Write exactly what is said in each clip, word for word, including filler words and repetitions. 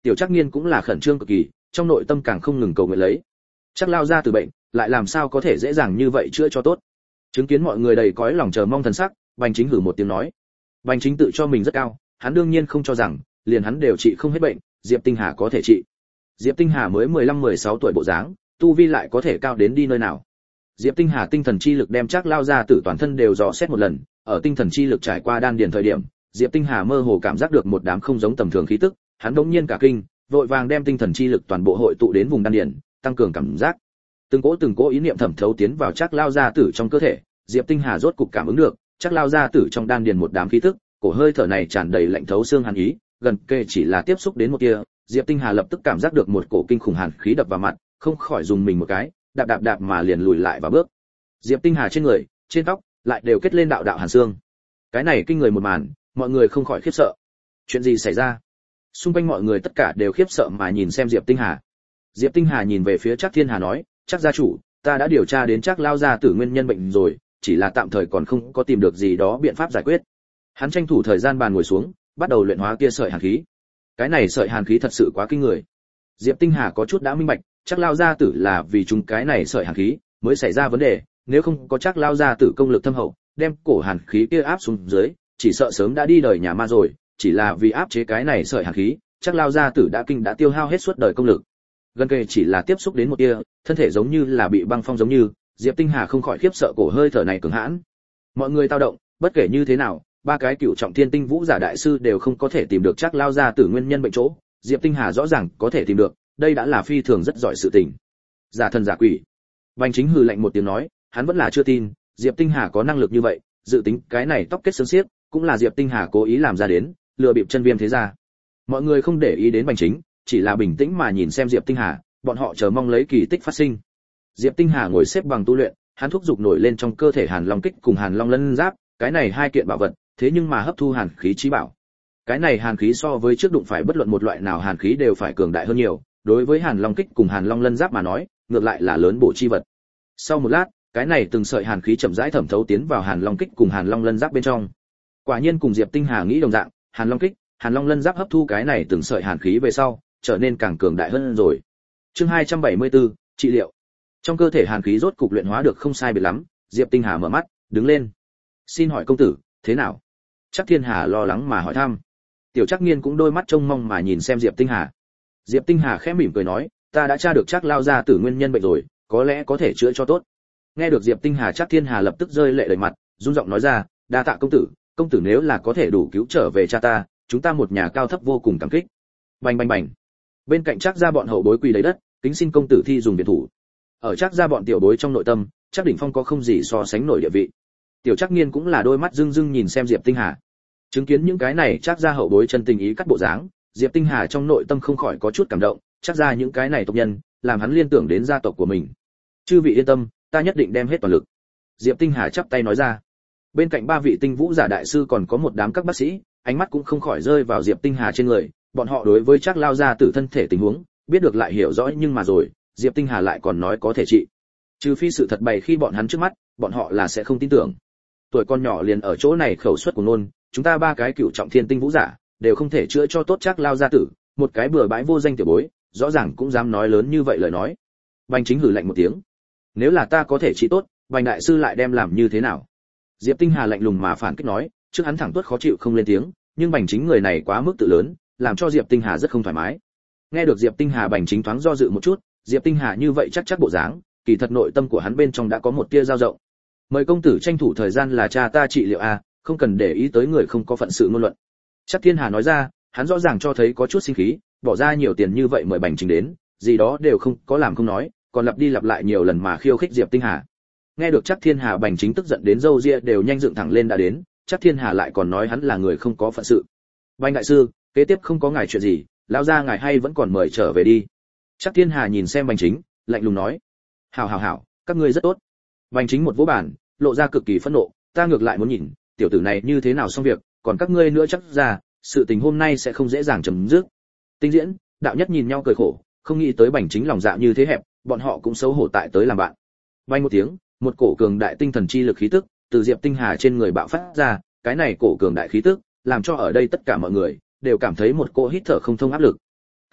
Tiểu Trác Nghiên cũng là khẩn trương cực kỳ, trong nội tâm càng không ngừng cầu nguyện lấy. Chắc lao ra từ bệnh, lại làm sao có thể dễ dàng như vậy chữa cho tốt. Chứng kiến mọi người đầy cõi lòng chờ mong thần sắc, Bành Chính hử một tiếng nói. Bành Chính tự cho mình rất cao, hắn đương nhiên không cho rằng liền hắn đều trị không hết bệnh, Diệp Tinh Hà có thể trị. Diệp Tinh Hà mới mười lăm mười sáu tuổi bộ dáng, tu vi lại có thể cao đến đi nơi nào. Diệp Tinh Hà tinh thần chi lực đem Trác lao ra tử toàn thân đều dò xét một lần, ở tinh thần chi lực trải qua đan điền thời điểm, Diệp Tinh Hà mơ hồ cảm giác được một đám không giống tầm thường khí tức, hắn đột nhiên cả kinh, vội vàng đem tinh thần chi lực toàn bộ hội tụ đến vùng đan điền, tăng cường cảm giác. Từng cỗ từng cỗ ý niệm thẩm thấu tiến vào Trác lao ra tử trong cơ thể, Diệp Tinh Hà rốt cục cảm ứng được, Trác lao ra tử trong đan điền một đám khí tức, cổ hơi thở này tràn đầy lạnh thấu xương hàn ý, gần kề chỉ là tiếp xúc đến một tia, Diệp Tinh Hà lập tức cảm giác được một cổ kinh khủng hàn khí đập vào mặt, không khỏi dùng mình một cái, đạp đạp đạp mà liền lùi lại và bước. Diệp Tinh Hà trên người, trên tóc lại đều kết lên đạo đạo hàn xương. Cái này kinh người một màn, mọi người không khỏi khiếp sợ. Chuyện gì xảy ra? Xung quanh mọi người tất cả đều khiếp sợ mà nhìn xem Diệp Tinh Hà. Diệp Tinh Hà nhìn về phía Trác Thiên Hà nói, "Trác gia chủ, ta đã điều tra đến Trác lao gia tử nguyên nhân bệnh rồi, chỉ là tạm thời còn không có tìm được gì đó biện pháp giải quyết." Hắn tranh thủ thời gian bàn ngồi xuống, bắt đầu luyện hóa kia sợi hàn khí. Cái này sợi hàn khí thật sự quá kinh người. Diệp Tinh Hà có chút đã minh bạch, Trác lao gia tử là vì chúng cái này sợi hàn khí mới xảy ra vấn đề, nếu không có Trác lao gia tử công lực thâm hậu, đem cổ hàn khí kia áp xuống dưới, chỉ sợ sớm đã đi đời nhà ma rồi, chỉ là vì áp chế cái này sợi hàn khí, Trác lao gia tử đã kinh đã tiêu hao hết suốt đời công lực. Gần kề chỉ là tiếp xúc đến một tia, thân thể giống như là bị băng phong giống như, Diệp Tinh Hà không khỏi khiếp sợ cổ hơi thở này cường hãn. Mọi người tao động, bất kể như thế nào, ba cái cựu trọng thiên tinh vũ giả đại sư đều không có thể tìm được Trác lao gia tử nguyên nhân bệnh chỗ, Diệp Tinh Hà rõ ràng có thể tìm được, đây đã là phi thường rất giỏi sự tình. Giả thần giả quỷ. Bành Chính hừ lạnh một tiếng nói, hắn vẫn là chưa tin, Diệp Tinh Hà có năng lực như vậy, dự tính cái này tóc kết xương xiếc, cũng là Diệp Tinh Hà cố ý làm ra đến, lừa bịp chân viêm thế gia. Mọi người không để ý đến Bành Chính, chỉ là bình tĩnh mà nhìn xem Diệp Tinh Hà, bọn họ chờ mong lấy kỳ tích phát sinh. Diệp Tinh Hà ngồi xếp bằng tu luyện, hắn thúc dục nổi lên trong cơ thể Hàn Long kích cùng Hàn Long lân giáp, cái này hai kiện bảo vật, thế nhưng mà hấp thu hàn khí chí bảo. Cái này hàn khí so với trước đụng phải bất luận một loại nào hàn khí đều phải cường đại hơn nhiều, đối với Hàn Long kích cùng Hàn Long lân giáp mà nói, ngược lại là lớn bổ chi vật. Sau một lát, cái này từng sợi hàn khí chậm rãi thẩm thấu tiến vào Hàn Long kích cùng Hàn Long lân giáp bên trong. Quả nhiên cùng Diệp Tinh Hà nghĩ đồng dạng, Hàn Long kích, Hàn Long lân giáp hấp thu cái này từng sợi hàn khí về sau, trở nên càng cường đại hơn rồi. Chương hai trăm bảy mươi tư, trị liệu. Trong cơ thể hàn khí rốt cục luyện hóa được không sai biệt lắm, Diệp Tinh Hà mở mắt, đứng lên. "Xin hỏi công tử, thế nào?" Trác Thiên Hà lo lắng mà hỏi thăm. Tiểu Trác Nghiên cũng đôi mắt trông mong mà nhìn xem Diệp Tinh Hà. Diệp Tinh Hà khẽ mỉm cười nói, "Ta đã tra được Trác lao ra tử nguyên nhân bệnh rồi, có lẽ có thể chữa cho tốt." Nghe được Diệp Tinh Hà, Trác Thiên Hà lập tức rơi lệ đầy mặt, run giọng nói ra, "Đa tạ công tử, công tử nếu là có thể đủ cứu trở về cha ta, chúng ta một nhà cao thấp vô cùng cảm kích." Bành bành bành. Bên cạnh Trác gia bọn hậu bối quỳ lấy đất, kính xin công tử thi dùng biệt thủ. Ở Trác gia bọn tiểu bối trong nội tâm, Trác Đỉnh Phong có không gì so sánh nổi địa vị. Tiểu Trác Nghiên cũng là đôi mắt rưng rưng nhìn xem Diệp Tinh Hà. Chứng kiến những cái này Trác gia hậu bối chân tình ý cắt bộ dáng, Diệp Tinh Hà trong nội tâm không khỏi có chút cảm động, Trác gia những cái này tộc nhân, làm hắn liên tưởng đến gia tộc của mình. "Chư vị yên tâm, ta nhất định đem hết toàn lực." Diệp Tinh Hà chắp tay nói ra. Bên cạnh ba vị tinh vũ giả đại sư còn có một đám các bác sĩ, ánh mắt cũng không khỏi rơi vào Diệp Tinh Hà trên người, bọn họ đối với Trác lao gia tử thân thể tình huống, biết được lại hiểu rõ, nhưng mà rồi, Diệp Tinh Hà lại còn nói có thể trị. Trừ phi sự thật bày khi bọn hắn trước mắt, bọn họ là sẽ không tin tưởng. Tuổi con nhỏ liền ở chỗ này khẩu suất của nôn, chúng ta ba cái cựu trọng thiên tinh vũ giả, đều không thể chữa cho tốt Trác lao gia tử, một cái bừa bãi vô danh tiểu bối, rõ ràng cũng dám nói lớn như vậy lời nói. Bành Chính hử lạnh một tiếng. "Nếu là ta có thể trị tốt, Bành đại sư lại đem làm như thế nào?" Diệp Tinh Hà lạnh lùng mà phản kích nói, trước hắn thẳng tuốt khó chịu không lên tiếng, nhưng Bành Chính người này quá mức tự lớn, làm cho Diệp Tinh Hà rất không thoải mái. Nghe được Diệp Tinh Hà Bành Chính thoáng do dự một chút, Diệp Tinh Hà như vậy chắc chắc bộ dáng, kỳ thật nội tâm của hắn bên trong đã có một tia dao động. "Mời công tử tranh thủ thời gian là cha ta trị liệu a, không cần để ý tới người không có phận sự ngôn luận." Trác Thiên Hà nói ra, hắn rõ ràng cho thấy có chút sinh khí, bỏ ra nhiều tiền như vậy mời Bành Chính đến, gì đó đều không có làm không nói, còn lặp đi lặp lại nhiều lần mà khiêu khích Diệp Tinh Hà. Nghe được Trác Thiên Hà Bành Chính tức giận đến râu ria đều nhanh dựng thẳng lên đã đến, Trác Thiên Hà lại còn nói hắn là người không có phận sự. "Bành đại sư, kế tiếp không có ngài chuyện gì, lão gia ngài hay vẫn còn mời trở về đi." Trác Thiên Hà nhìn xem Bành Chính, lạnh lùng nói. "Hảo hảo hảo, các ngươi rất tốt." Bành Chính một vỗ bàn, lộ ra cực kỳ phẫn nộ, "Ta ngược lại muốn nhìn, tiểu tử này như thế nào xong việc, còn các ngươi nữa chắc ra, sự tình hôm nay sẽ không dễ dàng chấm dứt." Tinh Diễn, Đạo Nhất nhìn nhau cười khổ, không nghĩ tới Bành Chính lòng dạ như thế hẹp, bọn họ cũng xấu hổ tại tới làm bạn. Bay một tiếng, một cổ cường đại tinh thần chi lực khí tức từ Diệp Tinh Hà trên người bạo phát ra, cái này cổ cường đại khí tức làm cho ở đây tất cả mọi người đều cảm thấy một cỗ hít thở không thông áp lực.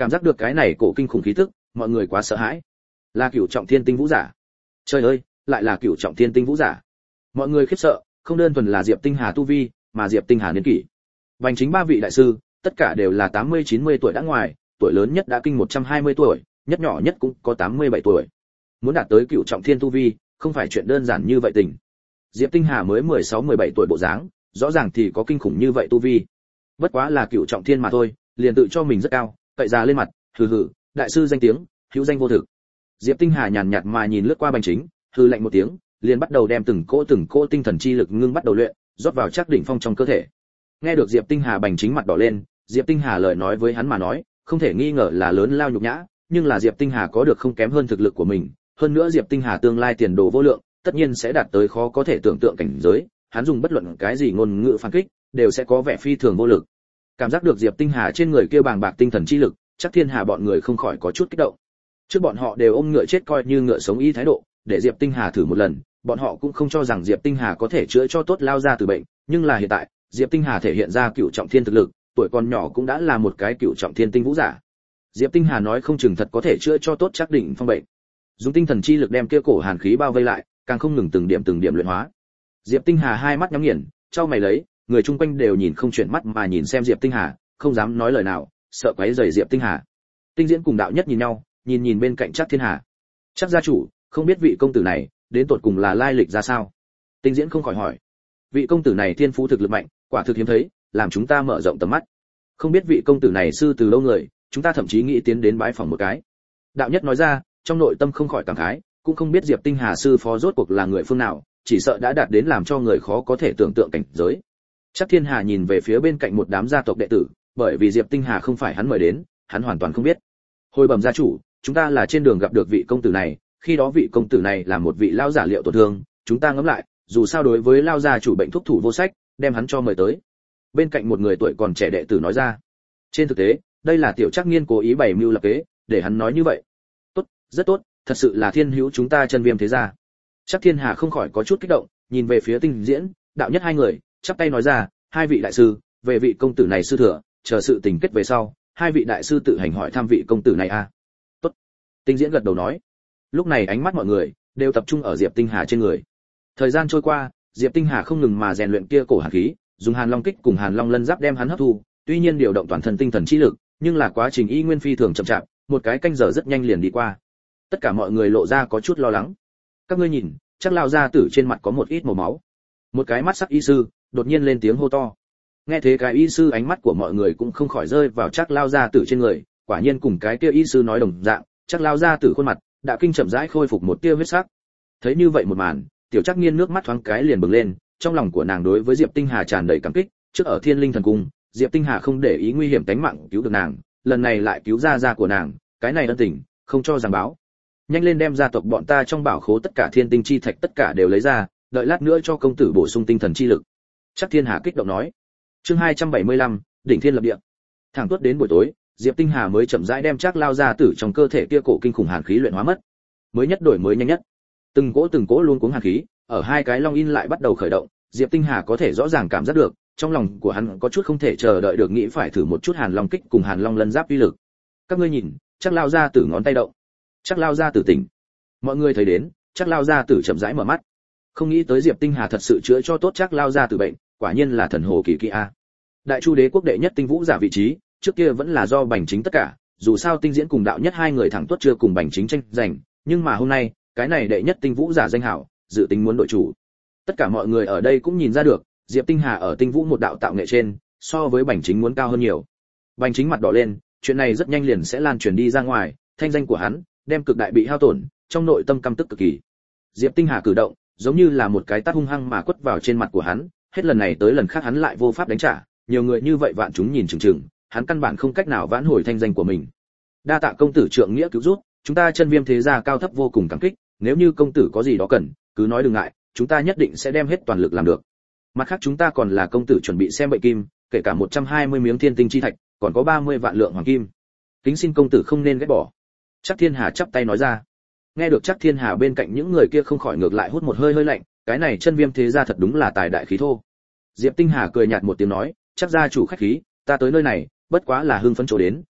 Cảm giác được cái này cổ kinh khủng khí tức, mọi người quá sợ hãi. Là Cửu Trọng Thiên Tinh Vũ giả. Trời ơi, lại là Cửu Trọng Thiên Tinh Vũ giả. Mọi người khiếp sợ, không đơn thuần là Diệp Tinh Hà tu vi, mà Diệp Tinh Hà niên kỷ. Bành chính ba vị đại sư, tất cả đều là tám mươi chín mươi tuổi đã ngoài, tuổi lớn nhất đã kinh một trăm hai mươi tuổi, nhất nhỏ nhất cũng có tám mươi bảy tuổi. Muốn đạt tới Cửu Trọng Thiên tu vi, không phải chuyện đơn giản như vậy tình. Diệp Tinh Hà mới mười sáu mười bảy tuổi bộ dáng, rõ ràng thì có kinh khủng như vậy tu vi. Bất quá là Cửu Trọng Thiên mà thôi, liền tự cho mình rất cao, cậy già lên mặt, hừ hừ, đại sư danh tiếng, hữu danh vô thực. Diệp Tinh Hà nhàn nhạt mà nhìn lướt qua Bành Chính, hừ lạnh một tiếng, liền bắt đầu đem từng cỗ từng cỗ tinh thần chi lực ngưng bắt đầu luyện, rót vào chắc đỉnh phong trong cơ thể. Nghe được Diệp Tinh Hà Bành Chính mặt đỏ lên, Diệp Tinh Hà lời nói với hắn mà nói, không thể nghi ngờ là lớn lao nhục nhã, nhưng là Diệp Tinh Hà có được không kém hơn thực lực của mình, hơn nữa Diệp Tinh Hà tương lai tiền đồ vô lượng, tất nhiên sẽ đạt tới khó có thể tưởng tượng cảnh giới, hắn dùng bất luận cái gì ngôn ngữ phản kích, đều sẽ có vẻ phi thường vô lực. Cảm giác được Diệp Tinh Hà trên người kia bàng bạc tinh thần chi lực, chắc Thiên Hà bọn người không khỏi có chút kích động. Trước bọn họ đều ôm ngựa chết coi như ngựa sống y thái độ, để Diệp Tinh Hà thử một lần, bọn họ cũng không cho rằng Diệp Tinh Hà có thể chữa cho tốt lao ra từ bệnh, nhưng là hiện tại, Diệp Tinh Hà thể hiện ra Cửu Trọng Thiên thực lực, tuổi còn nhỏ cũng đã là một cái Cửu Trọng Thiên Tinh Vũ giả. Diệp Tinh Hà nói không chừng thật có thể chữa cho tốt chắc định phong bệnh. Dùng tinh thần chi lực đem kia cổ hàn khí bao vây lại, càng không ngừng từng điểm từng điểm luyện hóa. Diệp Tinh Hà hai mắt nhắm nghiền, chau mày lấy, người chung quanh đều nhìn không chuyển mắt mà nhìn xem Diệp Tinh Hà, không dám nói lời nào, sợ quấy rầy Diệp Tinh Hà. Tinh Diễn cùng Đạo Nhất nhìn nhau, nhìn nhìn bên cạnh Trác Thiên Hà. Trác gia chủ, không biết vị công tử này đến tột cùng là lai lịch ra sao? Tinh Diễn không khỏi hỏi. Vị công tử này thiên phú thực lực mạnh, quả thực hiếm thấy, làm chúng ta mở rộng tầm mắt. Không biết vị công tử này sư từ lâu người, chúng ta thậm chí nghĩ tiến đến bái phỏng một cái. Đạo Nhất nói ra, trong nội tâm không khỏi cảm khái, cũng không biết Diệp Tinh Hà sư phó rốt cuộc là người phương nào, chỉ sợ đã đạt đến làm cho người khó có thể tưởng tượng cảnh giới. Trác Thiên Hà nhìn về phía bên cạnh một đám gia tộc đệ tử, bởi vì Diệp Tinh Hà không phải hắn mời đến, hắn hoàn toàn không biết. Hồi bẩm gia chủ, chúng ta là trên đường gặp được vị công tử này, khi đó vị công tử này là một vị lao giả liệu tổn thương, chúng ta ngẫm lại, dù sao đối với lao gia chủ bệnh thuốc thủ vô sách, đem hắn cho mời tới. Bên cạnh một người tuổi còn trẻ đệ tử nói ra. Trên thực tế, đây là tiểu Trác Nghiên cố ý bày mưu lập kế, để hắn nói như vậy. Tốt, rất tốt, thật sự là thiên hữu chúng ta Chân Viêm thế gia. Trác Thiên Hà không khỏi có chút kích động, nhìn về phía Tinh Diễn, Đạo Nhất hai người, chắp tay nói ra, hai vị đại sư, về vị công tử này sư thừa, chờ sự tình kết về sau, hai vị đại sư tự hành hỏi thăm vị công tử này a. À. Tốt. Tinh Diễn gật đầu nói. Lúc này ánh mắt mọi người đều tập trung ở Diệp Tinh Hà trên người. Thời gian trôi qua, Diệp Tinh Hà không ngừng mà rèn luyện kia cổ hàn khí, dùng Hàn Long kích cùng Hàn Long lân giáp đem hắn hấp thu, tuy nhiên điều động toàn thân tinh thần chi lực, nhưng là quá trình y nguyên phi thường chậm chạp, một cái canh giờ rất nhanh liền đi qua. Tất cả mọi người lộ ra có chút lo lắng. Các ngươi nhìn, chắc lao ra tử trên mặt có một ít màu máu. Một cái mắt sắc y sư đột nhiên lên tiếng hô to. Nghe thế cái y sư ánh mắt của mọi người cũng không khỏi rơi vào chắc lao ra tử trên người, quả nhiên cùng cái kia y sư nói đồng dạng, chắc lao ra tử khuôn mặt đã kinh chậm rãi khôi phục một tia huyết sắc. Thấy như vậy một màn, tiểu Trác Nghiên nước mắt thoáng cái liền bừng lên, trong lòng của nàng đối với Diệp Tinh Hà tràn đầy cảm kích, trước ở Thiên Linh Thần Cung, Diệp Tinh Hà không để ý nguy hiểm tính mạng cứu được nàng, lần này lại cứu gia gia của nàng, cái này ân tình, không cho giảng báo. Nhanh lên đem gia tộc bọn ta trong bảo khố tất cả thiên tinh chi thạch tất cả đều lấy ra, đợi lát nữa cho công tử bổ sung tinh thần chi lực. Trác Thiên Hà kích động nói. Chương hai trăm bảy mươi lăm, đỉnh thiên lập địa. Thẳng tuốt đến buổi tối, Diệp Tinh Hà mới chậm rãi đem Trác lao ra tử trong cơ thể kia cổ kinh khủng hàn khí luyện hóa mất. Mới nhất đổi mới nhanh nhất. Từng cỗ từng cỗ luôn cuống hàn khí, ở hai cái long in lại bắt đầu khởi động, Diệp Tinh Hà có thể rõ ràng cảm giác được, trong lòng của hắn có chút không thể chờ đợi được nghĩ phải thử một chút Hàn Long kích cùng Hàn Long lân giáp uy lực. Các ngươi nhìn, Trác lao ra tử ngón tay động. Trác lao ra tử tỉnh. Mọi người thấy đến, Trác lao ra tử chậm rãi mở mắt. Không nghĩ tới Diệp Tinh Hà thật sự chữa cho tốt Trác lao ra tử bệnh, quả nhiên là thần hồ kỳ kỹ a. Đại Chu đế quốc đệ nhất tinh vũ giả vị trí, trước kia vẫn là do Bành Chính tất cả, dù sao Tinh Diễn cùng Đạo Nhất hai người thẳng tuốt chưa cùng Bành Chính tranh giành, nhưng mà hôm nay, cái này đệ nhất tinh vũ giả danh hảo, dự tính muốn đội chủ. Tất cả mọi người ở đây cũng nhìn ra được, Diệp Tinh Hà ở tinh vũ một đạo tạo nghệ trên, so với Bành Chính muốn cao hơn nhiều. Bành Chính mặt đỏ lên, chuyện này rất nhanh liền sẽ lan truyền đi ra ngoài, thanh danh của hắn đem cực đại bị hao tổn, trong nội tâm căm tức cực kỳ. Diệp Tinh Hà cử động, giống như là một cái tát hung hăng mà quất vào trên mặt của hắn, hết lần này tới lần khác hắn lại vô pháp đánh trả, nhiều người như vậy vạn chúng nhìn chừng chừng, hắn căn bản không cách nào vãn hồi thanh danh của mình. Đa tạ công tử trượng nghĩa cứu giúp, chúng ta Chân Viêm thế gia cao thấp vô cùng cảm kích, nếu như công tử có gì đó cần, cứ nói đừng ngại, chúng ta nhất định sẽ đem hết toàn lực làm được. Mặt khác chúng ta còn là công tử chuẩn bị xem bệnh kim, kể cả một trăm hai mươi miếng thiên tinh chi thạch, còn có ba mươi vạn lượng hoàng kim. Kính xin công tử không nên ghét bỏ. Trác Thiên Hà chắp tay nói ra. Nghe được Trác Thiên Hà bên cạnh những người kia không khỏi ngược lại hút một hơi hơi lạnh, cái này Chân Viêm thế gia thật đúng là tài đại khí thô. Diệp Tinh Hà cười nhạt một tiếng nói, Trác gia chủ khách khí, ta tới nơi này, bất quá là hưng phấn chỗ đến,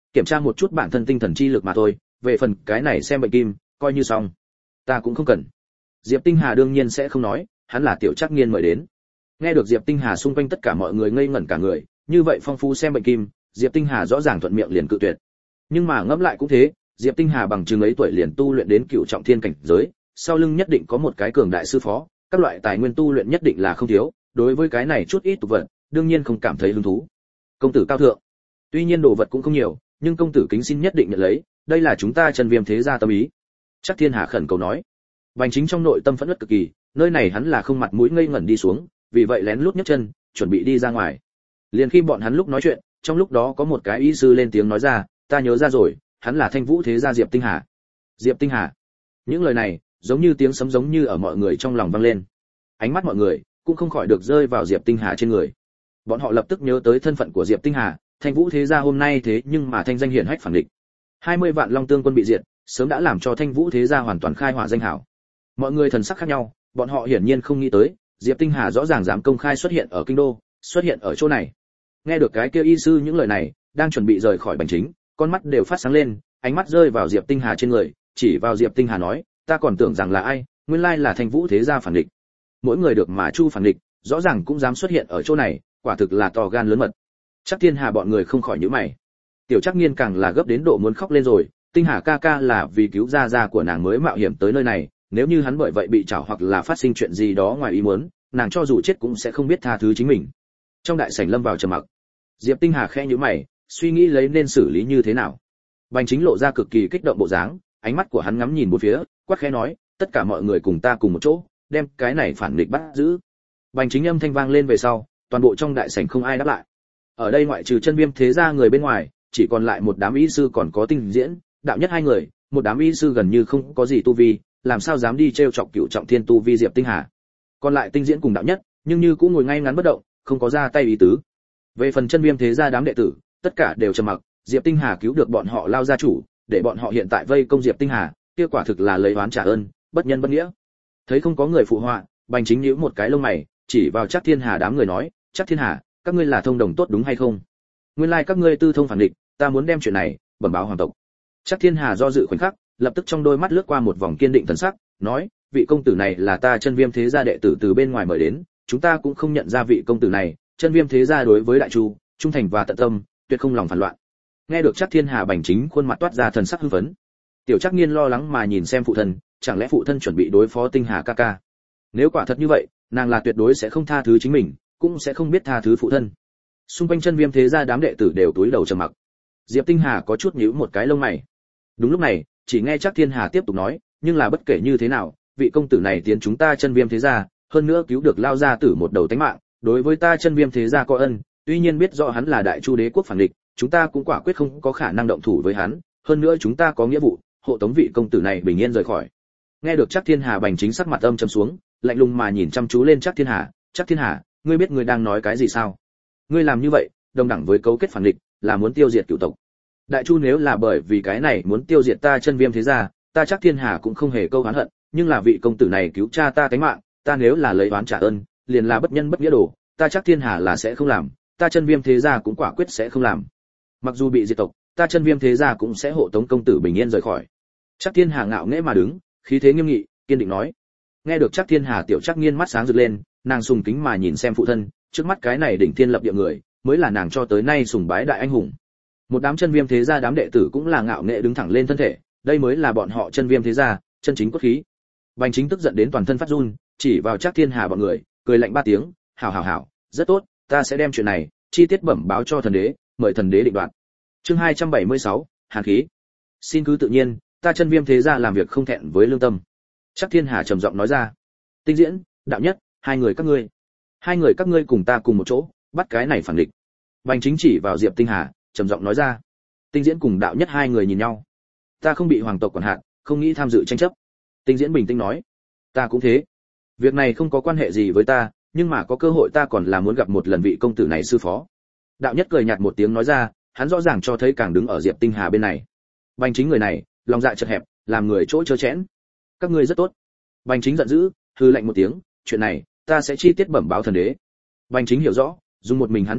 kiểm tra một chút bản thân tinh thần chi lực mà thôi, về phần cái này xem bệnh kim coi như xong, ta cũng không cần. Diệp Tinh Hà đương nhiên sẽ không nói, hắn là Tiểu Trác Nghiên mời đến. Nghe được Diệp Tinh Hà, xung quanh tất cả mọi người ngây ngẩn cả người, như vậy phong phú xem bệnh kim, Diệp Tinh Hà rõ ràng thuận miệng liền cự tuyệt. Nhưng mà ngẫm lại cũng thế, Diệp Tinh Hà bằng chừng ấy tuổi liền tu luyện đến cựu trọng thiên cảnh giới, sau lưng nhất định có một cái cường đại sư phó, các loại tài nguyên tu luyện nhất định là không thiếu, đối với cái này chút ít tục vật, đương nhiên không cảm thấy hứng thú. Công tử cao thượng. Tuy nhiên đồ vật cũng không nhiều, nhưng công tử kính xin nhất định nhận lấy, đây là chúng ta Chân Viêm thế gia tâm ý. Chắc Thiên Hà khẩn cầu nói. Bành Chính trong nội tâm phẫn nộ cực kỳ, nơi này hắn là không mặt mũi ngây ngẩn đi xuống, vì vậy lén lút nhấc chân, chuẩn bị đi ra ngoài. Liền khi bọn hắn lúc nói chuyện, trong lúc đó có một cái y sư lên tiếng nói ra, ta nhớ ra rồi, hắn là Thanh Vũ thế gia Diệp Tinh Hà. Diệp Tinh Hà. Những lời này, giống như tiếng sấm giống như ở mọi người trong lòng vang lên. Ánh mắt mọi người cũng không khỏi được rơi vào Diệp Tinh Hà trên người. Bọn họ lập tức nhớ tới thân phận của Diệp Tinh Hà, Thanh Vũ thế gia hôm nay thế nhưng mà thanh danh hiển hách phản địch. hai mươi vạn Long Tương quân bị diệt, sớm đã làm cho Thanh Vũ thế gia hoàn toàn khai hỏa danh hảo. Mọi người thần sắc khác nhau, bọn họ hiển nhiên không nghĩ tới, Diệp Tinh Hà rõ ràng dám công khai xuất hiện ở kinh đô, xuất hiện ở chỗ này. Nghe được cái kia y sư những lời này, đang chuẩn bị rời khỏi Bành Chính, con mắt đều phát sáng lên, ánh mắt rơi vào Diệp Tinh Hà trên người, chỉ vào Diệp Tinh Hà nói, ta còn tưởng rằng là ai, nguyên lai là Thanh Vũ thế gia phản địch. Mỗi người được mà chu phản địch, rõ ràng cũng dám xuất hiện ở chỗ này, quả thực là to gan lớn mật. Chắc Thiên Hà bọn người không khỏi nhíu mày. Tiểu Trác Nghiên càng là gấp đến độ muốn khóc lên rồi, Tinh Hà ca ca là vì cứu gia gia của nàng mới mạo hiểm tới nơi này, nếu như hắn bởi vậy bị trảo hoặc là phát sinh chuyện gì đó ngoài ý muốn, nàng cho dù chết cũng sẽ không biết tha thứ chính mình. Trong đại sảnh lâm vào trầm mặc. Diệp Tinh Hà khẽ nhíu mày, suy nghĩ lấy nên xử lý như thế nào. Bành Chính lộ ra cực kỳ kích động bộ dáng, ánh mắt của hắn ngắm nhìn bốn phía, quát khẽ nói, tất cả mọi người cùng ta cùng một chỗ, đem cái này phản nghịch bắt giữ. Bành Chính âm thanh vang lên về sau, toàn bộ trong đại sảnh không ai đáp lại. Ở đây ngoại trừ Chân Viêm thế gia người bên ngoài, chỉ còn lại một đám y sư còn có Tinh Diễn, Đạo Nhất hai người, một đám y sư gần như không có gì tu vi, làm sao dám đi trêu chọc cựu trọng thiên tu vi Diệp Tinh Hà. Còn lại Tinh Diễn cùng Đạo Nhất, nhưng như cũng ngồi ngay ngắn bất động, không có ra tay ý tứ. Về phần Chân Viêm thế gia đám đệ tử, tất cả đều trầm mặc, Diệp Tinh Hà cứu được bọn họ lao gia chủ, để bọn họ hiện tại vây công Diệp Tinh Hà, kia quả thực là lấy oán trả ơn, bất nhân bất nghĩa. Thấy không có người phụ họa, Bành Chính nhíu một cái lông mày, chỉ vào Chắc Thiên Hà đám người nói, Chắc Thiên Hà, các ngươi là thông đồng tốt đúng hay không? Nguyên lai like các ngươi tư thông phản địch, ta muốn đem chuyện này bẩm báo hoàng tộc. Chắc Thiên Hà do dự khoảnh khắc, lập tức trong đôi mắt lướt qua một vòng kiên định thần sắc, nói, vị công tử này là ta Chân Viêm thế gia đệ tử từ bên ngoài mời đến, chúng ta cũng không nhận ra vị công tử này, Chân Viêm thế gia đối với đại chu, trung thành và tận tâm, tuyệt không lòng phản loạn. Nghe được Chắc Thiên Hà Bành Chính khuôn mặt toát ra thần sắc hưng phấn. Tiểu Trác Nghiên lo lắng mà nhìn xem phụ thân, chẳng lẽ phụ thân chuẩn bị đối phó Tinh Hà ca ca? Nếu quả thật như vậy, nàng là tuyệt đối sẽ không tha thứ chính mình, cũng sẽ không biết tha thứ phụ thân. Xung quanh Chân Viêm thế gia đám đệ tử đều túi đầu trầm mặc. Diệp Tinh Hà có chút nhíu một cái lông mày. Đúng lúc này, chỉ nghe Chắc Thiên Hà tiếp tục nói, nhưng là bất kể như thế nào, vị công tử này tiến chúng ta Chân Viêm thế gia, hơn nữa cứu được lao gia tử một đầu tánh mạng, đối với ta Chân Viêm thế gia có ân, tuy nhiên biết rõ hắn là đại chu đế quốc phản địch, chúng ta cũng quả quyết không có khả năng động thủ với hắn, hơn nữa chúng ta có nghĩa vụ hộ tống vị công tử này bình yên rời khỏi. Nghe được Chắc Thiên Hà Bành Chính sắc mặt âm trầm xuống, lạnh lùng mà nhìn chăm chú lên Chắc Thiên Hà, Chắc Thiên Hà, ngươi biết ngươi đang nói cái gì sao? Ngươi làm như vậy, đồng đẳng với cấu kết phản địch, là muốn tiêu diệt cửu tộc. Đại chu nếu là bởi vì cái này muốn tiêu diệt ta Chân Viêm thế gia, ta Chắc Thiên Hà cũng không hề câu oán hận, nhưng là vị công tử này cứu cha ta tánh mạng, ta nếu là lấy oán trả ơn, liền là bất nhân bất nghĩa đồ, ta Chắc Thiên Hà là sẽ không làm, ta Chân Viêm thế gia cũng quả quyết sẽ không làm. Mặc dù bị diệt tộc, ta Chân Viêm thế gia cũng sẽ hộ tống công tử bình yên rời khỏi. Chắc Thiên Hà ngạo nghễ mà đứng, khí thế nghiêm nghị, kiên định nói. Nghe được Chắc Thiên Hà, Tiểu Trác Nghiên mắt sáng rực lên, nàng sùng kính mà nhìn xem phụ thân, trước mắt cái này đỉnh thiên lập địa người, mới là nàng cho tới nay sùng bái đại anh hùng. Một đám Chân Viêm thế gia đám đệ tử cũng là ngạo nghễ đứng thẳng lên thân thể, đây mới là bọn họ Chân Viêm thế gia, chân chính cốt khí. Bành Chính tức giận đến toàn thân phát run, chỉ vào Chắc Thiên Hà bọn người, cười lạnh ba tiếng, hảo hảo hảo, rất tốt, ta sẽ đem chuyện này chi tiết bẩm báo cho thần đế, mời thần đế định đoạt. Chương hai trăm bảy mươi sáu, hàn khí. Xin cứ tự nhiên, ta Chân Viêm thế gia làm việc không thẹn với lương tâm. Chắc Thiên Hà trầm giọng nói ra. Tinh Diễn, Đạo Nhất, hai người các ngươi, hai người các ngươi cùng ta cùng một chỗ, bắt cái này phản địch. Bành Chính chỉ vào Diệp Tinh Hà, trầm giọng nói ra. Tinh Diễn cùng Đạo Nhất hai người nhìn nhau. Ta không bị hoàng tộc quản hạt, không nghĩ tham dự tranh chấp. Tinh Diễn bình tĩnh nói. Ta cũng thế. Việc này không có quan hệ gì với ta, nhưng mà có cơ hội ta còn là muốn gặp một lần vị công tử này sư phó. Đạo Nhất cười nhạt một tiếng nói ra, hắn rõ ràng cho thấy càng đứng ở Diệp Tinh Hà bên này. Bành Chính người này, lòng dạ chật hẹp, làm người chỗ chớ chẽn. Các ngươi rất tốt. Bành Chính giận dữ, hừ lạnh một tiếng, chuyện này ta sẽ chi tiết bẩm báo thần đế. Bành Chính hiểu rõ, dùng một mình hắn thực lực,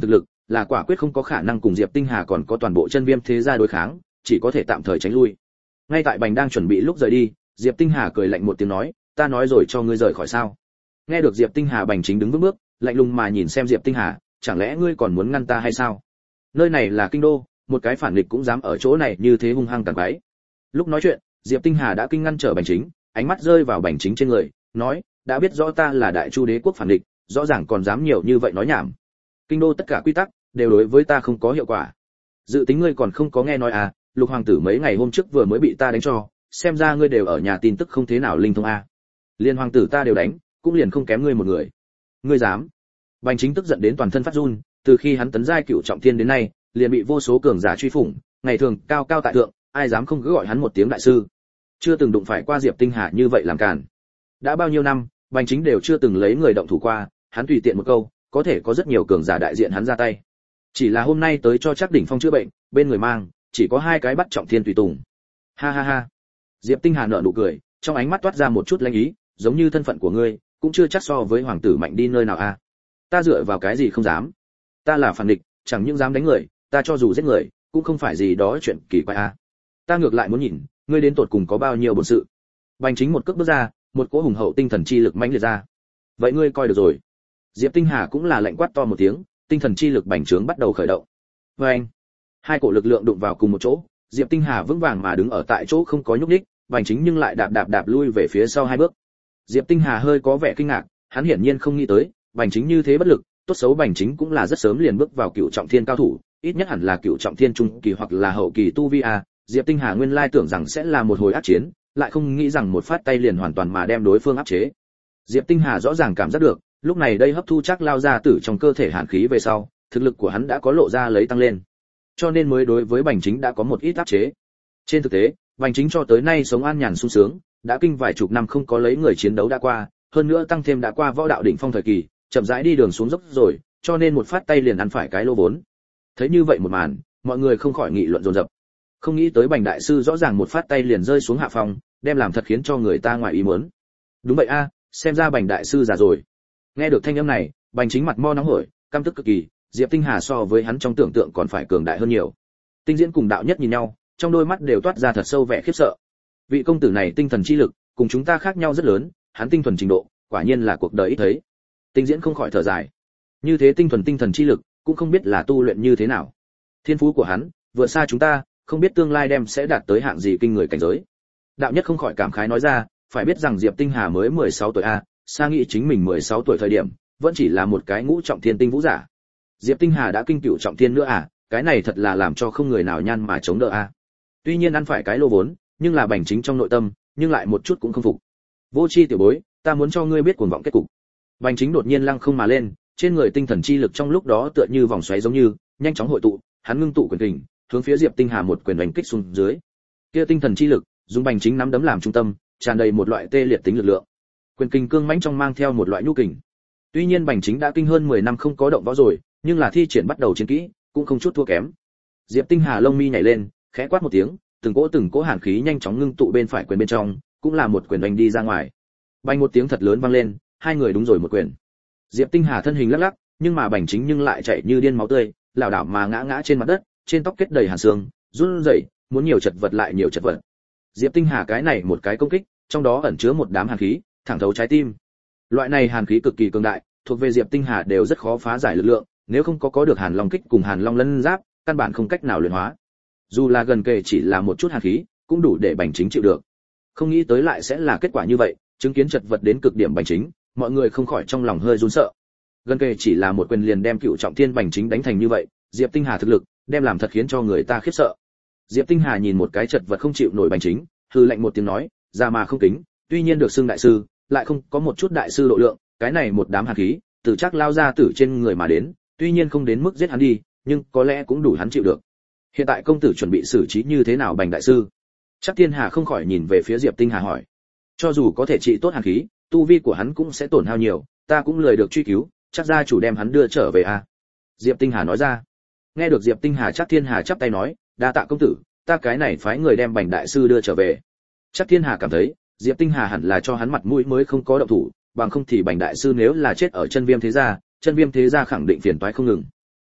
là quả quyết không có khả năng cùng Diệp Tinh Hà còn có toàn bộ chân viêm thế gia đối kháng, chỉ có thể tạm thời tránh lui. Ngay tại Bành đang chuẩn bị lúc rời đi, Diệp Tinh Hà cười lạnh một tiếng nói, ta nói rồi cho ngươi rời khỏi sao? Nghe được Diệp Tinh Hà, Bành Chính đứng vững bước, lạnh lùng mà nhìn xem Diệp Tinh Hà, chẳng lẽ ngươi còn muốn ngăn ta hay sao? Nơi này là kinh đô, một cái phản nghịch cũng dám ở chỗ này như thế hung hăng tàn quái. Lúc nói chuyện, Diệp Tinh Hà đã kinh ngăn trở Bành Chính, ánh mắt rơi vào Bành Chính trên người, nói, đã biết rõ ta là Đại Chu đế quốc phản nghịch, rõ ràng còn dám nhiều như vậy nói nhảm. Kinh đô tất cả quy tắc đều đối với ta không có hiệu quả. Dự tính ngươi còn không có nghe nói à? Lục hoàng tử mấy ngày hôm trước vừa mới bị ta đánh cho, xem ra ngươi đều ở nhà tin tức không thế nào linh thông a. Liên hoàng tử ta đều đánh, cũng liền không kém ngươi một người. Ngươi dám? Bành Chính tức giận đến toàn thân phát run, từ khi hắn tấn giai cựu trọng thiên đến nay, liền bị vô số cường giả truy phủng, ngày thường cao cao tại thượng, ai dám không cứ gọi hắn một tiếng đại sư. Chưa từng đụng phải qua Diệp Tinh Hà như vậy làm càn. Đã bao nhiêu năm, Bành Chính đều chưa từng lấy người động thủ qua, hắn tùy tiện một câu, có thể có rất nhiều cường giả đại diện hắn ra tay. Chỉ là hôm nay tới cho chắc đỉnh phong chữa bệnh, bên người mang chỉ có hai cái bắt trọng thiên tùy tùng. Ha ha ha. Diệp Tinh Hà nở nụ cười, trong ánh mắt toát ra một chút lanh ý, giống như thân phận của ngươi cũng chưa chắc so với hoàng tử mạnh đi nơi nào a. À. Ta dựa vào cái gì không dám? Ta là phản địch, chẳng những dám đánh người, ta cho dù giết người, cũng không phải gì đó chuyện kỳ quái a. À. Ta ngược lại muốn nhìn, ngươi đến tột cùng có bao nhiêu bổn sự. Bành Chính một cước bước ra, một cỗ hùng hậu tinh thần chi lực mãnh liệt ra. Vậy ngươi coi được rồi. Diệp Tinh Hà cũng là lạnh quát to một tiếng, tinh thần chi lực bành trướng bắt đầu khởi động. Và anh, hai cổ lực lượng đụng vào cùng một chỗ, Diệp Tinh Hà vững vàng mà đứng ở tại chỗ không có nhúc nhích, Bành Chính nhưng lại đạp đạp đạp lui về phía sau hai bước. Diệp Tinh Hà hơi có vẻ kinh ngạc, hắn hiển nhiên không nghĩ tới, Bành Chính như thế bất lực, tốt xấu Bành Chính cũng là rất sớm liền bước vào cựu trọng thiên cao thủ, ít nhất hẳn là cựu trọng thiên trung kỳ hoặc là hậu kỳ tu vi a. Diệp Tinh Hà nguyên lai tưởng rằng sẽ là một hồi ác chiến, lại không nghĩ rằng một phát tay liền hoàn toàn mà đem đối phương áp chế. Diệp Tinh Hà rõ ràng cảm giác được, lúc này đây hấp thu chắc lao ra tử trong cơ thể hàn khí về sau, thực lực của hắn đã có lộ ra lấy tăng lên, cho nên mới đối với Bành Chính đã có một ít áp chế. Trên thực tế, Bành Chính cho tới nay sống an nhàn sung sướng, đã kinh vài chục năm không có lấy người chiến đấu đã qua, hơn nữa tăng thêm đã qua võ đạo đỉnh phong thời kỳ, chậm rãi đi đường xuống dốc rồi, cho nên một phát tay liền ăn phải cái lô vốn. Thấy như vậy một màn, mọi người không khỏi nghị luận dồn dập. Không nghĩ tới Bành đại sư rõ ràng một phát tay liền rơi xuống hạ phòng, đem làm thật khiến cho người ta ngoài ý muốn. Đúng vậy a, à, xem ra Bành đại sư già rồi. Nghe được thanh âm này, Bành Chính mặt mo nóng hổi, căm tức cực kỳ, Diệp Tinh Hà so với hắn trong tưởng tượng còn phải cường đại hơn nhiều. Tinh Diễn cùng Đạo Nhất nhìn nhau, trong đôi mắt đều toát ra thật sâu vẻ khiếp sợ. Vị công tử này tinh thần chi lực, cùng chúng ta khác nhau rất lớn, hắn tinh thuần trình độ, quả nhiên là cuộc đời ít thấy. Tinh Diễn không khỏi thở dài. Như thế tinh thuần tinh thần chi lực, cũng không biết là tu luyện như thế nào. Thiên phú của hắn vượt xa chúng ta, không biết tương lai đem sẽ đạt tới hạng gì kinh người cảnh giới. Đạo Nhất không khỏi cảm khái nói ra, phải biết rằng Diệp Tinh Hà mới mười sáu tuổi a, xa nghĩ chính mình mười sáu tuổi thời điểm, vẫn chỉ là một cái ngũ trọng thiên tinh vũ giả. Diệp Tinh Hà đã kinh cửu trọng thiên nữa à, cái này thật là làm cho không người nào nhan mà chống đỡ a. Tuy nhiên ăn phải cái lô vốn, nhưng là Bành Chính trong nội tâm, nhưng lại một chút cũng không phục. Vô chi tiểu bối, ta muốn cho ngươi biết cuồng vọng kết cục. Bành Chính đột nhiên lăng không mà lên, trên người tinh thần chi lực trong lúc đó tựa như vòng xoáy giống như, nhanh chóng hội tụ, hắn ngưng tụ quyền kình, hướng phía Diệp Tinh Hà một quyền đánh kích xuống dưới. Kia tinh thần chi lực, dùng Bành Chính nắm đấm làm trung tâm, tràn đầy một loại tê liệt tính lực lượng. Quyền kình cương mãnh trong mang theo một loại nhu kình. Tuy nhiên Bành Chính đã kinh hơn mười năm không có động võ rồi, nhưng là thi triển bắt đầu chiến kỹ, cũng không chút thua kém. Diệp Tinh Hà lông mi nhảy lên, khẽ quát một tiếng, từng cỗ từng cỗ hàn khí nhanh chóng ngưng tụ bên phải quyền bên trong, cũng là một quyền đánh đi ra ngoài. Bành một tiếng thật lớn vang lên, hai người đúng rồi một quyền. Diệp Tinh Hà thân hình lắc lắc, nhưng mà Bành Chính nhưng lại chạy như điên máu tươi, lảo đảo mà ngã ngã trên mặt đất, trên tóc kết đầy hàn xương, run rẩy, muốn nhiều chật vật lại nhiều chật vật. Diệp Tinh Hà cái này một cái công kích, trong đó ẩn chứa một đám hàn khí, thẳng thấu trái tim. Loại này hàn khí cực kỳ cường đại, thuộc về Diệp Tinh Hà đều rất khó phá giải lực lượng, nếu không có có được Hàn Long kích cùng Hàn Long lân giáp, căn bản không cách nào luyện hóa. Dù là gần kề chỉ là một chút hàn khí, cũng đủ để Bành Chính chịu được. Không nghĩ tới lại sẽ là kết quả như vậy, chứng kiến chật vật đến cực điểm Bành Chính, mọi người không khỏi trong lòng hơi run sợ. Gần kề chỉ là một quyền liền đem cựu trọng thiên Bành Chính đánh thành như vậy, Diệp Tinh Hà thực lực, đem làm thật khiến cho người ta khiếp sợ. Diệp Tinh Hà nhìn một cái chật vật không chịu nổi Bành Chính, hừ lạnh một tiếng nói, ra mà không kính, tuy nhiên được xưng đại sư, lại không có một chút đại sư độ lượng, cái này một đám hàn khí, từ chắc lao ra tử trên người mà đến, tuy nhiên không đến mức giết hắn đi, nhưng có lẽ cũng đủ hắn chịu được. Hiện tại công tử chuẩn bị xử trí như thế nào Bành đại sư? Chắc Thiên Hà không khỏi nhìn về phía Diệp Tinh Hà hỏi. Cho dù có thể trị tốt hàn khí, tu vi của hắn cũng sẽ tổn hao nhiều, ta cũng lười được truy cứu, chắc gia chủ đem hắn đưa trở về à? Diệp Tinh Hà nói ra. Nghe được Diệp Tinh Hà, Chắc Thiên Hà chắp tay nói, đa tạ công tử, ta cái này phái người đem Bành đại sư đưa trở về. Chắc Thiên Hà cảm thấy, Diệp Tinh Hà hẳn là cho hắn mặt mũi mới không có động thủ, bằng không thì Bành đại sư nếu là chết ở chân viêm thế gia, chân viêm thế gia khẳng định phiền toái không ngừng.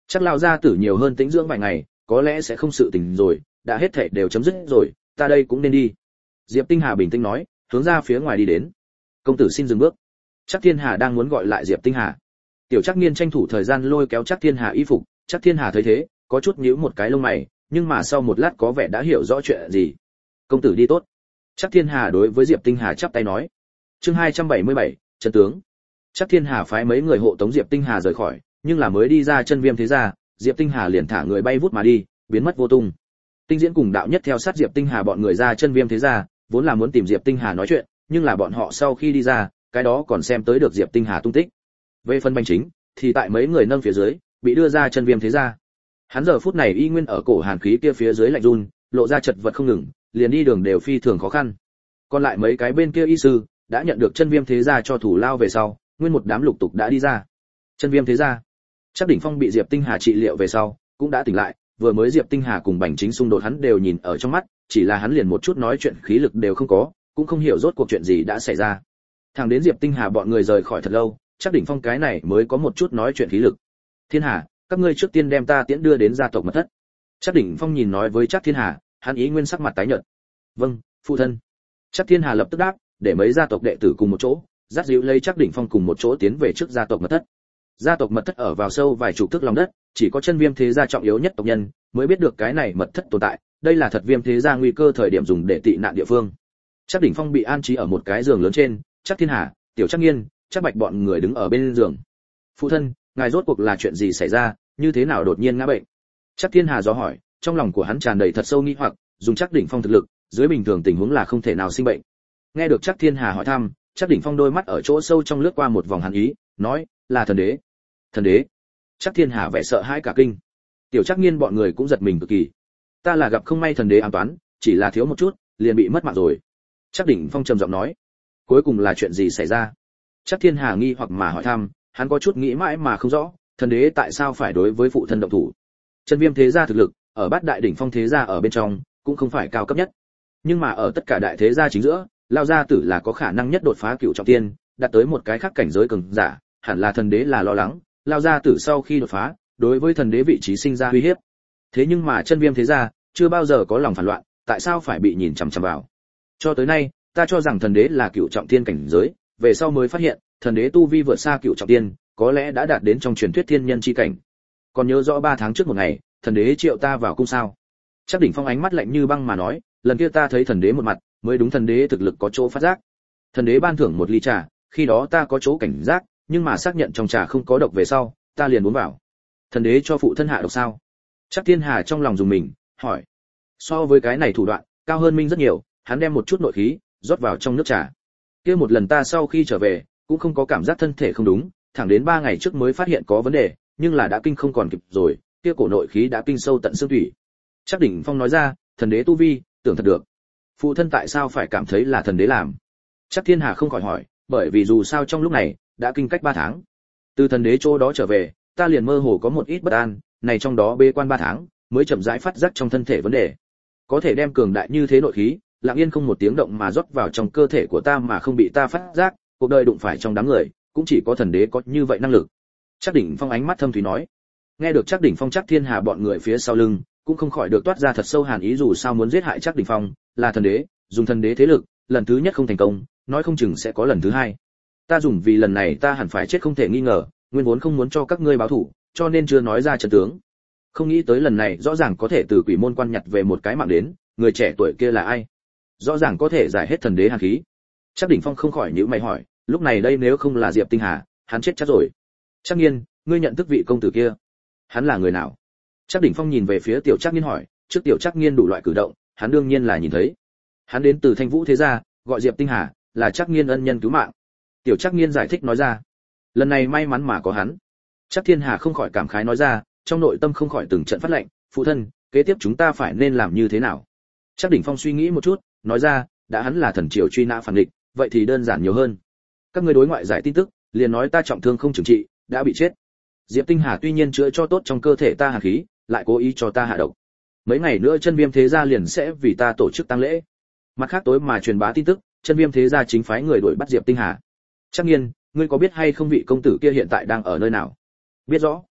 Chắc lao gia tử nhiều hơn tĩnh dưỡng vài ngày, có lẽ sẽ không sự tình rồi, đã hết thảy đều chấm dứt rồi, ta đây cũng nên đi. Diệp Tinh Hà bình tĩnh nói, hướng ra phía ngoài đi đến. Công tử xin dừng bước. Chắc Thiên Hà đang muốn gọi lại Diệp Tinh Hà. Tiểu Trác Nghiên tranh thủ thời gian lôi kéo Chắc Thiên Hà y phục, Chắc Thiên Hà thấy thế, có chút nhíu một cái lông mày, nhưng mà sau một lát có vẻ đã hiểu rõ chuyện gì. Công tử đi tốt. Chắc Thiên Hà đối với Diệp Tinh Hà chắp tay nói. Chương hai trăm bảy mươi bảy, chân tướng. Chắc Thiên Hà phái mấy người hộ tống Diệp Tinh Hà rời khỏi, nhưng là mới đi ra chân viêm thế gia, Diệp Tinh Hà liền thả người bay vút mà đi, biến mất vô tung. Tinh Diễn cùng đạo nhất theo sát Diệp Tinh Hà bọn người ra chân viêm thế gia, vốn là muốn tìm Diệp Tinh Hà nói chuyện, nhưng là bọn họ sau khi đi ra, cái đó còn xem tới được Diệp Tinh Hà tung tích. Về phần Bành Chính, thì tại mấy người nâng phía dưới, bị đưa ra chân viêm thế gia. Hắn giờ phút này y nguyên ở cổ hàn khí kia phía dưới lạnh run, lộ ra chật vật không ngừng, liền đi đường đều phi thường khó khăn. Còn lại mấy cái bên kia y sư đã nhận được chân viêm thế gia cho thủ lao về sau, nguyên một đám lục tục đã đi ra. Chân viêm thế gia, chắc đỉnh phong bị Diệp Tinh Hà trị liệu về sau, cũng đã tỉnh lại, vừa mới Diệp Tinh Hà cùng Bành Chính xung đột hắn đều nhìn ở trong mắt, chỉ là hắn liền một chút nói chuyện khí lực đều không có, cũng không hiểu rốt cuộc chuyện gì đã xảy ra. Thẳng đến Diệp Tinh Hà bọn người rời khỏi thật lâu, chắc đỉnh phong cái này mới có một chút nói chuyện khí lực. Thiên Hà, các ngươi trước tiên đem ta tiễn đưa đến gia tộc mật thất. Chắc đỉnh phong nhìn nói với chắc Thiên Hà, hắn ý nguyên sắc mặt tái nhợt. Vâng, phụ thân. Chắc Thiên Hà lập tức đáp, để mấy gia tộc đệ tử cùng một chỗ, dắt dịu lấy chắc đỉnh phong cùng một chỗ tiến về trước gia tộc mật thất. Gia tộc mật thất ở vào sâu vài chục thước lòng đất, chỉ có chân viêm thế gia trọng yếu nhất tộc nhân mới biết được cái này mật thất tồn tại, đây là thật viêm thế gia nguy cơ thời điểm dùng để tị nạn địa phương. Chắc đỉnh phong bị an trí ở một cái giường lớn trên, chắc Thiên Hà, Tiểu Trác Nghiên, chắc Bạch bọn người đứng ở bên giường. Phụ thân, ngài rốt cuộc là chuyện gì xảy ra, như thế nào đột nhiên ngã bệnh? Chắc Thiên Hà dò hỏi, trong lòng của hắn tràn đầy thật sâu nghi hoặc, dùng chắc đỉnh phong thực lực, dưới bình thường tình huống là không thể nào sinh bệnh. Nghe được chắc Thiên Hà hỏi thăm, chắc đỉnh phong đôi mắt ở chỗ sâu trong lướt qua một vòng hàn ý, nói, là thần đế. Thần đế? Chắc Thiên Hà vẻ sợ hãi cả kinh. Tiểu Trác Nghiên bọn người cũng giật mình cực kỳ. Ta là gặp không may thần đế ám toán, chỉ là thiếu một chút, liền bị mất mạng rồi. Chắc đỉnh phong trầm giọng nói. Cuối cùng là chuyện gì xảy ra? Chắc Thiên Hà nghi hoặc mà hỏi thăm, hắn có chút nghĩ mãi mà không rõ, thần đế tại sao phải đối với phụ thân động thủ? Chân viêm thế gia thực lực, ở bát đại đỉnh phong thế gia ở bên trong, cũng không phải cao cấp nhất. Nhưng mà ở tất cả đại thế gia chính giữa, Lao gia tử là có khả năng nhất đột phá cựu trọng tiên, đạt tới một cái khác cảnh giới cường giả, hẳn là thần đế là lo lắng, Lao gia tử sau khi đột phá, đối với thần đế vị trí sinh ra uy hiếp. Thế nhưng mà chân viêm thế gia chưa bao giờ có lòng phản loạn, tại sao phải bị nhìn chằm chằm vào? Cho tới nay, ta cho rằng thần đế là cựu trọng tiên cảnh giới, về sau mới phát hiện, thần đế tu vi vượt xa cựu trọng tiên, có lẽ đã đạt đến trong truyền thuyết thiên nhân chi cảnh. Còn nhớ rõ ba tháng trước một ngày, thần đế triệu ta vào cung sao? Chắc đỉnh phong ánh mắt lạnh như băng mà nói, lần kia ta thấy thần đế một mặt, mới đúng thần đế thực lực có chỗ phát giác. Thần đế ban thưởng một ly trà, khi đó ta có chỗ cảnh giác, nhưng mà xác nhận trong trà không có độc về sau, ta liền uống vào. Thần đế cho phụ thân hạ độc sao? Chắc Thiên Hà trong lòng dùng mình, hỏi. So với cái này thủ đoạn, cao hơn minh rất nhiều, hắn đem một chút nội khí rót vào trong nước trà. Kia một lần ta sau khi trở về, cũng không có cảm giác thân thể không đúng, thẳng đến ba ngày trước mới phát hiện có vấn đề, nhưng là đã kinh không còn kịp rồi, kia cổ nội khí đã kinh sâu tận xương thủy. Chắc đỉnh phong nói ra, thần đế tu vi, tưởng thật được. Phụ thân tại sao phải cảm thấy là thần đế làm? Chắc Thiên Hà không khỏi hỏi, bởi vì dù sao trong lúc này đã kinh cách ba tháng, từ thần đế chỗ đó trở về, ta liền mơ hồ có một ít bất an, này trong đó bế quan ba tháng, mới chậm rãi phát giác trong thân thể vấn đề. Có thể đem cường đại như thế nội khí, lặng yên không một tiếng động mà rót vào trong cơ thể của ta mà không bị ta phát giác, cuộc đời đụng phải trong đám người, cũng chỉ có thần đế có như vậy năng lực. Chắc đỉnh phong ánh mắt thâm thúy nói. Nghe được Chắc đỉnh phong Chắc Thiên Hà bọn người phía sau lưng, cũng không khỏi được toát ra thật sâu hàn ý, dù sao muốn giết hại Chắc đỉnh phong, là thần đế, dùng thần đế thế lực, lần thứ nhất không thành công, nói không chừng sẽ có lần thứ hai. Ta dùng vì lần này ta hẳn phải chết không thể nghi ngờ, nguyên vốn không muốn cho các ngươi báo thủ, cho nên chưa nói ra trận tướng. Không nghĩ tới lần này rõ ràng có thể từ quỷ môn quan nhặt về một cái mạng đến, người trẻ tuổi kia là ai? Rõ ràng có thể giải hết thần đế hàn khí. Chắc đỉnh phong không khỏi nhíu mày hỏi, lúc này đây nếu không là Diệp Tinh Hà, hắn chết chắc rồi. Chắc Nghiên, ngươi nhận thức vị công tử kia? Hắn là người nào? Chắc đỉnh phong nhìn về phía Tiểu Trác Nghiên hỏi, trước Tiểu Trác Nghiên đủ loại cử động, hắn đương nhiên là nhìn thấy. Hắn đến từ Thanh Vũ thế gia, gọi Diệp Tinh Hà, là Trác Nghiên ân nhân cứu mạng. Tiểu Trác Nghiên giải thích nói ra. Lần này may mắn mà có hắn. Chắc Thiên Hà không khỏi cảm khái nói ra, trong nội tâm không khỏi từng trận phát lệnh, phụ thân, kế tiếp chúng ta phải nên làm như thế nào? Chắc đỉnh phong suy nghĩ một chút, nói ra, đã hắn là thần triều truy nã phản địch, vậy thì đơn giản nhiều hơn. Các ngươi đối ngoại giải tin tức, liền nói ta trọng thương không chừng trị, đã bị chết. Diệp Tinh Hà tuy nhiên chữa cho tốt trong cơ thể ta hàn khí, lại cố ý cho ta hạ độc. Mấy ngày nữa chân viêm thế gia liền sẽ vì ta tổ chức tang lễ. Mặt khác tối mà truyền bá tin tức, chân viêm thế gia chính phái người đuổi bắt Diệp Tinh Hà. Chắc Nghiên, ngươi có biết hay không vị công tử kia hiện tại đang ở nơi nào? Biết rõ.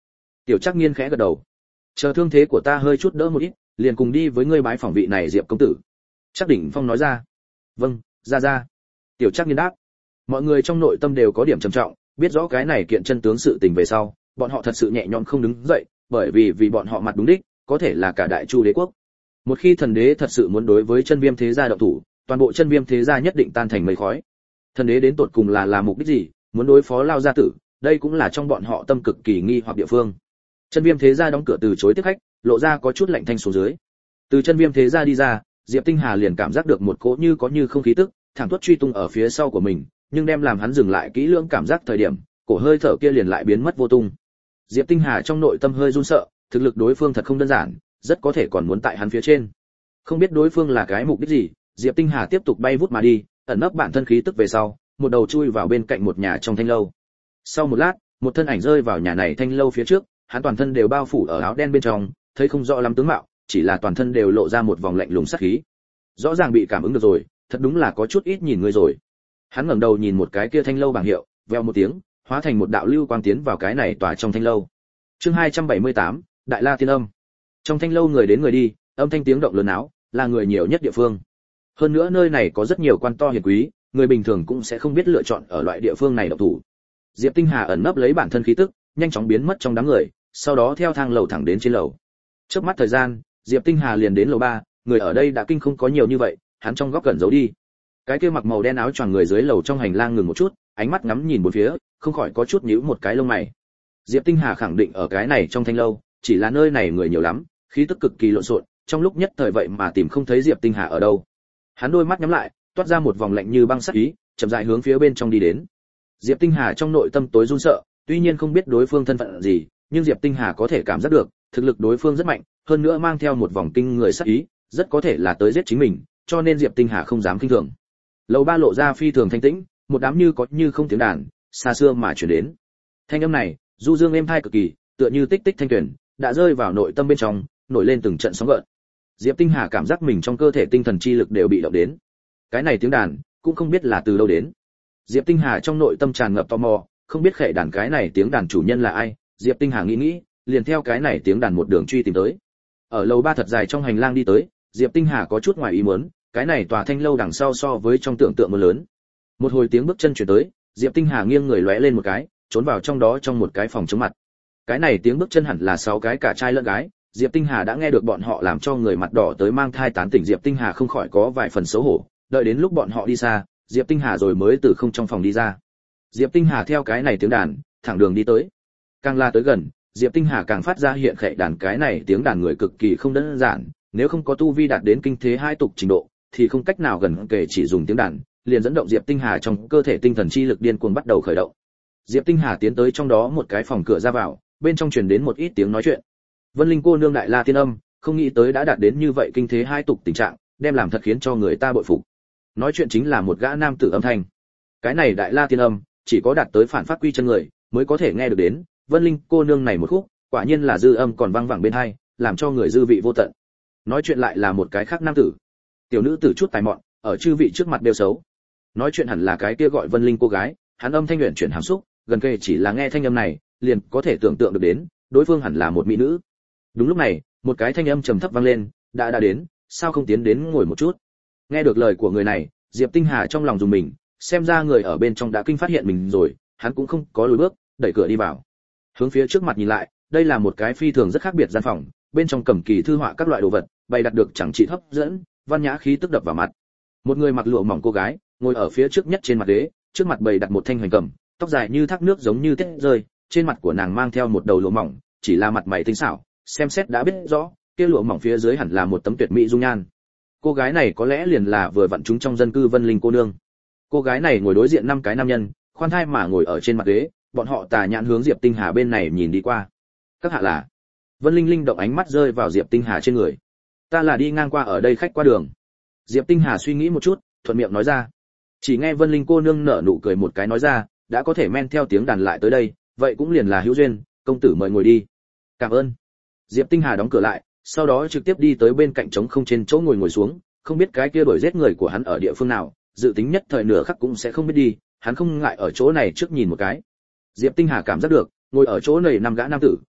Tiểu Trác Nghiên khẽ gật đầu. Chờ thương thế của ta hơi chút đỡ một ít, liền cùng đi với ngươi bái phỏng vị này Diệp công tử. Trác Đỉnh Phong nói ra. Vâng, ra ra. Tiểu Trác Nghiên đáp. Mọi người trong nội tâm đều có điểm trầm trọng, biết rõ cái này kiện chân tướng sự tình về sau, bọn họ thật sự nhẹ nhõm không đứng dậy, bởi vì vì bọn họ mặt đúng đích, có thể là cả Đại Chu đế quốc. Một khi thần đế thật sự muốn đối với chân viêm thế gia động thủ, toàn bộ chân viêm thế gia nhất định tan thành mây khói. Thần đế đến tột cùng là làm mục đích gì, muốn đối phó Lao gia tử, đây cũng là trong bọn họ tâm cực kỳ nghi hoặc địa phương. Chân viêm thế gia đóng cửa từ chối tiếp khách, lộ ra có chút lạnh thanh xuống dưới. Từ chân viêm thế gia đi ra, Diệp Tinh Hà liền cảm giác được một cỗ như có như không khí tức, thẳng tuốt truy tung ở phía sau của mình, nhưng đem làm hắn dừng lại kỹ lưỡng cảm giác thời điểm, cổ hơi thở kia liền lại biến mất vô tung. Diệp Tinh Hà trong nội tâm hơi run sợ, thực lực đối phương thật không đơn giản, rất có thể còn muốn tại hắn phía trên. Không biết đối phương là cái mục đích gì, Diệp Tinh Hà tiếp tục bay vút mà đi, ẩn nấp bản thân khí tức về sau, một đầu chui vào bên cạnh một nhà trong thanh lâu. Sau một lát, một thân ảnh rơi vào nhà này thanh lâu phía trước, hắn toàn thân đều bao phủ ở áo đen bên trong, thấy không rõ lắm tướng mạo, chỉ là toàn thân đều lộ ra một vòng lạnh lùng sát khí. Rõ ràng bị cảm ứng được rồi, thật đúng là có chút ít nhìn người rồi. Hắn ngẩng đầu nhìn một cái kia thanh lâu bảng hiệu, vèo một tiếng, hóa thành một đạo lưu quang tiến vào cái này tòa trong thanh lâu. Chương hai trăm bảy mươi tám, Đại La Tiên Âm. Trong thanh lâu người đến người đi, âm thanh tiếng động lớn áo, là người nhiều nhất địa phương. Hơn nữa nơi này có rất nhiều quan to hiền quý, người bình thường cũng sẽ không biết lựa chọn ở loại địa phương này động thủ. Diệp Tinh Hà ẩn nấp lấy bản thân khí tức, nhanh chóng biến mất trong đám người, sau đó theo thang lầu thẳng đến trên lầu. Chớp mắt thời gian, Diệp Tinh Hà liền đến lầu ba, người ở đây đã kinh không có nhiều như vậy, hắn trong góc gần giấu đi. Cái kia mặc màu đen áo choàng người dưới lầu trong hành lang ngừng một chút, ánh mắt ngắm nhìn bốn phía, không khỏi có chút nhíu một cái lông mày. Diệp Tinh Hà khẳng định ở cái này trong thanh lâu, chỉ là nơi này người nhiều lắm, khí tức cực kỳ lộn xộn, trong lúc nhất thời vậy mà tìm không thấy Diệp Tinh Hà ở đâu. Hắn đôi mắt nhắm lại, toát ra một vòng lạnh như băng sắc ý, chậm rãi hướng phía bên trong đi đến. Diệp Tinh Hà trong nội tâm tối run sợ, tuy nhiên không biết đối phương thân phận gì, nhưng Diệp Tinh Hà có thể cảm giác được, thực lực đối phương rất mạnh, hơn nữa mang theo một vòng kinh người sắc ý, rất có thể là tới giết chính mình, cho nên Diệp Tinh Hà không dám khinh thường. Lầu ba lộ ra phi thường thanh tĩnh, một đám như có như không tiếng đàn, xa xưa mà truyền đến. Thanh âm này, du dương êm tai cực kỳ, tựa như tích tích thanh tuyển, đã rơi vào nội tâm bên trong, nổi lên từng trận sóng gợn. Diệp Tinh Hà cảm giác mình trong cơ thể tinh thần chi lực đều bị động đến. Cái này tiếng đàn, cũng không biết là từ đâu đến. Diệp Tinh Hà trong nội tâm tràn ngập tò mò, không biết khệ đàn cái này tiếng đàn chủ nhân là ai. Diệp Tinh Hà nghĩ nghĩ, liền theo cái này tiếng đàn một đường truy tìm tới. Ở lầu ba thật dài trong hành lang đi tới, Diệp Tinh Hà có chút ngoài ý muốn, cái này tòa thanh lâu đằng sau so với trong tưởng tượng một lớn. Một hồi tiếng bước chân truyền tới, Diệp Tinh Hà nghiêng người lóe lên một cái, trốn vào trong đó trong một cái phòng chống mặt. Cái này tiếng bước chân hẳn là sáu cái cả trai lẫn gái, Diệp Tinh Hà đã nghe được bọn họ làm cho người mặt đỏ tới mang thai tán tỉnh. Diệp Tinh Hà không khỏi có vài phần xấu hổ, đợi đến lúc bọn họ đi xa, Diệp Tinh Hà rồi mới từ không trong phòng đi ra. Diệp Tinh Hà theo cái này tiếng đàn, thẳng đường đi tới. Càng la tới gần, Diệp Tinh Hà càng phát ra hiện khệ đàn cái này tiếng đàn người cực kỳ không đơn giản, nếu không có tu vi đạt đến kinh thế hai tục trình độ, thì không cách nào gần kể chỉ dùng tiếng đàn, liền dẫn động Diệp Tinh Hà trong cơ thể tinh thần chi lực điên cuồng bắt đầu khởi động. Diệp Tinh Hà tiến tới trong đó một cái phòng cửa ra vào, bên trong truyền đến một ít tiếng nói chuyện. Vân Linh cô nương Đại La Tiên Âm, không nghĩ tới đã đạt đến như vậy kinh thế hai tục tình trạng, đem làm thật khiến cho người ta bội phục. Nói chuyện chính là một gã nam tử âm thanh. Cái này Đại La Tiên Âm, chỉ có đạt tới phản pháp quy chân người mới có thể nghe được đến. Vân Linh cô nương này một khúc, quả nhiên là dư âm còn vang vẳng bên tai, làm cho người dư vị vô tận. Nói chuyện lại là một cái khác nam tử. Tiểu nữ tử chút tài mọn, ở chư vị trước mặt đều xấu. Nói chuyện hẳn là cái kia gọi Vân Linh cô gái, hắn âm thanh luyện chuyển hàm xúc, gần kề chỉ là nghe thanh âm này, liền có thể tưởng tượng được đến, đối phương hẳn là một mỹ nữ. Đúng lúc này, một cái thanh âm trầm thấp vang lên, đã đã đến, sao không tiến đến ngồi một chút. Nghe được lời của người này, Diệp Tinh Hà trong lòng dùng mình, xem ra người ở bên trong đã kinh phát hiện mình rồi, hắn cũng không có lùi bước, đẩy cửa đi vào. Hướng phía trước mặt nhìn lại, đây là một cái phi thường rất khác biệt gian phòng, bên trong cầm kỳ thư họa các loại đồ vật, bày đặt được chẳng chỉ hấp dẫn, văn nhã khí tức đập vào mặt. Một người mặc lụa mỏng cô gái, ngồi ở phía trước nhất trên mặt ghế, trước mặt bày đặt một thanh hoành cầm, tóc dài như thác nước giống như tiết rơi, trên mặt của nàng mang theo một đầu lụa mỏng, chỉ là mặt mày tinh xảo, xem xét đã biết rõ, kia lụa mỏng phía dưới hẳn là một tấm tuyệt mỹ dung nhan. Cô gái này có lẽ liền là vừa vặn chúng trong dân cư Vân Linh cô nương. Cô gái này ngồi đối diện năm cái nam nhân, khoan thai mà ngồi ở trên mặt ghế, bọn họ tà nhãn hướng Diệp Tinh Hà bên này nhìn đi qua. Các hạ là? Vân Linh linh động ánh mắt rơi vào Diệp Tinh Hà trên người. Ta là đi ngang qua ở đây khách qua đường. Diệp Tinh Hà suy nghĩ một chút, thuận miệng nói ra. Chỉ nghe Vân Linh cô nương nở nụ cười một cái nói ra, đã có thể men theo tiếng đàn lại tới đây, vậy cũng liền là hữu duyên, công tử mời ngồi đi. Cảm ơn. Diệp Tinh Hà đóng cửa lại, sau đó trực tiếp đi tới bên cạnh trống không trên chỗ ngồi ngồi xuống, không biết cái kia đuổi giết người của hắn ở địa phương nào, dự tính nhất thời nửa khắc cũng sẽ không biết đi, hắn không ngại ở chỗ này trước nhìn một cái. Diệp Tinh Hà cảm giác được, ngồi ở chỗ này năm gã nam tử,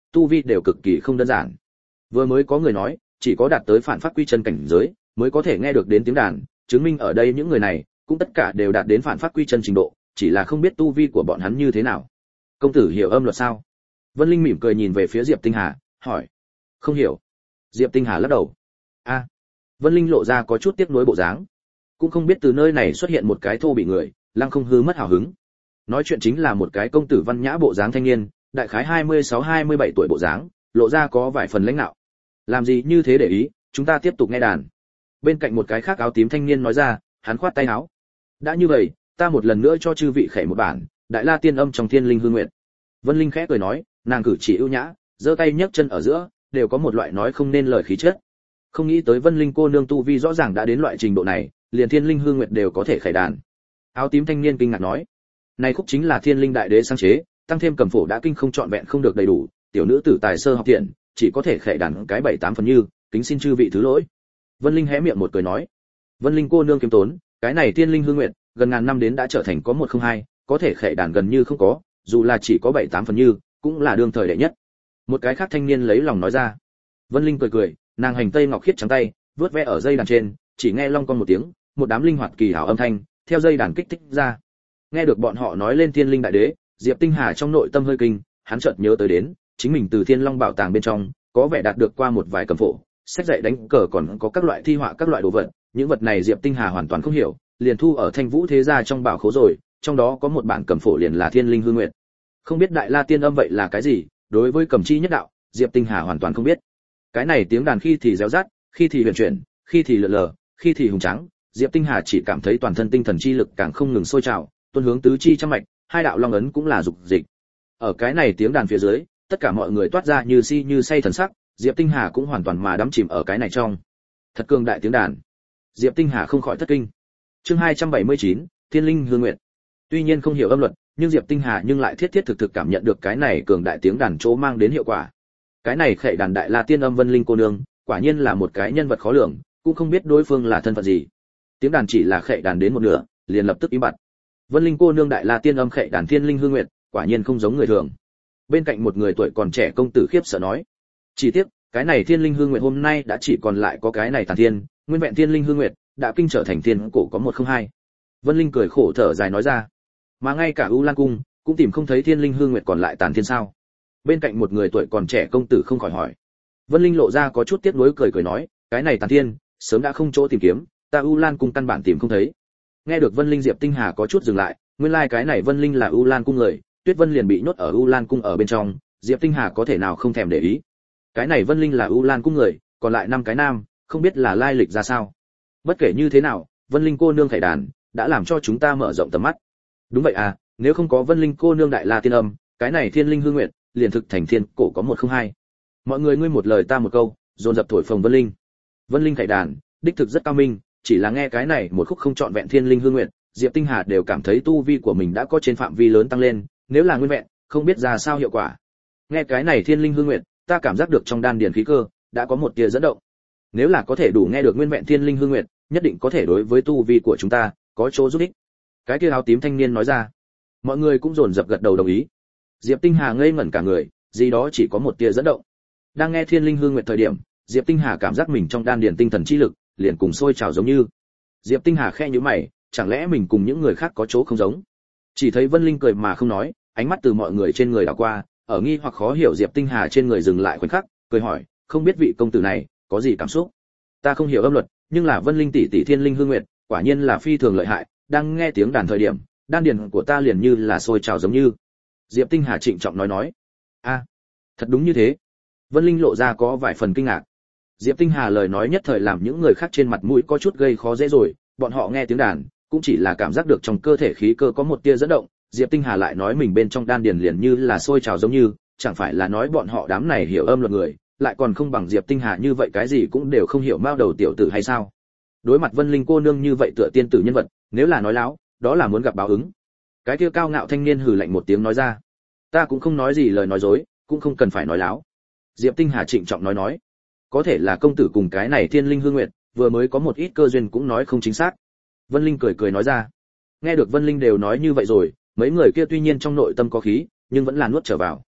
tu vi đều cực kỳ không đơn giản. Vừa mới có người nói, chỉ có đạt tới phản pháp quy chân cảnh giới mới có thể nghe được đến tiếng đàn, chứng minh ở đây những người này cũng tất cả đều đạt đến phản pháp quy chân trình độ, chỉ là không biết tu vi của bọn hắn như thế nào. Công tử hiểu âm luật sao? Vân Linh mỉm cười nhìn về phía Diệp Tinh Hà, hỏi. Không hiểu. Diệp Tinh Hà lắc đầu. A. Vân Linh lộ ra có chút tiếc nuối bộ dáng. Cũng không biết từ nơi này xuất hiện một cái thô bị người, lăng không hư mất hào hứng. Nói chuyện chính là một cái công tử văn nhã bộ dáng thanh niên, đại khái hai mươi sáu hai mươi bảy tuổi bộ dáng, lộ ra có vài phần lãnh nạo. Làm gì như thế để ý, chúng ta tiếp tục nghe đàn. Bên cạnh một cái khác áo tím thanh niên nói ra, hắn khoát tay áo. Đã như vậy, ta một lần nữa cho chư vị khẩy một bản, Đại La Tiên Âm trong Thiên Linh Hương Nguyện. Vân Linh khẽ cười nói, nàng cử chỉ ưu nhã, giơ tay nhấc chân ở giữa, đều có một loại nói không nên lời khí chất. Không nghĩ tới Vân Linh cô nương tu vi rõ ràng đã đến loại trình độ này, liền Thiên Linh Hương Nguyệt đều có thể khải đàn. Áo tím thanh niên kinh ngạc nói, này khúc chính là Thiên Linh Đại Đế sáng chế, tăng thêm cầm phổ đã kinh không trọn vẹn không được đầy đủ, tiểu nữ tử tài sơ học thiện, chỉ có thể khải đàn cái bảy tám phần như, kính xin chư vị thứ lỗi. Vân Linh hé miệng một cười nói, Vân Linh cô nương kiêm tốn, cái này Thiên Linh Hương Nguyệt, gần ngàn năm đến đã trở thành có một không hai, có thể khải đàn gần như không có, dù là chỉ có bảy tám phần như, cũng là đương thời đệ nhất. Một cái khác thanh niên lấy lòng nói ra. Vân Linh cười cười, nàng hành tây ngọc khiết trắng tay, vướt ve ở dây đàn trên, chỉ nghe long con một tiếng, một đám linh hoạt kỳ hảo âm thanh theo dây đàn kích thích ra. Nghe được bọn họ nói lên Thiên Linh Đại Đế, Diệp Tinh Hà trong nội tâm hơi kinh, hắn chợt nhớ tới đến, chính mình từ Thiên Long bảo tàng bên trong có vẻ đạt được qua một vài cầm phổ, sách dạy đánh cờ còn có các loại thi họa các loại đồ vật, những vật này Diệp Tinh Hà hoàn toàn không hiểu, liền thu ở Thanh Vũ thế gia trong bảo khố rồi, trong đó có một bản cầm phổ liền là Thiên Linh Hương Nguyệt. Không biết Đại La Tiên Âm vậy là cái gì, đối với cầm chi nhất đạo, Diệp Tinh Hà hoàn toàn không biết. Cái này tiếng đàn khi thì réo rắt, khi thì huyền chuyển, khi thì lượn lờ, khi thì hùng tráng, Diệp Tinh Hà chỉ cảm thấy toàn thân tinh thần chi lực càng không ngừng sôi trào, tuôn hướng tứ chi trăm mạch, hai đạo long ấn cũng là dục dịch. Ở cái này tiếng đàn phía dưới, tất cả mọi người toát ra như si như say thần sắc, Diệp Tinh Hà cũng hoàn toàn mà đắm chìm ở cái này trong. Thật cường đại tiếng đàn. Diệp Tinh Hà không khỏi thất kinh. Chương hai trăm bảy mươi chín, Thiên Linh Hương Nguyệt. Tuy nhiên không hiểu âm luật, nhưng Diệp Tinh Hà nhưng lại thiết thiết thực thực cảm nhận được cái này cường đại tiếng đàn chỗ mang đến hiệu quả. Cái này khệ đàn Đại La Tiên Âm Vân Linh cô nương, quả nhiên là một cái nhân vật khó lường, cũng không biết đối phương là thân phận gì. Tiếng đàn chỉ là khệ đàn đến một nửa, liền lập tức im bặt. Vân Linh cô nương Đại La Tiên Âm khệ đàn Thiên Linh Hương Nguyệt, quả nhiên không giống người thường. Bên cạnh một người tuổi còn trẻ công tử khiếp sợ nói, chỉ tiếc, cái này Thiên Linh Hương Nguyệt hôm nay đã chỉ còn lại có cái này tàn thiên, nguyên vẹn Thiên Linh Hương Nguyệt đã kinh trở thành thiên cổ có một không hai. Vân Linh cười khổ thở dài nói ra, mà ngay cả U Lan cung cũng tìm không thấy Thiên Linh Hương Nguyệt còn lại tàn thiên sao? Bên cạnh một người tuổi còn trẻ công tử không khỏi hỏi. Vân Linh lộ ra có chút tiếc nuối cười cười nói, cái này tàn thiên, sớm đã không chỗ tìm kiếm, ta U Lan cung căn bản tìm không thấy. Nghe được Vân Linh, Diệp Tinh Hà có chút dừng lại, nguyên lai like cái này Vân Linh là U Lan cung người, Tuyết Vân liền bị nhốt ở U Lan cung ở bên trong, Diệp Tinh Hà có thể nào không thèm để ý. Cái này Vân Linh là U Lan cung người, còn lại năm cái nam, không biết là lai lịch ra sao. Bất kể như thế nào, Vân Linh cô nương khải đàn đã làm cho chúng ta mở rộng tầm mắt. Đúng vậy à, nếu không có Vân Linh cô nương Đại La Tiên Âm, cái này Thiên Linh Hương Nguyệt liền thực thành thiên cổ có một không hai. Mọi người ngươi một lời ta một câu, dồn dập thổi phồng Vân Linh. Vân Linh khải đàn, đích thực rất cao minh, chỉ là nghe cái này một khúc không trọn vẹn Thiên Linh Hương Nguyệt, Diệp Tinh Hà đều cảm thấy tu vi của mình đã có trên phạm vi lớn tăng lên, nếu là nguyên vẹn, không biết ra sao hiệu quả. Nghe cái này Thiên Linh Hương Nguyệt, ta cảm giác được trong đan điền khí cơ đã có một tia dẫn động. Nếu là có thể đủ nghe được nguyên vẹn Thiên Linh Hương Nguyệt, nhất định có thể đối với tu vi của chúng ta có chỗ giúp ích. Cái kia áo tím thanh niên nói ra. Mọi người cũng dồn dập gật đầu đồng ý. Diệp Tinh Hà ngây ngẩn cả người, gì đó chỉ có một tia dẫn động. Đang nghe Thiên Linh Hương Nguyệt thời điểm, Diệp Tinh Hà cảm giác mình trong đan điền tinh thần chi lực liền cùng sôi trào giống như. Diệp Tinh Hà khẽ nhíu mày, chẳng lẽ mình cùng những người khác có chỗ không giống? Chỉ thấy Vân Linh cười mà không nói, ánh mắt từ mọi người trên người đảo qua, ở nghi hoặc khó hiểu Diệp Tinh Hà trên người dừng lại khoảnh khắc, cười hỏi, không biết vị công tử này có gì cảm xúc? Ta không hiểu âm luật, nhưng là Vân Linh tỷ tỷ Thiên Linh Hương Nguyệt, quả nhiên là phi thường lợi hại, đang nghe tiếng đàn thời điểm, đan điền của ta liền như là sôi trào giống như. Diệp Tinh Hà trịnh trọng nói nói. A, thật đúng như thế. Vân Linh lộ ra có vài phần kinh ngạc. Diệp Tinh Hà lời nói nhất thời làm những người khác trên mặt mũi có chút gây khó dễ rồi, bọn họ nghe tiếng đàn, cũng chỉ là cảm giác được trong cơ thể khí cơ có một tia dẫn động, Diệp Tinh Hà lại nói mình bên trong đan điền liền như là sôi trào giống như, chẳng phải là nói bọn họ đám này hiểu âm luật người, lại còn không bằng Diệp Tinh Hà như vậy cái gì cũng đều không hiểu mao đầu tiểu tử hay sao? Đối mặt Vân Linh cô nương như vậy tựa tiên tử nhân vật, nếu là nói láo, đó là muốn gặp báo ứng. Cái kia cao ngạo thanh niên hừ lạnh một tiếng nói ra, ta cũng không nói gì lời nói dối, cũng không cần phải nói láo. Diệp Tinh Hà trịnh trọng nói nói, có thể là công tử cùng cái này Thiên Linh Hương Nguyệt vừa mới có một ít cơ duyên cũng nói không chính xác. Vân Linh cười cười nói ra. Nghe được Vân Linh đều nói như vậy rồi, mấy người kia tuy nhiên trong nội tâm có khí, nhưng vẫn là nuốt trở vào.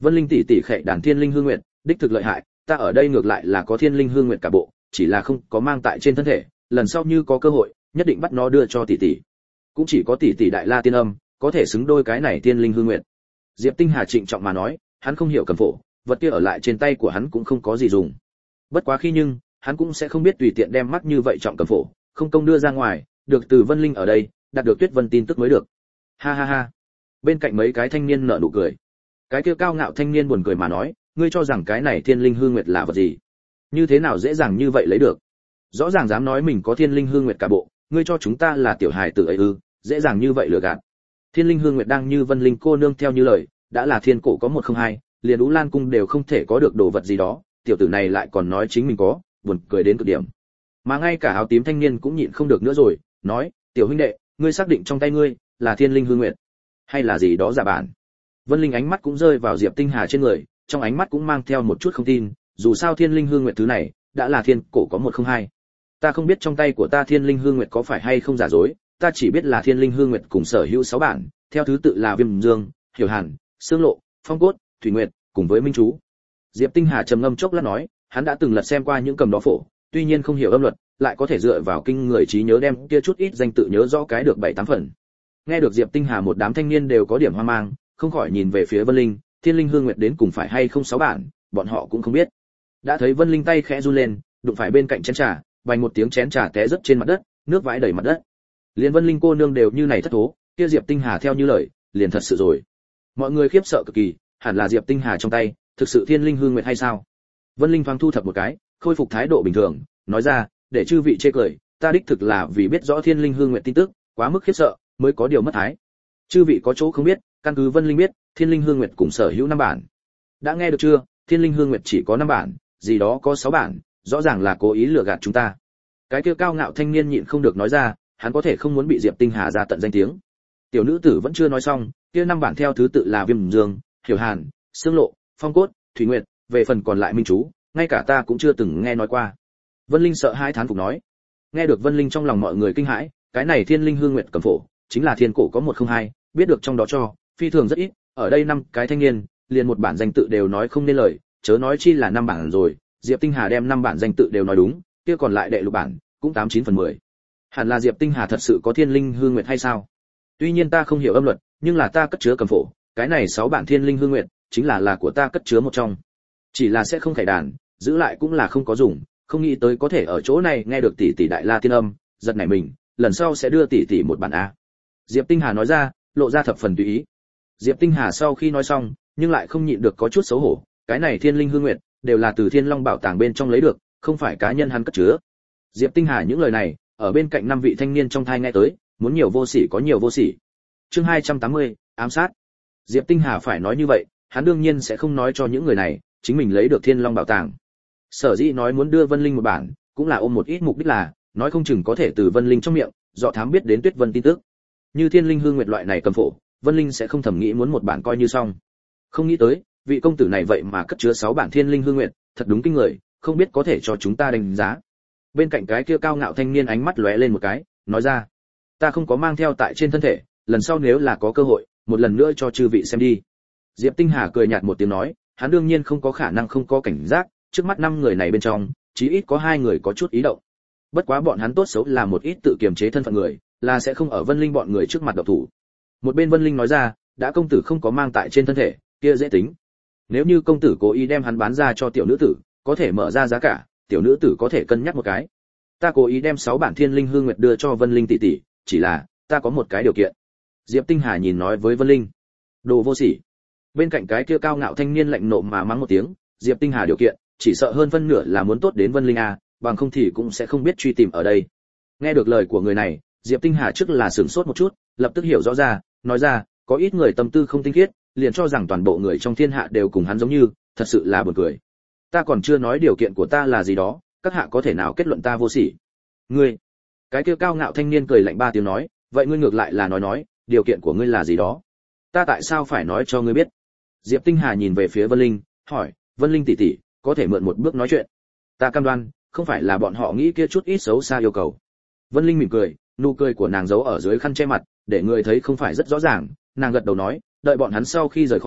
Vân Linh tỷ tỷ khệ đàn Thiên Linh Hương Nguyệt, đích thực lợi hại, ta ở đây ngược lại là có Thiên Linh Hương Nguyệt cả bộ, chỉ là không có mang tại trên thân thể, lần sau như có cơ hội, nhất định bắt nó đưa cho tỷ tỷ. Cũng chỉ có tỷ tỷ Đại La Tiên Âm có thể xứng đôi cái này Thiên Linh Hương Nguyệt. Diệp Tinh Hà trịnh trọng mà nói, hắn không hiểu cầm phổ, vật kia ở lại trên tay của hắn cũng không có gì dùng. Bất quá khi nhưng, hắn cũng sẽ không biết tùy tiện đem mắt như vậy trọng cầm phổ, không công đưa ra ngoài, được từ Vân Linh ở đây, đạt được Tuyết Vân tin tức mới được. Ha ha ha. Bên cạnh mấy cái thanh niên nở nụ cười. Cái kia cao ngạo thanh niên buồn cười mà nói, ngươi cho rằng cái này Thiên Linh Hương Nguyệt là vật gì? Như thế nào dễ dàng như vậy lấy được? Rõ ràng dám nói mình có Thiên Linh Hương Nguyệt cả bộ, ngươi cho chúng ta là tiểu hài tử ấy ư? Dễ dàng như vậy lừa gạt. Thiên Linh Hương Nguyệt đang như Vân Linh cô nương theo như lời, đã là thiên cổ có một không hai, liền Ú Lan cung đều không thể có được đồ vật gì đó, tiểu tử này lại còn nói chính mình có, buồn cười đến cực điểm. Mà ngay cả áo tím thanh niên cũng nhịn không được nữa rồi, nói, tiểu huynh đệ, ngươi xác định trong tay ngươi là Thiên Linh Hương Nguyệt, hay là gì đó giả bản? Vân Linh ánh mắt cũng rơi vào Diệp Tinh Hà trên người, trong ánh mắt cũng mang theo một chút không tin, dù sao Thiên Linh Hương Nguyệt thứ này đã là thiên cổ có một không hai. Ta không biết trong tay của ta Thiên Linh Hương Nguyệt có phải hay không giả dối, ta chỉ biết là Thiên Linh Hương Nguyệt cùng sở hữu sáu bản, theo thứ tự là Viêm Dương, Hiểu Hàn, Sương Lộ, Phong Cốt, Thủy Nguyệt, cùng với Minh Chú. Diệp Tinh Hà trầm ngâm chốc lát nói, hắn đã từng lật xem qua những cầm đó phổ, tuy nhiên không hiểu âm luật, lại có thể dựa vào kinh người trí nhớ đem kia chút ít danh tự nhớ rõ cái được bảy tám phần. Nghe được Diệp Tinh Hà một đám thanh niên đều có điểm hoang mang, không khỏi nhìn về phía Vân Linh, Thiên Linh Hương Nguyệt đến cùng phải hay không sáu bản, bọn họ cũng không biết. Đã thấy Vân Linh tay khẽ run lên, đụng phải bên cạnh chén trà, vang một tiếng chén trà té rớt trên mặt đất, nước vãi đầy mặt đất. Liên Vân Linh cô nương đều như này thất thố, kia Diệp Tinh Hà theo như lời, liền thật sự rồi. Mọi người khiếp sợ cực kỳ, hẳn là Diệp Tinh Hà trong tay, thực sự Thiên Linh Hương Nguyệt hay sao? Vân Linh thoáng thu thập một cái, khôi phục thái độ bình thường, nói ra, để chư vị chê cười, ta đích thực là vì biết rõ Thiên Linh Hương Nguyệt tin tức, quá mức khiếp sợ, mới có điều mất thái. Chư vị có chỗ không biết, căn cứ Vân Linh biết, Thiên Linh Hương Nguyệt cùng sở hữu năm bản. Đã nghe được chưa? Thiên Linh Hương Nguyệt chỉ có năm bản, gì đó có sáu bản, rõ ràng là cố ý lừa gạt chúng ta. Cái kia cao ngạo thanh niên nhịn không được nói ra, hắn có thể không muốn bị Diệp Tinh Hà ra tận danh tiếng. Tiểu nữ tử vẫn chưa nói xong, kia năm bản theo thứ tự là Viêm Dương, Hiểu Hàn, Sương Lộ, Phong Cốt, Thủy Nguyệt, về phần còn lại Minh Chú, ngay cả ta cũng chưa từng nghe nói qua. Vân Linh sợ hãi thán phục nói. Nghe được Vân Linh trong lòng mọi người kinh hãi, cái này Thiên Linh Hương Nguyệt cầm phổ, chính là thiên cổ có một không hai, biết được trong đó cho, phi thường rất ít, ở đây năm cái thanh niên, liền một bản danh tự đều nói không nên lời, chớ nói chi là năm bản rồi, Diệp Tinh Hà đem năm bản danh tự đều nói đúng, kia còn lại đệ lục bản, cũng tám chín phần mười. Hẳn là Diệp Tinh Hà thật sự có Thiên Linh Hương Nguyệt hay sao? Tuy nhiên ta không hiểu âm luật, nhưng là ta cất chứa cầm phổ, cái này sáu bản Thiên Linh Hương Nguyệt, chính là là của ta cất chứa một trong. Chỉ là sẽ không khải đàn, giữ lại cũng là không có dùng, không nghĩ tới có thể ở chỗ này nghe được tỷ tỷ Đại La Tiên Âm, giật nảy mình, lần sau sẽ đưa tỷ tỷ một bản a. Diệp Tinh Hà nói ra, lộ ra thập phần tùy ý. Diệp Tinh Hà sau khi nói xong, nhưng lại không nhịn được có chút xấu hổ, cái này Thiên Linh Hương Nguyệt đều là từ Thiên Long bảo tàng bên trong lấy được, không phải cá nhân hắn cất chứa. Diệp Tinh Hà những lời này, ở bên cạnh năm vị thanh niên trong thai nghe tới, muốn nhiều vô sỉ có nhiều vô sỉ. Chương hai trăm tám mươi, ám sát. Diệp Tinh Hà phải nói như vậy, hắn đương nhiên sẽ không nói cho những người này, chính mình lấy được Thiên Long bảo tàng. Sở dĩ nói muốn đưa Vân Linh một bản, cũng là ôm một ít mục đích là, nói không chừng có thể từ Vân Linh trong miệng, dọ thám biết đến Tuyết Vân tin tức. Như Thiên Linh Hương Nguyệt loại này cầm phổ, Vân Linh sẽ không thầm nghĩ muốn một bản coi như xong. Không nghĩ tới, vị công tử này vậy mà cất chứa sáu bản Thiên Linh Hương Nguyệt, thật đúng kinh người, không biết có thể cho chúng ta đánh giá. Bên cạnh cái kia cao ngạo thanh niên ánh mắt lóe lên một cái, nói ra, ta không có mang theo tại trên thân thể, lần sau nếu là có cơ hội, một lần nữa cho chư vị xem đi. Diệp Tinh Hà cười nhạt một tiếng nói, hắn đương nhiên không có khả năng không có cảnh giác, trước mắt năm người này bên trong, chí ít có hai người có chút ý động. Bất quá bọn hắn tốt xấu là một ít tự kiềm chế thân phận người, là sẽ không ở Vân Linh bọn người trước mặt độc thủ. Một bên Vân Linh nói ra, đã công tử không có mang tại trên thân thể, kia dễ tính. Nếu như công tử cố ý đem hắn bán ra cho tiểu nữ tử, có thể mở ra giá cả, tiểu nữ tử có thể cân nhắc một cái. Ta cố ý đem sáu bản Thiên Linh Hương Nguyệt đưa cho Vân Linh tỷ tỷ, chỉ là ta có một cái điều kiện. Diệp Tinh Hà nhìn nói với Vân Linh, đồ vô sỉ. Bên cạnh cái kia cao ngạo thanh niên lạnh nộ mà mắng một tiếng, Diệp Tinh Hà điều kiện, chỉ sợ hơn phân nửa là muốn tốt đến Vân Linh a, bằng không thì cũng sẽ không biết truy tìm ở đây. Nghe được lời của người này, Diệp Tinh Hà trước là sửng sốt một chút, lập tức hiểu rõ ra, nói ra, có ít người tâm tư không tinh khiết, liền cho rằng toàn bộ người trong thiên hạ đều cùng hắn giống như, thật sự là buồn cười. Ta còn chưa nói điều kiện của ta là gì đó, các hạ có thể nào kết luận ta vô sỉ? Ngươi, cái kia cao ngạo thanh niên cười lạnh ba tiếng nói, vậy ngươi ngược lại là nói nói, điều kiện của ngươi là gì đó? Ta tại sao phải nói cho ngươi biết? Diệp Tinh Hà nhìn về phía Vân Linh, hỏi, Vân Linh tỷ tỷ, có thể mượn một bước nói chuyện? Ta cam đoan, không phải là bọn họ nghĩ kia chút ít xấu xa yêu cầu. Vân Linh mỉm cười, nụ cười của nàng giấu ở dưới khăn che mặt, để người thấy không phải rất rõ ràng, nàng gật đầu nói, đợi bọn hắn sau khi rời khỏi,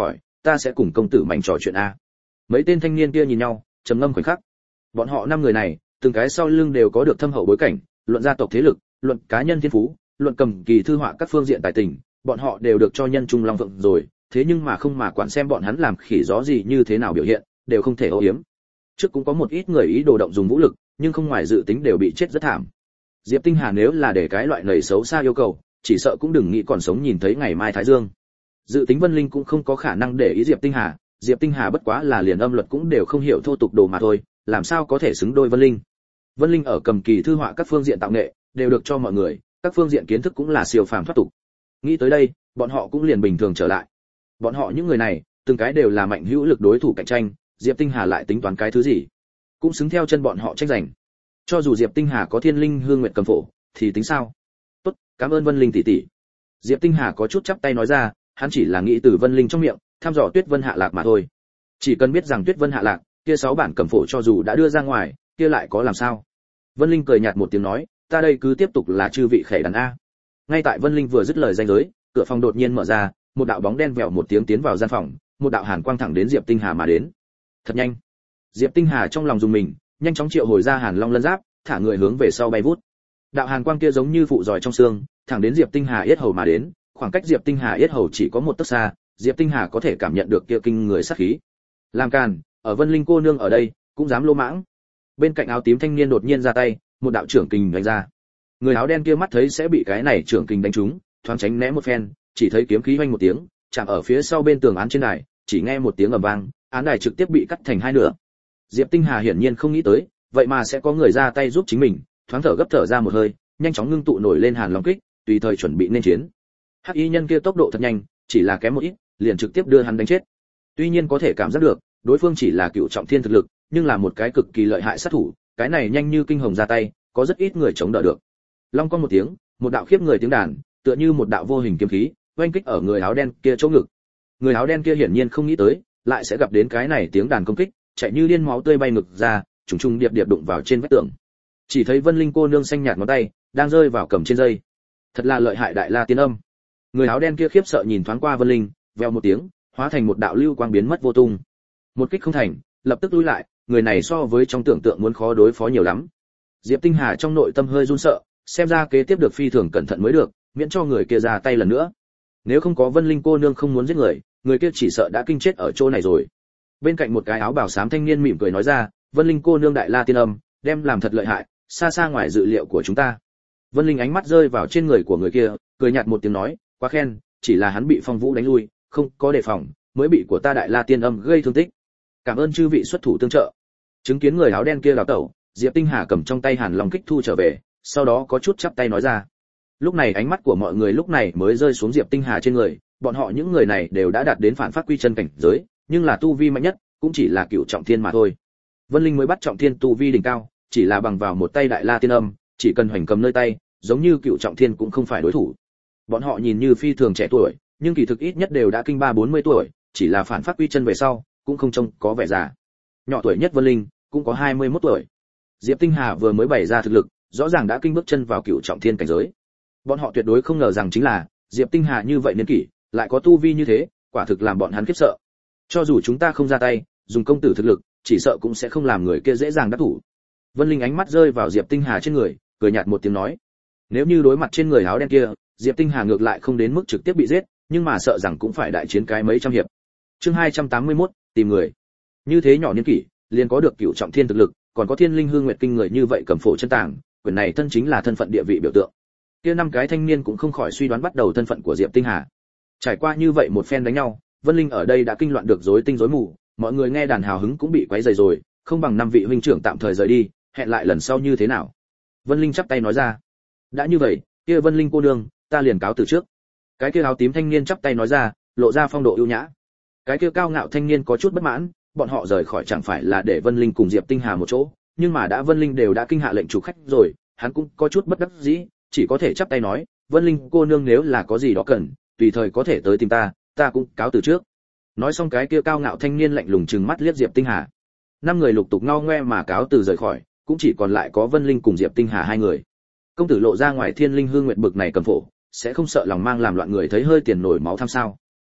ta sẽ cùng công tử Mạnh trò chuyện a. Mấy tên thanh niên kia nhìn nhau, trầm ngâm khoảnh khắc. Bọn họ năm người này, từng cái sau lưng đều có được thâm hậu bối cảnh, luận gia tộc thế lực, luận cá nhân thiên phú, luận cầm kỳ thư họa các phương diện tài tình, bọn họ đều được cho nhân trung long phượng rồi, thế nhưng mà không mà quản xem bọn hắn làm khỉ gió gì như thế nào biểu hiện, đều không thể âu yếm. Trước cũng có một ít người ý đồ động dùng vũ lực, nhưng không ngoài dự tính đều bị chết rất thảm. Diệp Tinh Hà nếu là để cái loại nầy xấu xa yêu cầu, chỉ sợ cũng đừng nghĩ còn sống nhìn thấy ngày mai thái dương. Dự tính Vân Linh cũng không có khả năng để ý Diệp Tinh Hà, Diệp Tinh Hà bất quá là liền âm luật cũng đều không hiểu thô tục đồ mà thôi, làm sao có thể xứng đôi Vân Linh. Vân Linh ở cầm kỳ thư họa các phương diện tạo nghệ, đều được cho mọi người, các phương diện kiến thức cũng là siêu phàm thoát tục. Nghĩ tới đây, bọn họ cũng liền bình thường trở lại. Bọn họ những người này, từng cái đều là mạnh hữu lực đối thủ cạnh tranh, Diệp Tinh Hà lại tính toán cái thứ gì, cũng xứng theo chân bọn họ tranh giành. Cho dù Diệp Tinh Hà có Thiên Linh Hương Nguyệt cầm phổ, thì tính sao? Tốt, cảm ơn Vân Linh tỷ tỷ. Diệp Tinh Hà có chút chắp tay nói ra, hắn chỉ là nghĩ từ Vân Linh trong miệng, thăm dò Tuyết Vân hạ lạc mà thôi. Chỉ cần biết rằng Tuyết Vân hạ lạc, kia sáu bản cầm phổ cho dù đã đưa ra ngoài, kia lại có làm sao? Vân Linh cười nhạt một tiếng nói, ta đây cứ tiếp tục là chư vị khẻ đàn a. Ngay tại Vân Linh vừa dứt lời danh giới, cửa phòng đột nhiên mở ra, một đạo bóng đen vèo một tiếng tiến vào gian phòng, một đạo hàn quang thẳng đến Diệp Tinh Hà mà đến. Thật nhanh. Diệp Tinh Hà trong lòng dùng mình, nhanh chóng triệu hồi ra Hàn Long lân giáp, thả người hướng về sau bay vút. Đạo hàn quang kia giống như phụ giỏi trong xương, thẳng đến Diệp Tinh Hà yết hầu mà đến, khoảng cách Diệp Tinh Hà yết hầu chỉ có một tấc xa, Diệp Tinh Hà có thể cảm nhận được kia kinh người sát khí. Làm càn, ở Vân Linh cô nương ở đây, cũng dám lô mãng. Bên cạnh áo tím thanh niên đột nhiên ra tay, một đạo trưởng kình đánh ra. Người áo đen kia mắt thấy sẽ bị cái này trưởng kình đánh trúng, thoáng tránh né một phen, chỉ thấy kiếm khí hoành một tiếng, chạm ở phía sau bên tường án trên đài, chỉ nghe một tiếng ầm vang, án đài trực tiếp bị cắt thành hai nửa. Diệp Tinh Hà hiển nhiên không nghĩ tới, vậy mà sẽ có người ra tay giúp chính mình, thoáng thở gấp thở ra một hơi, nhanh chóng ngưng tụ nổi lên Hàn Long kích, tùy thời chuẩn bị nên chiến. Hắc y nhân kia tốc độ thật nhanh, chỉ là kém một ít, liền trực tiếp đưa hắn đánh chết. Tuy nhiên có thể cảm giác được, đối phương chỉ là cựu trọng thiên thực lực, nhưng là một cái cực kỳ lợi hại sát thủ, cái này nhanh như kinh hồng ra tay, có rất ít người chống đỡ được. Long con một tiếng, một đạo khiếp người tiếng đàn, tựa như một đạo vô hình kiếm khí, oanh kích ở người áo đen kia chỗ ngực. Người áo đen kia hiển nhiên không nghĩ tới, lại sẽ gặp đến cái này tiếng đàn công kích, chạy như điên máu tươi bay ngực ra, trùng trùng điệp điệp đụng vào trên vách tường. Chỉ thấy Vân Linh cô nương xanh nhạt ngón tay, đang rơi vào cầm trên dây. Thật là lợi hại đại la tiên âm. Người áo đen kia khiếp sợ nhìn thoáng qua Vân Linh, vèo một tiếng, hóa thành một đạo lưu quang biến mất vô tung. Một kích không thành, lập tức lùi lại, người này so với trong tưởng tượng muốn khó đối phó nhiều lắm. Diệp Tinh Hà trong nội tâm hơi run sợ, xem ra kế tiếp được phi thường cẩn thận mới được, miễn cho người kia ra tay lần nữa. Nếu không có Vân Linh cô nương không muốn giết người, người kia chỉ sợ đã kinh chết ở chỗ này rồi. Bên cạnh một cái áo bào xám thanh niên mỉm cười nói ra, Vân Linh cô nương đại la tiên âm, đem làm thật lợi hại, xa xa ngoài dự liệu của chúng ta. Vân Linh ánh mắt rơi vào trên người của người kia, cười nhạt một tiếng nói, quá khen, chỉ là hắn bị Phong Vũ đánh lui, không có đề phòng, mới bị của ta đại la tiên âm gây thương tích. Cảm ơn chư vị xuất thủ tương trợ. Chứng kiến người áo đen kia đào tẩu, Diệp Tinh Hà cầm trong tay Hàn Long kích thu trở về, sau đó có chút chắp tay nói ra. Lúc này ánh mắt của mọi người lúc này mới rơi xuống Diệp Tinh Hà trên người, bọn họ những người này đều đã đạt đến phản phát quy chân cảnh giới, nhưng là tu vi mạnh nhất cũng chỉ là cựu trọng thiên mà thôi. Vân Linh mới bắt trọng thiên tu vi đỉnh cao, chỉ là bằng vào một tay đại la tiên âm, chỉ cần hoành cầm nơi tay, giống như cựu trọng thiên cũng không phải đối thủ. Bọn họ nhìn như phi thường trẻ tuổi, nhưng kỳ thực ít nhất đều đã kinh ba bốn mươi tuổi, chỉ là phản phát quy chân về sau, cũng không trông có vẻ già. Nhỏ tuổi nhất Vân Linh cũng có hai mươi mốt tuổi. Diệp Tinh Hà vừa mới bày ra thực lực, rõ ràng đã kinh bước chân vào cựu trọng thiên cảnh giới. Bọn họ tuyệt đối không ngờ rằng chính là Diệp Tinh Hà như vậy niên kỷ, lại có tu vi như thế, quả thực làm bọn hắn khiếp sợ. Cho dù chúng ta không ra tay, dùng công tử thực lực, chỉ sợ cũng sẽ không làm người kia dễ dàng đắc thủ. Vân Linh ánh mắt rơi vào Diệp Tinh Hà trên người, cười nhạt một tiếng nói, nếu như đối mặt trên người áo đen kia, Diệp Tinh Hà ngược lại không đến mức trực tiếp bị giết, nhưng mà sợ rằng cũng phải đại chiến cái mấy trăm hiệp. Chương hai trăm tám mươi mốt, tìm người. Như thế nhỏ niên kỷ, liền có được cựu trọng thiên thực lực, còn có Thiên Linh Hương Nguyệt kinh người như vậy cầm phổ chân tàng, quyền này thân chính là thân phận địa vị biểu tượng. Kia năm cái thanh niên cũng không khỏi suy đoán bắt đầu thân phận của Diệp Tinh Hà. Trải qua như vậy một phen đánh nhau, Vân Linh ở đây đã kinh loạn được rối tinh rối mù, mọi người nghe đàn hào hứng cũng bị quấy rầy rồi, không bằng năm vị huynh trưởng tạm thời rời đi, hẹn lại lần sau như thế nào. Vân Linh chắp tay nói ra. Đã như vậy, kia Vân Linh cô nương, ta liền cáo từ trước. Cái kia áo tím thanh niên chắp tay nói ra, lộ ra phong độ ưu nhã. Cái kia cao ngạo thanh niên có chút bất mãn, bọn họ rời khỏi chẳng phải là để Vân Linh cùng Diệp Tinh Hà một chỗ, nhưng mà đã Vân Linh đều đã kinh hạ lệnh chủ khách rồi, hắn cũng có chút bất đắc dĩ, chỉ có thể chắp tay nói, Vân Linh cô nương nếu là có gì đó cần, tùy thời có thể tới tìm ta, ta cũng cáo từ trước. Nói xong cái kia cao ngạo thanh niên lạnh lùng trừng mắt liếc Diệp Tinh Hà. Năm người lục tục ngao ngoe mà cáo từ rời khỏi, cũng chỉ còn lại có Vân Linh cùng Diệp Tinh Hà hai người. Công tử lộ ra ngoài Thiên Linh Hương Nguyệt bực này cầm phổ, sẽ không sợ lòng mang làm loạn người thấy hơi tiền nổi máu tham sao?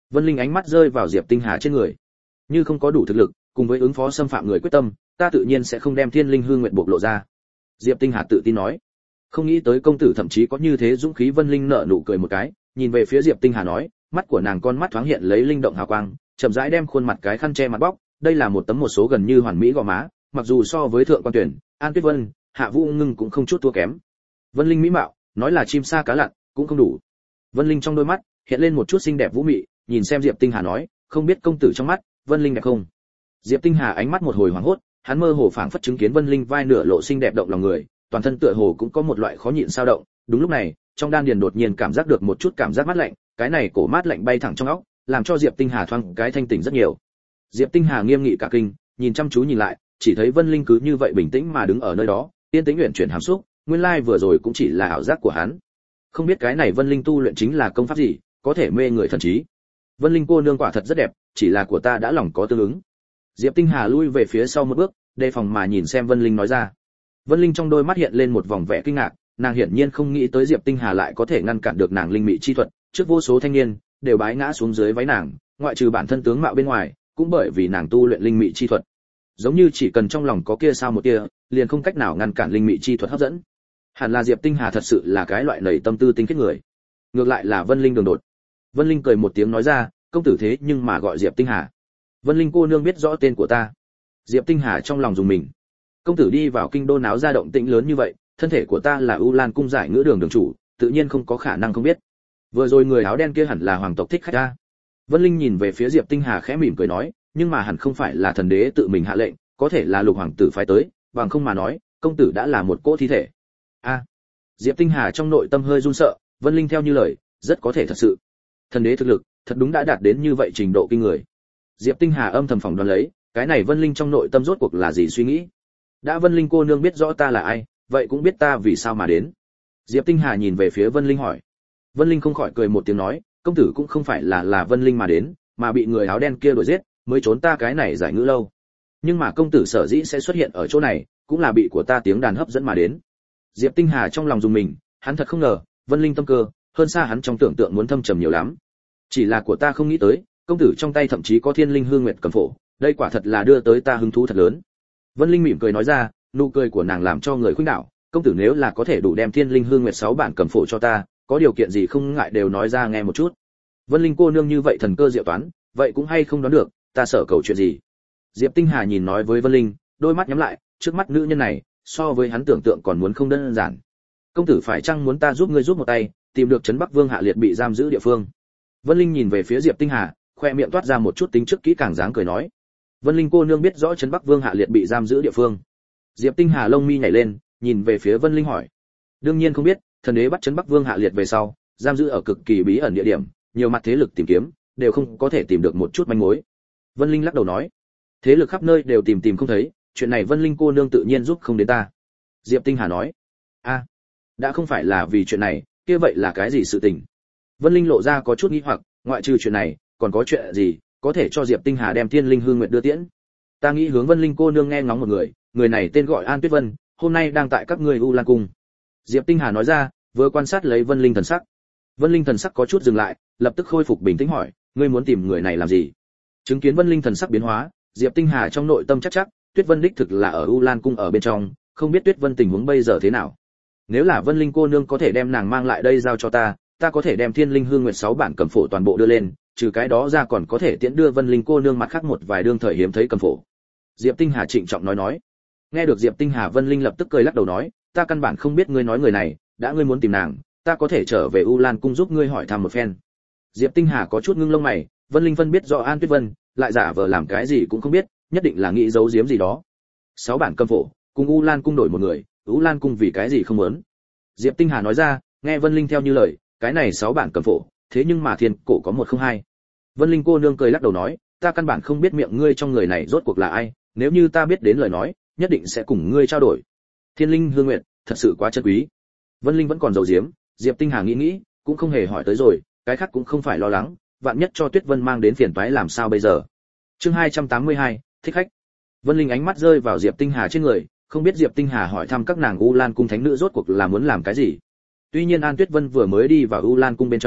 Vân Linh ánh mắt rơi vào Diệp Tinh Hà trên người. Như không có đủ thực lực, cùng với ứng phó xâm phạm người quyết tâm, ta tự nhiên sẽ không đem Thiên Linh Hương Nguyệt bộc lộ ra. Diệp Tinh Hà tự tin nói. Không nghĩ tới công tử thậm chí có như thế dũng khí. Vân Linh nở nụ cười một cái, nhìn về phía Diệp Tinh Hà nói, mắt của nàng con mắt thoáng hiện lấy linh động hào quang, chậm rãi đem khuôn mặt cái khăn che mặt bóc, đây là một tấm một số gần như hoàn mỹ gò má, mặc dù so với thượng quan tuyển, An Tuyết Vân, Hạ Vũ Ngưng cũng không chút thua kém. Vân Linh mỹ mạo, nói là chim sa cá lặn, cũng không đủ. Vân Linh trong đôi mắt hiện lên một chút xinh đẹp vũ mị, nhìn xem Diệp Tinh Hà nói, không biết công tử trong mắt, Vân Linh đẹp không? Diệp Tinh Hà ánh mắt một hồi hoảng hốt, hắn mơ hồ phảng phất chứng kiến Vân Linh vai nửa lộ xinh đẹp động lòng người, toàn thân tựa hồ cũng có một loại khó nhịn sao động. Đúng lúc này, trong đan điền đột nhiên cảm giác được một chút cảm giác mát lạnh, cái này cổ mát lạnh bay thẳng trong óc, làm cho Diệp Tinh Hà thoáng cái thanh tỉnh rất nhiều. Diệp Tinh Hà nghiêm nghị cả kinh, nhìn chăm chú nhìn lại, chỉ thấy Vân Linh cứ như vậy bình tĩnh mà đứng ở nơi đó, yên tĩnh luyện chuyển hàm xúc, nguyên lai vừa rồi cũng chỉ là ảo giác của hắn. Không biết cái này Vân Linh tu luyện chính là công pháp gì, có thể mê người thần trí. Vân Linh cô nương quả thật rất đẹp, chỉ là của ta đã lòng có tương ứng. Diệp Tinh Hà lui về phía sau một bước, đề phòng mà nhìn xem Vân Linh nói ra. Vân Linh trong đôi mắt hiện lên một vòng vẻ kinh ngạc, nàng hiển nhiên không nghĩ tới Diệp Tinh Hà lại có thể ngăn cản được nàng linh mị chi thuật, trước vô số thanh niên đều bái ngã xuống dưới váy nàng, ngoại trừ bản thân tướng mạo bên ngoài, cũng bởi vì nàng tu luyện linh mị chi thuật. Giống như chỉ cần trong lòng có kia sao một tia, liền không cách nào ngăn cản linh mị chi thuật hấp dẫn. Hẳn là Diệp Tinh Hà thật sự là cái loại nảy tâm tư tinh kết người. Ngược lại là Vân Linh đường đột. Vân Linh cười một tiếng nói ra, công tử thế nhưng mà gọi Diệp Tinh Hà. Vân Linh cô nương biết rõ tên của ta. Diệp Tinh Hà trong lòng dùng mình. Công tử đi vào kinh đô náo ra động tĩnh lớn như vậy, thân thể của ta là U Lan cung giải ngữ đường đường chủ, tự nhiên không có khả năng không biết. Vừa rồi người áo đen kia hẳn là hoàng tộc thích khách ta. Vân Linh nhìn về phía Diệp Tinh Hà khẽ mỉm cười nói, nhưng mà hẳn không phải là thần đế tự mình hạ lệnh, có thể là lục hoàng tử phái tới, bằng không mà nói, công tử đã là một cỗ thi thể. A. Diệp Tinh Hà trong nội tâm hơi run sợ, Vân Linh theo như lời, rất có thể thật sự. Thần đế thực lực, thật đúng đã đạt đến như vậy trình độ kinh người. Diệp Tinh Hà âm thầm phỏng đoán lấy, cái này Vân Linh trong nội tâm rốt cuộc là gì suy nghĩ. Đã Vân Linh cô nương biết rõ ta là ai, vậy cũng biết ta vì sao mà đến. Diệp Tinh Hà nhìn về phía Vân Linh hỏi. Vân Linh không khỏi cười một tiếng nói, công tử cũng không phải là là Vân Linh mà đến, mà bị người áo đen kia đuổi giết, mới trốn ta cái này giải ngữ lâu. Nhưng mà công tử sở dĩ sẽ xuất hiện ở chỗ này, cũng là bị của ta tiếng đàn hấp dẫn mà đến. Diệp Tinh Hà trong lòng dùng mình, hắn thật không ngờ, Vân Linh tâm cơ, hơn xa hắn trong tưởng tượng muốn thâm trầm nhiều lắm. Chỉ là của ta không nghĩ tới, công tử trong tay thậm chí có Thiên Linh Hương Nguyệt cầm phổ, đây quả thật là đưa tới ta hứng thú thật lớn. Vân Linh mỉm cười nói ra, nụ cười của nàng làm cho người khuynh đảo, công tử nếu là có thể đủ đem Thiên Linh Hương Nguyệt sáu bản cầm phổ cho ta, có điều kiện gì không ngại đều nói ra nghe một chút. Vân Linh cô nương như vậy thần cơ diệu toán, vậy cũng hay không đoán được, ta sợ cầu chuyện gì. Diệp Tinh Hà nhìn nói với Vân Linh, đôi mắt nhắm lại, trước mắt nữ nhân này, so với hắn tưởng tượng còn muốn không đơn giản. Công tử phải chăng muốn ta giúp ngươi giúp một tay, tìm được trấn Bắc Vương Hạ Liệt bị giam giữ địa phương? Vân Linh nhìn về phía Diệp Tinh Hà, khoe miệng toát ra một chút tính trước kỹ càng dáng cười nói. Vân Linh cô nương biết rõ trấn Bắc Vương Hạ Liệt bị giam giữ địa phương. Diệp Tinh Hà lông mi nhảy lên, nhìn về phía Vân Linh hỏi. Đương nhiên không biết, thần đế bắt trấn Bắc Vương Hạ Liệt về sau, giam giữ ở cực kỳ bí ẩn địa điểm, nhiều mặt thế lực tìm kiếm, đều không có thể tìm được một chút manh mối. Vân Linh lắc đầu nói, thế lực khắp nơi đều tìm tìm không thấy, chuyện này Vân Linh cô nương tự nhiên giúp không đến ta. Diệp Tinh Hà nói, a, đã không phải là vì chuyện này, kia vậy là cái gì sự tình? Vân Linh lộ ra có chút nghi hoặc, ngoại trừ chuyện này, còn có chuyện gì có thể cho Diệp Tinh Hà đem Thiên Linh Hương Nguyệt đưa tiễn? Ta nghĩ hướng Vân Linh cô nương nghe ngóng một người, người này tên gọi An Tuyết Vân, hôm nay đang tại các ngươi U Lan cung. Diệp Tinh Hà nói ra, vừa quan sát lấy Vân Linh thần sắc. Vân Linh thần sắc có chút dừng lại, lập tức khôi phục bình tĩnh hỏi, ngươi muốn tìm người này làm gì? Chứng kiến Vân Linh thần sắc biến hóa, Diệp Tinh Hà trong nội tâm chắc chắc, Tuyết Vân đích thực là ở U Lan cung ở bên trong, không biết Tuyết Vân tình huống bây giờ thế nào. Nếu là Vân Linh cô nương có thể đem nàng mang lại đây giao cho ta, ta có thể đem Thiên Linh Hương Nguyệt sáu bản cầm phổ toàn bộ đưa lên, trừ cái đó ra còn có thể tiễn đưa Vân Linh cô nương mặt khác một vài đương thời hiếm thấy cầm phổ. Diệp Tinh Hà trịnh trọng nói nói. Nghe được Diệp Tinh Hà, Vân Linh lập tức cười lắc đầu nói, ta căn bản không biết ngươi nói người này, đã ngươi muốn tìm nàng, ta có thể trở về U Lan cung giúp ngươi hỏi thăm một phen. Diệp Tinh Hà có chút ngưng lông mày, Vân Linh phân biết rõ An Tuyết Vân, lại giả vờ làm cái gì cũng không biết, nhất định là nghĩ giấu giếm gì đó. Sáu bản cầm phổ, cùng U Lan cung đổi một người, U Lan cung vì cái gì không muốn? Diệp Tinh Hà nói ra, nghe Vân Linh theo như lời, cái này sáu bản cầm phổ, thế nhưng mà thiên cổ có một không hai. Vân Linh cô nương cười lắc đầu nói, ta căn bản không biết miệng ngươi trong người này rốt cuộc là ai, nếu như ta biết đến lời nói, nhất định sẽ cùng ngươi trao đổi. Thiên Linh Hương Nguyệt, thật sự quá chân quý. Vân Linh vẫn còn giấu giếm, Diệp Tinh Hà nghĩ nghĩ, cũng không hề hỏi tới rồi, cái khác cũng không phải lo lắng, vạn nhất cho Tuyết Vân mang đến phiền toái làm sao bây giờ. Chương hai trăm tám mươi hai, thích khách. Vân Linh ánh mắt rơi vào Diệp Tinh Hà trên người, không biết Diệp Tinh Hà hỏi thăm các nàng U Lan cung thánh nữ rốt cuộc là muốn làm cái gì. Tuy nhiên An Tuyết Vân vừa mới đi vào U Lan cung bên trong,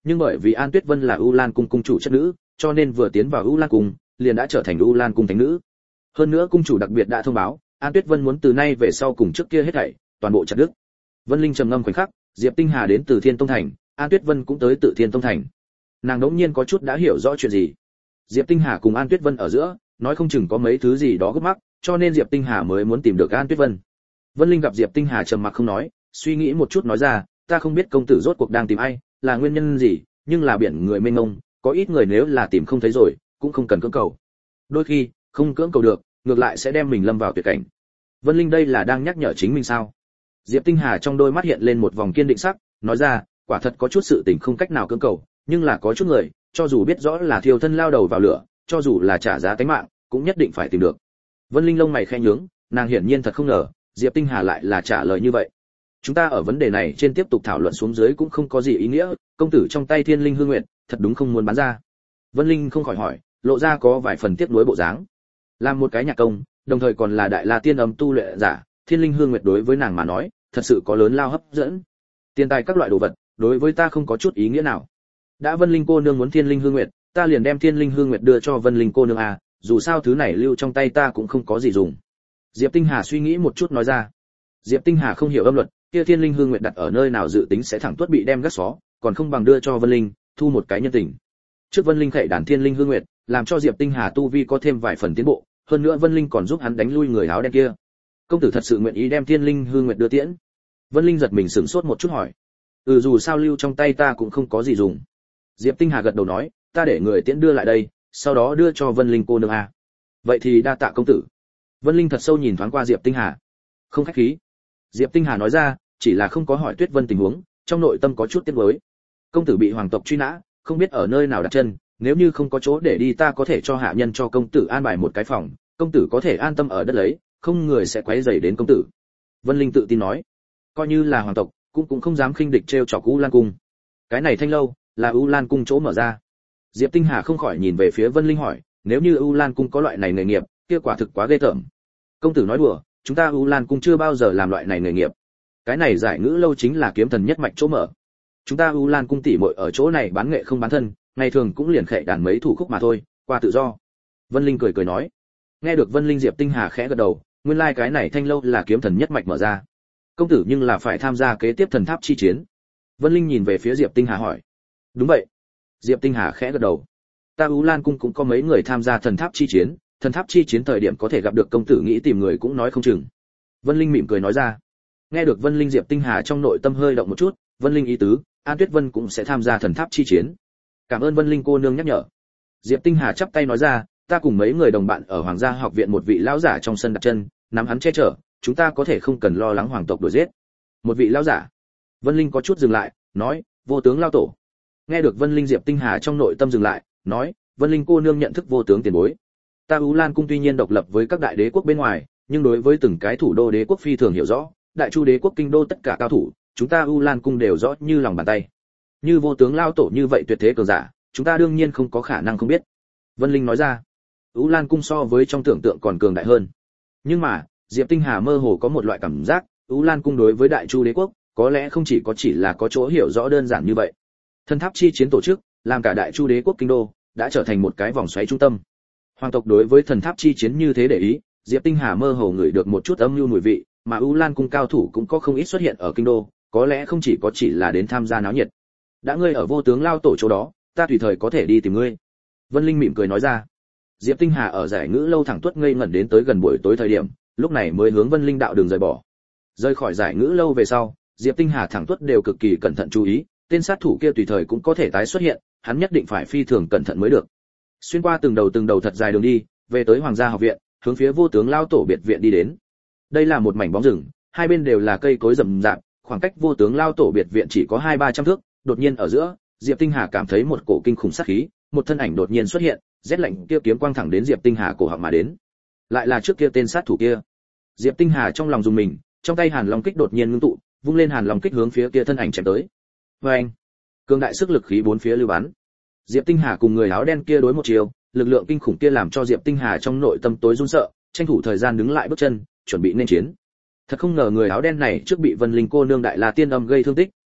nhưng bởi vì An Tuyết Vân là U Lan cung cung chủ chất nữ, cho nên vừa tiến vào U Lan cung, liền đã trở thành U Lan cung thánh nữ. Hơn nữa cung chủ đặc biệt đã thông báo, An Tuyết Vân muốn từ nay về sau cùng trước kia hết thảy, toàn bộ chặt đứt. Vân Linh trầm ngâm khoảnh khắc, Diệp Tinh Hà đến từ Thiên Tông thành, An Tuyết Vân cũng tới từ Thiên Tông thành. Nàng đống nhiên có chút đã hiểu rõ chuyện gì. Diệp Tinh Hà cùng An Tuyết Vân ở giữa, nói không chừng có mấy thứ gì đó gấp mắc, cho nên Diệp Tinh Hà mới muốn tìm được An Tuyết Vân. Vân Linh gặp Diệp Tinh Hà trầm mặc không nói, suy nghĩ một chút nói ra, ta không biết công tử rốt cuộc đang tìm ai, là nguyên nhân gì, nhưng là biển người mênh mông, có ít người nếu là tìm không thấy rồi, cũng không cần cưỡng cầu. Đôi khi, không cưỡng cầu được, ngược lại sẽ đem mình lâm vào tuyệt cảnh. Vân Linh đây là đang nhắc nhở chính mình sao? Diệp Tinh Hà trong đôi mắt hiện lên một vòng kiên định sắc, nói ra, quả thật có chút sự tình không cách nào cưỡng cầu, nhưng là có chút người, cho dù biết rõ là thiêu thân lao đầu vào lửa, cho dù là trả giá tính mạng, cũng nhất định phải tìm được. Vân Linh lông mày khẽ nhướng, nàng hiển nhiên thật không ngờ, Diệp Tinh Hà lại là trả lời như vậy. Chúng ta ở vấn đề này trên tiếp tục thảo luận xuống dưới cũng không có gì ý nghĩa, công tử trong tay Thiên Linh Hương Nguyệt, thật đúng không muốn bán ra. Vân Linh không khỏi hỏi, lộ ra có vài phần tiếc nuối bộ dáng. Làm một cái nhạc công, đồng thời còn là đại la tiên âm tu luyện giả, Thiên Linh Hương Nguyệt đối với nàng mà nói, thật sự có lớn lao hấp dẫn. Tiền tài các loại đồ vật, đối với ta không có chút ý nghĩa nào. Đã Vân Linh cô nương muốn Thiên Linh Hương Nguyệt, ta liền đem Thiên Linh Hương Nguyệt đưa cho Vân Linh cô nương à, dù sao thứ này lưu trong tay ta cũng không có gì dùng. Diệp Tinh Hà suy nghĩ một chút nói ra. Diệp Tinh Hà không hiểu âm luật, kia Thiên Linh Hương Nguyệt đặt ở nơi nào dự tính sẽ thẳng tuốt bị đem gắt xó, còn không bằng đưa cho Vân Linh, thu một cái nhân tình. Trước Vân Linh khệ đàn Thiên Linh Hương Nguyệt, làm cho Diệp Tinh Hà tu vi có thêm vài phần tiến bộ, hơn nữa Vân Linh còn giúp hắn đánh lui người áo đen kia. Công tử thật sự nguyện ý đem Thiên Linh Hương Nguyệt đưa tiễn? Vân Linh giật mình sửng sốt một chút hỏi. Ừ, dù sao lưu trong tay ta cũng không có gì dùng. Diệp Tinh Hà gật đầu nói, ta để người tiễn đưa lại đây, sau đó đưa cho Vân Linh cô nương a. Vậy thì đa tạ công tử. Vân Linh thật sâu nhìn thoáng qua Diệp Tinh Hà. Không khách khí. Diệp Tinh Hà nói ra, chỉ là không có hỏi Tuyết Vân tình huống, trong nội tâm có chút tiếc nuối. Công tử bị hoàng tộc truy nã, không biết ở nơi nào đặt chân, nếu như không có chỗ để đi ta có thể cho hạ nhân cho công tử an bài một cái phòng, công tử có thể an tâm ở đất lấy, không người sẽ quấy rầy đến công tử. Vân Linh tự tin nói, coi như là hoàng tộc, cũng cũng không dám khinh địch trêu chọc U Lan cung. Cái này thanh lâu, là U Lan cung chỗ mở ra. Diệp Tinh Hà không khỏi nhìn về phía Vân Linh hỏi, nếu như U Lan cung có loại này nghề nghiệp, kia quả thực quá ghê tởm. Công tử nói đùa, chúng ta U Lan cung chưa bao giờ làm loại này nghề nghiệp. Cái này giải ngữ lâu chính là kiếm thần nhất mạch chỗ mở. Chúng ta U Lan cung tỷ muội ở chỗ này bán nghệ không bán thân, ngày thường cũng liền khệ đàn mấy thủ khúc mà thôi, qua tự do. Vân Linh cười cười nói. Nghe được Vân Linh, Diệp Tinh Hà khẽ gật đầu, nguyên lai like cái này thanh lâu là kiếm thần nhất mạch mở ra. Công tử nhưng là phải tham gia kế tiếp thần tháp chi chiến. Vân Linh nhìn về phía Diệp Tinh Hà hỏi. Đúng vậy. Diệp Tinh Hà khẽ gật đầu. Ta U Lan cung cũng có mấy người tham gia thần tháp chi chiến, thần tháp chi chiến thời điểm có thể gặp được công tử nghĩ tìm người cũng nói không chừng. Vân Linh mỉm cười nói ra. Nghe được Vân Linh, Diệp Tinh Hà trong nội tâm hơi động một chút, Vân Linh ý tứ, An Tuyết Vân cũng sẽ tham gia thần tháp chi chiến. Cảm ơn Vân Linh cô nương nhắc nhở. Diệp Tinh Hà chắp tay nói ra, ta cùng mấy người đồng bạn ở Hoàng gia học viện một vị lão giả trong sân đặt chân, nắm hắn che chở, chúng ta có thể không cần lo lắng hoàng tộc đuổi giết. Một vị lão giả. Vân Linh có chút dừng lại, nói, vô tướng lao tổ. Nghe được Vân Linh, Diệp Tinh Hà trong nội tâm dừng lại, nói, Vân Linh cô nương nhận thức vô tướng tiền bối. Ta U Lan cung tuy nhiên độc lập với các đại đế quốc bên ngoài, nhưng đối với từng cái thủ đô đế quốc phi thường hiểu rõ, đại chu đế quốc kinh đô tất cả cao thủ, chúng ta U Lan cung đều rõ như lòng bàn tay. Như vô tướng lao tổ như vậy tuyệt thế cường giả, chúng ta đương nhiên không có khả năng không biết. Vân Linh nói ra. U Lan cung so với trong tưởng tượng còn cường đại hơn. Nhưng mà, Diệp Tinh Hà mơ hồ có một loại cảm giác, U Lan cung đối với đại chu đế quốc, có lẽ không chỉ có chỉ là có chỗ hiểu rõ đơn giản như vậy. Thần tháp chi chiến tổ chức, làm cả đại chu đế quốc kinh đô đã trở thành một cái vòng xoáy trung tâm. Hoàng tộc đối với thần tháp chi chiến như thế để ý, Diệp Tinh Hà mơ hồ ngửi được một chút âm mưu mùi vị, mà U Lan cung cao thủ cũng có không ít xuất hiện ở kinh đô, có lẽ không chỉ có chỉ là đến tham gia náo nhiệt. Đã ngươi ở vô tướng lao tổ chỗ đó, ta tùy thời có thể đi tìm ngươi. Vân Linh mỉm cười nói ra. Diệp Tinh Hà ở giải ngữ lâu thẳng tuất ngây ngẩn đến tới gần buổi tối thời điểm, lúc này mới hướng Vân Linh đạo đường rời bỏ. Rời khỏi giải ngữ lâu về sau, Diệp Tinh Hà thẳng tuất đều cực kỳ cẩn thận chú ý, tên sát thủ kia tùy thời cũng có thể tái xuất hiện, hắn nhất định phải phi thường cẩn thận mới được. Xuyên qua từng đầu từng đầu thật dài đường đi, về tới Hoàng gia học viện, hướng phía vô tướng lao tổ biệt viện đi đến. Đây là một mảnh bóng rừng, hai bên đều là cây cối rậm rạp, khoảng cách vô tướng lao tổ biệt viện chỉ có hai ba trăm thước, đột nhiên ở giữa, Diệp Tinh Hà cảm thấy một cổ kinh khủng sát khí, một thân ảnh đột nhiên xuất hiện, rét lạnh kia kiếm quang thẳng đến Diệp Tinh Hà cổ họng mà đến. Lại là trước kia tên sát thủ kia. Diệp Tinh Hà trong lòng rùng mình, trong tay Hàn Long kích đột nhiên ngưng tụ, vung lên Hàn Long kích hướng phía kia thân ảnh chém tới. Oeng! Cường đại sức lực khí bốn phía lưu bắn. Diệp Tinh Hà cùng người áo đen kia đối một chiều, lực lượng kinh khủng kia làm cho Diệp Tinh Hà trong nội tâm tối run sợ, tranh thủ thời gian đứng lại bước chân, chuẩn bị nên chiến. Thật không ngờ người áo đen này trước bị Vân Linh cô nương đại la tiên âm gây thương tích,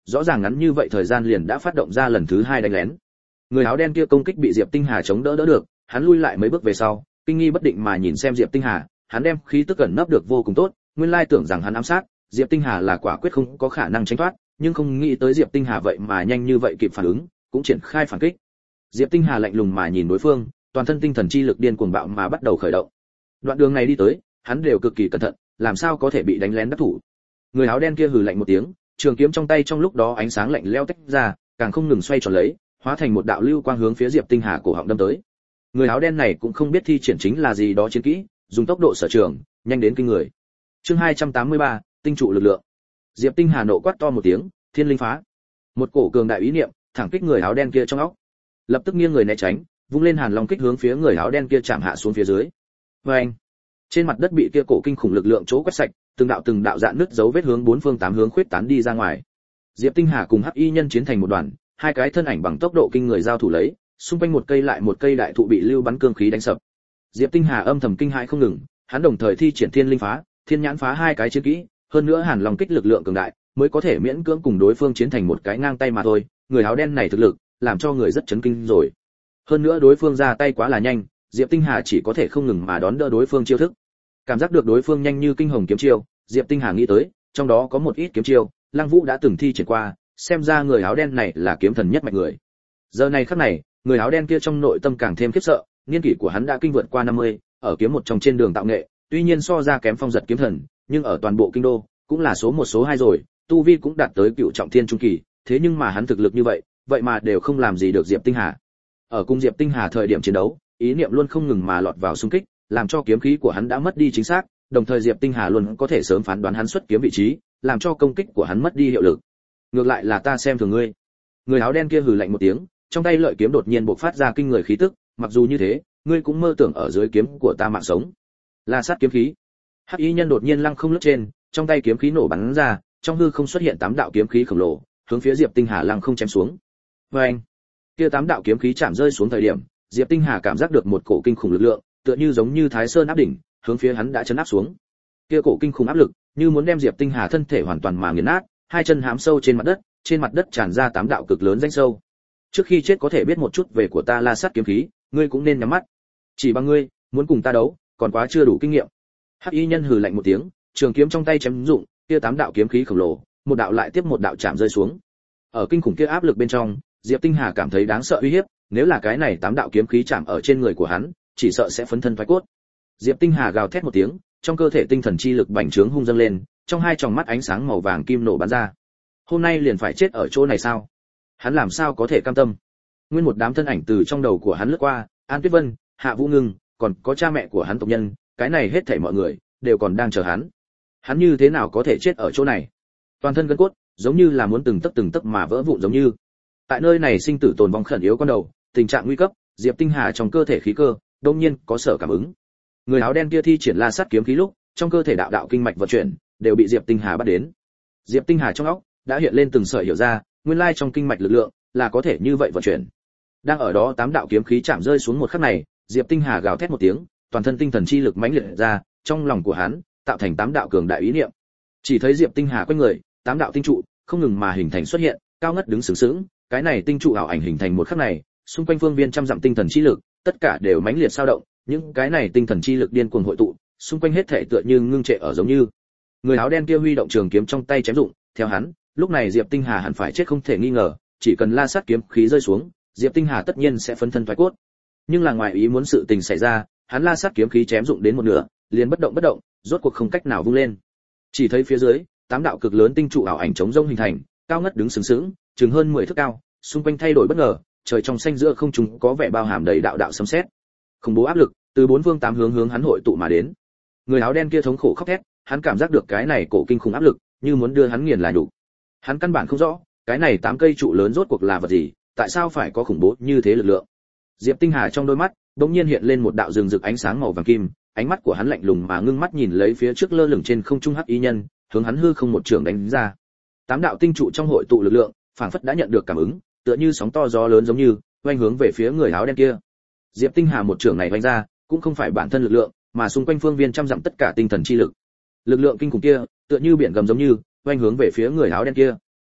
rõ ràng ngắn như vậy thời gian liền đã phát động ra lần thứ hai đánh lén. Người áo đen kia công kích bị Diệp Tinh Hà chống đỡ đỡ được, hắn lui lại mấy bước về sau, kinh nghi bất định mà nhìn xem Diệp Tinh Hà, hắn đem khí tức ẩn nấp được vô cùng tốt, nguyên lai tưởng rằng hắn ám sát, Diệp Tinh Hà là quả quyết không có khả năng tránh thoát, nhưng không nghĩ tới Diệp Tinh Hà vậy mà nhanh như vậy kịp phản ứng, cũng triển khai phản kích. Diệp Tinh Hà lạnh lùng mà nhìn đối phương, toàn thân tinh thần chi lực điên cuồng bạo mà bắt đầu khởi động. Đoạn đường này đi tới, hắn đều cực kỳ cẩn thận, làm sao có thể bị đánh lén đắc thủ. Người áo đen kia hừ lạnh một tiếng, trường kiếm trong tay trong lúc đó ánh sáng lạnh lẽo tách ra, càng không ngừng xoay tròn lấy, hóa thành một đạo lưu quang hướng phía Diệp Tinh Hà cổ họng đâm tới. Người áo đen này cũng không biết thi triển chính là gì đó chiến kỹ, dùng tốc độ sở trường, nhanh đến kinh người. Chương hai trăm tám mươi ba, tinh trụ lực lượng. Diệp Tinh Hà nộ quát to một tiếng, thiên linh phá. Một cổ cường đại ý niệm, thẳng kích người áo đen kia trong óc. Lập tức nghiêng người né tránh, vung lên hàn long kích hướng phía người áo đen kia chạm hạ xuống phía dưới. Oeng! Trên mặt đất bị kia cổ kinh khủng lực lượng chỗ quét sạch, từng đạo từng đạo dạn nứt dấu vết hướng bốn phương tám hướng khuyết tán đi ra ngoài. Diệp Tinh Hà cùng Hắc Y Nhân chiến thành một đoàn, hai cái thân ảnh bằng tốc độ kinh người giao thủ lấy, xung quanh một cây lại một cây đại thụ bị lưu bắn cương khí đánh sập. Diệp Tinh Hà âm thầm kinh hãi không ngừng, hắn đồng thời thi triển thiên linh phá, thiên nhãn phá hai cái chiến kỹ, hơn nữa hàn long kích lực lượng cường đại, mới có thể miễn cưỡng cùng đối phương chiến thành một cái ngang tay mà thôi. Người áo đen này thực lực, làm cho người rất chấn kinh rồi. Hơn nữa đối phương ra tay quá là nhanh, Diệp Tinh Hà chỉ có thể không ngừng mà đón đỡ đối phương chiêu thức. Cảm giác được đối phương nhanh như kinh hồng kiếm chiêu, Diệp Tinh Hà nghĩ tới, trong đó có một ít kiếm chiêu, Lăng Vũ đã từng thi triển qua, xem ra người áo đen này là kiếm thần nhất mạch người. Giờ này khắc này, người áo đen kia trong nội tâm càng thêm khiếp sợ, niên kỷ của hắn đã kinh vượt qua năm mươi, ở kiếm một trong trên đường tạo nghệ, tuy nhiên so ra kém Phong Giật kiếm thần, nhưng ở toàn bộ kinh đô cũng là số một số hai rồi, tu vi cũng đạt tới cựu trọng thiên trung kỳ, thế nhưng mà hắn thực lực như vậy, vậy mà đều không làm gì được Diệp Tinh Hà. Ở cùng Diệp Tinh Hà thời điểm chiến đấu, ý niệm luôn không ngừng mà lọt vào xung kích, làm cho kiếm khí của hắn đã mất đi chính xác, đồng thời Diệp Tinh Hà luôn có thể sớm phán đoán hắn xuất kiếm vị trí, làm cho công kích của hắn mất đi hiệu lực. Ngược lại là ta xem thường ngươi. Người áo đen kia hừ lạnh một tiếng, trong tay lợi kiếm đột nhiên bộc phát ra kinh người khí tức, mặc dù như thế, ngươi cũng mơ tưởng ở dưới kiếm của ta mạng sống. La sát kiếm khí. Hắc Y Nhân đột nhiên lăng không lướt trên, trong tay kiếm khí nổ bắn ra, trong hư không xuất hiện tám đạo kiếm khí khổng lồ, hướng phía Diệp Tinh Hà lăng không chém xuống. Oeng! Kia tám đạo kiếm khí chạm rơi xuống thời điểm, Diệp Tinh Hà cảm giác được một cổ kinh khủng lực lượng, tựa như giống như Thái Sơn áp đỉnh, hướng phía hắn đã chấn áp xuống. Kia cổ kinh khủng áp lực, như muốn đem Diệp Tinh Hà thân thể hoàn toàn mà nghiền nát, hai chân hãm sâu trên mặt đất, trên mặt đất tràn ra tám đạo cực lớn rãnh sâu. Trước khi chết có thể biết một chút về của ta La Sát kiếm khí, ngươi cũng nên nhắm mắt. Chỉ bằng ngươi, muốn cùng ta đấu, còn quá chưa đủ kinh nghiệm. Hắc Y Nhân hừ lạnh một tiếng, trường kiếm trong tay chém dụng, kia tám đạo kiếm khí khổng lồ, một đạo lại tiếp một đạo chạm rơi xuống. Ở kinh khủng kia áp lực bên trong, Diệp Tinh Hà cảm thấy đáng sợ uy hiếp, nếu là cái này tám đạo kiếm khí chạm ở trên người của hắn, chỉ sợ sẽ phấn thân phái cốt. Diệp Tinh Hà gào thét một tiếng, trong cơ thể tinh thần chi lực bành trướng hung dâng lên, trong hai tròng mắt ánh sáng màu vàng kim nổ bắn ra. Hôm nay liền phải chết ở chỗ này sao? Hắn làm sao có thể cam tâm? Nguyên một đám thân ảnh từ trong đầu của hắn lướt qua, An Tuyết Vân, Hạ Vũ Ngưng, còn có cha mẹ của hắn tộc nhân, cái này hết thảy mọi người đều còn đang chờ hắn. Hắn như thế nào có thể chết ở chỗ này? Toàn thân gân cốt, giống như là muốn từng tấc từng tấc mà vỡ vụn giống như. Tại nơi này sinh tử tồn vong khẩn yếu con đầu, tình trạng nguy cấp, Diệp Tinh Hà trong cơ thể khí cơ, đột nhiên có sở cảm ứng. Người áo đen kia thi triển La Sát kiếm khí lúc, trong cơ thể đạo đạo kinh mạch vận chuyển, đều bị Diệp Tinh Hà bắt đến. Diệp Tinh Hà trong óc đã hiện lên từng sợi hiểu ra, nguyên lai trong kinh mạch lực lượng là có thể như vậy vận chuyển. Đang ở đó tám đạo kiếm khí chạm rơi xuống một khắc này, Diệp Tinh Hà gào thét một tiếng, toàn thân tinh thần chi lực mãnh liệt ra, trong lòng của hắn tạo thành tám đạo cường đại ý niệm. Chỉ thấy Diệp Tinh Hà quanh người, tám đạo tinh trụ không ngừng mà hình thành xuất hiện, cao ngất đứng sướng sướng, cái này tinh trụ ảo ảnh hình thành một khắc này, xung quanh phương viên trăm dặm tinh thần chi lực, tất cả đều mãnh liệt sao động, những cái này tinh thần chi lực điên cuồng hội tụ, xung quanh hết thảy tựa như ngưng trệ ở giống như. Người áo đen kia huy động trường kiếm trong tay chém dụng, theo hắn, lúc này Diệp Tinh Hà hẳn phải chết không thể nghi ngờ, chỉ cần La Sát kiếm khí rơi xuống, Diệp Tinh Hà tất nhiên sẽ phấn thân thoái cốt. Nhưng là ngoài ý muốn sự tình xảy ra, hắn La Sát kiếm khí chém dụng đến một nửa, liền bất động bất động, rốt cuộc không cách nào vung lên. Chỉ thấy phía dưới, tám đạo cực lớn tinh trụ ảo ảnh chống rông hình thành, cao ngất đứng sừng sững, chừng hơn mười thước cao, xung quanh thay đổi bất ngờ, trời trong xanh giữa không trung có vẻ bao hàm đầy đạo đạo sấm sét. Khủng bố áp lực từ bốn phương tám hướng hướng hắn hội tụ mà đến. Người áo đen kia thống khổ khóc thét, hắn cảm giác được cái này cổ kinh khủng áp lực, như muốn đưa hắn nghiền là đủ. Hắn căn bản không rõ, cái này tám cây trụ lớn rốt cuộc là vật gì, tại sao phải có khủng bố như thế lực lượng. Diệp Tinh Hà trong đôi mắt, đột nhiên hiện lên một đạo rừng rực ánh sáng màu vàng kim, ánh mắt của hắn lạnh lùng mà ngưng mắt nhìn lấy phía trước lơ lửng trên không trung Hắc Y Nhân, hướng hắn hư không một trường đánh ra. Tám đạo tinh trụ trong hội tụ lực lượng, phảng phất đã nhận được cảm ứng, tựa như sóng to gió lớn giống như, oanh hướng về phía người áo đen kia. Diệp Tinh Hà một trường này vung ra, cũng không phải bản thân lực lượng, mà xung quanh phương viên trăm dặm tất cả tinh thần chi lực. Lực lượng kinh khủng kia, tựa như biển gầm giống như, oanh hướng về phía người áo đen kia.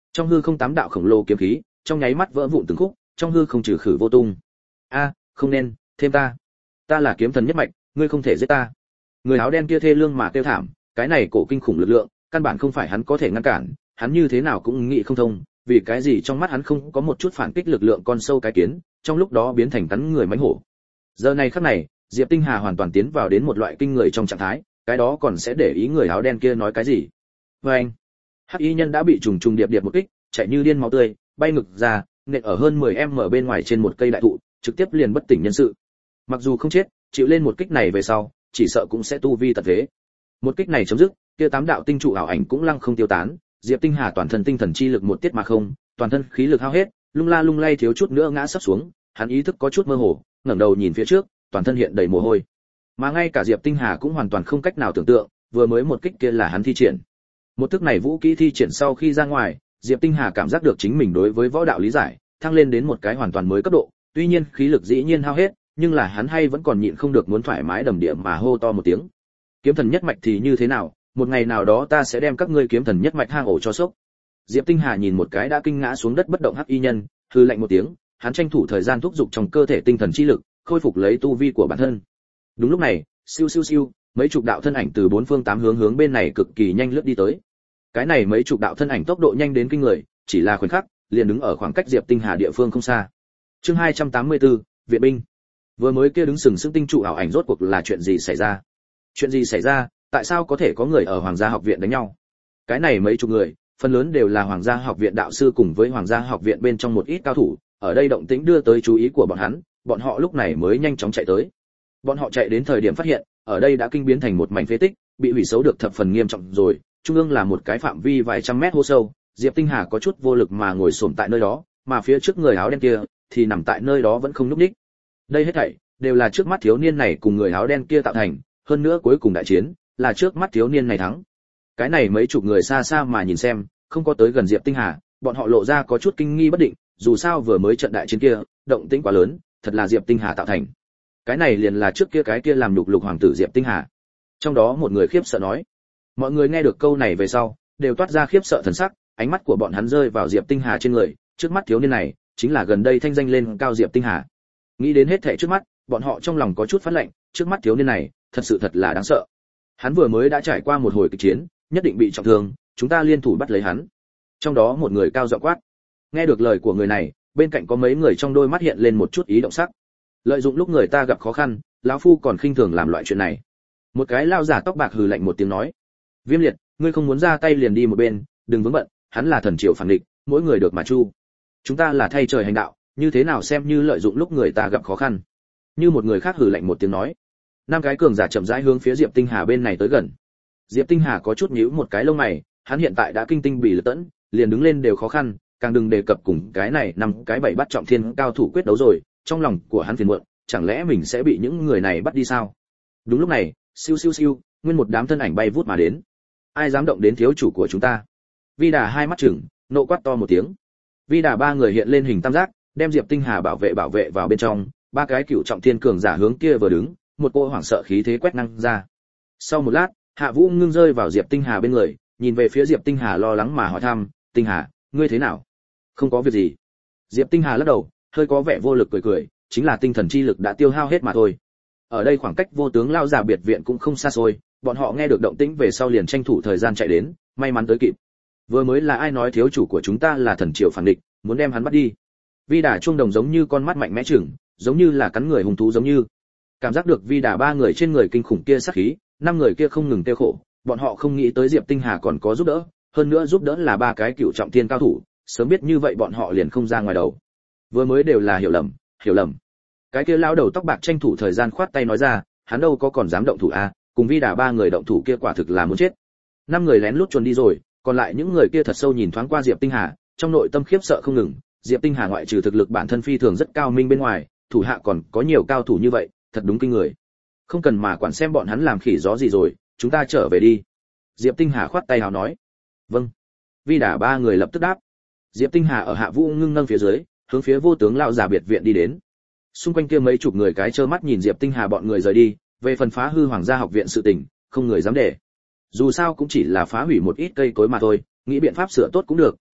Trong hư không tám đạo khổng lồ kiếm khí, trong nháy mắt vỡ vụn từng khúc, trong hư không trừ khử vô tung. A, không nên, thêm ta. Ta là kiếm thần nhất mạch, ngươi không thể giết ta. Người áo đen kia thê lương mà kêu thảm, cái này cổ kinh khủng lực lượng, căn bản không phải hắn có thể ngăn cản, hắn như thế nào cũng nghĩ không thông, vì cái gì trong mắt hắn không có một chút phản kích lực lượng con sâu cái kiến, trong lúc đó biến thành cắn người mãnh hổ. Giờ này khắc này, Diệp Tinh Hà hoàn toàn tiến vào đến một loại kinh người trong trạng thái, cái đó còn sẽ để ý người áo đen kia nói cái gì. Và anh, hắc y nhân đã bị trùng trùng điệp điệp một kích, chạy như điên máu tươi, bay ngực ra, nện ở hơn mười em ở bên ngoài trên một cây đại thụ, trực tiếp liền bất tỉnh nhân sự. Mặc dù không chết, chịu lên một kích này về sau, chỉ sợ cũng sẽ tu vi tật thế. Một kích này chấm dứt, kia tám đạo tinh trụ ảo ảnh cũng lăng không tiêu tán, Diệp Tinh Hà toàn thân tinh thần chi lực một tiết mà không, toàn thân khí lực hao hết, lung la lung lay thiếu chút nữa ngã sắp xuống, hắn ý thức có chút mơ hồ, ngẩng đầu nhìn phía trước, toàn thân hiện đầy mồ hôi. Mà ngay cả Diệp Tinh Hà cũng hoàn toàn không cách nào tưởng tượng, vừa mới một kích kia là hắn thi triển. Một thức này vũ kỹ thi triển sau khi ra ngoài, Diệp Tinh Hà cảm giác được chính mình đối với võ đạo lý giải, thăng lên đến một cái hoàn toàn mới cấp độ, tuy nhiên khí lực dĩ nhiên hao hết, nhưng là hắn hay vẫn còn nhịn không được muốn thoải mái đầm địa mà hô to một tiếng. Kiếm thần nhất mạch thì như thế nào, một ngày nào đó ta sẽ đem các ngươi kiếm thần nhất mạch hang ổ cho sốc. Diệp Tinh Hà nhìn một cái đã kinh ngã xuống đất bất động hắc y nhân, hừ lạnh một tiếng, hắn tranh thủ thời gian thúc giục trong cơ thể tinh thần chi lực, khôi phục lấy tu vi của bản thân. Đúng lúc này, siêu siêu siêu, mấy chục đạo thân ảnh từ bốn phương tám hướng hướng bên này cực kỳ nhanh lướt đi tới. Cái này mấy chục đạo thân ảnh tốc độ nhanh đến kinh người, chỉ là khoảnh khắc, liền đứng ở khoảng cách Diệp Tinh Hà địa phương không xa. Chương hai trăm tám mươi tư, viện binh. Vừa mới kia đứng sừng sững tinh trụ ảo ảnh rốt cuộc là chuyện gì xảy ra? Chuyện gì xảy ra? Tại sao có thể có người ở Hoàng gia học viện đánh nhau? Cái này mấy chục người, phần lớn đều là Hoàng gia học viện đạo sư cùng với Hoàng gia học viện bên trong một ít cao thủ, ở đây động tĩnh đưa tới chú ý của bọn hắn, bọn họ lúc này mới nhanh chóng chạy tới. Bọn họ chạy đến thời điểm phát hiện, ở đây đã kinh biến thành một mảnh phế tích, bị hủy xấu được thập phần nghiêm trọng rồi, trung ương là một cái phạm vi vài trăm mét hố sâu, Diệp Tinh Hà có chút vô lực mà ngồi xổm tại nơi đó, mà phía trước người áo đen kia thì nằm tại nơi đó vẫn không nhúc nhích. Đây hết thảy đều là trước mắt thiếu niên này cùng người áo đen kia tạo thành, hơn nữa cuối cùng đại chiến là trước mắt thiếu niên này thắng. Cái này mấy chục người xa xa mà nhìn xem, không có tới gần Diệp Tinh Hà, bọn họ lộ ra có chút kinh nghi bất định, dù sao vừa mới trận đại chiến kia, động tĩnh quá lớn, thật là Diệp Tinh Hà tạo thành. Cái này liền là trước kia cái kia làm nhục lục hoàng tử Diệp Tinh Hà. Trong đó một người khiếp sợ nói. Mọi người nghe được câu này về sau, đều toát ra khiếp sợ thần sắc, ánh mắt của bọn hắn rơi vào Diệp Tinh Hà trên người, trước mắt thiếu niên này, chính là gần đây thanh danh lên cao Diệp Tinh Hà. Nghĩ đến hết thảy trước mắt, bọn họ trong lòng có chút phát lạnh, trước mắt thiếu niên này, thật sự thật là đáng sợ. Hắn vừa mới đã trải qua một hồi kịch chiến, nhất định bị trọng thương, chúng ta liên thủ bắt lấy hắn. Trong đó một người cao giọng quát. Nghe được lời của người này, bên cạnh có mấy người trong đôi mắt hiện lên một chút ý động sắc. Lợi dụng lúc người ta gặp khó khăn, lão phu còn khinh thường làm loại chuyện này. Một cái lao giả tóc bạc hừ lạnh một tiếng nói. Viêm Liệt, ngươi không muốn ra tay liền đi một bên, đừng vướng bận, hắn là thần triều phản địch, mỗi người được mà chu. Chúng ta là thay trời hành đạo, như thế nào xem như lợi dụng lúc người ta gặp khó khăn. Như một người khác hừ lạnh một tiếng nói. Năm cái cường giả chậm rãi hướng phía Diệp Tinh Hà bên này tới gần. Diệp Tinh Hà có chút nhíu một cái lông mày, hắn hiện tại đã kinh tinh bị lật tẫn, liền đứng lên đều khó khăn, càng đừng đề cập cùng cái này năm cái bảy bắt trọng thiên cao thủ quyết đấu rồi, trong lòng của hắn phiền muộn, chẳng lẽ mình sẽ bị những người này bắt đi sao? Đúng lúc này, siêu siêu siêu, nguyên một đám thân ảnh bay vút mà đến. Ai dám động đến thiếu chủ của chúng ta? Vi Đà hai mắt trừng, nộ quát to một tiếng. Vi Đà ba người hiện lên hình tam giác, đem Diệp Tinh Hà bảo vệ bảo vệ vào bên trong, ba cái cựu trọng thiên cường giả hướng kia vừa đứng, một cô hoảng sợ khí thế quét năng ra. Sau một lát, Hạ Vũ ngưng rơi vào Diệp Tinh Hà bên người, nhìn về phía Diệp Tinh Hà lo lắng mà hỏi thăm, "Tinh Hà, ngươi thế nào?" "Không có việc gì." Diệp Tinh Hà lắc đầu, hơi có vẻ vô lực cười cười, chính là tinh thần chi lực đã tiêu hao hết mà thôi. Ở đây khoảng cách Vô Tướng lao giả biệt viện cũng không xa xôi, bọn họ nghe được động tĩnh về sau liền tranh thủ thời gian chạy đến, may mắn tới kịp. Vừa mới là ai nói thiếu chủ của chúng ta là thần triều phản địch, muốn đem hắn bắt đi? Vi Đà chuông đồng giống như con mắt mạnh mẽ chừng, giống như là cắn người hung thú giống như. Cảm giác được Vi Đà ba người trên người kinh khủng kia sát khí, năm người kia không ngừng tiêu khổ, bọn họ không nghĩ tới Diệp Tinh Hà còn có giúp đỡ, hơn nữa giúp đỡ là ba cái cựu trọng thiên cao thủ, sớm biết như vậy bọn họ liền không ra ngoài đầu. Vừa mới đều là hiểu lầm, hiểu lầm. Cái kia lão đầu tóc bạc tranh thủ thời gian khoát tay nói ra, hắn đâu có còn dám động thủ a, à, cùng Vi Đà ba người động thủ kia quả thực là muốn chết. Năm người lén lút chuồn đi rồi, còn lại những người kia thật sâu nhìn thoáng qua Diệp Tinh Hà, trong nội tâm khiếp sợ không ngừng. Diệp Tinh Hà ngoại trừ thực lực bản thân phi thường rất cao minh bên ngoài, thủ hạ còn có nhiều cao thủ như vậy, thật đúng kinh người. Không cần mà quản xem bọn hắn làm khỉ gió gì rồi, chúng ta trở về đi. Diệp Tinh Hà khoát tay hào nói. Vâng. Vi Đà ba người lập tức đáp. Diệp Tinh Hà ở Hạ Vũ ngưng nâng phía dưới, hướng phía Vô Tướng lão giả biệt viện đi đến. Xung quanh kia mấy chục người cái trơ mắt nhìn Diệp Tinh Hà bọn người rời đi, về phần phá hư Hoàng gia học viện sự tình, không người dám để. Dù sao cũng chỉ là phá hủy một ít cây cối mà thôi, nghĩ biện pháp sửa tốt cũng được,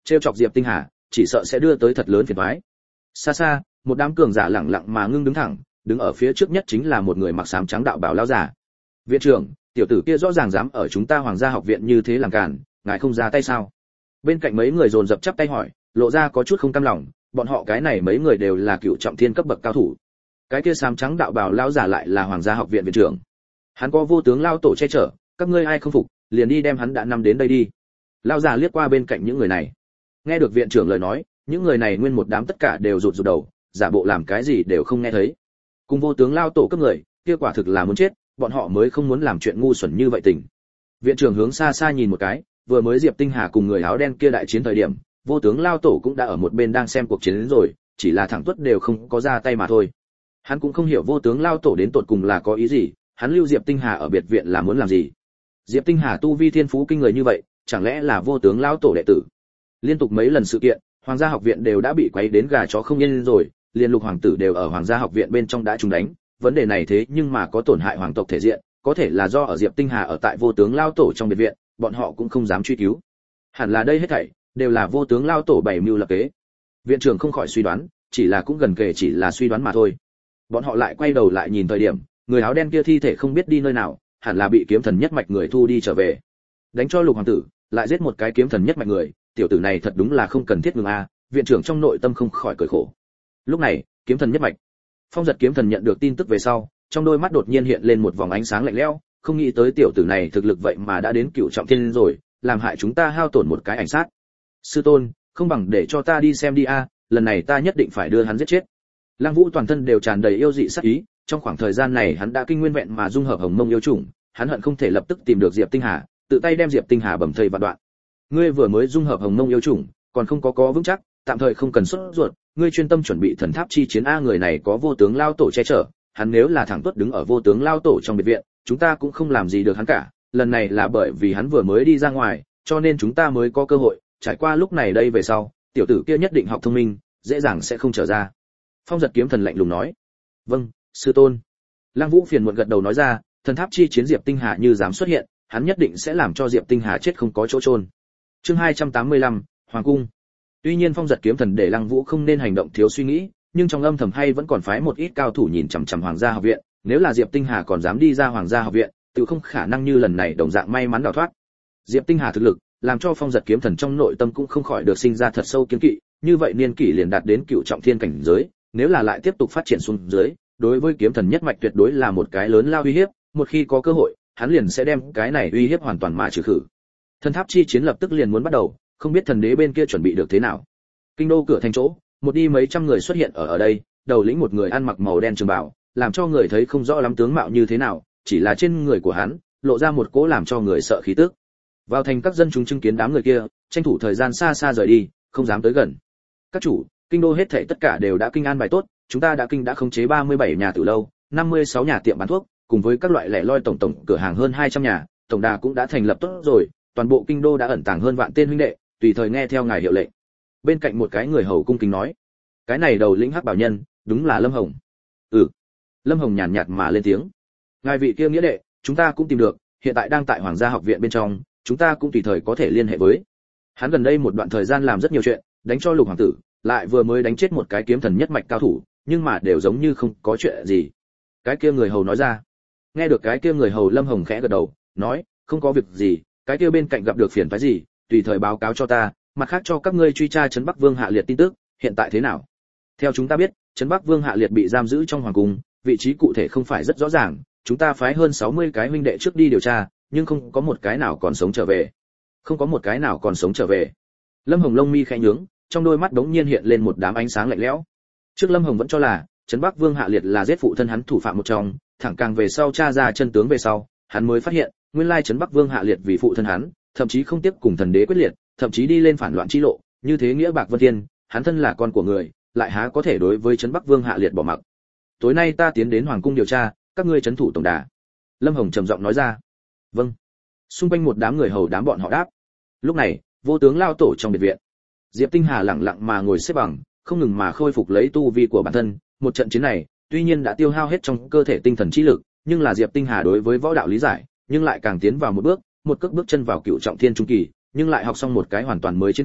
trêu chọc Diệp Tinh Hà, chỉ sợ sẽ đưa tới thật lớn phiền toái. Xa xa, một đám cường giả lẳng lặng mà ngưng đứng thẳng, đứng ở phía trước nhất chính là một người mặc xám trắng đạo bào lão giả. Viện trưởng, tiểu tử kia rõ ràng dám ở chúng ta Hoàng gia học viện như thế làm cản, ngài không ra tay sao? Bên cạnh mấy người dồn dập chắp tay hỏi, lộ ra có chút không cam lòng, bọn họ cái này mấy người đều là cựu trọng thiên cấp bậc cao thủ. Cái kia xám trắng đạo bào lão giả lại là Hoàng gia học viện viện trưởng. Hắn có vô tướng lao tổ che chở, các ngươi ai không phục, liền đi đem hắn đã nằm đến đây đi. Lão giả liếc qua bên cạnh những người này. Nghe được viện trưởng lời nói, những người này nguyên một đám tất cả đều rụt rụt đầu, giả bộ làm cái gì đều không nghe thấy. Cùng vô tướng lao tổ cấp người, kia quả thực là muốn chết, bọn họ mới không muốn làm chuyện ngu xuẩn như vậy tình. Viện trưởng hướng xa xa nhìn một cái, vừa mới Diệp Tinh Hà cùng người áo đen kia đại chiến thời điểm, vô tướng lao tổ cũng đã ở một bên đang xem cuộc chiến đến rồi, chỉ là thẳng tuất đều không có ra tay mà thôi. Hắn cũng không hiểu vô tướng lao tổ đến tột cùng là có ý gì, hắn lưu Diệp Tinh Hà ở biệt viện là muốn làm gì? Diệp Tinh Hà tu vi thiên phú kinh người như vậy, chẳng lẽ là vô tướng lao tổ đệ tử? Liên tục mấy lần sự kiện, Hoàng gia học viện đều đã bị quấy đến gà chó không yên rồi, liên lục hoàng tử đều ở Hoàng gia học viện bên trong đã trúng đánh, vấn đề này thế nhưng mà có tổn hại hoàng tộc thể diện, có thể là do ở Diệp Tinh Hà ở tại vô tướng lao tổ trong biệt viện, bọn họ cũng không dám truy cứu. Hẳn là đây hết thảy đều là vô tướng lao tổ bày mưu lập kế. Viện trưởng không khỏi suy đoán, chỉ là cũng gần kề chỉ là suy đoán mà thôi. Bọn họ lại quay đầu lại nhìn thời điểm, người áo đen kia thi thể không biết đi nơi nào, hẳn là bị kiếm thần nhất mạch người thu đi trở về. Đánh cho lục hoàng tử, lại giết một cái kiếm thần nhất mạch người, tiểu tử này thật đúng là không cần thiết ngừng a. Viện trưởng trong nội tâm không khỏi cười khổ. Lúc này, kiếm thần nhất mạch, Phong Giật kiếm thần nhận được tin tức về sau, trong đôi mắt đột nhiên hiện lên một vòng ánh sáng lạnh lẽo, không nghĩ tới tiểu tử này thực lực vậy mà đã đến cựu trọng thiên rồi, làm hại chúng ta hao tổn một cái ảnh sát. Sư tôn, không bằng để cho ta đi xem đi a, lần này ta nhất định phải đưa hắn giết chết. Lăng Vũ toàn thân đều tràn đầy yêu dị sát ý, trong khoảng thời gian này hắn đã kinh nguyên vẹn mà dung hợp hồng mông yêu chủng, hắn hận không thể lập tức tìm được Diệp Tinh Hà, tự tay đem Diệp Tinh Hà bầm thây vạn đoạn. Ngươi vừa mới dung hợp hồng mông yêu chủng, còn không có có vững chắc, tạm thời không cần sốt ruột, ngươi chuyên tâm chuẩn bị thần tháp chi chiến a. Người này có vô tướng lao tổ che chở, hắn nếu là thẳng tuất đứng ở vô tướng lao tổ trong biệt viện, chúng ta cũng không làm gì được hắn cả. Lần này là bởi vì hắn vừa mới đi ra ngoài, cho nên chúng ta mới có cơ hội. Trải qua lúc này đây về sau, tiểu tử kia nhất định học thông minh, dễ dàng sẽ không trở ra. Phong Giật kiếm thần lạnh lùng nói. Vâng, sư tôn. Lăng Vũ phiền muộn gật đầu nói ra, thần tháp chi chiến Diệp Tinh Hà như dám xuất hiện, hắn nhất định sẽ làm cho Diệp Tinh Hà chết không có chỗ chôn. Chương hai trăm tám mươi lăm, Hoàng cung. Tuy nhiên Phong Giật kiếm thần để Lăng Vũ không nên hành động thiếu suy nghĩ, nhưng trong âm thầm hay vẫn còn phái một ít cao thủ nhìn chằm chằm Hoàng gia học viện, nếu là Diệp Tinh Hà còn dám đi ra Hoàng gia học viện, tự không khả năng như lần này đồng dạng may mắn đào thoát. Diệp Tinh Hà thực lực, làm cho Phong Giật kiếm thần trong nội tâm cũng không khỏi được sinh ra thật sâu kiêng kỵ, như vậy niên kỷ liền đạt đến cựu trọng thiên cảnh giới, nếu là lại tiếp tục phát triển xuống dưới, đối với kiếm thần nhất mạch tuyệt đối là một cái lớn lao uy hiếp, một khi có cơ hội, hắn liền sẽ đem cái này uy hiếp hoàn toàn mà trừ khử. Thần tháp chi chiến lập tức liền muốn bắt đầu, không biết thần đế bên kia chuẩn bị được thế nào. Kinh đô cửa thành chỗ, một đi mấy trăm người xuất hiện ở ở đây, đầu lĩnh một người ăn mặc màu đen trường bào, làm cho người thấy không rõ lắm tướng mạo như thế nào, chỉ là trên người của hắn lộ ra một cỗ làm cho người sợ khí tức. Vào thành các dân chúng chứng kiến đám người kia, tranh thủ thời gian xa xa rời đi, không dám tới gần. Các chủ, kinh đô hết thảy tất cả đều đã kinh an bài tốt, chúng ta đã kinh đã khống chế ba mươi bảy nhà tử lâu, năm mươi sáu nhà tiệm bán thuốc, cùng với các loại lẻ loi tổng tổng cửa hàng hơn hai trăm nhà, tổng đà cũng đã thành lập tốt rồi, toàn bộ kinh đô đã ẩn tàng hơn vạn tên huynh đệ, tùy thời nghe theo ngài hiệu lệnh. Bên cạnh một cái người hầu cung kính nói, cái này đầu lĩnh hắc bảo nhân, đúng là Lâm Hồng. Ừ. Lâm Hồng nhàn nhạt mà lên tiếng. Ngài vị kia nghĩa đệ, chúng ta cũng tìm được, hiện tại đang tại Hoàng gia học viện bên trong, chúng ta cũng tùy thời có thể liên hệ với. Hắn gần đây một đoạn thời gian làm rất nhiều chuyện, đánh cho lục hoàng tử, lại vừa mới đánh chết một cái kiếm thần nhất mạch cao thủ, nhưng mà đều giống như không có chuyện gì. Cái kia người hầu nói ra. Nghe được cái kia người hầu, Lâm Hồng khẽ gật đầu, nói, không có việc gì, cái kia bên cạnh gặp được phiền phức gì, tùy thời báo cáo cho ta, mặt khác cho các ngươi truy tra trấn Bắc Vương Hạ Liệt tin tức, hiện tại thế nào? Theo chúng ta biết, trấn Bắc Vương Hạ Liệt bị giam giữ trong hoàng cung, vị trí cụ thể không phải rất rõ ràng, chúng ta phái hơn sáu mươi cái huynh đệ trước đi điều tra, nhưng không có một cái nào còn sống trở về. Không có một cái nào còn sống trở về. Lâm Hồng lông mi khẽ nhướng, trong đôi mắt đống nhiên hiện lên một đám ánh sáng lạnh lẽo. Trước Lâm Hồng vẫn cho là trấn Bắc Vương Hạ Liệt là giết phụ thân hắn thủ phạm một trong, thẳng càng về sau tra ra chân tướng về sau, hắn mới phát hiện, nguyên lai trấn Bắc Vương Hạ Liệt vì phụ thân hắn, thậm chí không tiếp cùng thần đế quyết liệt, thậm chí đi lên phản loạn chi lộ, như thế nghĩa bạc vân thiên, hắn thân là con của người, lại há có thể đối với trấn Bắc Vương Hạ Liệt bỏ mặc. Tối nay ta tiến đến hoàng cung điều tra, các ngươi trấn thủ tổng đà. Lâm Hồng trầm giọng nói ra. Vâng. Xung quanh một đám người hầu đám bọn họ đáp. Lúc này, vô tướng lao tổ trong biệt viện, Diệp Tinh Hà lặng lặng mà ngồi xếp bằng, không ngừng mà khôi phục lấy tu vi của bản thân. Một trận chiến này, tuy nhiên đã tiêu hao hết trong cơ thể tinh thần trí lực, nhưng là Diệp Tinh Hà đối với võ đạo lý giải, nhưng lại càng tiến vào một bước, một cước bước chân vào cựu trọng thiên trung kỳ, nhưng lại học xong một cái hoàn toàn mới chiến kỹ,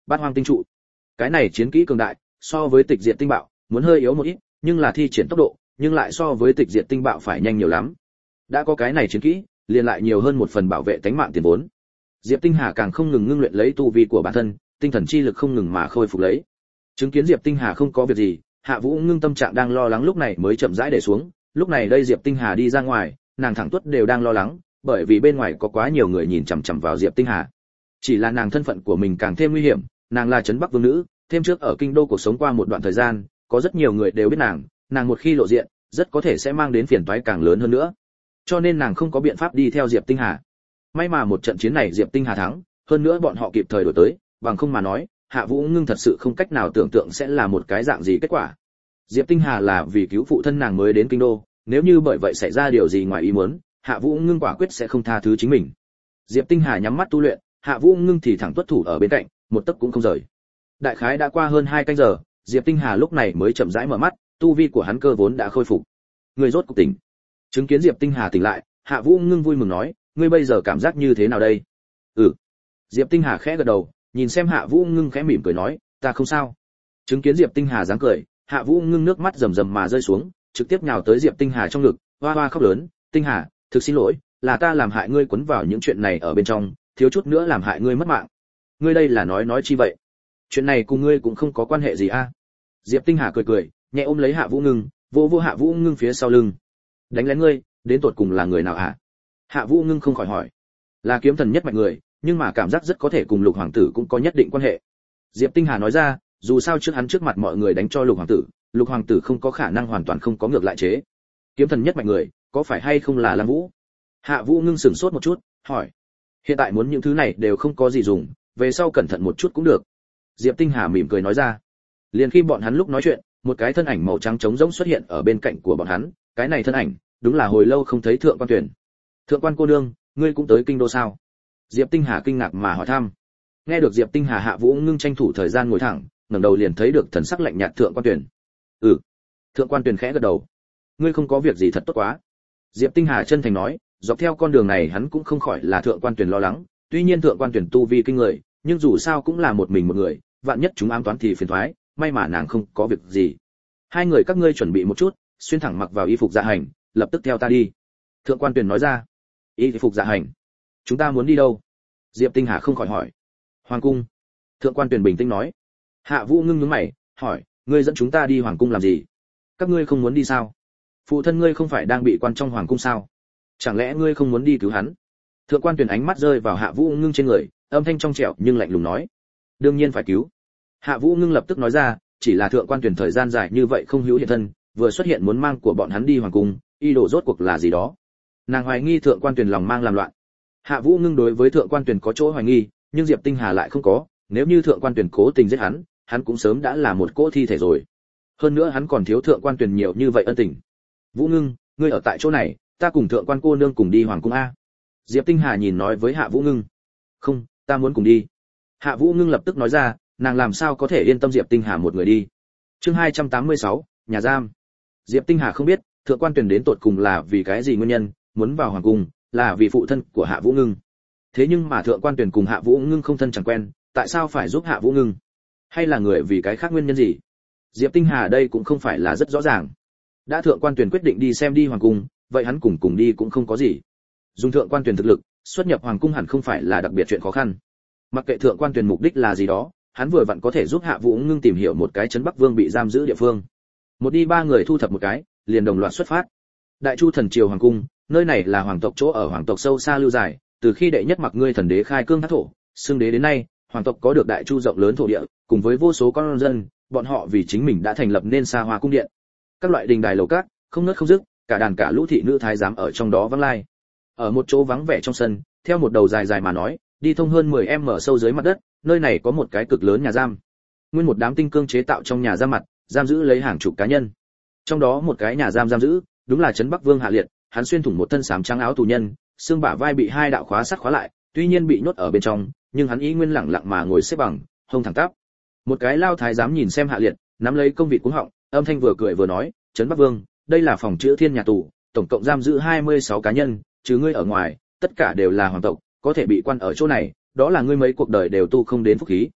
Bát Hoang Tinh Trụ. Cái này chiến kỹ cường đại, so với Tịch Diệt Tinh Bạo muốn hơi yếu một ít, nhưng là thi triển tốc độ, nhưng lại so với Tịch Diệt Tinh Bạo phải nhanh nhiều lắm. Đã có cái này chiến kỹ, liền lại nhiều hơn một phần bảo vệ tính mạng tiền vốn. Diệp Tinh Hà càng không ngừng ngưng luyện lấy tu vi của bản thân, tinh thần chi lực không ngừng mà khôi phục lấy. Chứng kiến Diệp Tinh Hà không có việc gì, Hạ Vũ Ngưng tâm trạng đang lo lắng lúc này mới chậm rãi để xuống. Lúc này đây Diệp Tinh Hà đi ra ngoài, nàng thẳng tuất đều đang lo lắng, bởi vì bên ngoài có quá nhiều người nhìn chằm chằm vào Diệp Tinh Hà. Chỉ là nàng thân phận của mình càng thêm nguy hiểm, nàng là trấn Bắc vương nữ, thêm trước ở kinh đô cuộc sống qua một đoạn thời gian, có rất nhiều người đều biết nàng, nàng một khi lộ diện, rất có thể sẽ mang đến phiền toái càng lớn hơn nữa. Cho nên nàng không có biện pháp đi theo Diệp Tinh Hà. May mà một trận chiến này Diệp Tinh Hà thắng, hơn nữa bọn họ kịp thời đổi tới, bằng không mà nói, Hạ Vũ Ngưng thật sự không cách nào tưởng tượng sẽ là một cái dạng gì kết quả. Diệp Tinh Hà là vì cứu phụ thân nàng mới đến kinh đô, nếu như bởi vậy xảy ra điều gì ngoài ý muốn, Hạ Vũ Ngưng quả quyết sẽ không tha thứ chính mình. Diệp Tinh Hà nhắm mắt tu luyện, Hạ Vũ Ngưng thì thẳng tuất thủ ở bên cạnh, một tấc cũng không rời. Đại khái đã qua hơn hai canh giờ, Diệp Tinh Hà lúc này mới chậm rãi mở mắt, tu vi của hắn cơ vốn đã khôi phục. Người rốt cục tỉnh. Chứng kiến Diệp Tinh Hà tỉnh lại, Hạ Vũ Ngưng vui mừng nói, ngươi bây giờ cảm giác như thế nào đây? Ừ. Diệp Tinh Hà khẽ gật đầu, nhìn xem Hạ Vũ Ngưng khẽ mỉm cười nói, ta không sao. Chứng kiến Diệp Tinh Hà dáng cười, Hạ Vũ Ngưng nước mắt rầm rầm mà rơi xuống, trực tiếp nhào tới Diệp Tinh Hà trong ngực, hoa hoa khóc lớn, Tinh Hà, thực xin lỗi, là ta làm hại ngươi quấn vào những chuyện này ở bên trong, thiếu chút nữa làm hại ngươi mất mạng. Ngươi đây là nói nói chi vậy? Chuyện này cùng ngươi cũng không có quan hệ gì a. À? Diệp Tinh Hà cười cười, nhẹ ôm lấy Hạ Vũ Ngưng, vô vô Hạ Vũ Ngưng phía sau lưng. Đánh lén ngươi, đến tột cùng là người nào hả? À? Hạ Vũ Ngưng không khỏi hỏi. Là kiếm thần nhất mạch người, nhưng mà cảm giác rất có thể cùng Lục hoàng tử cũng có nhất định quan hệ. Diệp Tinh Hà nói ra, dù sao trước hắn trước mặt mọi người đánh cho Lục hoàng tử, Lục hoàng tử không có khả năng hoàn toàn không có ngược lại chế. Kiếm thần nhất mạch người, có phải hay không là Lăng Vũ? Hạ Vũ Ngưng sửng sốt một chút, hỏi. Hiện tại muốn những thứ này đều không có gì dùng, về sau cẩn thận một chút cũng được. Diệp Tinh Hà mỉm cười nói ra. Liền khi bọn hắn lúc nói chuyện, một cái thân ảnh màu trắng trống rỗng xuất hiện ở bên cạnh của bọn hắn, cái này thân ảnh, đúng là hồi lâu không thấy Thượng Quan Tuyển. Thượng Quan cô nương, ngươi cũng tới kinh đô sao? Diệp Tinh Hà kinh ngạc mà hỏi thăm. Nghe được Diệp Tinh Hà, Hạ Vũ Ngưng tranh thủ thời gian ngồi thẳng, ngẩng đầu liền thấy được thần sắc lạnh nhạt Thượng Quan Tuyển. Ừ. Thượng Quan Tuyển khẽ gật đầu. Ngươi không có việc gì thật tốt quá. Diệp Tinh Hà chân thành nói, dọc theo con đường này hắn cũng không khỏi là Thượng Quan Tuyển lo lắng, tuy nhiên Thượng Quan Tuyển tu vi kinh người, nhưng dù sao cũng là một mình một người, vạn nhất chúng ám toán thì phiền toái, may mà nàng không có việc gì. Hai người các ngươi chuẩn bị một chút, xuyên thẳng mặc vào y phục dạ hành, lập tức theo ta đi. Thượng Quan Tuyển nói ra. Y phục dạ hành? Chúng ta muốn đi đâu? Diệp Tinh Hà không khỏi hỏi. Hoàng cung. Thượng Quan Tuyển bình tĩnh nói. Hạ Vũ Ngưng nhướng mày, hỏi, ngươi dẫn chúng ta đi hoàng cung làm gì? Các ngươi không muốn đi sao? Phụ thân ngươi không phải đang bị quan trong hoàng cung sao? Chẳng lẽ ngươi không muốn đi cứu hắn? Thượng Quan Tuyển ánh mắt rơi vào Hạ Vũ Ngưng trên người, âm thanh trong trẻo nhưng lạnh lùng nói. Đương nhiên phải cứu. Hạ Vũ Ngưng lập tức nói ra, chỉ là Thượng Quan Tuyển thời gian dài như vậy không hữu hiện thân, vừa xuất hiện muốn mang của bọn hắn đi hoàng cung, y đồ rốt cuộc là gì đó. Nàng hoài nghi Thượng Quan Tuyển lòng mang làm loạn. Hạ Vũ Ngưng đối với Thượng Quan Tuyển có chỗ hoài nghi, nhưng Diệp Tinh Hà lại không có, nếu như Thượng Quan Tuyển cố tình giết hắn, hắn cũng sớm đã là một cỗ thi thể rồi. Hơn nữa hắn còn thiếu Thượng Quan Tuyển nhiều như vậy ân tình. Vũ Ngưng, ngươi ở tại chỗ này, ta cùng Thượng Quan cô nương cùng đi hoàng cung a. Diệp Tinh Hà nhìn nói với Hạ Vũ Ngưng. Không, ta muốn cùng đi. Hạ Vũ Ngưng lập tức nói ra, nàng làm sao có thể yên tâm Diệp Tinh Hà một người đi. Chương hai trăm tám mươi sáu, nhà giam. Diệp Tinh Hà không biết, Thượng Quan Tuyển đến tột cùng là vì cái gì nguyên nhân, muốn vào hoàng cung, là vì phụ thân của Hạ Vũ Ngưng. Thế nhưng mà Thượng Quan Tuyển cùng Hạ Vũ Ngưng không thân chẳng quen, tại sao phải giúp Hạ Vũ Ngưng? Hay là người vì cái khác nguyên nhân gì? Diệp Tinh Hà đây cũng không phải là rất rõ ràng. Đã Thượng Quan Tuyển quyết định đi xem đi hoàng cung, vậy hắn cùng cùng đi cũng không có gì. Dùng Thượng Quan Tuyển thực lực, xuất nhập hoàng cung hẳn không phải là đặc biệt chuyện khó khăn. Mặc kệ Thượng Quan Tuyển mục đích là gì đó, hắn vừa vặn có thể giúp Hạ Vũ Ngưng tìm hiểu một cái trấn Bắc Vương bị giam giữ địa phương. Một đi ba người thu thập một cái, liền đồng loạt xuất phát. Đại Chu thần triều hoàng cung, nơi này là hoàng tộc chỗ ở, hoàng tộc sâu xa lưu dài, từ khi đệ nhất Mặc Ngươi thần đế khai cương thác thổ, xưng đế đến nay, hoàng tộc có được Đại Chu rộng lớn thổ địa, cùng với vô số con dân, bọn họ vì chính mình đã thành lập nên xa hoa cung điện. Các loại đình đài lầu các, không ngớt không dứt, cả đàn cả lũ thị nữ thái giám ở trong đó vắng lai. Ở một chỗ vắng vẻ trong sân, theo một đầu dài dài mà nói, đi thông hơn mười em mở sâu dưới mặt đất, nơi này có một cái cực lớn nhà giam. Nguyên một đám tinh cương chế tạo trong nhà giam mặt, giam giữ lấy hàng chục cá nhân. Trong đó một cái nhà giam giam giữ, đúng là trấn Bắc Vương Hạ Liệt, hắn xuyên thủng một thân xám trắng áo tù nhân, xương bả vai bị hai đạo khóa sắt khóa lại, tuy nhiên bị nhốt ở bên trong, nhưng hắn ý nguyên lặng lặng mà ngồi xếp bằng, hông thẳng tắp. Một cái lao thái giám nhìn xem Hạ Liệt, nắm lấy công vị cuống họng, âm thanh vừa cười vừa nói, "Trấn Bắc Vương, đây là phòng chữa thiên nhà tù, tổng cộng giam giữ hai mươi sáu cá nhân, trừ ngươi ở ngoài, tất cả đều là hoàng tộc, có thể bị quan ở chỗ này, đó là ngươi mấy cuộc đời đều tu không đến phúc khí."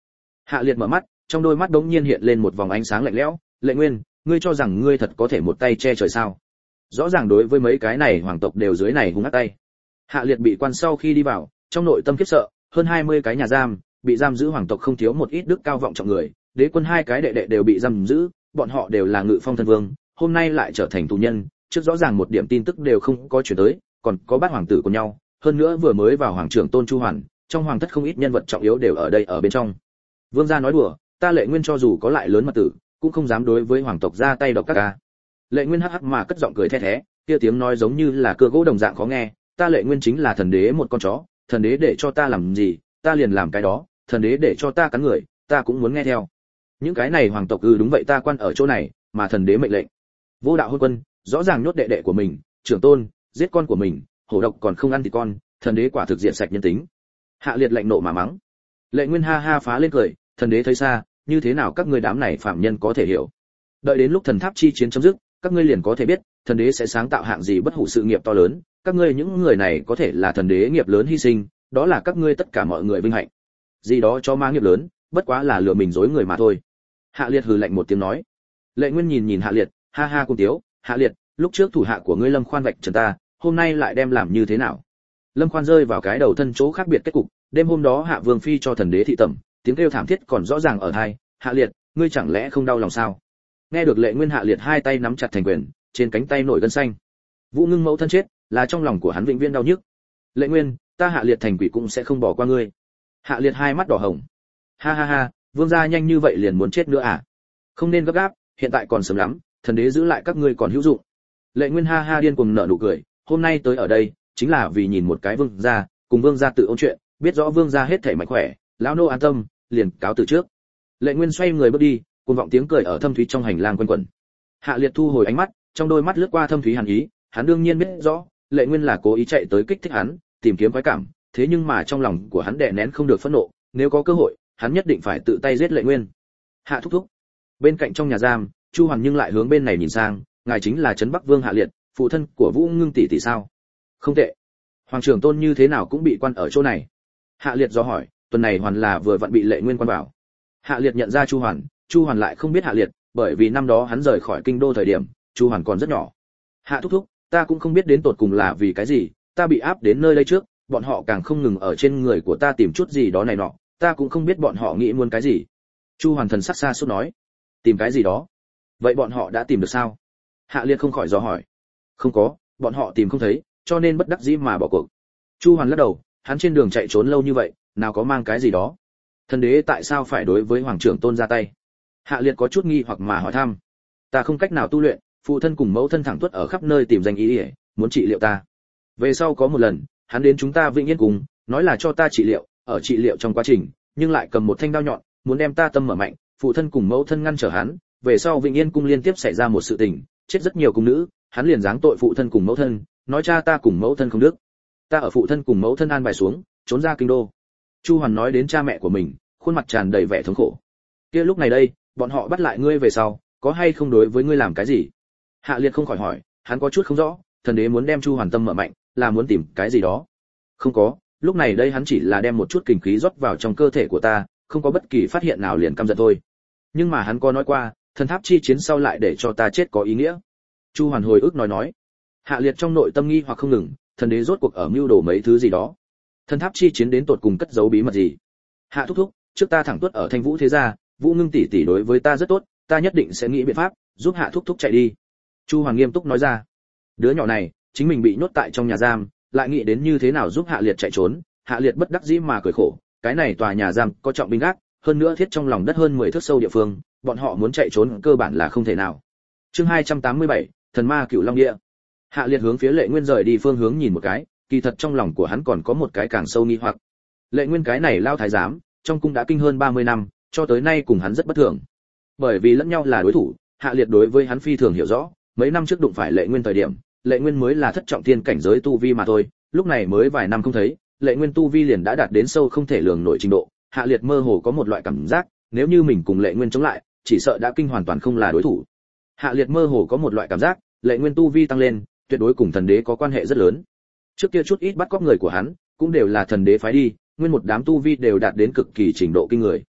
Hạ Liệt mở mắt, trong đôi mắt đống nhiên hiện lên một vòng ánh sáng lạnh lẽo. Lệ Nguyên, ngươi cho rằng ngươi thật có thể một tay che trời sao? Rõ ràng đối với mấy cái này hoàng tộc đều dưới này hung ác tay. Hạ Liệt bị quan sau khi đi vào, trong nội tâm khiếp sợ, hơn hai mươi cái nhà giam, bị giam giữ hoàng tộc không thiếu một ít đức cao vọng trọng người, đế quân hai cái đệ đệ đều bị giam giữ, bọn họ đều là Ngự Phong thân vương, hôm nay lại trở thành tù nhân, trước rõ ràng một điểm tin tức đều không có chuyển tới, còn có bát hoàng tử của nhau, hơn nữa vừa mới vào hoàng trưởng Tôn Chu Hoàn, trong hoàng thất không ít nhân vật trọng yếu đều ở đây ở bên trong. Vương gia nói đùa, ta Lệ Nguyên cho dù có lại lớn mật tử, cũng không dám đối với hoàng tộc ra tay độc các ca. Lệ Nguyên hắc hắc mà cất giọng cười the thé, kia tiếng nói giống như là cưa gỗ đồng dạng khó nghe, ta Lệ Nguyên chính là thần đế một con chó, thần đế để cho ta làm gì, ta liền làm cái đó, thần đế để cho ta cắn người, ta cũng muốn nghe theo. Những cái này hoàng tộc ư đúng vậy ta quan ở chỗ này, mà thần đế mệnh lệnh. Vô đạo hôn quân, rõ ràng nhốt đệ đệ của mình, trưởng tôn, giết con của mình, hổ độc còn không ăn thịt con, thần đế quả thực diện sạch nhân tính. Hạ Liệt lạnh nộ mà mắng. Lệ Nguyên ha ha phá lên cười, thần đế thấy xa, như thế nào các ngươi đám này phạm nhân có thể hiểu. Đợi đến lúc thần tháp chi chiến chấm dứt, các ngươi liền có thể biết, thần đế sẽ sáng tạo hạng gì bất hủ sự nghiệp to lớn, các ngươi những người này có thể là thần đế nghiệp lớn hy sinh, đó là các ngươi tất cả mọi người vinh hạnh. Gì đó cho ma nghiệp lớn, bất quá là lừa mình dối người mà thôi. Hạ Liệt hừ lạnh một tiếng nói. Lệ Nguyên nhìn nhìn Hạ Liệt, ha ha cùng tiếu, Hạ Liệt, lúc trước thủ hạ của ngươi Lâm Khoan vạch trần ta, hôm nay lại đem làm như thế nào? Lâm Khoan rơi vào cái đầu thân chỗ khác biệt kết cục, đêm hôm đó Hạ Vương phi cho thần đế thị tẩm, tiếng kêu thảm thiết còn rõ ràng ở tai. Hạ Liệt, ngươi chẳng lẽ không đau lòng sao? Nghe được Lệ Nguyên, Hạ Liệt hai tay nắm chặt thành quyền, trên cánh tay nổi gân xanh. Vũ Ngưng mẫu thân chết, là trong lòng của hắn vĩnh viễn đau nhức. Lệ Nguyên, ta Hạ Liệt thành quỷ cũng sẽ không bỏ qua ngươi. Hạ Liệt hai mắt đỏ hồng. Ha ha ha, vương gia nhanh như vậy liền muốn chết nữa à? Không nên gấp gáp, hiện tại còn sớm lắm, thần đế giữ lại các ngươi còn hữu dụng. Lệ Nguyên ha ha điên cuồng nở nụ cười, hôm nay tới ở đây chính là vì nhìn một cái vương gia, cùng vương gia tự ôn chuyện, biết rõ vương gia hết thảy mạnh khỏe, lão nô an tâm, liền cáo từ trước. Lệ Nguyên xoay người bước đi, cuồng vọng tiếng cười ở thâm thúy trong hành lang quanh quẩn. Hạ Liệt thu hồi ánh mắt, trong đôi mắt lướt qua thâm thúy hàn ý, hắn đương nhiên biết rõ, Lệ Nguyên là cố ý chạy tới kích thích hắn, tìm kiếm khoái cảm, thế nhưng mà trong lòng của hắn đè nén không được phẫn nộ, nếu có cơ hội, hắn nhất định phải tự tay giết Lệ Nguyên. Hạ thúc thúc. Bên cạnh trong nhà giam, Chu Hoàn nhưng lại hướng bên này nhìn sang, ngài chính là Trấn Bắc Vương Hạ Liệt, phụ thân của Vũ Ngưng tỷ tỷ sao? Không tệ. Hoàng trưởng Tôn như thế nào cũng bị quan ở chỗ này. Hạ Liệt do hỏi, tuần này Hoàn là vừa vặn bị Lệ Nguyên quan bảo. Hạ Liệt nhận ra Chu Hoàn, Chu Hoàn lại không biết Hạ Liệt, bởi vì năm đó hắn rời khỏi kinh đô thời điểm, Chu Hoàn còn rất nhỏ. Hạ thúc thúc, ta cũng không biết đến tột cùng là vì cái gì, ta bị áp đến nơi đây trước, bọn họ càng không ngừng ở trên người của ta tìm chút gì đó này nọ, ta cũng không biết bọn họ nghĩ muốn cái gì. Chu Hoàn thần sắc xa sút nói, tìm cái gì đó? Vậy bọn họ đã tìm được sao? Hạ Liệt không khỏi dò hỏi. Không có, bọn họ tìm không thấy, cho nên bất đắc dĩ mà bỏ cuộc. Chu Hoàn lắc đầu, hắn trên đường chạy trốn lâu như vậy, nào có mang cái gì đó. Thần đế tại sao phải đối với hoàng trưởng Tôn ra tay? Hạ Liệt có chút nghi hoặc mà hỏi thăm. Ta không cách nào tu luyện, phụ thân cùng mẫu thân thẳng tuất ở khắp nơi tìm danh ý ỉa, muốn trị liệu ta. Về sau có một lần, hắn đến chúng ta Vĩnh Yên cùng, nói là cho ta trị liệu, ở trị liệu trong quá trình, nhưng lại cầm một thanh đao nhọn, muốn đem ta tâm mở mạnh, phụ thân cùng mẫu thân ngăn trở hắn, về sau Vĩnh Yên cung liên tiếp xảy ra một sự tình, chết rất nhiều cung nữ, hắn liền giáng tội phụ thân cùng mẫu thân, nói cha ta cùng mẫu thân không đức. Ta ở phụ thân cùng mẫu thân an bài xuống, trốn ra kinh đô. Chu Hoàn nói đến cha mẹ của mình, khuôn mặt tràn đầy vẻ thống khổ. Kia lúc này đây, bọn họ bắt lại ngươi về sau, có hay không đối với ngươi làm cái gì? Hạ Liệt không khỏi hỏi, hắn có chút không rõ, thần đế muốn đem Chu Hoàn tâm mở mạnh, là muốn tìm cái gì đó? Không có, lúc này đây hắn chỉ là đem một chút kinh khí rót vào trong cơ thể của ta, không có bất kỳ phát hiện nào liền căm giận thôi. Nhưng mà hắn có nói qua, thần tháp chi chiến sau lại để cho ta chết có ý nghĩa. Chu Hoàn hồi ức nói nói. Hạ Liệt trong nội tâm nghi hoặc không ngừng, thần đế rốt cuộc ở mưu đồ mấy thứ gì đó. Thần tháp chi chiến đến tột cùng cất giấu bí mật gì? Hạ thúc thúc, trước ta thẳng tuất ở Thanh Vũ thế gia, Vũ Ngưng tỷ tỷ đối với ta rất tốt, ta nhất định sẽ nghĩ biện pháp giúp Hạ thúc thúc chạy đi. Chu Hoàn nghiêm túc nói ra. Đứa nhỏ này, chính mình bị nhốt tại trong nhà giam, lại nghĩ đến như thế nào giúp Hạ Liệt chạy trốn. Hạ Liệt bất đắc dĩ mà cười khổ, cái này tòa nhà giam có trọng binh gác, hơn nữa thiết trong lòng đất hơn mười thước sâu địa phương, bọn họ muốn chạy trốn cơ bản là không thể nào. Chương hai trăm tám mươi bảy, Thần Ma Cửu Long Địa. Hạ Liệt hướng phía Lệ Nguyên rời đi phương hướng nhìn một cái, kỳ thật trong lòng của hắn còn có một cái càng sâu nghi hoặc. Lệ Nguyên cái này lao thái giám, trong cung đã kinh hơn ba mươi năm, cho tới nay cùng hắn rất bất thường. Bởi vì lẫn nhau là đối thủ, Hạ Liệt đối với hắn phi thường hiểu rõ, mấy năm trước đụng phải Lệ Nguyên thời điểm, Lệ Nguyên mới là thất trọng thiên cảnh giới tu vi mà thôi, lúc này mới vài năm không thấy, Lệ Nguyên tu vi liền đã đạt đến sâu không thể lường nổi trình độ. Hạ Liệt mơ hồ có một loại cảm giác, nếu như mình cùng Lệ Nguyên chống lại, chỉ sợ đã kinh hoàn toàn không là đối thủ. Hạ Liệt mơ hồ có một loại cảm giác, Lệ Nguyên tu vi tăng lên, tuyệt đối cùng thần đế có quan hệ rất lớn. Trước kia chút ít bắt cóc người của hắn, cũng đều là thần đế phái đi, nguyên một đám tu vi đều đạt đến cực kỳ trình độ kinh người.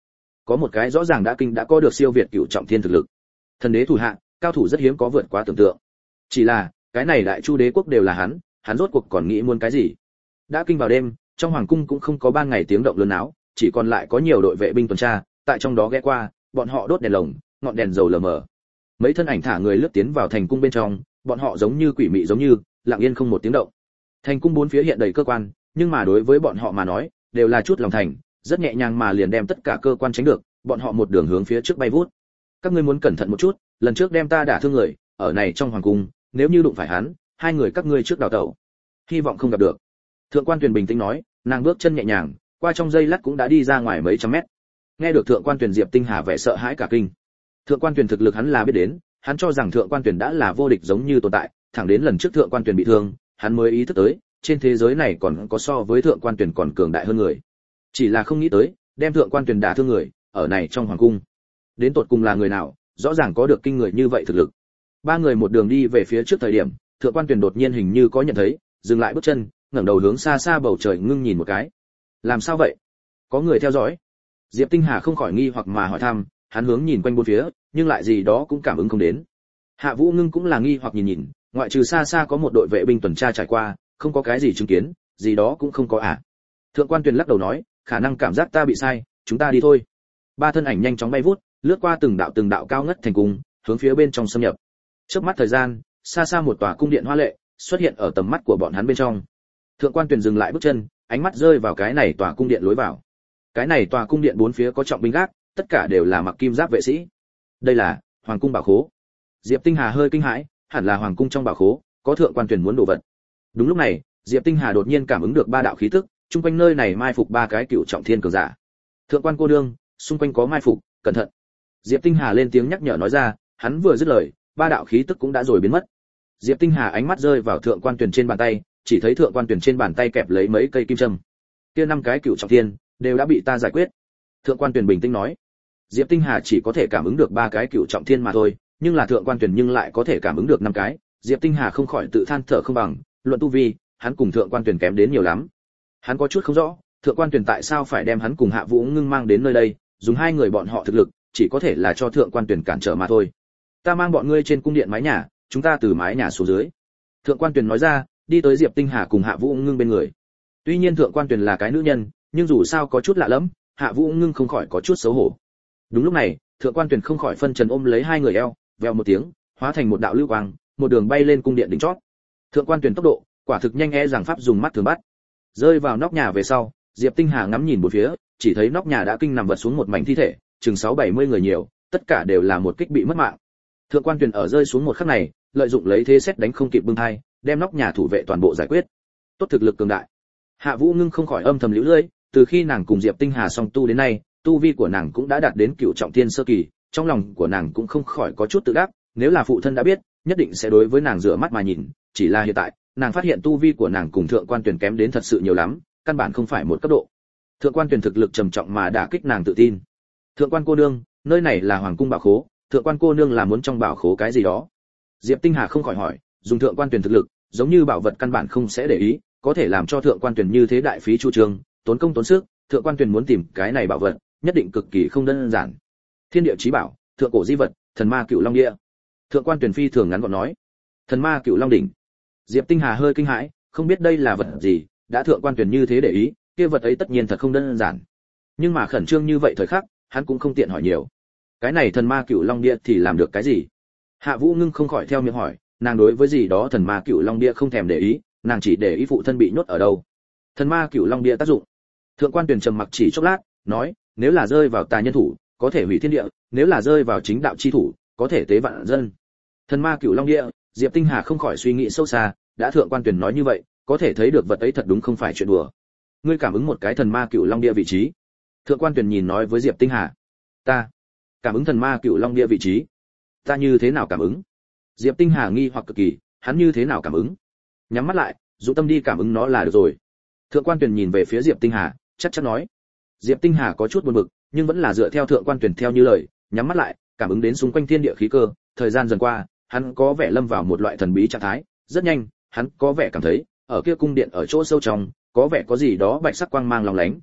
có một cái rõ ràng đã kinh đã có được siêu việt cửu trọng thiên thực lực. Thần đế thủ hạ, cao thủ rất hiếm có vượt quá tưởng tượng. Chỉ là, cái này đại chu đế quốc đều là hắn, hắn rốt cuộc còn nghĩ muốn cái gì? Đã kinh vào đêm, trong hoàng cung cũng không có ban ngày tiếng động lớn náo, chỉ còn lại có nhiều đội vệ binh tuần tra, tại trong đó ghé qua, bọn họ đốt đèn lồng, ngọn đèn dầu lờ mờ. Mấy thân ảnh thả người lướt tiến vào thành cung bên trong, bọn họ giống như quỷ mị giống như, lặng yên không một tiếng động. Thành cung bốn phía hiện đầy cơ quan, nhưng mà đối với bọn họ mà nói, đều là chút lòng thành, rất nhẹ nhàng mà liền đem tất cả cơ quan tránh được, bọn họ một đường hướng phía trước bay vút. Các ngươi muốn cẩn thận một chút, lần trước đem ta đả thương người, ở này trong hoàng cung, nếu như đụng phải hắn, hai người các ngươi trước đào tẩu. Hy vọng không gặp được. Thượng quan Tuyền bình tĩnh nói, nàng bước chân nhẹ nhàng, qua trong giây lát cũng đã đi ra ngoài mấy trăm mét. Nghe được Thượng quan Tuyền, Diệp Tinh Hà vẻ sợ hãi cả kinh. Thượng quan Tuyền thực lực hắn là biết đến, hắn cho rằng Thượng quan Tuyền đã là vô địch giống như tồn tại, thẳng đến lần trước Thượng quan Tuyền bị thương, hắn mới ý thức tới, trên thế giới này còn có so với Thượng quan Tuyền còn cường đại hơn người. Chỉ là không nghĩ tới, đem Thượng quan Tuyền đả thương người, ở này trong hoàng cung. Đến tột cùng là người nào, rõ ràng có được kinh người như vậy thực lực. Ba người một đường đi về phía trước thời điểm, Thượng quan Tuyền đột nhiên hình như có nhận thấy, dừng lại bước chân, ngẩng đầu hướng xa xa bầu trời ngưng nhìn một cái. Làm sao vậy? Có người theo dõi? Diệp Tinh Hà không khỏi nghi hoặc mà hỏi thăm, hắn hướng nhìn quanh bốn phía, nhưng lại gì đó cũng cảm ứng không đến. Hạ Vũ Ngưng cũng là nghi hoặc nhìn nhìn, ngoại trừ xa xa có một đội vệ binh tuần tra trải qua, không có cái gì chứng kiến, gì đó cũng không có à. Thượng quan Tuyền lắc đầu nói, khả năng cảm giác ta bị sai, chúng ta đi thôi. Ba thân ảnh nhanh chóng bay vút, lướt qua từng đạo từng đạo cao ngất thành cung, hướng phía bên trong xâm nhập. Chớp mắt thời gian, xa xa một tòa cung điện hoa lệ xuất hiện ở tầm mắt của bọn hắn bên trong. Thượng quan Tuyền dừng lại bước chân, ánh mắt rơi vào cái này tòa cung điện lối vào. Cái này tòa cung điện bốn phía có trọng binh gác, tất cả đều là mặc kim giáp vệ sĩ. Đây là hoàng cung bảo khố. Diệp Tinh Hà hơi kinh hãi, hẳn là hoàng cung trong bảo khố có Thượng quan Tuyền muốn đồ vật. Đúng lúc này, Diệp Tinh Hà đột nhiên cảm ứng được ba đạo khí tức, chung quanh nơi này mai phục ba cái cựu trọng thiên cường giả. Thượng quan cô đương, xung quanh có mai phục, cẩn thận. Diệp Tinh Hà lên tiếng nhắc nhở nói ra, hắn vừa dứt lời, ba đạo khí tức cũng đã rồi biến mất. Diệp Tinh Hà ánh mắt rơi vào Thượng quan Tuyền trên bàn tay, chỉ thấy Thượng quan Tuyền trên bàn tay kẹp lấy mấy cây kim châm. Kia năm cái cựu trọng thiên đều đã bị ta giải quyết. Thượng quan Tuyền bình tĩnh nói. Diệp Tinh Hà chỉ có thể cảm ứng được ba cái cựu trọng thiên mà thôi, nhưng là Thượng quan Tuyền nhưng lại có thể cảm ứng được năm cái. Diệp Tinh Hà không khỏi tự than thở không bằng, luận tu vi, hắn cùng Thượng quan Tuyền kém đến nhiều lắm. Hắn có chút không rõ, Thượng quan Tuyền tại sao phải đem hắn cùng Hạ Vũ Ngưng mang đến nơi đây, dùng hai người bọn họ thực lực, chỉ có thể là cho Thượng quan Tuyền cản trở mà thôi. Ta mang bọn ngươi trên cung điện mái nhà, chúng ta từ mái nhà xuống dưới. Thượng quan Tuyền nói ra, đi tới Diệp Tinh Hà cùng Hạ Vũ Ngưng bên người. Tuy nhiên Thượng quan Tuyền là cái nữ nhân, nhưng dù sao có chút lạ lẫm, Hạ Vũ Ngưng không khỏi có chút xấu hổ. Đúng lúc này, Thượng quan Tuyền không khỏi phân trần ôm lấy hai người eo, vèo một tiếng, hóa thành một đạo lưu quang, một đường bay lên cung điện đỉnh chót. Thượng quan Tuyền tốc độ, quả thực nhanh e rằng pháp dùng mắt thường bắt. Rơi vào nóc nhà về sau, Diệp Tinh Hà ngắm nhìn bốn phía, chỉ thấy nóc nhà đã kinh nằm vật xuống một mảnh thi thể, chừng sáu bảy mươi người nhiều, tất cả đều là một kích bị mất mạng. Thượng quan Tuyền ở rơi xuống một khắc này, lợi dụng lấy thế xét đánh không kịp bưng thai, đem nóc nhà thủ vệ toàn bộ giải quyết. Tốt thực lực cường đại. Hạ Vũ Ngưng không khỏi âm thầm liễu lưỡi, từ khi nàng cùng Diệp Tinh Hà song tu đến nay, tu vi của nàng cũng đã đạt đến cựu trọng thiên sơ kỳ, trong lòng của nàng cũng không khỏi có chút tự đắc, nếu là phụ thân đã biết, nhất định sẽ đối với nàng rửa mắt mà nhìn, chỉ là hiện tại, nàng phát hiện tu vi của nàng cùng Thượng quan Tuyền kém đến thật sự nhiều lắm, căn bản không phải một cấp độ. Thượng quan Tuyền thực lực trầm trọng mà đả kích nàng tự tin. Thượng quan cô nương, nơi này là hoàng cung bảo khố, Thượng quan cô nương là muốn trong bảo khố cái gì đó? Diệp Tinh Hà không khỏi hỏi, dùng Thượng quan Tuyền thực lực, giống như bảo vật căn bản không sẽ để ý, có thể làm cho Thượng quan Tuyền như thế đại phí chu trường, tốn công tốn sức, Thượng quan Tuyền muốn tìm cái này bảo vật, nhất định cực kỳ không đơn giản. Thiên địa chí bảo, thượng cổ di vật, thần ma cựu long địa. Thượng quan Tuyền phi thường ngắn gọn nói. Thần ma cựu long đỉnh. Diệp Tinh Hà hơi kinh hãi, không biết đây là vật gì, đã Thượng quan Tuyền như thế để ý, kia vật ấy tất nhiên thật không đơn giản. Nhưng mà khẩn trương như vậy thời khắc, hắn cũng không tiện hỏi nhiều. Cái này thần ma cựu long địa thì làm được cái gì? Hạ Vũ Ngưng không khỏi theo miệng hỏi, nàng đối với gì đó thần ma cựu long địa không thèm để ý, nàng chỉ để ý phụ thân bị nhốt ở đâu. Thần ma cựu long địa tác dụng. Thượng quan Tuyền trầm mặc chỉ chốc lát, nói, nếu là rơi vào tà nhân thủ, có thể hủy thiên địa, nếu là rơi vào chính đạo chi thủ, có thể tế vạn dân. Thần ma cựu long địa, Diệp Tinh Hà không khỏi suy nghĩ sâu xa, đã Thượng quan Tuyền nói như vậy, có thể thấy được vật ấy thật đúng không phải chuyện đùa. Ngươi cảm ứng một cái thần ma cựu long địa vị trí. Thượng quan Tuyền nhìn nói với Diệp Tinh Hà, ta cảm ứng thần ma cựu long địa vị trí. Ta như thế nào cảm ứng? Diệp Tinh Hà nghi hoặc cực kỳ, hắn như thế nào cảm ứng? Nhắm mắt lại, dụ tâm đi cảm ứng nó là được rồi. Thượng quan Tuyền nhìn về phía Diệp Tinh Hà, chắc chắn nói. Diệp Tinh Hà có chút buồn bực, nhưng vẫn là dựa theo Thượng quan Tuyền theo như lời, nhắm mắt lại, cảm ứng đến xung quanh thiên địa khí cơ. Thời gian dần qua, hắn có vẻ lâm vào một loại thần bí trạng thái, rất nhanh, hắn có vẻ cảm thấy, ở kia cung điện ở chỗ sâu trong, có vẻ có gì đó bạch sắc quang mang long lánh.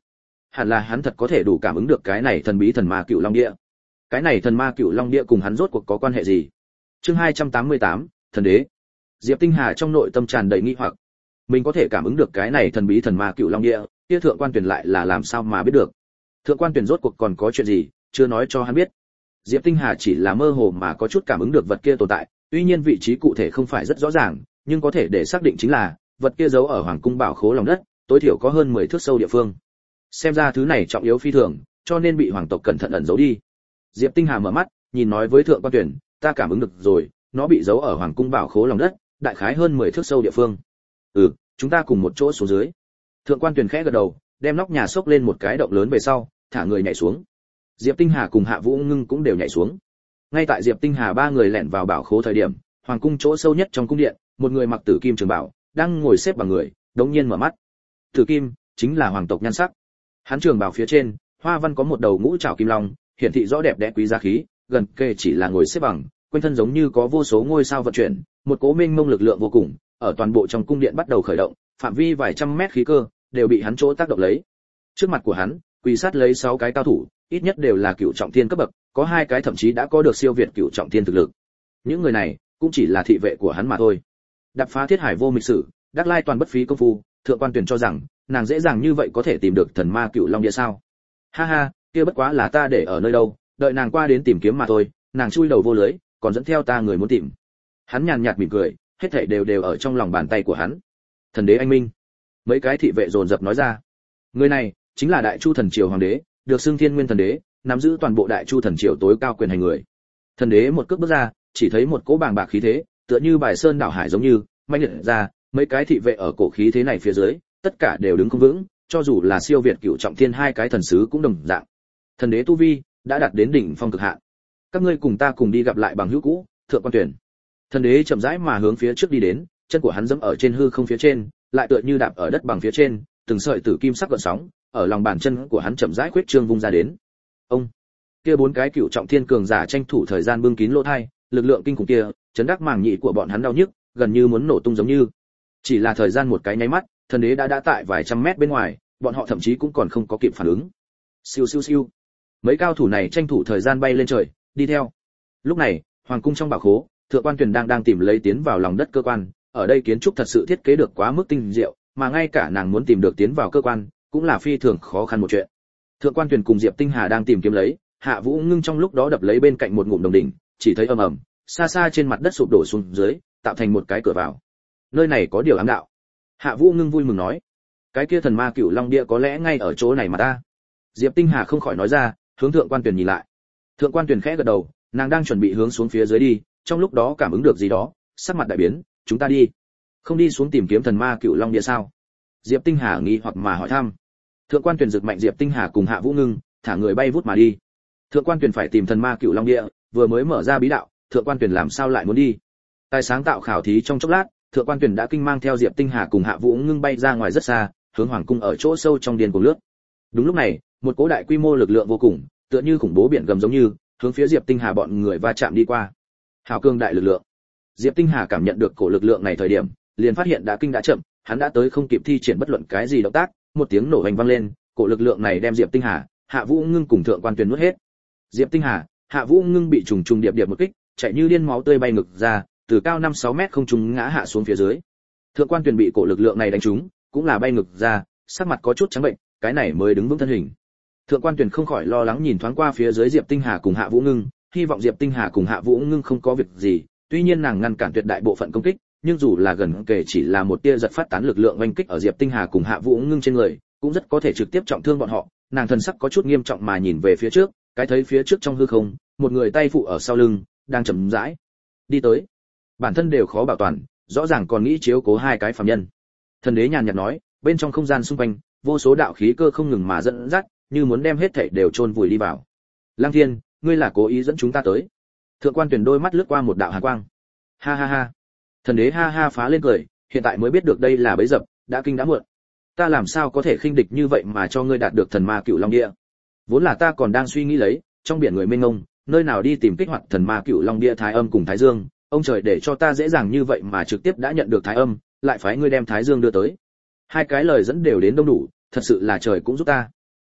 hẳn là hắn thật có thể đủ cảm ứng được cái này thần bí thần ma cựu long địa. Cái này thần ma cựu long địa cùng hắn rốt cuộc có quan hệ gì? Chương hai trăm tám mươi tám, thần đế. Diệp Tinh Hà trong nội tâm tràn đầy nghi hoặc. Mình có thể cảm ứng được cái này thần bí thần ma cựu long địa, kia thượng quan tuyển lại là làm sao mà biết được? Thượng quan tuyển rốt cuộc còn có chuyện gì, chưa nói cho hắn biết. Diệp Tinh Hà chỉ là mơ hồ mà có chút cảm ứng được vật kia tồn tại, tuy nhiên vị trí cụ thể không phải rất rõ ràng, nhưng có thể để xác định chính là vật kia giấu ở hoàng cung bảo khố lòng đất, tối thiểu có hơn mười thước sâu địa phương. Xem ra thứ này trọng yếu phi thường, cho nên bị hoàng tộc cẩn thận ẩn giấu đi. Diệp Tinh Hà mở mắt, nhìn nói với thượng quan tuyển, ta cảm ứng được rồi, nó bị giấu ở hoàng cung bảo khố lòng đất, đại khái hơn mười thước sâu địa phương. Ừ, chúng ta cùng một chỗ xuống dưới. Thượng quan tuyển khẽ gật đầu, đem nóc nhà xốc lên một cái động lớn về sau, thả người nhảy xuống. Diệp Tinh Hà cùng Hạ Vũ Ngưng cũng đều nhảy xuống. Ngay tại Diệp Tinh Hà ba người lẻn vào bảo khố thời điểm, hoàng cung chỗ sâu nhất trong cung điện, một người mặc tử kim trường bào, đang ngồi xếp bằng người, đống nhiên mở mắt. Tử kim chính là hoàng tộc nhan sắc. Hắn trường bào phía trên, hoa văn có một đầu ngũ trảo kim long, hiển thị rõ đẹp đẽ quý giá khí, gần kề chỉ là ngồi xếp bằng, quanh thân giống như có vô số ngôi sao vận chuyển, một cỗ mênh mông lực lượng vô cùng, ở toàn bộ trong cung điện bắt đầu khởi động, phạm vi vài trăm mét khí cơ đều bị hắn chỗ tác động lấy. Trước mặt của hắn, quỳ sát lấy sáu cái cao thủ, ít nhất đều là cựu trọng thiên cấp bậc, có hai cái thậm chí đã có được siêu việt cựu trọng thiên thực lực. Những người này cũng chỉ là thị vệ của hắn mà thôi. Đập phá thiết hải vô mịch sử, đắc lai toàn bất phí công phu, thượng quan tuyển cho rằng nàng dễ dàng như vậy có thể tìm được thần ma cựu long địa sao? Ha ha, kia bất quá là ta để ở nơi đâu, đợi nàng qua đến tìm kiếm mà thôi, nàng chui đầu vô lưới, còn dẫn theo ta người muốn tìm. Hắn nhàn nhạt mỉm cười, hết thảy đều đều ở trong lòng bàn tay của hắn. Thần đế anh minh. Mấy cái thị vệ dồn dập nói ra. Người này chính là Đại Chu thần triều hoàng đế, được xưng Thiên Nguyên thần đế, nắm giữ toàn bộ Đại Chu thần triều tối cao quyền hành người. Thần đế một cước bước ra, chỉ thấy một cỗ bàng bạc khí thế, tựa như bài sơn đảo hải giống như, manh liệt ra, mấy cái thị vệ ở cổ khí thế này phía dưới, tất cả đều đứng không vững, cho dù là siêu việt cựu trọng thiên hai cái thần sứ cũng đồng dạng. Thần đế tu vi đã đạt đến đỉnh phong cực hạn. Các ngươi cùng ta cùng đi gặp lại bằng hữu cũ, thượng quan tuyển. Thần đế chậm rãi mà hướng phía trước đi đến, chân của hắn dẫm ở trên hư không phía trên, lại tựa như đạp ở đất bằng phía trên, từng sợi tử kim sắc gợn sóng, ở lòng bàn chân của hắn chậm rãi khuyết trương vung ra đến. Ông, kia bốn cái cựu trọng thiên cường giả tranh thủ thời gian bưng kín lỗ tai, lực lượng kinh khủng kia, chấn đắc màng nhĩ của bọn hắn đau nhức, gần như muốn nổ tung giống như. Chỉ là thời gian một cái nháy mắt, thần đế đã đã tại vài trăm mét bên ngoài, bọn họ thậm chí cũng còn không có kịp phản ứng. Siêu siêu siêu. Mấy cao thủ này tranh thủ thời gian bay lên trời, đi theo. Lúc này, hoàng cung trong bảo khố, thượng quan tuyển đang đang tìm lấy tiến vào lòng đất cơ quan, ở đây kiến trúc thật sự thiết kế được quá mức tinh diệu, mà ngay cả nàng muốn tìm được tiến vào cơ quan, cũng là phi thường khó khăn một chuyện. Thượng quan tuyển cùng Diệp Tinh Hà đang tìm kiếm lấy, Hạ Vũ Ngưng trong lúc đó đập lấy bên cạnh một ngụm đồng đỉnh, chỉ thấy ầm ầm, xa xa trên mặt đất sụp đổ xuống dưới, tạo thành một cái cửa vào. Nơi này có điều ám đạo. Hạ Vũ Ngưng vui mừng nói, cái kia thần ma cửu long địa có lẽ ngay ở chỗ này mà ta. Diệp Tinh Hà không khỏi nói ra, hướng thượng quan tuyển nhìn lại. Thượng quan tuyển khẽ gật đầu, nàng đang chuẩn bị hướng xuống phía dưới đi, trong lúc đó cảm ứng được gì đó, sắc mặt đại biến, chúng ta đi. Không đi xuống tìm kiếm thần ma cửu long địa sao? Diệp Tinh Hà nghi hoặc mà hỏi thăm. Thượng quan tuyển giật mạnh Diệp Tinh Hà cùng Hạ Vũ Ngưng, thả người bay vút mà đi. Thượng quan tuyển phải tìm thần ma cửu long địa, vừa mới mở ra bí đạo, thượng quan tuyển làm sao lại muốn đi? Tài sáng tạo khảo thí trong chốc lát, thượng quan tuyển đã kinh mang theo Diệp Tinh Hà cùng Hạ Vũ Ngưng bay ra ngoài rất xa, hướng hoàng cung ở chỗ sâu trong điền cuồng lướt. Đúng lúc này, một cỗ đại quy mô lực lượng vô cùng, tựa như khủng bố biển gầm giống như, hướng phía Diệp Tinh Hà bọn người va chạm đi qua. Hào cương đại lực lượng. Diệp Tinh Hà cảm nhận được cổ lực lượng này thời điểm, liền phát hiện đã kinh đã chậm, hắn đã tới không kịp thi triển bất luận cái gì động tác, một tiếng nổ hoành vang lên, cổ lực lượng này đem Diệp Tinh Hà, Hạ Vũ Ngưng cùng thượng quan tuyển nuốt hết. Diệp Tinh Hà, Hạ Vũ Ngưng bị trùng trùng điệp điệp một kích, chạy như điên máu tươi bay ngực ra, từ cao năm sáu mét không trung ngã hạ xuống phía dưới. Thượng quan tuyển bị cổ lực lượng này đánh trúng, cũng là bay ngực ra, sắc mặt có chút trắng bệnh, cái này mới đứng vững thân hình. Thượng quan tuyển không khỏi lo lắng nhìn thoáng qua phía dưới Diệp Tinh Hà cùng Hạ Vũ Ngưng, hy vọng Diệp Tinh Hà cùng Hạ Vũ Ngưng không có việc gì, tuy nhiên nàng ngăn cản tuyệt đại bộ phận công kích, nhưng dù là gần kề chỉ là một tia giật phát tán lực lượng oanh kích ở Diệp Tinh Hà cùng Hạ Vũ Ngưng trên người, cũng rất có thể trực tiếp trọng thương bọn họ. Nàng thần sắc có chút nghiêm trọng mà nhìn về phía trước, cái thấy phía trước trong hư không, một người tay phụ ở sau lưng, đang chậm rãi đi tới. Bản thân đều khó bảo toàn, rõ ràng còn nghĩ chiếu cố hai cái phàm nhân. Thần đế nhàn nhạt nói, bên trong không gian xung quanh, vô số đạo khí cơ không ngừng mà dẫn dắt, như muốn đem hết thảy đều chôn vùi đi vào. Lăng Thiên, ngươi là cố ý dẫn chúng ta tới. Thượng quan tuyển đôi mắt lướt qua một đạo hàn quang. Ha ha ha. Thần đế ha ha phá lên cười, hiện tại mới biết được đây là bẫy dập, đã kinh đã muộn. Ta làm sao có thể khinh địch như vậy mà cho ngươi đạt được thần ma cựu long địa? Vốn là ta còn đang suy nghĩ lấy, trong biển người mênh mông, nơi nào đi tìm kích hoạt thần ma cựu long địa thái âm cùng thái dương, ông trời để cho ta dễ dàng như vậy mà trực tiếp đã nhận được thái âm, lại phái ngươi đem thái dương đưa tới. Hai cái lời dẫn đều đến đông đủ, thật sự là trời cũng giúp ta.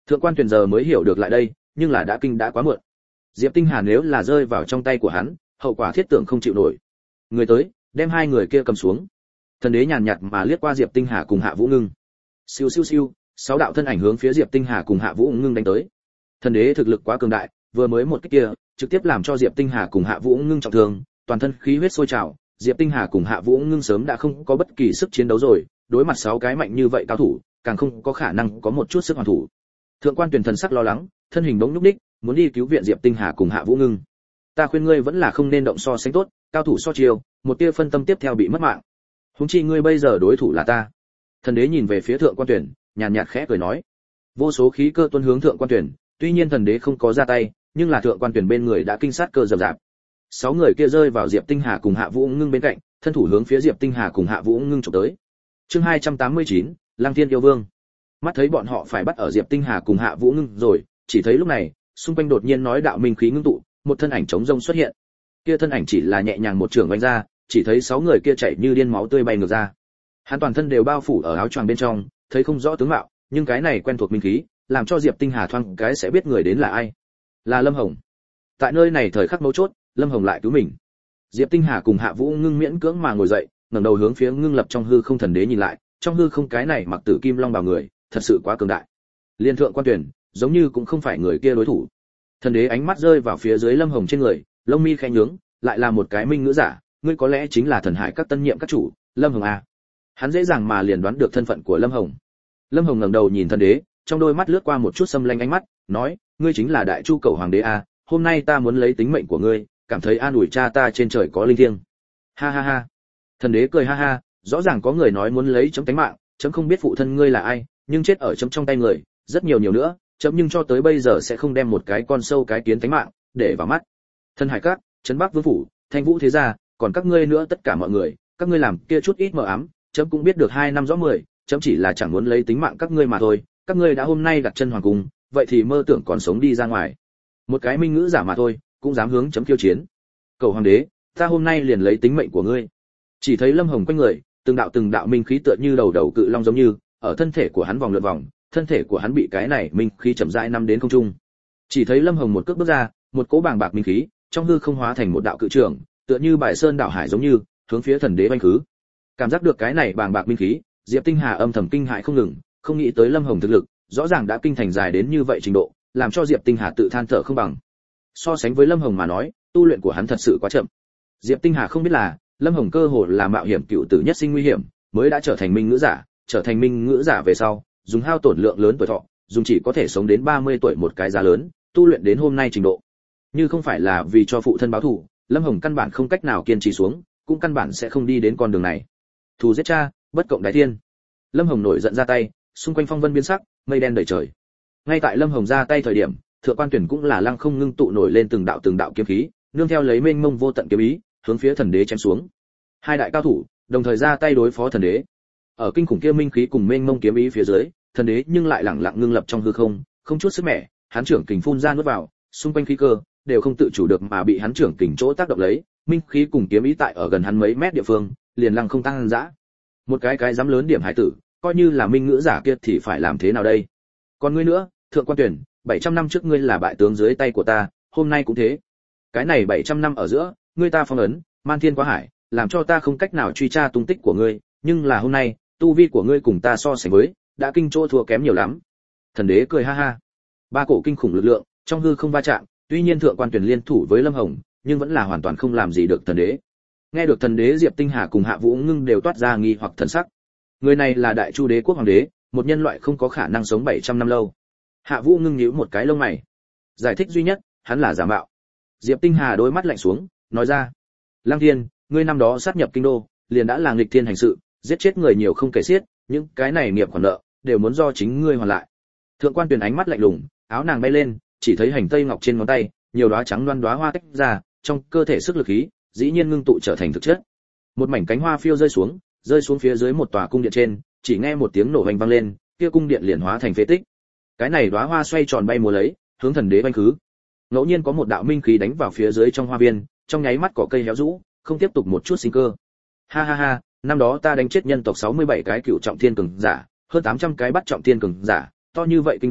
Thượng quan Tuyền giờ mới hiểu được lại đây, nhưng là đã kinh đã quá muộn. Diệp Tinh Hà nếu là rơi vào trong tay của hắn, hậu quả thiết tưởng không chịu nổi. Người tới, đem hai người kia cầm xuống. Thần đế nhàn nhạt mà liếc qua Diệp Tinh Hà cùng Hạ Vũ Ngưng. Siêu siêu siêu, sáu đạo thân ảnh hướng phía Diệp Tinh Hà cùng Hạ Vũ Ngưng đánh tới. Thần đế thực lực quá cường đại, vừa mới một kích kia, trực tiếp làm cho Diệp Tinh Hà cùng Hạ Vũ Ngưng trọng thương, toàn thân khí huyết sôi trào, Diệp Tinh Hà cùng Hạ Vũ Ngưng sớm đã không có bất kỳ sức chiến đấu rồi, đối mặt sáu cái mạnh như vậy cao thủ, càng không có khả năng có một chút sức hoàn thủ. Thượng quan Tuyền thần sắc lo lắng, thân hình bỗng nhúc nhích, muốn đi cứu viện Diệp Tinh Hà cùng Hạ Vũ Ngưng. Ta khuyên ngươi vẫn là không nên động so sánh tốt, cao thủ so chiêu, một tia phân tâm tiếp theo bị mất mạng. Huống chi ngươi bây giờ đối thủ là ta. Thần đế nhìn về phía Thượng quan Tuyền, nhàn nhạt khẽ cười nói. Vô số khí cơ tuôn hướng Thượng quan Tuyền, tuy nhiên thần đế không có ra tay, nhưng là Thượng quan Tuyền bên người đã kinh sát cơ dập dạp. Sáu người kia rơi vào Diệp Tinh Hà cùng Hạ Vũ Ngưng bên cạnh, thân thủ hướng phía Diệp Tinh Hà cùng Hạ Vũ Ngưng chụp tới. Chương hai trăm tám mươi chín, Lăng Thiên yêu vương. Mắt thấy bọn họ phải bắt ở Diệp Tinh Hà cùng Hạ Vũ Ngưng rồi, chỉ thấy lúc này, xung quanh đột nhiên nói đạo minh khí ngưng tụ, một thân ảnh trống rông xuất hiện. Kia thân ảnh chỉ là nhẹ nhàng một trường vung ra, chỉ thấy sáu người kia chảy như điên máu tươi bay ngược ra. Hắn toàn thân đều bao phủ ở áo choàng bên trong, thấy không rõ tướng mạo, nhưng cái này quen thuộc minh khí, làm cho Diệp Tinh Hà thoáng cái sẽ biết người đến là ai. Là Lâm Hồng. Tại nơi này thời khắc mấu chốt, Lâm Hồng lại cứu mình. Diệp Tinh Hà cùng Hạ Vũ Ngưng miễn cưỡng mà ngồi dậy, ngẩng đầu hướng phía ngưng lập trong hư không thần đế nhìn lại, trong hư không cái này mặc tử kim long bào người, thật sự quá cường đại. Liên Thượng quan Tuyền, giống như cũng không phải người kia đối thủ. Thần đế ánh mắt rơi vào phía dưới Lâm Hồng trên người, lông mi khẽ nhướng, lại là một cái minh ngữ giả, ngươi có lẽ chính là thần hải các tân nhiệm các chủ, Lâm Hồng a. Hắn dễ dàng mà liền đoán được thân phận của Lâm Hồng. Lâm Hồng ngẩng đầu nhìn thần đế, trong đôi mắt lướt qua một chút xâm lanh ánh mắt, nói, ngươi chính là đại chu cầu hoàng đế a, hôm nay ta muốn lấy tính mệnh của ngươi, cảm thấy an ủi cha ta trên trời có linh thiêng. Ha ha ha. Thần đế cười ha ha, rõ ràng có người nói muốn lấy chấm tánh mạng, chấm không biết phụ thân ngươi là ai, nhưng chết ở chấm trong tay người, rất nhiều nhiều nữa, chấm nhưng cho tới bây giờ sẽ không đem một cái con sâu cái kiến tánh mạng để vào mắt. Thân hải các, trấn Bắc vương phủ, Thanh Vũ thế gia, còn các ngươi nữa tất cả mọi người, các ngươi làm kia chút ít mờ ám, chấm cũng biết được hai năm rõ mười, chấm chỉ là chẳng muốn lấy tính mạng các ngươi mà thôi, các ngươi đã hôm nay đặt chân hoàng cung, vậy thì mơ tưởng còn sống đi ra ngoài. Một cái minh ngữ giả mà thôi, cũng dám hướng chấm khiêu chiến. Cầu hoàng đế, ta hôm nay liền lấy tính mệnh của ngươi. Chỉ thấy Lâm Hồng quanh người, từng đạo từng đạo minh khí tựa như đầu đầu cự long giống như, ở thân thể của hắn vòng lượn vòng, thân thể của hắn bị cái này minh khí chậm rãi nắm đến không trung. Chỉ thấy Lâm Hồng một cước bước ra, một cỗ bàng bạc minh khí, trong hư không hóa thành một đạo cự trường, tựa như bài sơn đảo hải giống như, hướng phía thần đế vanh khứ. Cảm giác được cái này bàng bạc minh khí, Diệp Tinh Hà âm thầm kinh hãi không ngừng, không nghĩ tới Lâm Hồng thực lực, rõ ràng đã kinh thành dài đến như vậy trình độ, làm cho Diệp Tinh Hà tự than thở không bằng. So sánh với Lâm Hồng mà nói, tu luyện của hắn thật sự quá chậm. Diệp Tinh Hà không biết là, Lâm Hồng cơ hồ là mạo hiểm cựu tử nhất sinh nguy hiểm, mới đã trở thành minh ngữ giả, trở thành minh ngữ giả về sau, dùng hao tổn lượng lớn tuổi thọ, dùng chỉ có thể sống đến ba mươi tuổi một cái giá lớn, tu luyện đến hôm nay trình độ. Như không phải là vì cho phụ thân báo thù, Lâm Hồng căn bản không cách nào kiên trì xuống, cũng căn bản sẽ không đi đến con đường này. Thù giết cha, bất cộng đái thiên. Lâm Hồng nổi giận ra tay, xung quanh phong vân biến sắc, mây đen đầy trời. Ngay tại Lâm Hồng ra tay thời điểm, Thượng quan Tuyển cũng là lăng không ngưng tụ nổi lên từng đạo từng đạo kiếm khí, nương theo lấy mênh mông vô tận kiếm ý, hướng phía thần đế chém xuống. Hai đại cao thủ đồng thời ra tay đối phó thần đế. Ở kinh khủng kia minh khí cùng mênh mông kiếm ý phía dưới, thần đế nhưng lại lẳng lặng ngưng lập trong hư không, không chút sức mẻ, hắn trưởng kình phun ra nuốt vào, xung quanh khí cơ đều không tự chủ được mà bị hắn trưởng kình chỗ tác động lấy, minh khí cùng kiếm ý tại ở gần hắn mấy mét địa phương, liền lăng không tăng dã. Một cái cái dám lớn điểm hải tử, coi như là minh ngữ giả kia thì phải làm thế nào đây? Còn ngươi nữa, Thượng quan Tuyển, bảy trăm năm trước ngươi là bại tướng dưới tay của ta, hôm nay cũng thế. Cái này bảy trăm năm ở giữa, ngươi ta phong ấn, man thiên quá hải, làm cho ta không cách nào truy tra tung tích của ngươi, nhưng là hôm nay, tu vi của ngươi cùng ta so sánh với, đã kinh chỗ thua kém nhiều lắm. Thần đế cười ha ha. Ba cổ kinh khủng lực lượng, trong hư không va chạm, tuy nhiên Thượng quan Tuyển liên thủ với Lâm Hồng, nhưng vẫn là hoàn toàn không làm gì được thần đế. Nghe được thần đế, Diệp Tinh Hà cùng Hạ Vũ Ngưng đều toát ra nghi hoặc thần sắc. Người này là đại chu đế quốc hoàng đế, một nhân loại không có khả năng sống bảy trăm năm lâu. Hạ Vũ Ngưng nhíu một cái lông mày. Giải thích duy nhất, hắn là giả mạo. Diệp Tinh Hà đôi mắt lạnh xuống, nói ra: Lăng Thiên, ngươi năm đó sát nhập kinh đô, liền đã là nghịch thiên hành sự, giết chết người nhiều không kể xiết, những cái này nghiệp khoản nợ đều muốn do chính ngươi hoàn lại. Thượng quan Tuyển ánh mắt lạnh lùng, áo nàng bay lên, chỉ thấy hành tây ngọc trên ngón tay, nhiều đóa trắng loan đóa hoa tách ra, trong cơ thể sức lực khí, dĩ nhiên ngưng tụ trở thành thực chất. Một mảnh cánh hoa phiêu rơi xuống, rơi xuống phía dưới một tòa cung điện trên, chỉ nghe một tiếng nổ vang vang lên, kia cung điện liền hóa thành phế tích. Cái này đóa hoa xoay tròn bay múa lấy, hướng thần đế vanh khứ. Ngẫu nhiên có một đạo minh khí đánh vào phía dưới trong hoa viên, trong nháy mắt cỏ cây héo rũ, không tiếp tục một chút sinh cơ. Ha ha ha, năm đó ta đánh chết nhân tộc sáu mươi bảy cái cựu trọng thiên cường giả, hơn tám trăm cái bắt trọng thiên cường giả, to như vậy kinh đô,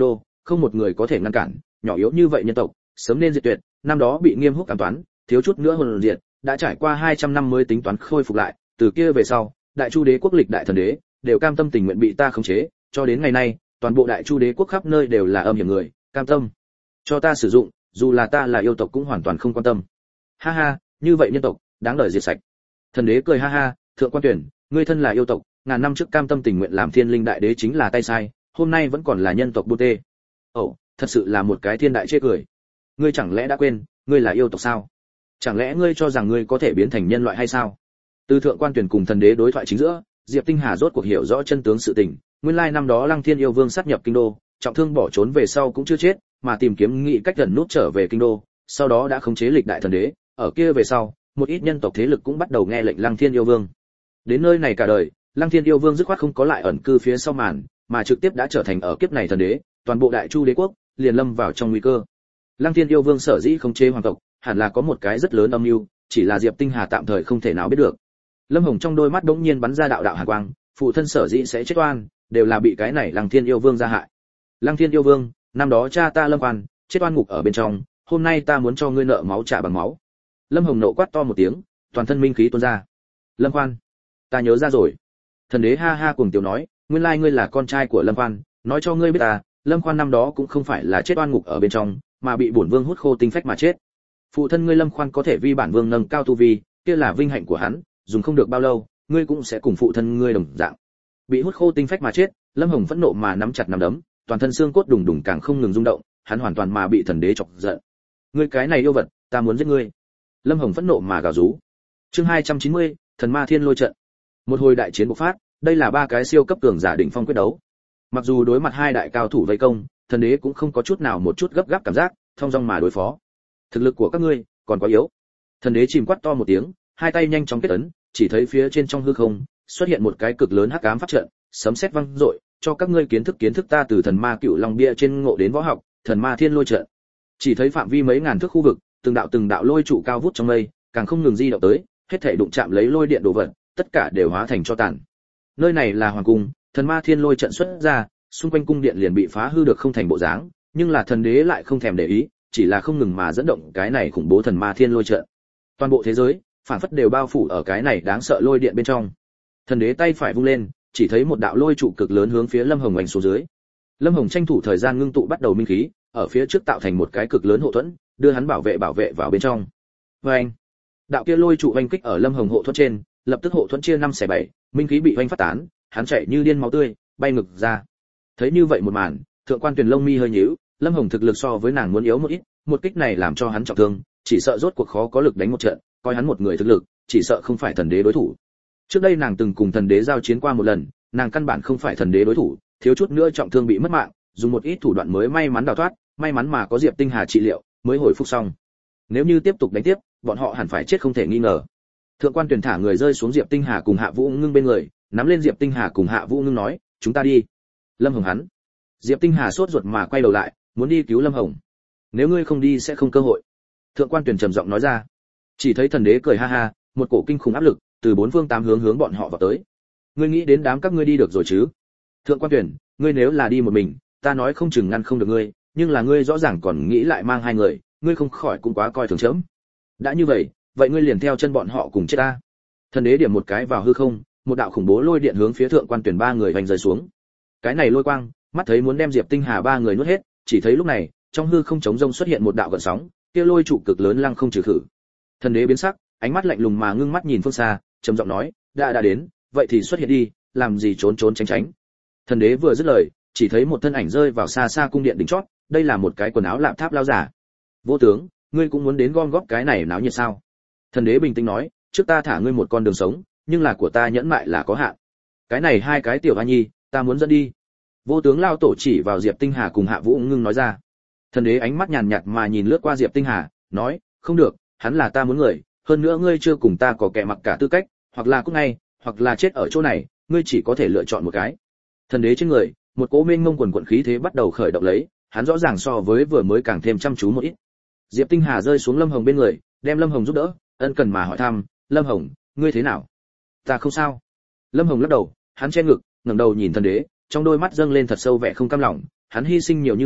không một người có thể ngăn cản, nhỏ yếu như vậy nhân tộc, sớm nên diệt tuyệt, năm đó bị nghiêm húc cảm toán, thiếu chút nữa hồn diệt, đã trải qua hai trăm năm mới tính toán khôi phục lại, từ kia về sau, Đại Chu đế quốc lịch đại thần đế đều cam tâm tình nguyện bị ta khống chế, cho đến ngày nay, toàn bộ Đại Chu đế quốc khắp nơi đều là âm hiểm người, cam tâm cho ta sử dụng, dù là ta là yêu tộc cũng hoàn toàn không quan tâm. Ha ha, như vậy nhân tộc, đáng đời diệt sạch. Thần đế cười ha ha, thượng quan tuyển, ngươi thân là yêu tộc, ngàn năm trước cam tâm tình nguyện làm thiên linh đại đế chính là tay sai, hôm nay vẫn còn là nhân tộc bô tê. Ồ, thật sự là một cái thiên đại chê cười. Ngươi chẳng lẽ đã quên, ngươi là yêu tộc sao? Chẳng lẽ ngươi cho rằng ngươi có thể biến thành nhân loại hay sao? Từ thượng quan tuyển cùng thần đế đối thoại chính giữa, Diệp Tinh Hà rốt cuộc hiểu rõ chân tướng sự tình, nguyên lai năm đó Lăng Thiên yêu vương sát nhập kinh đô, trọng thương bỏ trốn về sau cũng chưa chết, mà tìm kiếm nghị cách gần nút trở về kinh đô, sau đó đã khống chế lịch đại thần đế, ở kia về sau, một ít nhân tộc thế lực cũng bắt đầu nghe lệnh Lăng Thiên yêu vương. Đến nơi này cả đời, Lăng Thiên yêu vương dứt khoát không có lại ẩn cư phía sau màn, mà trực tiếp đã trở thành ở kiếp này thần đế, toàn bộ Đại Chu đế quốc liền lâm vào trong nguy cơ. Lăng Thiên yêu vương sở dĩ khống chế hoàng tộc, hẳn là có một cái rất lớn âm mưu, chỉ là Diệp Tinh Hà tạm thời không thể nào biết được. Lâm Hồng trong đôi mắt đống nhiên bắn ra đạo đạo hàn quang, phụ thân sở dĩ sẽ chết oan, đều là bị cái này Lăng Thiên yêu vương gia hại. Lăng Thiên yêu vương, năm đó cha ta Lâm Quan, chết oan ngục ở bên trong, hôm nay ta muốn cho ngươi nợ máu trả bằng máu. Lâm Hồng nộ quát to một tiếng, toàn thân minh khí tuôn ra. Lâm Quan, ta nhớ ra rồi. Thần đế ha ha cuồng tiểu nói, nguyên lai ngươi là con trai của Lâm Quan, nói cho ngươi biết ta, Lâm Quan năm đó cũng không phải là chết oan ngục ở bên trong, mà bị bổn vương hút khô tinh phách mà chết. Phụ thân ngươi Lâm Quan có thể vi bản vương nâng cao tu vi, kia là vinh hạnh của hắn, dùng không được bao lâu, ngươi cũng sẽ cùng phụ thân ngươi đồng dạng. Bị hút khô tinh phách mà chết, Lâm Hồng phẫn nộ mà nắm chặt nắm đấm, toàn thân xương cốt đùng đùng càng không ngừng rung động, hắn hoàn toàn mà bị thần đế chọc giận. Ngươi cái này yêu vật, ta muốn giết ngươi. Lâm Hồng phẫn nộ mà gào rú. Chương hai trăm chín mươi, Thần Ma Thiên Lôi trận. Một hồi đại chiến bộc phát, đây là ba cái siêu cấp cường giả đỉnh phong quyết đấu. Mặc dù đối mặt hai đại cao thủ vây công, thần đế cũng không có chút nào một chút gấp gáp cảm giác, thông dong mà đối phó. Thực lực của các ngươi còn quá yếu. Thần đế chìm quát to một tiếng, hai tay nhanh chóng kết ấn, chỉ thấy phía trên trong hư không xuất hiện một cái cực lớn hắc ám pháp trận, sấm sét vang dội, cho các ngươi kiến thức kiến thức ta từ thần ma cựu long bia trên ngộ đến võ học, thần ma thiên lôi trận. Chỉ thấy phạm vi mấy ngàn thước khu vực, từng đạo từng đạo lôi trụ cao vút trong mây, càng không ngừng di động tới, hết thảy đụng chạm lấy lôi điện đồ vật, tất cả đều hóa thành cho tàn. Nơi này là hoàng cung, thần ma thiên lôi trận xuất ra, xung quanh cung điện liền bị phá hư được không thành bộ dáng, nhưng là thần đế lại không thèm để ý, chỉ là không ngừng mà dẫn động cái này khủng bố thần ma thiên lôi trận. Toàn bộ thế giới, phản phất đều bao phủ ở cái này đáng sợ lôi điện bên trong. Thần đế tay phải vung lên, chỉ thấy một đạo lôi trụ cực lớn hướng phía Lâm Hồng oanh xuống dưới. Lâm Hồng tranh thủ thời gian ngưng tụ bắt đầu minh khí, ở phía trước tạo thành một cái cực lớn hộ thuẫn, đưa hắn bảo vệ bảo vệ vào bên trong. Oanh! Đạo kia lôi trụ oanh kích ở Lâm Hồng hộ thuẫn trên, lập tức hộ thuẫn chia năm xẻ bảy, minh khí bị oanh phát tán, hắn chạy như điên máu tươi, bay ngược ra. Thấy như vậy một màn, thượng quan Tuyền lông mi hơi nhíu, Lâm Hồng thực lực so với nàng muốn yếu một ít, một kích này làm cho hắn trọng thương, chỉ sợ rốt cuộc khó có lực đánh một trận, coi hắn một người thực lực, chỉ sợ không phải thần đế đối thủ. Trước đây nàng từng cùng thần đế giao chiến qua một lần, nàng căn bản không phải thần đế đối thủ, thiếu chút nữa trọng thương bị mất mạng, dùng một ít thủ đoạn mới may mắn đào thoát, may mắn mà có Diệp Tinh Hà trị liệu, mới hồi phục xong. Nếu như tiếp tục đánh tiếp, bọn họ hẳn phải chết không thể nghi ngờ. Thượng quan Tuyền thả người rơi xuống Diệp Tinh Hà cùng Hạ Vũ Ngưng bên người, nắm lên Diệp Tinh Hà cùng Hạ Vũ Ngưng nói, chúng ta đi. Lâm Hồng hắn. Diệp Tinh Hà sốt ruột mà quay đầu lại, muốn đi cứu Lâm Hồng. Nếu ngươi không đi sẽ không cơ hội. Thượng quan Tuyền trầm giọng nói ra. Chỉ thấy thần đế cười ha ha, một cổ kinh khủng áp lực từ bốn phương tám hướng hướng bọn họ vào tới. Ngươi nghĩ đến đám các ngươi đi được rồi chứ? Thượng quan Tuyền, ngươi nếu là đi một mình, ta nói không chừng ngăn không được ngươi, nhưng là ngươi rõ ràng còn nghĩ lại mang hai người, ngươi không khỏi cũng quá coi thường chớm. Đã như vậy, vậy ngươi liền theo chân bọn họ cùng chết ta. Thần đế điểm một cái vào hư không, một đạo khủng bố lôi điện hướng phía thượng quan Tuyền ba người vành rơi xuống. Cái này lôi quang, mắt thấy muốn đem Diệp Tinh Hà ba người nuốt hết, chỉ thấy lúc này, trong hư không trống rông xuất hiện một đạo gợn sóng, kia lôi trụ cực lớn lăng không trừ khử. Thần đế biến sắc, ánh mắt lạnh lùng mà ngưng mắt nhìn phương xa, trầm giọng nói, đã đã đến, vậy thì xuất hiện đi, làm gì trốn trốn tránh tránh. Thần đế vừa dứt lời, chỉ thấy một thân ảnh rơi vào xa xa cung điện đỉnh chót, đây là một cái quần áo lạp tháp lao giả. Vô tướng, ngươi cũng muốn đến gom góp cái này náo nhiệt sao? Thần đế bình tĩnh nói, trước ta thả ngươi một con đường sống, nhưng là của ta nhẫn mại là có hạn. Cái này hai cái tiểu a nhi, ta muốn dẫn đi. Vô tướng lao tổ chỉ vào Diệp Tinh Hà cùng Hạ Vũ Ngưng nói ra. Thần đế ánh mắt nhàn nhạt mà nhìn lướt qua Diệp Tinh Hà, nói, không được, hắn là ta muốn người, hơn nữa ngươi chưa cùng ta có kẻ mặc cả tư cách, hoặc là cút ngay, hoặc là chết ở chỗ này, ngươi chỉ có thể lựa chọn một cái. Thần đế trên người, một cỗ mênh mông quần quần khí thế bắt đầu khởi động lấy, hắn rõ ràng so với vừa mới càng thêm chăm chú một ít. Diệp Tinh Hà rơi xuống Lâm Hồng bên người, đem Lâm Hồng giúp đỡ, ân cần mà hỏi thăm, Lâm Hồng, ngươi thế nào? Ta không sao. Lâm Hồng lắc đầu, hắn che ngực, ngẩng đầu nhìn thần đế, trong đôi mắt dâng lên thật sâu vẻ không cam lòng, hắn hy sinh nhiều như vậy,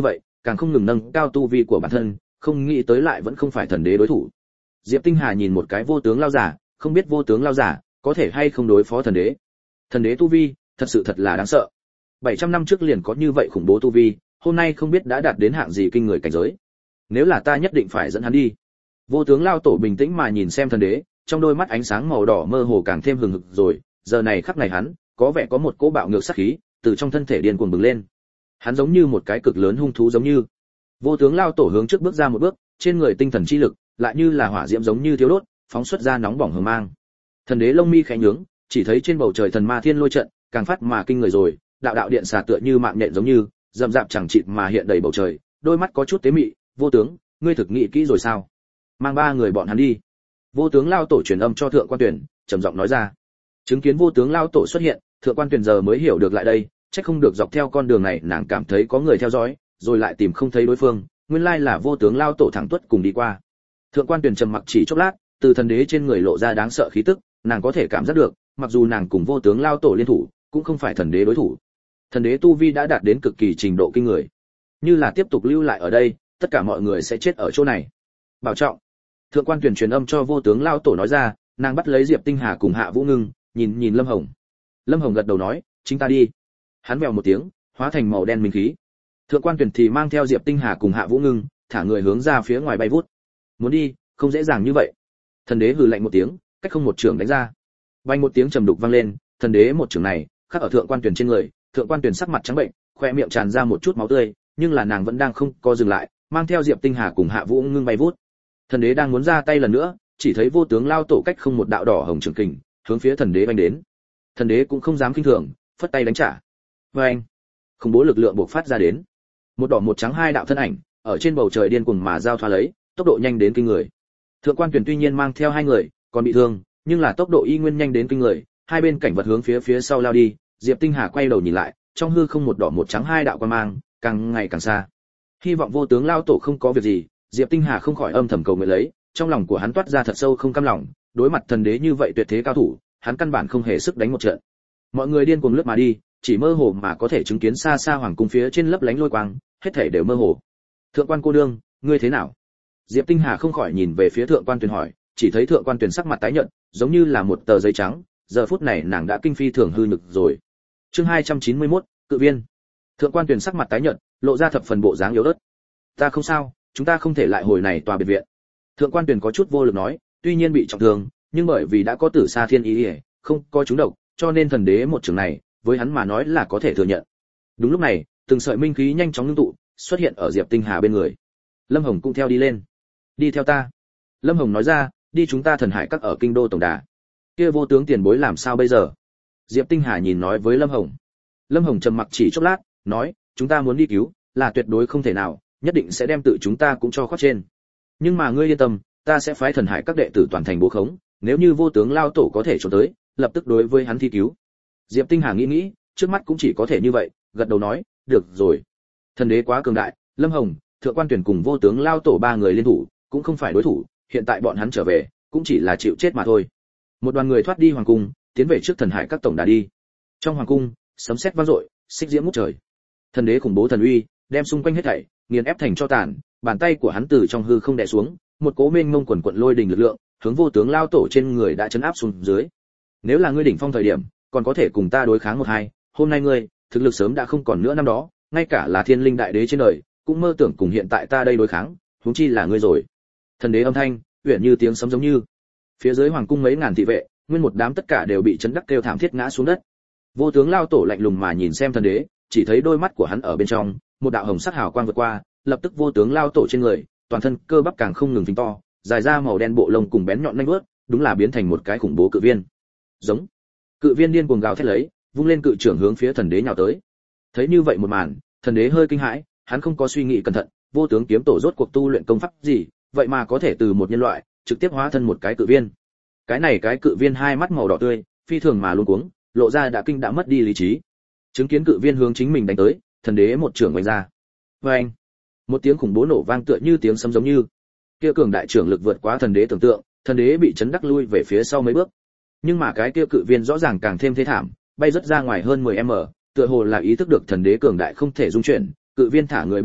càng không ngừng nâng cao tu vi của bản thân, không nghĩ tới lại vẫn không phải thần đế đối thủ. Diệp Tinh Hà nhìn một cái vô tướng lao giả, không biết vô tướng lao giả có thể hay không đối phó thần đế. Thần đế tu vi, thật sự thật là đáng sợ. bảy trăm năm trước liền có như vậy khủng bố tu vi, hôm nay không biết đã đạt đến hạng gì kinh người cảnh giới. Nếu là ta nhất định phải dẫn hắn đi. Vô tướng lao tổ bình tĩnh mà nhìn xem thần đế, trong đôi mắt ánh sáng màu đỏ mơ hồ càng thêm hừng hực rồi, giờ này khắc này hắn, có vẻ có một cỗ bạo ngược sát khí từ trong thân thể điên cuồng bừng lên. Hắn giống như một cái cực lớn hung thú giống như. Vô tướng lao tổ hướng trước bước ra một bước, trên người tinh thần chi lực lại như là hỏa diễm giống như thiêu đốt, phóng xuất ra nóng bỏng hừng mang. Thần đế lông mi khẽ nhướng, chỉ thấy trên bầu trời thần ma thiên lôi trận càng phát mà kinh người rồi, đạo đạo điện xà tựa như mạng nhện giống như rậm rạp chẳng chịt mà hiện đầy bầu trời, đôi mắt có chút tế mị. Vô tướng, ngươi thực nghĩ kỹ rồi sao? Mang ba người bọn hắn đi. Vô tướng lao tổ truyền âm cho thượng quan tuyển, trầm giọng nói ra. Chứng kiến vô tướng lao tổ xuất hiện, thượng quan tuyển giờ mới hiểu được lại đây, chắc không được dọc theo con đường này nàng cảm thấy có người theo dõi, rồi lại tìm không thấy đối phương, nguyên lai là vô tướng lao tổ thẳng tuất cùng đi qua. Thượng quan tuyển trầm mặc chỉ chốc lát, từ thần đế trên người lộ ra đáng sợ khí tức, nàng có thể cảm giác được, mặc dù nàng cùng vô tướng lao tổ liên thủ, cũng không phải thần đế đối thủ. Thần đế tu vi đã đạt đến cực kỳ trình độ kinh người, như là tiếp tục lưu lại ở đây, tất cả mọi người sẽ chết ở chỗ này. Bảo trọng. Thượng quan tuyển truyền âm cho vô tướng lao tổ nói ra, nàng bắt lấy Diệp Tinh Hà cùng Hạ Vũ Ngưng, nhìn nhìn Lâm Hồng. Lâm Hồng gật đầu nói, chính ta đi. Hắn vèo một tiếng, hóa thành màu đen minh khí. Thượng quan tuyển thì mang theo Diệp Tinh Hà cùng Hạ Vũ Ngưng, thả người hướng ra phía ngoài bay vút. Muốn đi, không dễ dàng như vậy. Thần đế hừ lạnh một tiếng, cách không một trường đánh ra. Vang một tiếng trầm đục vang lên, thần đế một trường này, khắc ở thượng quan tuyển trên người, thượng quan tuyển sắc mặt trắng bệnh, khoe miệng tràn ra một chút máu tươi, nhưng là nàng vẫn đang không có dừng lại, mang theo Diệp Tinh Hà cùng Hạ Vũ Ngưng bay vút. Thần đế đang muốn ra tay lần nữa, chỉ thấy vô tướng lao tổ cách không một đạo đỏ hồng trường kình, hướng phía thần đế bay đến. Thần đế cũng không dám khinh thường, phất tay đánh trả. Oeng! Khủng bố lực lượng bộc phát ra đến. Một đỏ một trắng hai đạo thân ảnh, ở trên bầu trời điên cuồng mà giao thoa lấy, tốc độ nhanh đến kinh người. Thượng quan tuyển tuy nhiên mang theo hai người, còn bị thương, nhưng là tốc độ y nguyên nhanh đến kinh người, hai bên cảnh vật hướng phía phía sau lao đi. Diệp Tinh Hà quay đầu nhìn lại, trong hư không một đỏ một trắng hai đạo quang mang, càng ngày càng xa. Hy vọng vô tướng lao tổ không có việc gì, Diệp Tinh Hà không khỏi âm thầm cầu nguyện lấy, trong lòng của hắn toát ra thật sâu không cam lòng, đối mặt thần đế như vậy tuyệt thế cao thủ, hắn căn bản không hề sức đánh một trận. Mọi người điên cuồng lướt mà đi, chỉ mơ hồ mà có thể chứng kiến xa xa hoàng cung phía trên lấp lánh lôi quang, hết thảy đều mơ hồ. Thượng quan cô đương, ngươi thế nào? Diệp Tinh Hà không khỏi nhìn về phía thượng quan Tuyền hỏi, chỉ thấy thượng quan Tuyền sắc mặt tái nhợt, giống như là một tờ giấy trắng, giờ phút này nàng đã kinh phi thường hư nực rồi. Chương hai trăm chín mươi mốt, cự viên. Thượng quan Tuyền sắc mặt tái nhợt, lộ ra thập phần bộ dáng yếu ớt. Ta không sao, chúng ta không thể lại hồi này tòa biệt viện. Thượng quan Tuyền có chút vô lực nói, tuy nhiên bị trọng thương, nhưng bởi vì đã có Tử Sa Thiên Ý, không có trúng độc, cho nên thần đế một trường này, với hắn mà nói là có thể thừa nhận. Đúng lúc này, từng sợi minh khí nhanh chóng ngưng tụ, xuất hiện ở Diệp Tinh Hà bên người. Lâm Hồng cũng theo đi lên. Đi theo ta. Lâm Hồng nói ra, đi chúng ta Thần Hải Các ở kinh đô tổng đà. Kia vô tướng tiền bối làm sao bây giờ? Diệp Tinh Hà nhìn nói với Lâm Hồng. Lâm Hồng trầm mặc chỉ chốc lát, nói, chúng ta muốn đi cứu, là tuyệt đối không thể nào, nhất định sẽ đem tự chúng ta cũng cho khoát trên. Nhưng mà ngươi yên tâm, ta sẽ phái Thần Hải Các đệ tử toàn thành bố khống, nếu như vô tướng lao tổ có thể trốn tới, lập tức đối với hắn thi cứu. Diệp Tinh Hà nghĩ nghĩ, trước mắt cũng chỉ có thể như vậy, gật đầu nói, được rồi. Thần đế quá cường đại, Lâm Hồng, Thượng quan Tuyển cùng vô tướng lao tổ ba người liên thủ, cũng không phải đối thủ, hiện tại bọn hắn trở về, cũng chỉ là chịu chết mà thôi. Một đoàn người thoát đi hoàng cung, tiến về trước Thần Hải Các tổng đà đi. Trong hoàng cung, sấm sét vang dội, xích diễm ngút trời. Thần đế khủng bố thần uy, đem xung quanh hết thảy nghiền ép thành cho tàn, bàn tay của hắn từ trong hư không đè xuống, một cỗ mênh mông quần quật lôi đình lực lượng, hướng vô tướng lao tổ trên người đã chấn áp xuống dưới. Nếu là ngươi đỉnh phong thời điểm, còn có thể cùng ta đối kháng một hai, hôm nay ngươi, thực lực sớm đã không còn nữa năm đó, ngay cả là Thiên Linh đại đế trên đời, cũng mơ tưởng cùng hiện tại ta đây đối kháng, huống chi là ngươi rồi. Thần đế âm thanh, uyển như tiếng sấm giống như. Phía dưới hoàng cung mấy ngàn thị vệ, nguyên một đám tất cả đều bị chấn đắc kêu thảm thiết ngã xuống đất. Vô tướng lao tổ lạnh lùng mà nhìn xem thần đế, chỉ thấy đôi mắt của hắn ở bên trong, một đạo hồng sắc hào quang vượt qua, lập tức vô tướng lao tổ trên người, toàn thân cơ bắp càng không ngừng phình to, dài ra màu đen bộ lông cùng bén nhọn nanh vuốt, đúng là biến thành một cái khủng bố cự viên. Giống. Cự viên điên cuồng gào thét lấy, vung lên cự trưởng hướng phía thần đế nhào tới. Thấy như vậy một màn, thần đế hơi kinh hãi, hắn không có suy nghĩ cẩn thận, vô tướng kiếm tổ rốt cuộc tu luyện công pháp gì, vậy mà có thể từ một nhân loại trực tiếp hóa thân một cái cự viên. Cái này cái cự viên hai mắt màu đỏ tươi, phi thường mà luống cuống, lộ ra đã kinh đã mất đi lý trí. Chứng kiến cự viên hướng chính mình đánh tới, thần đế một trưởng vung ra. Oeng! Một tiếng khủng bố nổ vang tựa như tiếng sấm giống như. Kia cường đại trưởng lực vượt quá thần đế tưởng tượng, thần đế bị chấn đắc lui về phía sau mấy bước. Nhưng mà cái kia cự viên rõ ràng càng thêm thế thảm, bay rất ra ngoài hơn mười mét, tựa hồ là ý thức được thần đế cường đại không thể dung chuyển, cự viên thả người bay vút,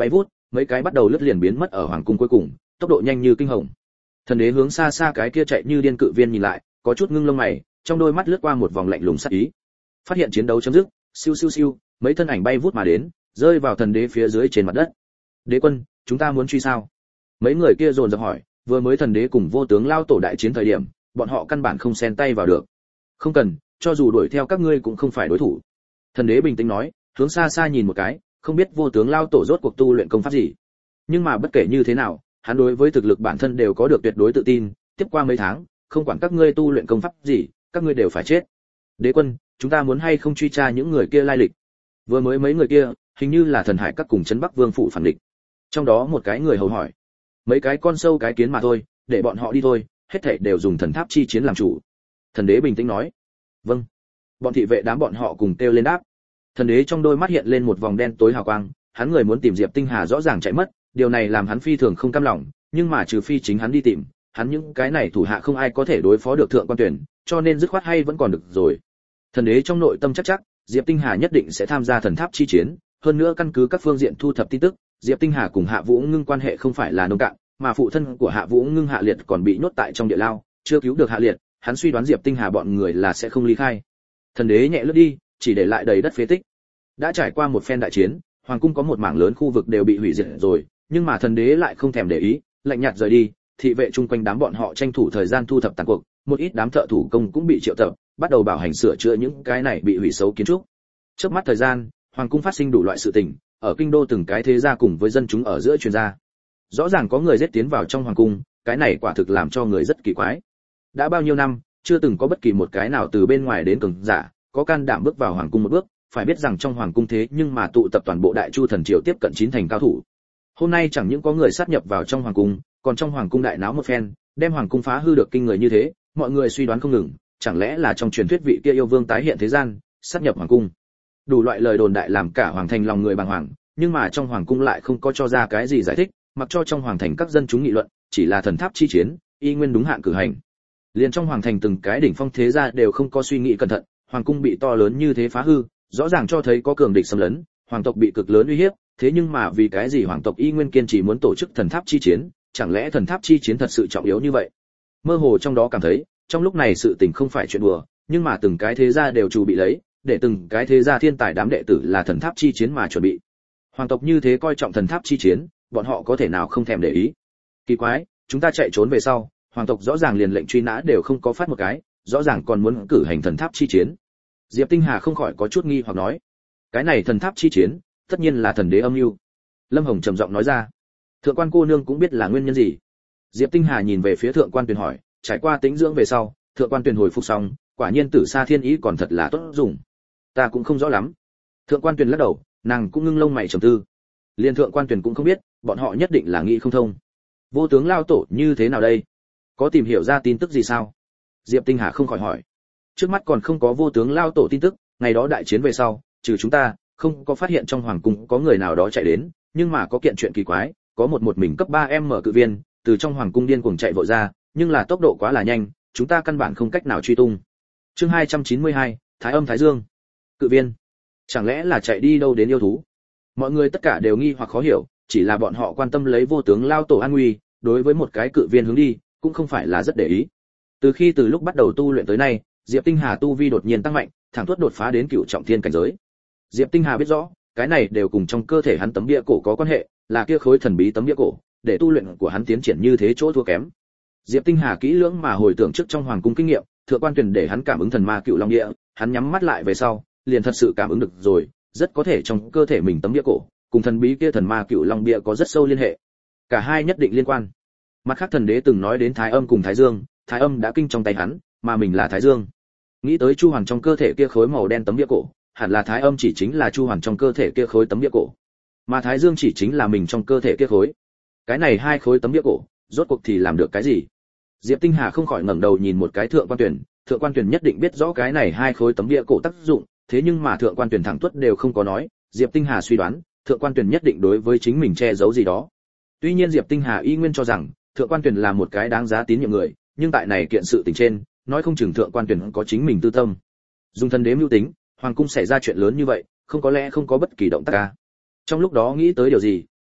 mấy cái bắt đầu lướt liền biến mất ở hoàng cung cuối cùng, tốc độ nhanh như kinh hồng. Thần đế hướng xa xa cái kia chạy như điên cự viên nhìn lại, có chút ngưng lông mày, trong đôi mắt lướt qua một vòng lạnh lùng sắc ý. Phát hiện chiến đấu chấm dứt, siêu siêu siêu, mấy thân ảnh bay vút mà đến, rơi vào thần đế phía dưới trên mặt đất. Đế quân, chúng ta muốn truy sao? Mấy người kia dồn dập hỏi, vừa mới thần đế cùng vô tướng lao tổ đại chiến thời điểm, bọn họ căn bản không xen tay vào được. Không cần, cho dù đuổi theo các ngươi cũng không phải đối thủ. Thần đế bình tĩnh nói, hướng xa xa nhìn một cái, không biết vô tướng lao tổ rốt cuộc tu luyện công pháp gì. Nhưng mà bất kể như thế nào, hắn đối với thực lực bản thân đều có được tuyệt đối tự tin, tiếp qua mấy tháng, không quản các ngươi tu luyện công pháp gì, các ngươi đều phải chết. Đế quân, chúng ta muốn hay không truy tra những người kia lai lịch? Vừa mới mấy người kia, hình như là thần hải các cùng trấn Bắc Vương phụ phản địch. Trong đó một cái người hầu hỏi, mấy cái con sâu cái kiến mà thôi, để bọn họ đi thôi, hết thảy đều dùng thần tháp chi chiến làm chủ. Thần đế bình tĩnh nói, vâng. Bọn thị vệ đám bọn họ cùng kêu lên đáp. Thần đế trong đôi mắt hiện lên một vòng đen tối hào quang, hắn người muốn tìm Diệp Tinh Hà rõ ràng chạy mất, điều này làm hắn phi thường không cam lòng, nhưng mà trừ phi chính hắn đi tìm, hắn những cái này thủ hạ không ai có thể đối phó được thượng quan tuyển, cho nên dứt khoát hay vẫn còn được rồi. Thần đế trong nội tâm chắc chắc, Diệp Tinh Hà nhất định sẽ tham gia thần tháp chi chiến, hơn nữa căn cứ các phương diện thu thập tin tức, Diệp Tinh Hà cùng Hạ Vũ Ngưng quan hệ không phải là nông cạn, mà phụ thân của Hạ Vũ Ngưng Hạ Liệt còn bị nhốt tại trong địa lao, chưa cứu được Hạ Liệt, hắn suy đoán Diệp Tinh Hà bọn người là sẽ không ly khai. Thần đế nhẹ lướt đi, chỉ để lại đầy đất phế tích. Đã trải qua một phen đại chiến, hoàng cung có một mảng lớn khu vực đều bị hủy diệt rồi, nhưng mà thần đế lại không thèm để ý, lạnh nhạt rời đi. Thị vệ chung quanh đám bọn họ tranh thủ thời gian thu thập tàn cuộc, một ít đám thợ thủ công cũng bị triệu tập, bắt đầu bảo hành sửa chữa những cái này bị hủy xấu kiến trúc. Chớp mắt thời gian, hoàng cung phát sinh đủ loại sự tình, ở kinh đô từng cái thế gia cùng với dân chúng ở giữa truyền ra. Rõ ràng có người giết tiến vào trong hoàng cung, cái này quả thực làm cho người rất kỳ quái. Đã bao nhiêu năm, chưa từng có bất kỳ một cái nào từ bên ngoài đến cường giả, có can đảm bước vào hoàng cung một bước, phải biết rằng trong hoàng cung thế nhưng mà tụ tập toàn bộ đại chu thần triều tiếp cận chín thành cao thủ. Hôm nay chẳng những có người sát nhập vào trong hoàng cung, còn trong hoàng cung đại náo một phen, đem hoàng cung phá hư được kinh người như thế, mọi người suy đoán không ngừng, chẳng lẽ là trong truyền thuyết vị kia yêu vương tái hiện thế gian, sát nhập hoàng cung. Đủ loại lời đồn đại làm cả hoàng thành lòng người bàng hoàng, nhưng mà trong hoàng cung lại không có cho ra cái gì giải thích, mặc cho trong hoàng thành các dân chúng nghị luận, chỉ là thần tháp chi chiến, y nguyên đúng hạn cử hành. Liền trong hoàng thành từng cái đỉnh phong thế gia đều không có suy nghĩ cẩn thận, hoàng cung bị to lớn như thế phá hư, rõ ràng cho thấy có cường địch xâm lấn, hoàng tộc bị cực lớn uy hiếp, thế nhưng mà vì cái gì hoàng tộc y nguyên kiên trì muốn tổ chức thần tháp chi chiến, chẳng lẽ thần tháp chi chiến thật sự trọng yếu như vậy? Mơ hồ trong đó cảm thấy, trong lúc này sự tình không phải chuyện đùa, nhưng mà từng cái thế gia đều chủ bị lấy, để từng cái thế gia thiên tài đám đệ tử là thần tháp chi chiến mà chuẩn bị. Hoàng tộc như thế coi trọng thần tháp chi chiến, bọn họ có thể nào không thèm để ý? Kỳ quái, chúng ta chạy trốn về sau, hoàng tộc rõ ràng liền lệnh truy nã đều không có phát một cái, rõ ràng còn muốn cử hành thần tháp chi chiến. Diệp Tinh Hà không khỏi có chút nghi hoặc nói, cái này thần tháp chi chiến, tất nhiên là thần đế âm mưu. Lâm Hồng trầm giọng nói ra, thượng quan cô nương cũng biết là nguyên nhân gì. Diệp Tinh Hà nhìn về phía thượng quan Tuyền hỏi, trải qua tĩnh dưỡng về sau, thượng quan Tuyền hồi phục xong, quả nhiên Tử Sa Thiên Ý còn thật là tốt dùng. Ta cũng không rõ lắm. Thượng quan Tuyền lắc đầu, nàng cũng ngưng lông mày trầm tư. Liên thượng quan Tuyền cũng không biết, bọn họ nhất định là nghĩ không thông. Vô tướng lao tổ như thế nào đây? Có tìm hiểu ra tin tức gì sao? Diệp Tinh Hà không khỏi hỏi. Trước mắt còn không có vô tướng lao tổ tin tức, ngày đó đại chiến về sau, trừ chúng ta, không có phát hiện trong hoàng cung có người nào đó chạy đến, nhưng mà có kiện chuyện kỳ quái, có một một mình cấp ba em mở cự viên, từ trong hoàng cung điên cuồng chạy vội ra, nhưng là tốc độ quá là nhanh, chúng ta căn bản không cách nào truy tung. Chương hai trăm chín mươi hai, Thái Âm Thái Dương. Cự viên, chẳng lẽ là chạy đi đâu đến yêu thú? Mọi người tất cả đều nghi hoặc khó hiểu, chỉ là bọn họ quan tâm lấy vô tướng lao tổ an nguy, đối với một cái cự viên hướng đi, cũng không phải là rất để ý. Từ khi từ lúc bắt đầu tu luyện tới nay, Diệp Tinh Hà tu vi đột nhiên tăng mạnh, thẳng tuốt đột phá đến cựu trọng thiên cảnh giới. Diệp Tinh Hà biết rõ, cái này đều cùng trong cơ thể hắn tấm bia cổ có quan hệ, là kia khối thần bí tấm bia cổ, để tu luyện của hắn tiến triển như thế chỗ thua kém. Diệp Tinh Hà kỹ lưỡng mà hồi tưởng trước trong hoàng cung kinh nghiệm, thượng quan Tuyền để hắn cảm ứng thần ma cựu long địa, hắn nhắm mắt lại về sau, liền thật sự cảm ứng được rồi, rất có thể trong cơ thể mình tấm bia cổ, cùng thần bí kia thần ma cựu long bia có rất sâu liên hệ. Cả hai nhất định liên quan. Mặt khác thần đế từng nói đến Thái Âm cùng Thái Dương, Thái Âm đã kinh trong tay hắn, mà mình là Thái Dương. Nghĩ tới Chu Hoàn trong cơ thể kia khối màu đen tấm bia cổ, hẳn là Thái Âm chỉ chính là Chu Hoàn trong cơ thể kia khối tấm bia cổ, mà Thái Dương chỉ chính là mình trong cơ thể kia khối. Cái này hai khối tấm bia cổ, rốt cuộc thì làm được cái gì? Diệp Tinh Hà không khỏi ngẩng đầu nhìn một cái thượng quan Tuyền, thượng quan Tuyền nhất định biết rõ cái này hai khối tấm bia cổ tác dụng, thế nhưng mà thượng quan Tuyền thẳng tuất đều không có nói, Diệp Tinh Hà suy đoán, thượng quan Tuyền nhất định đối với chính mình che giấu gì đó. Tuy nhiên Diệp Tinh Hà y nguyên cho rằng, thượng quan Tuyền là một cái đáng giá tín nhiệm người, nhưng tại này kiện sự tình trên, nói không chừng thượng quan Tuyền có chính mình tư tâm. Dùng thần đế mưu tính, hoàng cung xảy ra chuyện lớn như vậy, không có lẽ không có bất kỳ động tác ca. Trong lúc đó nghĩ tới điều gì,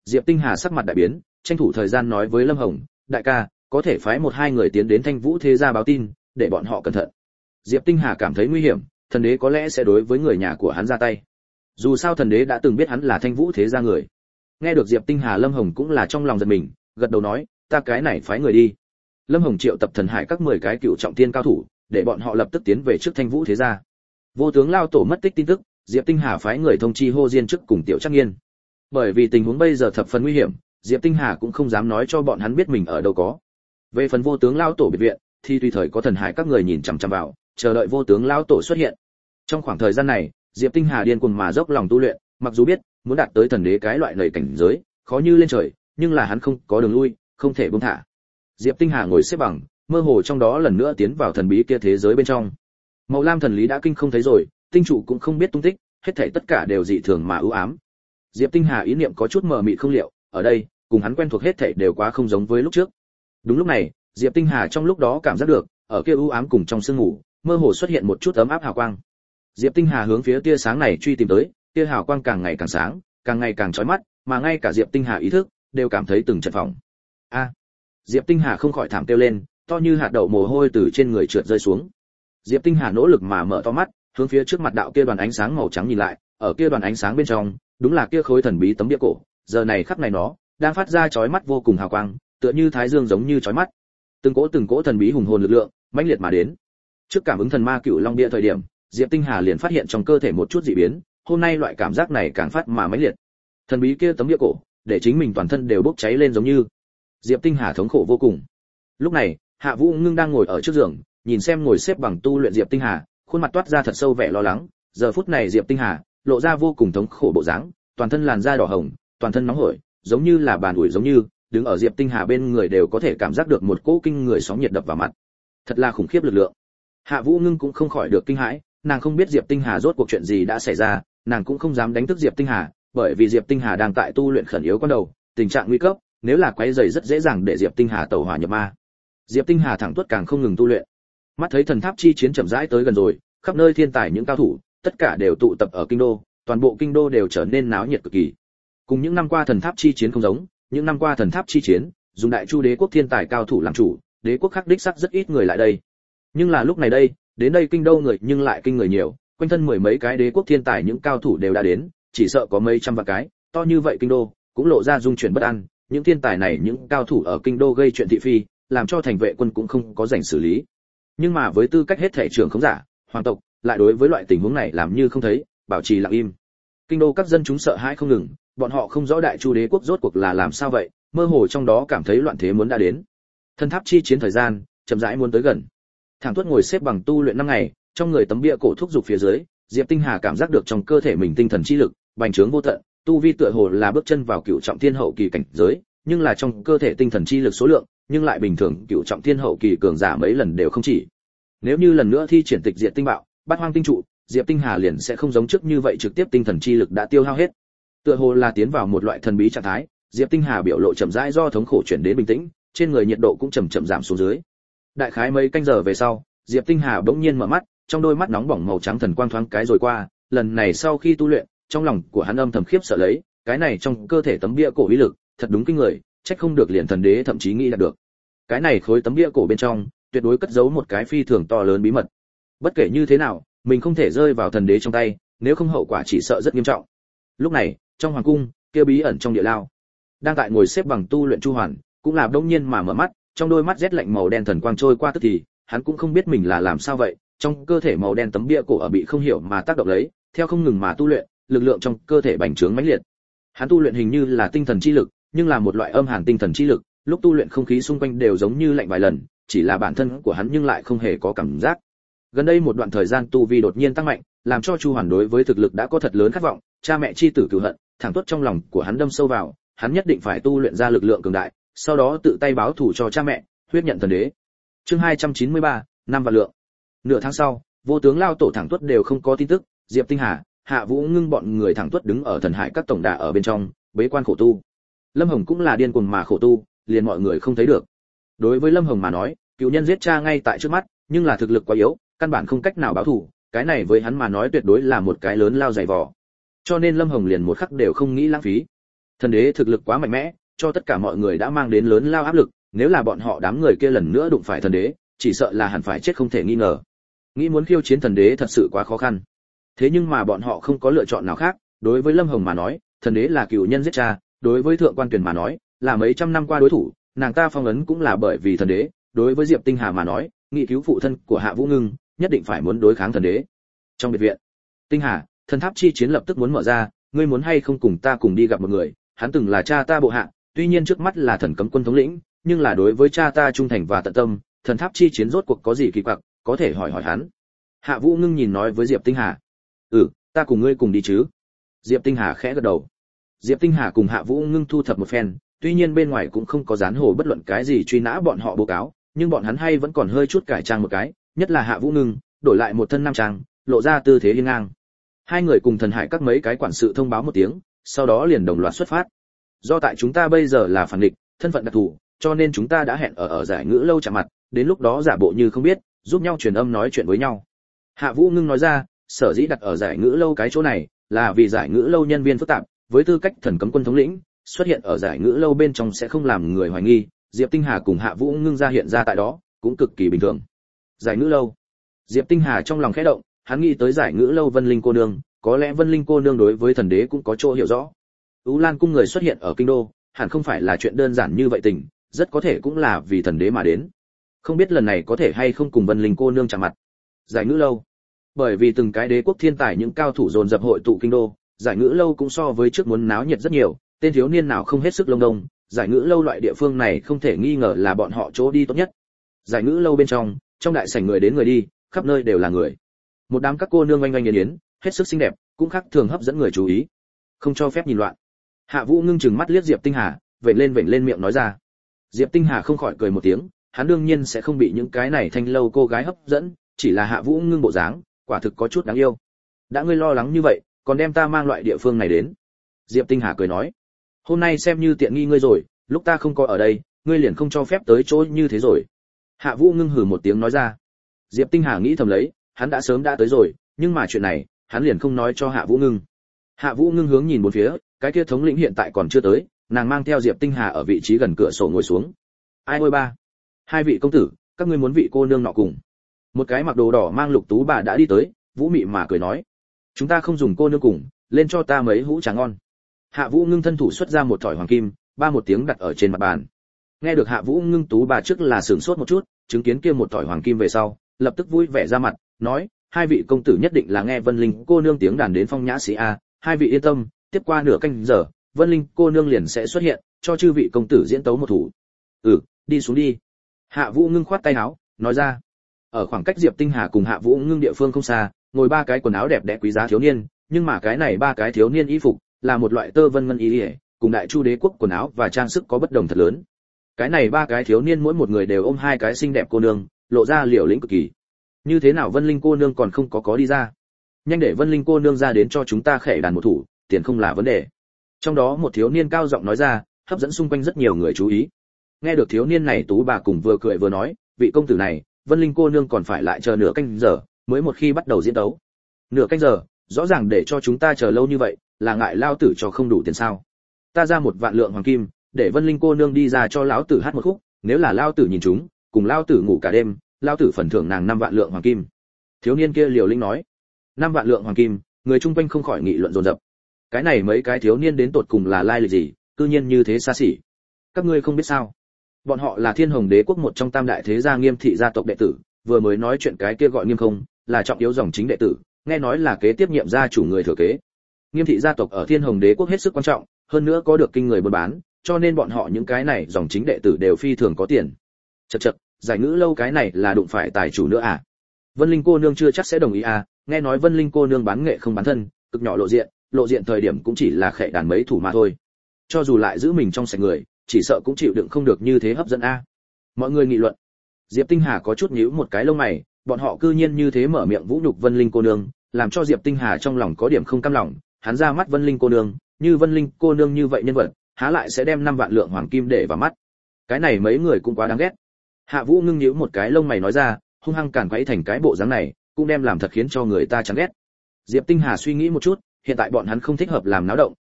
Diệp Tinh Hà sắc mặt đại biến, tranh thủ thời gian nói với Lâm Hồng, đại ca, có thể phái một hai người tiến đến Thanh Vũ thế gia báo tin, để bọn họ cẩn thận. Diệp Tinh Hà cảm thấy nguy hiểm, thần đế có lẽ sẽ đối với người nhà của hắn ra tay. Dù sao thần đế đã từng biết hắn là Thanh Vũ thế gia người. Nghe được Diệp Tinh Hà, Lâm Hồng cũng là trong lòng giật mình, gật đầu nói, ta cái này phái người đi. Lâm Hồng triệu tập thần hải các mười cái cựu trọng thiên cao thủ, để bọn họ lập tức tiến về trước Thanh Vũ thế gia. Vô tướng lao tổ mất tích tin tức, Diệp Tinh Hà phái người thông chi Hồ Diên trước cùng Tiểu Trắc Nghiên. Bởi vì tình huống bây giờ thập phần nguy hiểm, Diệp Tinh Hà cũng không dám nói cho bọn hắn biết mình ở đâu có. Về phần vô tướng lao tổ biệt viện, thì tùy thời có thần hải các người nhìn chằm chằm vào, chờ đợi vô tướng lao tổ xuất hiện. Trong khoảng thời gian này, Diệp Tinh Hà điên cuồng mà dốc lòng tu luyện, mặc dù biết muốn đạt tới thần đế cái loại lầy cảnh giới, khó như lên trời, nhưng là hắn không có đường lui, không thể buông thả. Diệp Tinh Hà ngồi xếp bằng, mơ hồ trong đó lần nữa tiến vào thần bí kia thế giới bên trong. Màu lam thần lý đã kinh không thấy rồi, tinh trụ cũng không biết tung tích, hết thảy tất cả đều dị thường mà u ám. Diệp Tinh Hà ý niệm có chút mờ mịt không liệu, ở đây, cùng hắn quen thuộc hết thảy đều quá không giống với lúc trước. Đúng lúc này, Diệp Tinh Hà trong lúc đó cảm giác được, ở kia u ám cùng trong sương ngủ, mơ hồ xuất hiện một chút ấm áp hào quang. Diệp Tinh Hà hướng phía tia sáng này truy tìm tới, tia hào quang càng ngày càng sáng, càng ngày càng chói mắt, mà ngay cả Diệp Tinh Hà ý thức đều cảm thấy từng trận phỏng. A! Diệp Tinh Hà không khỏi thảm kêu lên, to như hạt đậu mồ hôi từ trên người trượt rơi xuống. Diệp Tinh Hà nỗ lực mà mở to mắt, hướng phía trước mặt đạo kia đoàn ánh sáng màu trắng nhìn lại, ở kia đoàn ánh sáng bên trong, đúng là kia khối thần bí tấm bia cổ, giờ này khắc này nó đang phát ra chói mắt vô cùng hào quang, tựa như thái dương giống như chói mắt. Từng cỗ từng cỗ thần bí hùng hồn lực lượng mãnh liệt mà đến. Trước cảm ứng thần ma cựu long bia thời điểm, Diệp Tinh Hà liền phát hiện trong cơ thể một chút dị biến, hôm nay loại cảm giác này càng phát mà mãnh liệt. Thần bí kia tấm bia cổ, để chính mình toàn thân đều bốc cháy lên giống như. Diệp Tinh Hà thống khổ vô cùng. Lúc này, Hạ Vũ Ngưng đang ngồi ở trước giường, nhìn xem ngồi xếp bằng tu luyện Diệp Tinh Hà, khuôn mặt toát ra thật sâu vẻ lo lắng. Giờ phút này Diệp Tinh Hà lộ ra vô cùng thống khổ bộ dáng, toàn thân làn da đỏ hồng, toàn thân nóng hổi, giống như là bàn ủi giống như, đứng ở Diệp Tinh Hà bên người đều có thể cảm giác được một cỗ kinh người sóng nhiệt đập vào mặt. Thật là khủng khiếp lực lượng. Hạ Vũ Ngưng cũng không khỏi được kinh hãi, nàng không biết Diệp Tinh Hà rốt cuộc chuyện gì đã xảy ra, nàng cũng không dám đánh thức Diệp Tinh Hà, bởi vì Diệp Tinh Hà đang tại tu luyện khẩn yếu con đầu, tình trạng nguy cấp, nếu là quấy rầy rất dễ dàng để Diệp Tinh Hà tẩu hỏa nhập ma. Diệp Tinh Hà thẳng tuốt càng không ngừng tu luyện. Mắt thấy thần tháp chi chiến chậm rãi tới gần rồi, khắp nơi thiên tài những cao thủ, tất cả đều tụ tập ở kinh đô, toàn bộ kinh đô đều trở nên náo nhiệt cực kỳ. Cùng những năm qua thần tháp chi chiến không giống, những năm qua thần tháp chi chiến, dùng Đại Chu đế quốc thiên tài cao thủ làm chủ, đế quốc khác đích sắc rất ít người lại đây. Nhưng là lúc này đây, đến đây kinh đô người nhưng lại kinh người nhiều, quanh thân mười mấy cái đế quốc thiên tài những cao thủ đều đã đến, chỉ sợ có mấy trăm vạn cái, to như vậy kinh đô, cũng lộ ra dung chuyển bất an, những thiên tài này những cao thủ ở kinh đô gây chuyện thị phi, làm cho thành vệ quân cũng không có rảnh xử lý. Nhưng mà với tư cách hết thể trưởng khống giả, hoàng tộc, lại đối với loại tình huống này làm như không thấy, bảo trì lặng im. Kinh đô các dân chúng sợ hãi không ngừng, bọn họ không rõ Đại Chu đế quốc rốt cuộc là làm sao vậy, mơ hồ trong đó cảm thấy loạn thế muốn đã đến. Thần tháp chi chiến thời gian chậm rãi muốn tới gần. Thẳng Tuất ngồi xếp bằng tu luyện năm ngày, trong người tấm bia cổ thúc dục phía dưới, Diệp Tinh Hà cảm giác được trong cơ thể mình tinh thần chi lực bành trướng vô tận, tu vi tựa hồ là bước chân vào cựu trọng thiên hậu kỳ cảnh giới, nhưng là trong cơ thể tinh thần chi lực số lượng, nhưng lại bình thường cựu trọng thiên hậu kỳ cường giả mấy lần đều không chỉ. Nếu như lần nữa thi triển tịch diệt tinh bạo, bát hoang tinh trụ, Diệp Tinh Hà liền sẽ không giống trước như vậy trực tiếp tinh thần chi lực đã tiêu hao hết. Tựa hồ là tiến vào một loại thần bí trạng thái, Diệp Tinh Hà biểu lộ chậm rãi do thống khổ chuyển đến bình tĩnh, trên người nhiệt độ cũng chậm chậm giảm xuống dưới. Đại khái mấy canh giờ về sau, Diệp Tinh Hà bỗng nhiên mở mắt, trong đôi mắt nóng bỏng màu trắng thần quang thoáng cái rồi qua, lần này sau khi tu luyện, trong lòng của hắn âm thầm khiếp sợ lấy, cái này trong cơ thể tấm bia cổ uy lực, thật đúng kinh người, trách không được liền thần đế thậm chí nghĩ là được. Cái này khối tấm bia cổ bên trong, tuyệt đối cất giấu một cái phi thường to lớn bí mật. Bất kể như thế nào, mình không thể rơi vào thần đế trong tay, nếu không hậu quả chỉ sợ rất nghiêm trọng. Lúc này, trong hoàng cung, kia bí ẩn trong địa lao, đang tại ngồi xếp bằng tu luyện Chu Hoàn, cũng là đống nhiên mà mở mắt, trong đôi mắt rét lạnh màu đen thần quang trôi qua tức thì, hắn cũng không biết mình là làm sao vậy, trong cơ thể màu đen tấm bia cổ ở bị không hiểu mà tác động lấy, theo không ngừng mà tu luyện, lực lượng trong cơ thể bành trướng mãnh liệt. Hắn tu luyện hình như là tinh thần chi lực, nhưng là một loại âm hàn tinh thần chi lực, lúc tu luyện không khí xung quanh đều giống như lạnh vài lần, chỉ là bản thân của hắn nhưng lại không hề có cảm giác. Gần đây một đoạn thời gian tu vi đột nhiên tăng mạnh, làm cho Chu Hoàn đối với thực lực đã có thật lớn khát vọng, cha mẹ chi tử cừu hận, thẳng tuốt trong lòng của hắn đâm sâu vào, hắn nhất định phải tu luyện ra lực lượng cường đại, sau đó tự tay báo thù cho cha mẹ, huyết nhận thần đế. Chương hai trăm chín mươi ba, năm vạn lượng. Nửa tháng sau, vô tướng lao tổ thẳng tuốt đều không có tin tức, Diệp Tinh Hà, Hạ Vũ Ngưng bọn người thẳng tuốt đứng ở thần hải các tổng đà ở bên trong, bế quan khổ tu. Lâm Hồng cũng là điên cuồng mà khổ tu, liền mọi người không thấy được. Đối với Lâm Hồng mà nói, cựu nhân giết cha ngay tại trước mắt, nhưng là thực lực quá yếu, căn bản không cách nào báo thù, cái này với hắn mà nói tuyệt đối là một cái lớn lao dày vò. Cho nên Lâm Hồng liền một khắc đều không nghĩ lãng phí. Thần đế thực lực quá mạnh mẽ, cho tất cả mọi người đã mang đến lớn lao áp lực, nếu là bọn họ đám người kia lần nữa đụng phải thần đế, chỉ sợ là hẳn phải chết không thể nghi ngờ. Nghĩ muốn khiêu chiến thần đế thật sự quá khó khăn. Thế nhưng mà bọn họ không có lựa chọn nào khác, đối với Lâm Hồng mà nói, thần đế là cựu nhân giết cha, đối với thượng quan tuyển mà nói, là mấy trăm năm qua đối thủ, nàng ta phong ấn cũng là bởi vì thần đế, đối với Diệp Tinh Hà mà nói, nghị cứu phụ thân của Hạ Vũ Ngưng, nhất định phải muốn đối kháng thần đế. Trong biệt viện, Tinh Hà, thần tháp chi chiến lập tức muốn mở ra, ngươi muốn hay không cùng ta cùng đi gặp một người, hắn từng là cha ta bộ hạ, tuy nhiên trước mắt là thần cấm quân thống lĩnh, nhưng là đối với cha ta trung thành và tận tâm, thần tháp chi chiến rốt cuộc có gì kỳ quặc, có thể hỏi hỏi hắn. Hạ Vũ Ngưng nhìn nói với Diệp Tinh Hà, "Ừ, ta cùng ngươi cùng đi chứ?" Diệp Tinh Hà khẽ gật đầu. Diệp Tinh Hà cùng Hạ Vũ Ngưng thu thập một phen, tuy nhiên bên ngoài cũng không có dán hồ bất luận cái gì truy nã bọn họ báo cáo, nhưng bọn hắn hay vẫn còn hơi chút cải trang một cái, nhất là Hạ Vũ Ngưng, đổi lại một thân nam trang, lộ ra tư thế hiên ngang. Hai người cùng thần hải các mấy cái quản sự thông báo một tiếng, sau đó liền đồng loạt xuất phát. Do tại chúng ta bây giờ là phản địch, thân phận đặc thù, cho nên chúng ta đã hẹn ở ở giải ngữ lâu chạm mặt, đến lúc đó giả bộ như không biết, giúp nhau truyền âm nói chuyện với nhau. Hạ Vũ Ngưng nói ra, sở dĩ đặt ở giải ngữ lâu cái chỗ này, là vì giải ngữ lâu nhân viên phức tạp, với tư cách thần cấm quân thống lĩnh, xuất hiện ở giải ngữ lâu bên trong sẽ không làm người hoài nghi, Diệp Tinh Hà cùng Hạ Vũ Ngưng ra hiện ra tại đó, cũng cực kỳ bình thường. Giải ngữ lâu. Diệp Tinh Hà trong lòng khẽ động, hắn nghĩ tới giải ngữ lâu Vân Linh cô nương, có lẽ Vân Linh cô nương đối với thần đế cũng có chỗ hiểu rõ. Ú Lan cung người xuất hiện ở kinh đô, hẳn không phải là chuyện đơn giản như vậy tình, rất có thể cũng là vì thần đế mà đến. Không biết lần này có thể hay không cùng Vân Linh cô nương chạm mặt. Giải ngữ lâu. Bởi vì từng cái đế quốc thiên tài những cao thủ dồn dập hội tụ kinh đô, giải ngữ lâu cũng so với trước muốn náo nhiệt rất nhiều, tên thiếu niên nào không hết sức lông đông, giải ngữ lâu loại địa phương này không thể nghi ngờ là bọn họ chỗ đi tốt nhất. Giải ngữ lâu bên trong, trong đại sảnh người đến người đi, khắp nơi đều là người. Một đám các cô nương oanh oanh yến yến, hết sức xinh đẹp, cũng khác thường hấp dẫn người chú ý. Không cho phép nhìn loạn. Hạ Vũ Ngưng chừng mắt liếc Diệp Tinh Hà, vểnh lên vểnh lên miệng nói ra. Diệp Tinh Hà không khỏi cười một tiếng, hắn đương nhiên sẽ không bị những cái này thanh lâu cô gái hấp dẫn, chỉ là Hạ Vũ Ngưng bộ dáng, quả thực có chút đáng yêu. Đã ngươi lo lắng như vậy, còn đem ta mang loại địa phương này đến. Diệp Tinh Hà cười nói, hôm nay xem như tiện nghi ngươi rồi, lúc ta không có ở đây, ngươi liền không cho phép tới chỗ như thế rồi. Hạ Vũ Ngưng hừ một tiếng nói ra. Diệp Tinh Hà nghĩ thầm lấy, hắn đã sớm đã tới rồi, nhưng mà chuyện này, hắn liền không nói cho Hạ Vũ Ngưng. Hạ Vũ Ngưng hướng nhìn bốn phía, cái kia thống lĩnh hiện tại còn chưa tới, nàng mang theo Diệp Tinh Hà ở vị trí gần cửa sổ ngồi xuống. Ai ôi ba, hai vị công tử, các ngươi muốn vị cô nương nọ cùng. Một cái mặc đồ đỏ mang lục tú bà đã đi tới, vũ mị mà cười nói, chúng ta không dùng cô nương cùng, lên cho ta mấy hũ trà ngon. Hạ Vũ Ngưng thân thủ xuất ra một thỏi hoàng kim, ba một tiếng đặt ở trên mặt bàn. Nghe được Hạ Vũ Ngưng tú bà trước là sửng sốt một chút, chứng kiến kia một thỏi hoàng kim về sau, lập tức vui vẻ ra mặt, nói, hai vị công tử nhất định là nghe Vân Linh cô nương tiếng đàn đến phong nhã sĩ a, hai vị yên tâm, tiếp qua nửa canh giờ, Vân Linh cô nương liền sẽ xuất hiện, cho chư vị công tử diễn tấu một thủ. Ừ, đi xuống đi. Hạ Vũ Ngưng khoát tay áo, nói ra. Ở khoảng cách Diệp Tinh Hà cùng Hạ Vũ Ngưng địa phương không xa, ngồi ba cái quần áo đẹp đẽ quý giá thiếu niên, nhưng mà cái này ba cái thiếu niên y phục là một loại tơ vân ngân y, cùng Đại Chu đế quốc quần áo và trang sức có bất đồng thật lớn. Cái này ba cái thiếu niên mỗi một người đều ôm hai cái xinh đẹp cô nương, lộ ra liều lĩnh cực kỳ. Như thế nào Vân Linh cô nương còn không có có đi ra? Nhanh để Vân Linh cô nương ra đến cho chúng ta khẽ đàn một thủ, tiền không là vấn đề. Trong đó một thiếu niên cao giọng nói ra, hấp dẫn xung quanh rất nhiều người chú ý. Nghe được thiếu niên này tú bà cùng vừa cười vừa nói, vị công tử này, Vân Linh cô nương còn phải lại chờ nửa canh giờ, mới một khi bắt đầu diễn đấu. Nửa canh giờ, rõ ràng để cho chúng ta chờ lâu như vậy, là ngại lao tử cho không đủ tiền sao? Ta ra một vạn lượng hoàng kim, để Vân Linh cô nương đi ra cho lão tử hát một khúc, nếu là lao tử nhìn chúng, cùng lao tử ngủ cả đêm, lao tử phần thưởng nàng năm vạn lượng hoàng kim. Thiếu niên kia liều lĩnh nói. Năm vạn lượng hoàng kim, người chung quanh không khỏi nghị luận dồn dập. Cái này mấy cái thiếu niên đến tột cùng là lai lịch gì, cư nhiên như thế xa xỉ. Các ngươi không biết sao? Bọn họ là Thiên Hồng Đế quốc một trong tam đại thế gia Nghiêm thị gia tộc đệ tử, vừa mới nói chuyện cái kia gọi Nghiêm không, là trọng yếu dòng chính đệ tử, nghe nói là kế tiếp nhiệm gia chủ người thừa kế. Nghiêm thị gia tộc ở Thiên Hồng Đế quốc hết sức quan trọng, hơn nữa có được kinh người buôn bán, cho nên bọn họ những cái này dòng chính đệ tử đều phi thường có tiền. Chậc chậc, giải ngữ lâu cái này là đụng phải tài chủ nữa à? Vân Linh cô nương chưa chắc sẽ đồng ý à, nghe nói Vân Linh cô nương bán nghệ không bán thân, cực nhỏ lộ diện, lộ diện thời điểm cũng chỉ là khệ đàn mấy thủ mà thôi. Cho dù lại giữ mình trong sạch người, chỉ sợ cũng chịu đựng không được như thế hấp dẫn a. À. Mọi người nghị luận. Diệp Tinh Hà có chút nhíu một cái lông mày, bọn họ cư nhiên như thế mở miệng vũ nhục Vân Linh cô nương, làm cho Diệp Tinh Hà trong lòng có điểm không cam lòng, hắn ra mắt Vân Linh cô nương, như Vân Linh cô nương như vậy nhân vật, há lại sẽ đem năm vạn lượng hoàng kim để vào mắt. Cái này mấy người cũng quá đáng ghét. Hạ Vũ ngưng nhíu một cái lông mày nói ra, hung hăng càn quấy thành cái bộ dáng này, cũng đem làm thật khiến cho người ta chán ghét. Diệp Tinh Hà suy nghĩ một chút, hiện tại bọn hắn không thích hợp làm náo động,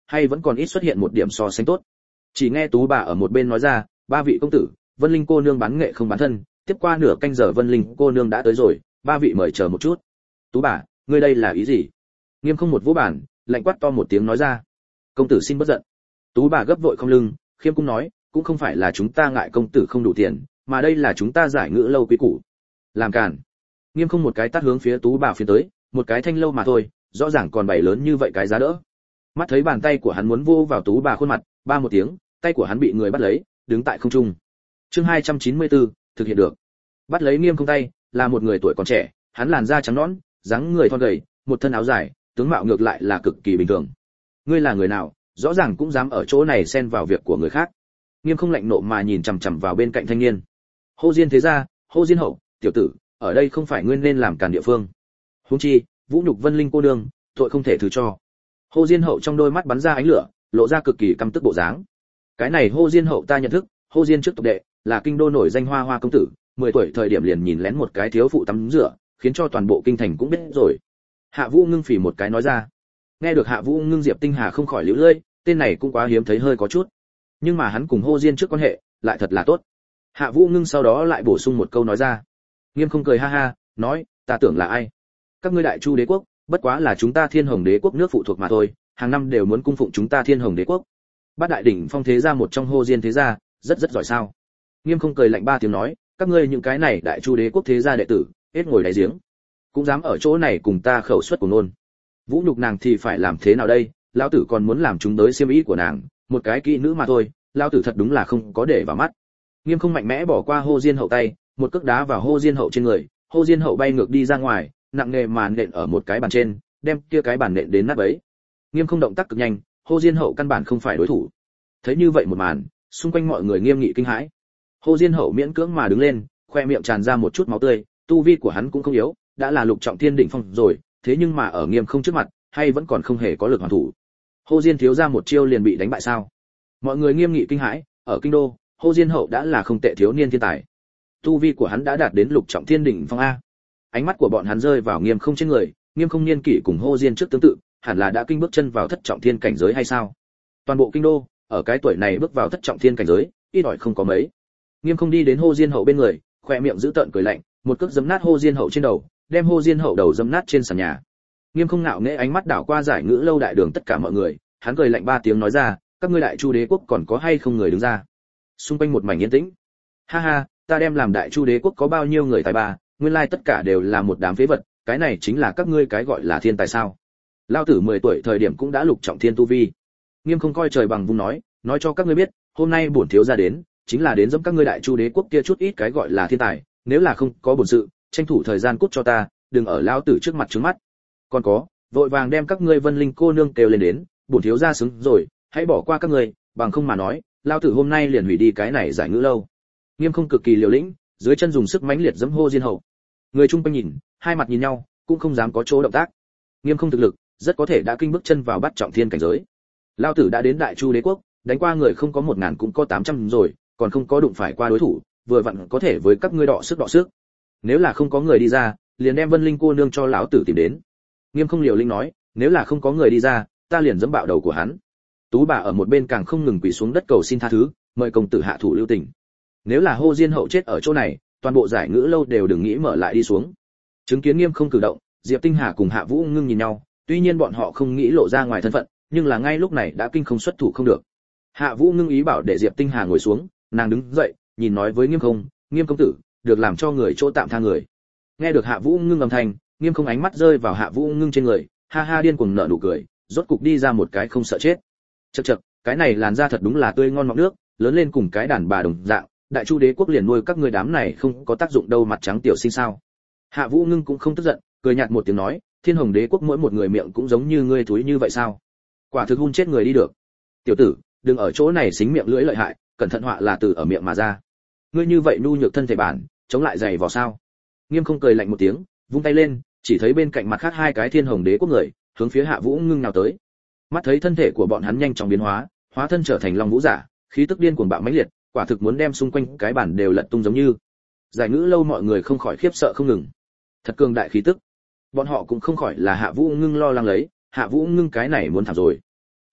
hay vẫn còn ít xuất hiện một điểm so sánh tốt. Chỉ nghe Tú bà ở một bên nói ra, ba vị công tử, Vân Linh cô nương bán nghệ không bán thân, tiếp qua nửa canh giờ Vân Linh cô nương đã tới rồi, ba vị mời chờ một chút. Tú bà, ngươi đây là ý gì? Nghiêm Không một vũ bản, lạnh quát to một tiếng nói ra. Công tử xin bất giận. Tú bà gấp vội không lưng, khiêm cung nói, cũng không phải là chúng ta ngại công tử không đủ tiền, mà đây là chúng ta giải ngữ lâu quý củ. Làm cản. Nghiêm Không một cái tát hướng phía Tú bà phía tới, một cái thanh lâu mà thôi, rõ ràng còn bày lớn như vậy cái giá đỡ. Mắt thấy bàn tay của hắn muốn vô vào Tú bà khuôn mặt, ba một tiếng, tay của hắn bị người bắt lấy, đứng tại không trung. Chương hai trăm chín mươi tư, thực hiện được. Bắt lấy Nghiêm Không tay, là một người tuổi còn trẻ, hắn làn da trắng nõn, dáng người thon gầy, một thân áo dài, tướng mạo ngược lại là cực kỳ bình thường. Ngươi là người nào, rõ ràng cũng dám ở chỗ này xen vào việc của người khác. Nghiêm Không lạnh nộ mà nhìn chằm chằm vào bên cạnh thanh niên. Hô Diên thế gia, Hô Diên hậu, tiểu tử, ở đây không phải ngươi nên làm cản địa phương. Huống chi, vũ nhục Vân Linh cô nương, tội không thể thứ cho. Hô Diên hậu trong đôi mắt bắn ra ánh lửa, lộ ra cực kỳ căm tức bộ dáng. Cái này Hô Diên hậu ta nhận thức, Hô Diên trước tộc đệ, là kinh đô nổi danh Hoa Hoa công tử, mười tuổi thời điểm liền nhìn lén một cái thiếu phụ tắm rửa, khiến cho toàn bộ kinh thành cũng biết rồi. Hạ Vũ Ngưng phì một cái nói ra. Nghe được Hạ Vũ Ngưng, Diệp Tinh Hà không khỏi liễu lưỡi, tên này cũng quá hiếm thấy hơi có chút. Nhưng mà hắn cùng Hô Diên trước quan hệ, lại thật là tốt. Hạ Vũ Ngưng sau đó lại bổ sung một câu nói ra. Nghiêm Không cười ha ha, nói, ta tưởng là ai? Các ngươi Đại Chu đế quốc, bất quá là chúng ta Thiên Hồng đế quốc nước phụ thuộc mà thôi, hàng năm đều muốn cung phụng chúng ta Thiên Hồng đế quốc. Bát đại đỉnh phong thế gia một trong Hô Diên thế gia, rất rất giỏi sao? Nghiêm Không cười lạnh ba tiếng nói, các ngươi những cái này Đại Chu đế quốc thế gia đệ tử, hết ngồi đáy giếng, cũng dám ở chỗ này cùng ta khẩu suất của nôn. Vũ nhục nàng thì phải làm thế nào đây? Lão tử còn muốn làm chúng tới xiêm y của nàng, một cái kỹ nữ mà thôi, lão tử thật đúng là không có để vào mắt. Nghiêm Không mạnh mẽ bỏ qua Hô Diên hậu tay, một cước đá vào Hô Diên hậu trên người, Hô Diên hậu bay ngược đi ra ngoài, nặng nề màn nện ở một cái bàn trên, đem kia cái bàn nện đến nát bấy. Nghiêm Không động tác cực nhanh, Hô Diên hậu căn bản không phải đối thủ. Thấy như vậy một màn, xung quanh mọi người nghiêm nghị kinh hãi. Hô Diên hậu miễn cưỡng mà đứng lên, khoe miệng tràn ra một chút máu tươi, tu vi của hắn cũng không yếu, đã là lục trọng thiên đỉnh phong rồi, thế nhưng mà ở Nghiêm Không trước mặt, hay vẫn còn không hề có lực hoàn thủ. Hô Diên thiếu ra một chiêu liền bị đánh bại sao? Mọi người nghiêm nghị kinh hãi, ở kinh đô, Hô Diên hậu đã là không tệ thiếu niên thiên tài. Tu vi của hắn đã đạt đến lục trọng thiên đỉnh phong a. Ánh mắt của bọn hắn rơi vào Nghiêm Không trên người, Nghiêm Không niên kỷ cùng Hô Diên trước tương tự, hẳn là đã kinh bước chân vào thất trọng thiên cảnh giới hay sao? Toàn bộ kinh đô, ở cái tuổi này bước vào thất trọng thiên cảnh giới, ít ỏi không có mấy. Nghiêm Không đi đến Hô Diên hậu bên người, khoe miệng giữ tợn cười lạnh, một cước giẫm nát Hô Diên hậu trên đầu, đem Hô Diên hậu đầu giẫm nát trên sàn nhà. Nghiêm Không ngạo nghễ ánh mắt đảo qua giải ngữ lâu đại đường tất cả mọi người, hắn cười lạnh ba tiếng nói ra, các ngươi Đại Chu đế quốc còn có hay không người đứng ra? Xung quanh một mảnh yên tĩnh. Ha ha, ta đem làm Đại Chu đế quốc có bao nhiêu người tài ba, nguyên lai tất cả đều là một đám phế vật, cái này chính là các ngươi cái gọi là thiên tài sao? Lao tử mười tuổi thời điểm cũng đã lục trọng thiên tu vi. Nghiêm Không coi trời bằng vùng nói, nói cho các ngươi biết, hôm nay bổn thiếu gia đến, chính là đến dẫm các ngươi Đại Chu đế quốc kia chút ít cái gọi là thiên tài, nếu là không có bổn sự, tranh thủ thời gian cút cho ta, đừng ở lao tử trước mặt trướng mắt. Còn có, vội vàng đem các ngươi Vân Linh cô nương kêu lên đến, bổn thiếu gia xứng rồi, hãy bỏ qua các ngươi, bằng không mà nói, lao tử hôm nay liền hủy đi cái này giải ngữ lâu. Nghiêm Không cực kỳ liều lĩnh, dưới chân dùng sức mãnh liệt giẫm Hô Diên hậu. Người chung quanh nhìn, hai mặt nhìn nhau, cũng không dám có chỗ động tác. Nghiêm Không thực lực, rất có thể đã kinh bước chân vào bắt trọng thiên cảnh giới. Lao tử đã đến Đại Chu đế quốc, đánh qua người không có một ngàn cũng có tám trăm rồi, còn không có đụng phải qua đối thủ, vừa vặn có thể với các ngươi đọ sức đọ sức. Nếu là không có người đi ra, liền đem Vân Linh cô nương cho lão tử tìm đến. Nghiêm Không liều linh nói, nếu là không có người đi ra, ta liền giẫm bạo đầu của hắn. Tú bà ở một bên càng không ngừng quỳ xuống đất cầu xin tha thứ, mời công tử hạ thủ lưu tình. Nếu là Hô Diên hậu chết ở chỗ này, toàn bộ giải ngữ lâu đều đừng nghĩ mở lại đi xuống. Chứng kiến Nghiêm Không cử động, Diệp Tinh Hà cùng Hạ Vũ Ngưng nhìn nhau, tuy nhiên bọn họ không nghĩ lộ ra ngoài thân phận, nhưng là ngay lúc này đã kinh không xuất thủ không được. Hạ Vũ Ngưng ý bảo để Diệp Tinh Hà ngồi xuống, nàng đứng dậy, nhìn nói với Nghiêm Không, Nghiêm công tử, được làm cho người chỗ tạm tha người. Nghe được Hạ Vũ Ngưng âm thanh, Nghiêm Không ánh mắt rơi vào Hạ Vũ Ngưng trên người, ha ha điên cuồng nở nụ cười, rốt cục đi ra một cái không sợ chết. Chậc chậc, cái này làn da thật đúng là tươi ngon mọng nước, lớn lên cùng cái đàn bà đồng dạng, Đại Chu đế quốc liền nuôi các ngươi đám này không có tác dụng đâu mặt trắng tiểu sinh sao? Hạ Vũ Ngưng cũng không tức giận, cười nhạt một tiếng nói, Thiên Hồng đế quốc mỗi một người miệng cũng giống như ngươi thúi như vậy sao? Quả thực hun chết người đi được. Tiểu tử, đừng ở chỗ này xính miệng lưỡi lợi hại, cẩn thận họa là từ ở miệng mà ra. Ngươi như vậy nhu nhược thân thể bản, chống lại dày vào sao? Nghiêm Không cười lạnh một tiếng, vung tay lên, chỉ thấy bên cạnh mặt khác hai cái Thiên Hồng đế quốc người, hướng phía Hạ Vũ Ngưng nào tới. Mắt thấy thân thể của bọn hắn nhanh chóng biến hóa, hóa thân trở thành long vũ giả, khí tức điên cuồng bạo mãnh liệt, quả thực muốn đem xung quanh cái bản đều lật tung giống như. Giải ngữ lâu mọi người không khỏi khiếp sợ không ngừng. Thật cường đại khí tức. Bọn họ cũng không khỏi là Hạ Vũ Ngưng lo lắng lấy, Hạ Vũ Ngưng cái này muốn thảm rồi.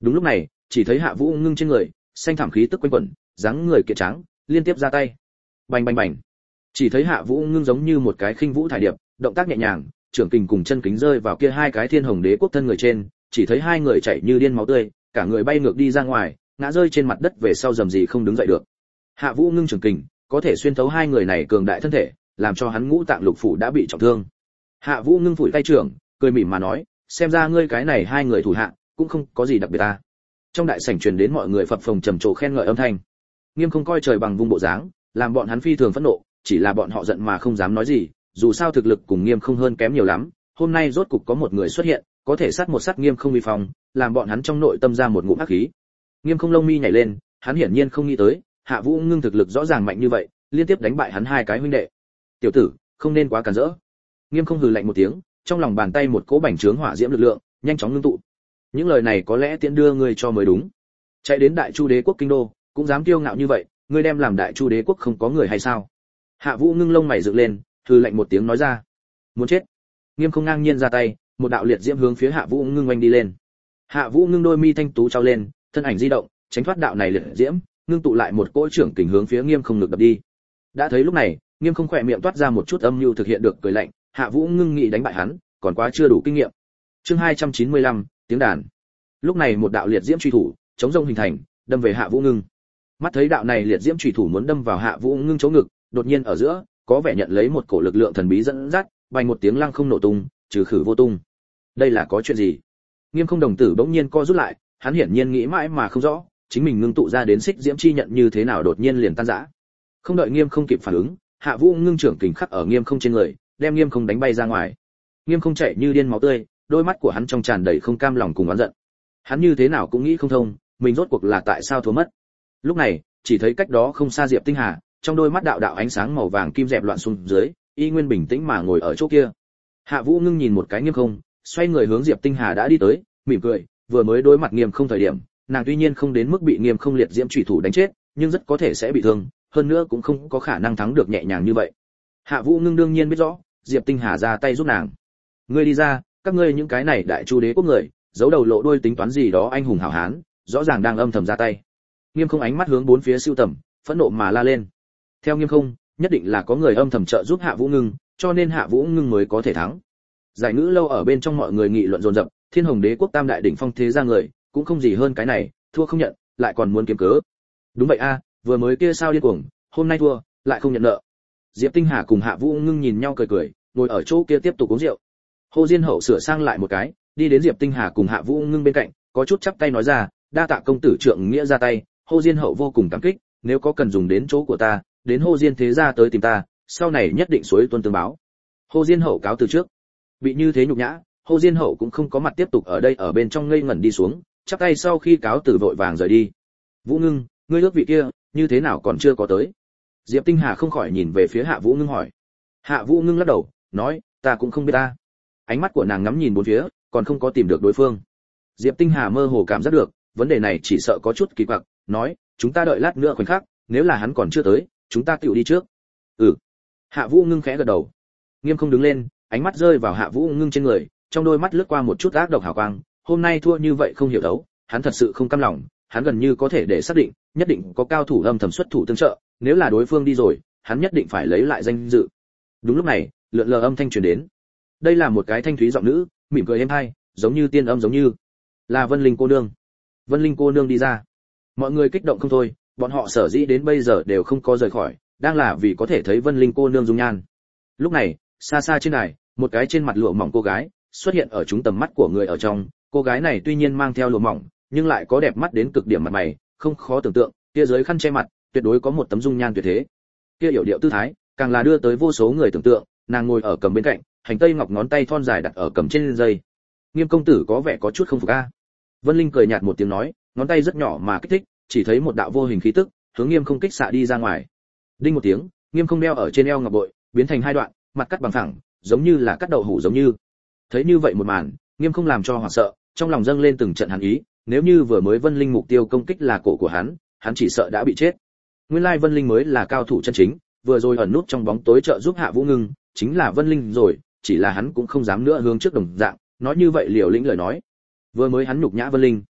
Đúng lúc này, chỉ thấy Hạ Vũ Ngưng trên người, xanh thảm khí tức quanh quẩn, dáng người kiệt tráng, liên tiếp ra tay. Bành bành bành. Chỉ thấy Hạ Vũ Ngưng giống như một cái khinh vũ thải điệp, động tác nhẹ nhàng, trưởng kình cùng chân kính rơi vào kia hai cái Thiên Hồng Đế quốc thân người trên, chỉ thấy hai người chảy như điên máu tươi, cả người bay ngược đi ra ngoài, ngã rơi trên mặt đất về sau dầm gì không đứng dậy được. Hạ Vũ Ngưng trưởng kình, có thể xuyên thấu hai người này cường đại thân thể, làm cho hắn ngũ tạng lục phủ đã bị trọng thương. Hạ Vũ Ngưng phủi tay trưởng, cười mỉm mà nói, xem ra ngươi cái này hai người thủ hạ cũng không có gì đặc biệt ta. Trong đại sảnh truyền đến mọi người phập phồng trầm trồ khen ngợi âm thanh. Nghiêm không coi trời bằng vung bộ dáng, làm bọn hắn phi thường phẫn nộ, chỉ là bọn họ giận mà không dám nói gì, dù sao thực lực cùng Nghiêm không hơn kém nhiều lắm, hôm nay rốt cục có một người xuất hiện, có thể sát một sát Nghiêm không uy phong, làm bọn hắn trong nội tâm ra một ngụm ác khí. Nghiêm không lông mi nhảy lên, hắn hiển nhiên không nghĩ tới, Hạ Vũ Ngưng thực lực rõ ràng mạnh như vậy, liên tiếp đánh bại hắn hai cái huynh đệ. Tiểu tử, không nên quá cản rỡ. Nghiêm không hừ lạnh một tiếng, trong lòng bàn tay một cỗ bành trướng hỏa diễm lực lượng, nhanh chóng ngưng tụ. Những lời này có lẽ tiễn đưa ngươi cho mới đúng. Chạy đến Đại Chu Đế quốc kinh đô, cũng dám kiêu ngạo như vậy, ngươi đem làm Đại Chu Đế quốc không có người hay sao? Hạ Vũ Ngưng lông mày dựng lên, hừ lạnh một tiếng nói ra. Muốn chết. Nghiêm không ngang nhiên ra tay, một đạo liệt diễm hướng phía Hạ Vũ Ngưng oanh đi lên. Hạ Vũ Ngưng đôi mi thanh tú trao lên, thân ảnh di động, tránh thoát đạo này liệt diễm, ngưng tụ lại một cỗ trưởng kình hướng phía Nghiêm không ngực đập đi. Đã thấy lúc này, Nghiêm không khỏe miệng toát ra một chút âm nhu thực hiện được cười lạnh, Hạ Vũ Ngưng nghĩ đánh bại hắn, còn quá chưa đủ kinh nghiệm. Chương hai trăm chín mươi lăm, tiếng đàn. Lúc này một đạo liệt diễm truy thủ, chống rông hình thành, đâm về Hạ Vũ Ngưng. Mắt thấy đạo này liệt diễm truy thủ muốn đâm vào Hạ Vũ Ngưng chỗ ngực, đột nhiên ở giữa, có vẻ nhận lấy một cổ lực lượng thần bí dẫn dắt, vang một tiếng lăng không nổ tung, trừ khử vô tung. Đây là có chuyện gì? Nghiêm không đồng tử bỗng nhiên co rút lại, hắn hiển nhiên nghĩ mãi mà không rõ, chính mình ngưng tụ ra đến xích diễm chi nhận như thế nào đột nhiên liền tan rã. Không đợi Nghiêm không kịp phản ứng, Hạ Vũ Ngưng trưởng kình khắc ở Nghiêm không trên người, đem Nghiêm không đánh bay ra ngoài. Nghiêm không chạy như điên máu tươi, đôi mắt của hắn trong tràn đầy không cam lòng cùng oán giận. Hắn như thế nào cũng nghĩ không thông, mình rốt cuộc là tại sao thua mất. Lúc này, chỉ thấy cách đó không xa Diệp Tinh Hà, trong đôi mắt đạo đạo ánh sáng màu vàng kim dẹp loạn xuống dưới, y nguyên bình tĩnh mà ngồi ở chỗ kia. Hạ Vũ Ngưng nhìn một cái Nghiêm không, xoay người hướng Diệp Tinh Hà đã đi tới, mỉm cười, vừa mới đối mặt Nghiêm không thời điểm, nàng tuy nhiên không đến mức bị Nghiêm không liệt diễm chủy thủ đánh chết, nhưng rất có thể sẽ bị thương, hơn nữa cũng không có khả năng thắng được nhẹ nhàng như vậy. Hạ Vũ Ngưng đương nhiên biết rõ, Diệp Tinh Hà ra tay giúp nàng. Ngươi đi ra, các ngươi những cái này Đại Chu Đế quốc người, giấu đầu lộ đuôi tính toán gì đó anh hùng hảo hán, rõ ràng đang âm thầm ra tay. Nghiêm không ánh mắt hướng bốn phía siêu tầm, phẫn nộ mà la lên. Theo Nghiêm không, nhất định là có người âm thầm trợ giúp Hạ Vũ Ngưng, cho nên Hạ Vũ Ngưng mới có thể thắng. Giải ngữ lâu ở bên trong mọi người nghị luận dồn dập, Thiên Hồng Đế quốc tam đại đỉnh phong thế gia người, cũng không gì hơn cái này, thua không nhận, lại còn muốn kiếm cớ. Đúng vậy a, vừa mới kia sao điên cuồng, hôm nay thua, lại không nhận nợ. Diệp Tinh Hà cùng Hạ Vũ Ngưng nhìn nhau cười cười, ngồi ở chỗ kia tiếp tục uống rượu. Hồ Diên Hậu sửa sang lại một cái, đi đến Diệp Tinh Hà cùng Hạ Vũ Ngưng bên cạnh, có chút chắp tay nói ra, đa tạ công tử trượng nghĩa ra tay, Hồ Diên Hậu vô cùng cảm kích, nếu có cần dùng đến chỗ của ta, đến Hồ Diên thế gia tới tìm ta, sau này nhất định suối tuân tương báo. Hồ Diên Hậu cáo từ trước. Bị như thế nhục nhã, Hồ Diên Hậu cũng không có mặt tiếp tục ở đây ở bên trong ngây ngẩn đi xuống, chắp tay sau khi cáo từ vội vàng rời đi. Vũ Ngưng, ngươi ước vị kia, như thế nào còn chưa có tới? Diệp Tinh Hà không khỏi nhìn về phía Hạ Vũ Ngưng hỏi. Hạ Vũ Ngưng lắc đầu, nói, ta cũng không biết ta. Ánh mắt của nàng ngắm nhìn bốn phía, còn không có tìm được đối phương. Diệp Tinh Hà mơ hồ cảm giác được, vấn đề này chỉ sợ có chút kỳ quặc, nói, chúng ta đợi lát nữa khoảnh khắc, nếu là hắn còn chưa tới, chúng ta tựu đi trước. Ừ. Hạ Vũ Ngưng khẽ gật đầu. Nghiêm không đứng lên, ánh mắt rơi vào Hạ Vũ Ngưng trên người, trong đôi mắt lướt qua một chút ác độc hào quang, hôm nay thua như vậy không hiểu đấu, hắn thật sự không cam lòng, hắn gần như có thể để xác định, nhất định có cao thủ âm thầm xuất thủ tương trợ, nếu là đối phương đi rồi, hắn nhất định phải lấy lại danh dự. Đúng lúc này, lượn lờ âm thanh truyền đến. Đây là một cái thanh thúy giọng nữ, mỉm cười êm hay, giống như tiên âm giống như là Vân Linh cô nương. Vân Linh cô nương đi ra. Mọi người kích động không thôi, bọn họ sở dĩ đến bây giờ đều không có rời khỏi, đang là vì có thể thấy Vân Linh cô nương dung nhan. Lúc này, xa xa trên đài, một cái trên mặt lụa mỏng cô gái xuất hiện ở chúng tầm mắt của người ở trong. Cô gái này tuy nhiên mang theo lụa mỏng, nhưng lại có đẹp mắt đến cực điểm mặt mày, không khó tưởng tượng, kia dưới khăn che mặt, tuyệt đối có một tấm dung nhan tuyệt thế. Kia yểu điệu tư thái, càng là đưa tới vô số người tưởng tượng, nàng ngồi ở cầm bên cạnh, hành tây ngọc ngón tay thon dài đặt ở cầm trên dây. Nghiêm công tử có vẻ có chút không phục a. Vân Linh cười nhạt một tiếng nói, ngón tay rất nhỏ mà kích thích, chỉ thấy một đạo vô hình khí tức hướng Nghiêm không kích xạ đi ra ngoài. Đinh một tiếng, Nghiêm không đeo ở trên eo ngọc bội biến thành hai đoạn, mặt cắt bằng phẳng, giống như là cắt đậu hũ giống như. Thấy như vậy một màn, Nghiêm không làm cho hoảng sợ, trong lòng dâng lên từng trận hàn ý, nếu như vừa mới Vân Linh mục tiêu công kích là cổ của hắn, hắn chỉ sợ đã bị chết. Nguyên lai Vân Linh mới là cao thủ chân chính, vừa rồi ẩn núp trong bóng tối trợ giúp Hạ Vũ Ngưng, chính là Vân Linh rồi, chỉ là hắn cũng không dám nữa hướng trước đồng dạng, nói như vậy liều lĩnh lời nói. Vừa mới hắn nhục nhã Vân Linh,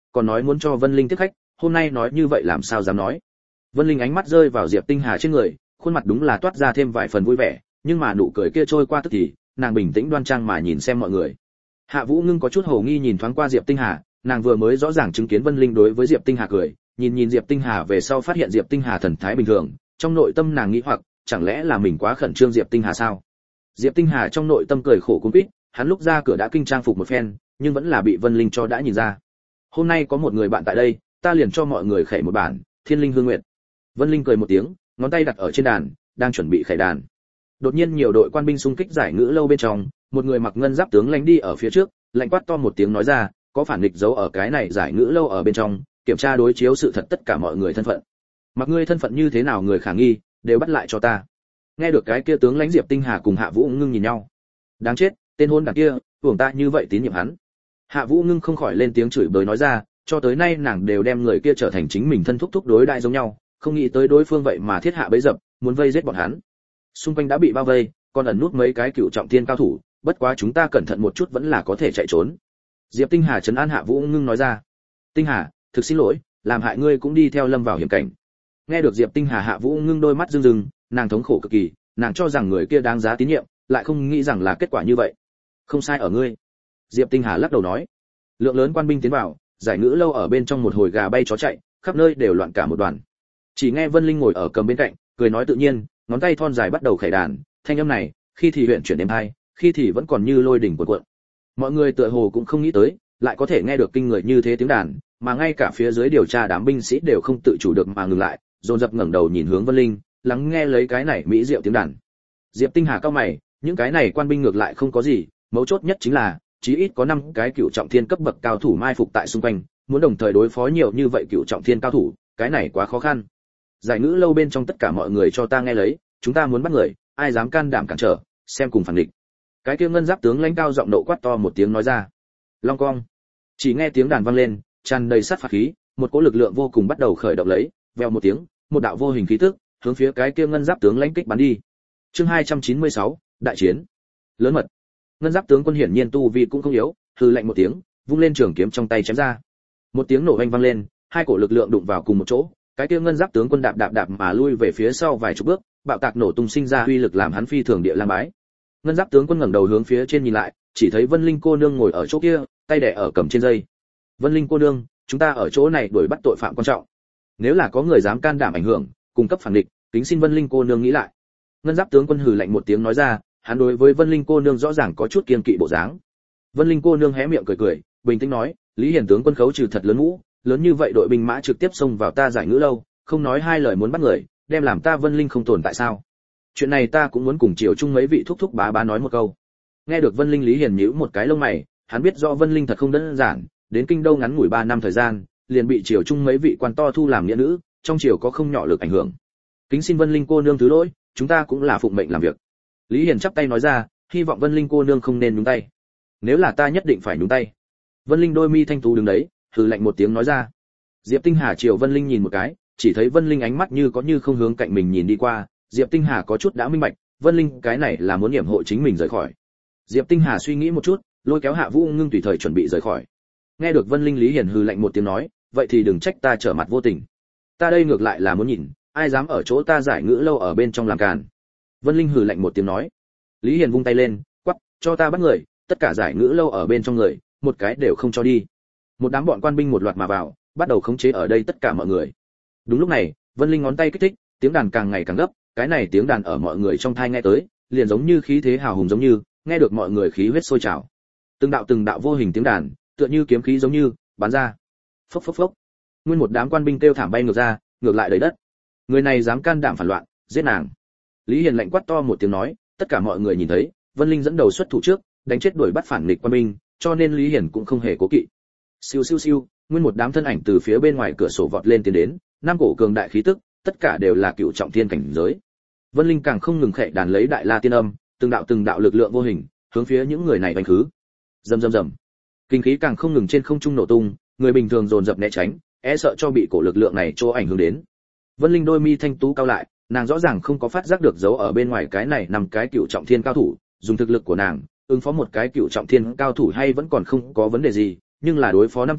còn nói muốn cho Vân Linh tiếp khách, hôm nay nói như vậy làm sao dám nói. Vân Linh ánh mắt rơi vào Diệp Tinh Hà trên người, khuôn mặt đúng là toát ra thêm vài phần vui vẻ, nhưng mà nụ cười kia trôi qua tức thì, nàng bình tĩnh đoan trang mà nhìn xem mọi người. Hạ Vũ Ngưng có chút hồ nghi nhìn thoáng qua Diệp Tinh Hà, nàng vừa mới rõ ràng chứng kiến Vân Linh đối với Diệp Tinh Hà cười, nhìn nhìn Diệp Tinh Hà về sau phát hiện Diệp Tinh Hà thần thái bình thường, trong nội tâm nàng nghĩ hoặc, chẳng lẽ là mình quá khẩn trương Diệp Tinh Hà sao? Diệp Tinh Hà trong nội tâm cười khổ cuống quýt, hắn lúc ra cửa đã kinh trang phục một phen, nhưng vẫn là bị Vân Linh cho đã nhìn ra. Hôm nay có một người bạn tại đây, ta liền cho mọi người khẩy một bản, Thiên Linh Hương Nguyệt. Vân Linh cười một tiếng, ngón tay đặt ở trên đàn, đang chuẩn bị khẩy đàn. Đột nhiên nhiều đội quan binh xung kích giải ngữ lâu bên trong, một người mặc ngân giáp tướng lãnh đi ở phía trước, lạnh quát to một tiếng nói ra, có phản nghịch giấu ở cái này giải ngữ lâu ở bên trong, kiểm tra đối chiếu sự thật tất cả mọi người thân phận. Mặc ngươi thân phận như thế nào người khả nghi, đều bắt lại cho ta. Nghe được cái kia tướng lãnh Diệp Tinh Hà cùng Hạ Vũ Ngưng nhìn nhau. Đáng chết, tên hôn đảng kia, tưởng ta như vậy tín nhiệm hắn. Hạ Vũ Ngưng không khỏi lên tiếng chửi bới nói ra, cho tới nay nàng đều đem người kia trở thành chính mình thân thúc thúc đối đại giống nhau, không nghĩ tới đối phương vậy mà thiết hạ bẫy dập, muốn vây giết bọn hắn. Xung quanh đã bị bao vây, còn ẩn nút mấy cái cựu trọng thiên cao thủ, bất quá chúng ta cẩn thận một chút vẫn là có thể chạy trốn. Diệp Tinh Hà trấn an Hạ Vũ Ngưng nói ra. Tinh Hà, thực xin lỗi, làm hại ngươi cũng đi theo lâm vào hiểm cảnh. Nghe được Diệp Tinh Hà, Hạ Vũ Ngưng đôi mắt rưng rưng, nàng thống khổ cực kỳ, nàng cho rằng người kia đáng giá tín nhiệm, lại không nghĩ rằng là kết quả như vậy. Không sai ở ngươi. Diệp Tinh Hà lắc đầu nói. Lượng lớn quan binh tiến vào, giải ngữ lâu ở bên trong một hồi gà bay chó chạy, khắp nơi đều loạn cả một đoàn. Chỉ nghe Vân Linh ngồi ở cầm bên cạnh, cười nói tự nhiên, ngón tay thon dài bắt đầu khẩy đàn, thanh âm này, khi thì huyền chuyển êm hai, khi thì vẫn còn như lôi đỉnh cuộn cuộn. Mọi người tựa hồ cũng không nghĩ tới, lại có thể nghe được kinh người như thế tiếng đàn, mà ngay cả phía dưới điều tra đám binh sĩ đều không tự chủ được mà ngừng lại, dồn dập ngẩng đầu nhìn hướng Vân Linh, lắng nghe lấy cái này mỹ diệu tiếng đàn. Diệp Tinh Hà cao mày, những cái này quan binh ngược lại không có gì, mấu chốt nhất chính là, chí ít có năm cái cựu trọng thiên cấp bậc cao thủ mai phục tại xung quanh, muốn đồng thời đối phó nhiều như vậy cựu trọng thiên cao thủ, cái này quá khó khăn. Giải ngữ lâu bên trong tất cả mọi người cho ta nghe lấy, chúng ta muốn bắt người, ai dám can đảm cản trở, xem cùng phản địch. Cái kia ngân giáp tướng lãnh cao giọng nộ quát to một tiếng nói ra. Long cong. Chỉ nghe tiếng đàn vang lên, tràn đầy sát phạt khí, một cỗ lực lượng vô cùng bắt đầu khởi động lấy, vèo một tiếng, một đạo vô hình khí tức hướng phía cái kia ngân giáp tướng lãnh kích bắn đi. Chương hai trăm chín mươi sáu, đại chiến. Lớn mật. Ngân giáp tướng quân hiển nhiên tu vi cũng không yếu, hừ lạnh một tiếng, vung lên trường kiếm trong tay chém ra. Một tiếng nổ vang vang lên, hai cổ lực lượng đụng vào cùng một chỗ, cái kia ngân giáp tướng quân đạp đạp đạp mà lui về phía sau vài chục bước, bạo tạc nổ tung sinh ra uy lực làm hắn phi thường địa lang bái. Ngân giáp tướng quân ngẩng đầu hướng phía trên nhìn lại, chỉ thấy Vân Linh cô nương ngồi ở chỗ kia, tay đè ở cầm trên dây. Vân Linh cô nương, chúng ta ở chỗ này đuổi bắt tội phạm quan trọng. Nếu là có người dám can đảm ảnh hưởng, cung cấp phản địch, kính xin Vân Linh cô nương nghĩ lại. Ngân giáp tướng quân hừ lạnh một tiếng nói ra, hắn đối với Vân Linh cô nương rõ ràng có chút kiêng kỵ bộ dáng. Vân Linh cô nương hé miệng cười cười, bình tĩnh nói, Lý Hiển tướng quân khấu trừ thật lớn mũ, lớn như vậy đội binh mã trực tiếp xông vào ta giải ngữ lâu, không nói hai lời muốn bắt người, đem làm ta Vân Linh không tồn tại sao? Chuyện này ta cũng muốn cùng Triều Trung mấy vị thúc thúc bá bá nói một câu. Nghe được Vân Linh, Lý Hiển nhíu một cái lông mày, hắn biết rõ Vân Linh thật không đơn giản, đến kinh đô ngắn ngủi ba năm thời gian, liền bị Triều Trung mấy vị quan to thu làm nghĩa nữ, trong triều có không nhỏ lực ảnh hưởng. Kính xin Vân Linh cô nương thứ lỗi, chúng ta cũng là phụng mệnh làm việc. Lý Hiển chắp tay nói ra, hy vọng Vân Linh cô nương không nên nhúng tay. Nếu là ta nhất định phải nhúng tay. Vân Linh đôi mi thanh tú đứng đấy, hừ lạnh một tiếng nói ra. Diệp Tinh Hà chiều Vân Linh nhìn một cái, chỉ thấy Vân Linh ánh mắt như có như không hướng cạnh mình nhìn đi qua, Diệp Tinh Hà có chút đã minh bạch, Vân Linh cái này là muốn yểm hộ chính mình rời khỏi. Diệp Tinh Hà suy nghĩ một chút, lôi kéo Hạ Vũ Ngưng tùy thời chuẩn bị rời khỏi. Nghe được Vân Linh, Lý Hiển hừ lạnh một tiếng nói, vậy thì đừng trách ta trở mặt vô tình. Ta đây ngược lại là muốn nhìn, ai dám ở chỗ ta giải ngữ lâu ở bên trong làm càn. Vân Linh hừ lạnh một tiếng nói. Lý Hiển vung tay lên, quắc, cho ta bắt người, tất cả giải ngữ lâu ở bên trong người, một cái đều không cho đi. Một đám bọn quan binh một loạt mà vào, bắt đầu khống chế ở đây tất cả mọi người. Đúng lúc này, Vân Linh ngón tay kích thích, tiếng đàn càng ngày càng gấp, cái này tiếng đàn ở mọi người trong tai nghe tới, liền giống như khí thế hào hùng giống như, nghe được mọi người khí huyết sôi trào. Từng đạo từng đạo vô hình tiếng đàn, tựa như kiếm khí giống như bắn ra. Phốc phốc phốc. Nguyên một đám quan binh kêu thảm bay ngược ra, ngược lại đầy đất. Người này dám can đảm phản loạn, giết nàng. Lý Hiển lạnh quát to một tiếng nói, tất cả mọi người nhìn thấy, Vân Linh dẫn đầu xuất thủ trước, đánh chết đuổi bắt phản nghịch quan binh, cho nên Lý Hiển cũng không hề cố kỵ. Siêu siêu siêu, nguyên một đám thân ảnh từ phía bên ngoài cửa sổ vọt lên tiến đến, năm cổ cường đại khí tức, tất cả đều là cựu trọng thiên cảnh giới. Vân Linh càng không ngừng khệ đàn lấy đại la tiên âm, từng đạo từng đạo lực lượng vô hình, hướng phía những người này đánh khứ. Rầm rầm rầm. Kinh khí càng không ngừng trên không trung nổ tung, người bình thường dồn dập né tránh, e sợ cho bị cổ lực lượng này chỗ ảnh hưởng đến. Vân Linh đôi mi thanh tú cao lại, nàng rõ ràng không có phát giác được dấu ở bên ngoài cái này nằm cái cựu trọng thiên cao thủ, dùng thực lực của nàng, ứng phó một cái cựu trọng thiên cao thủ hay vẫn còn không có vấn đề gì, nhưng là đối phó năm cái,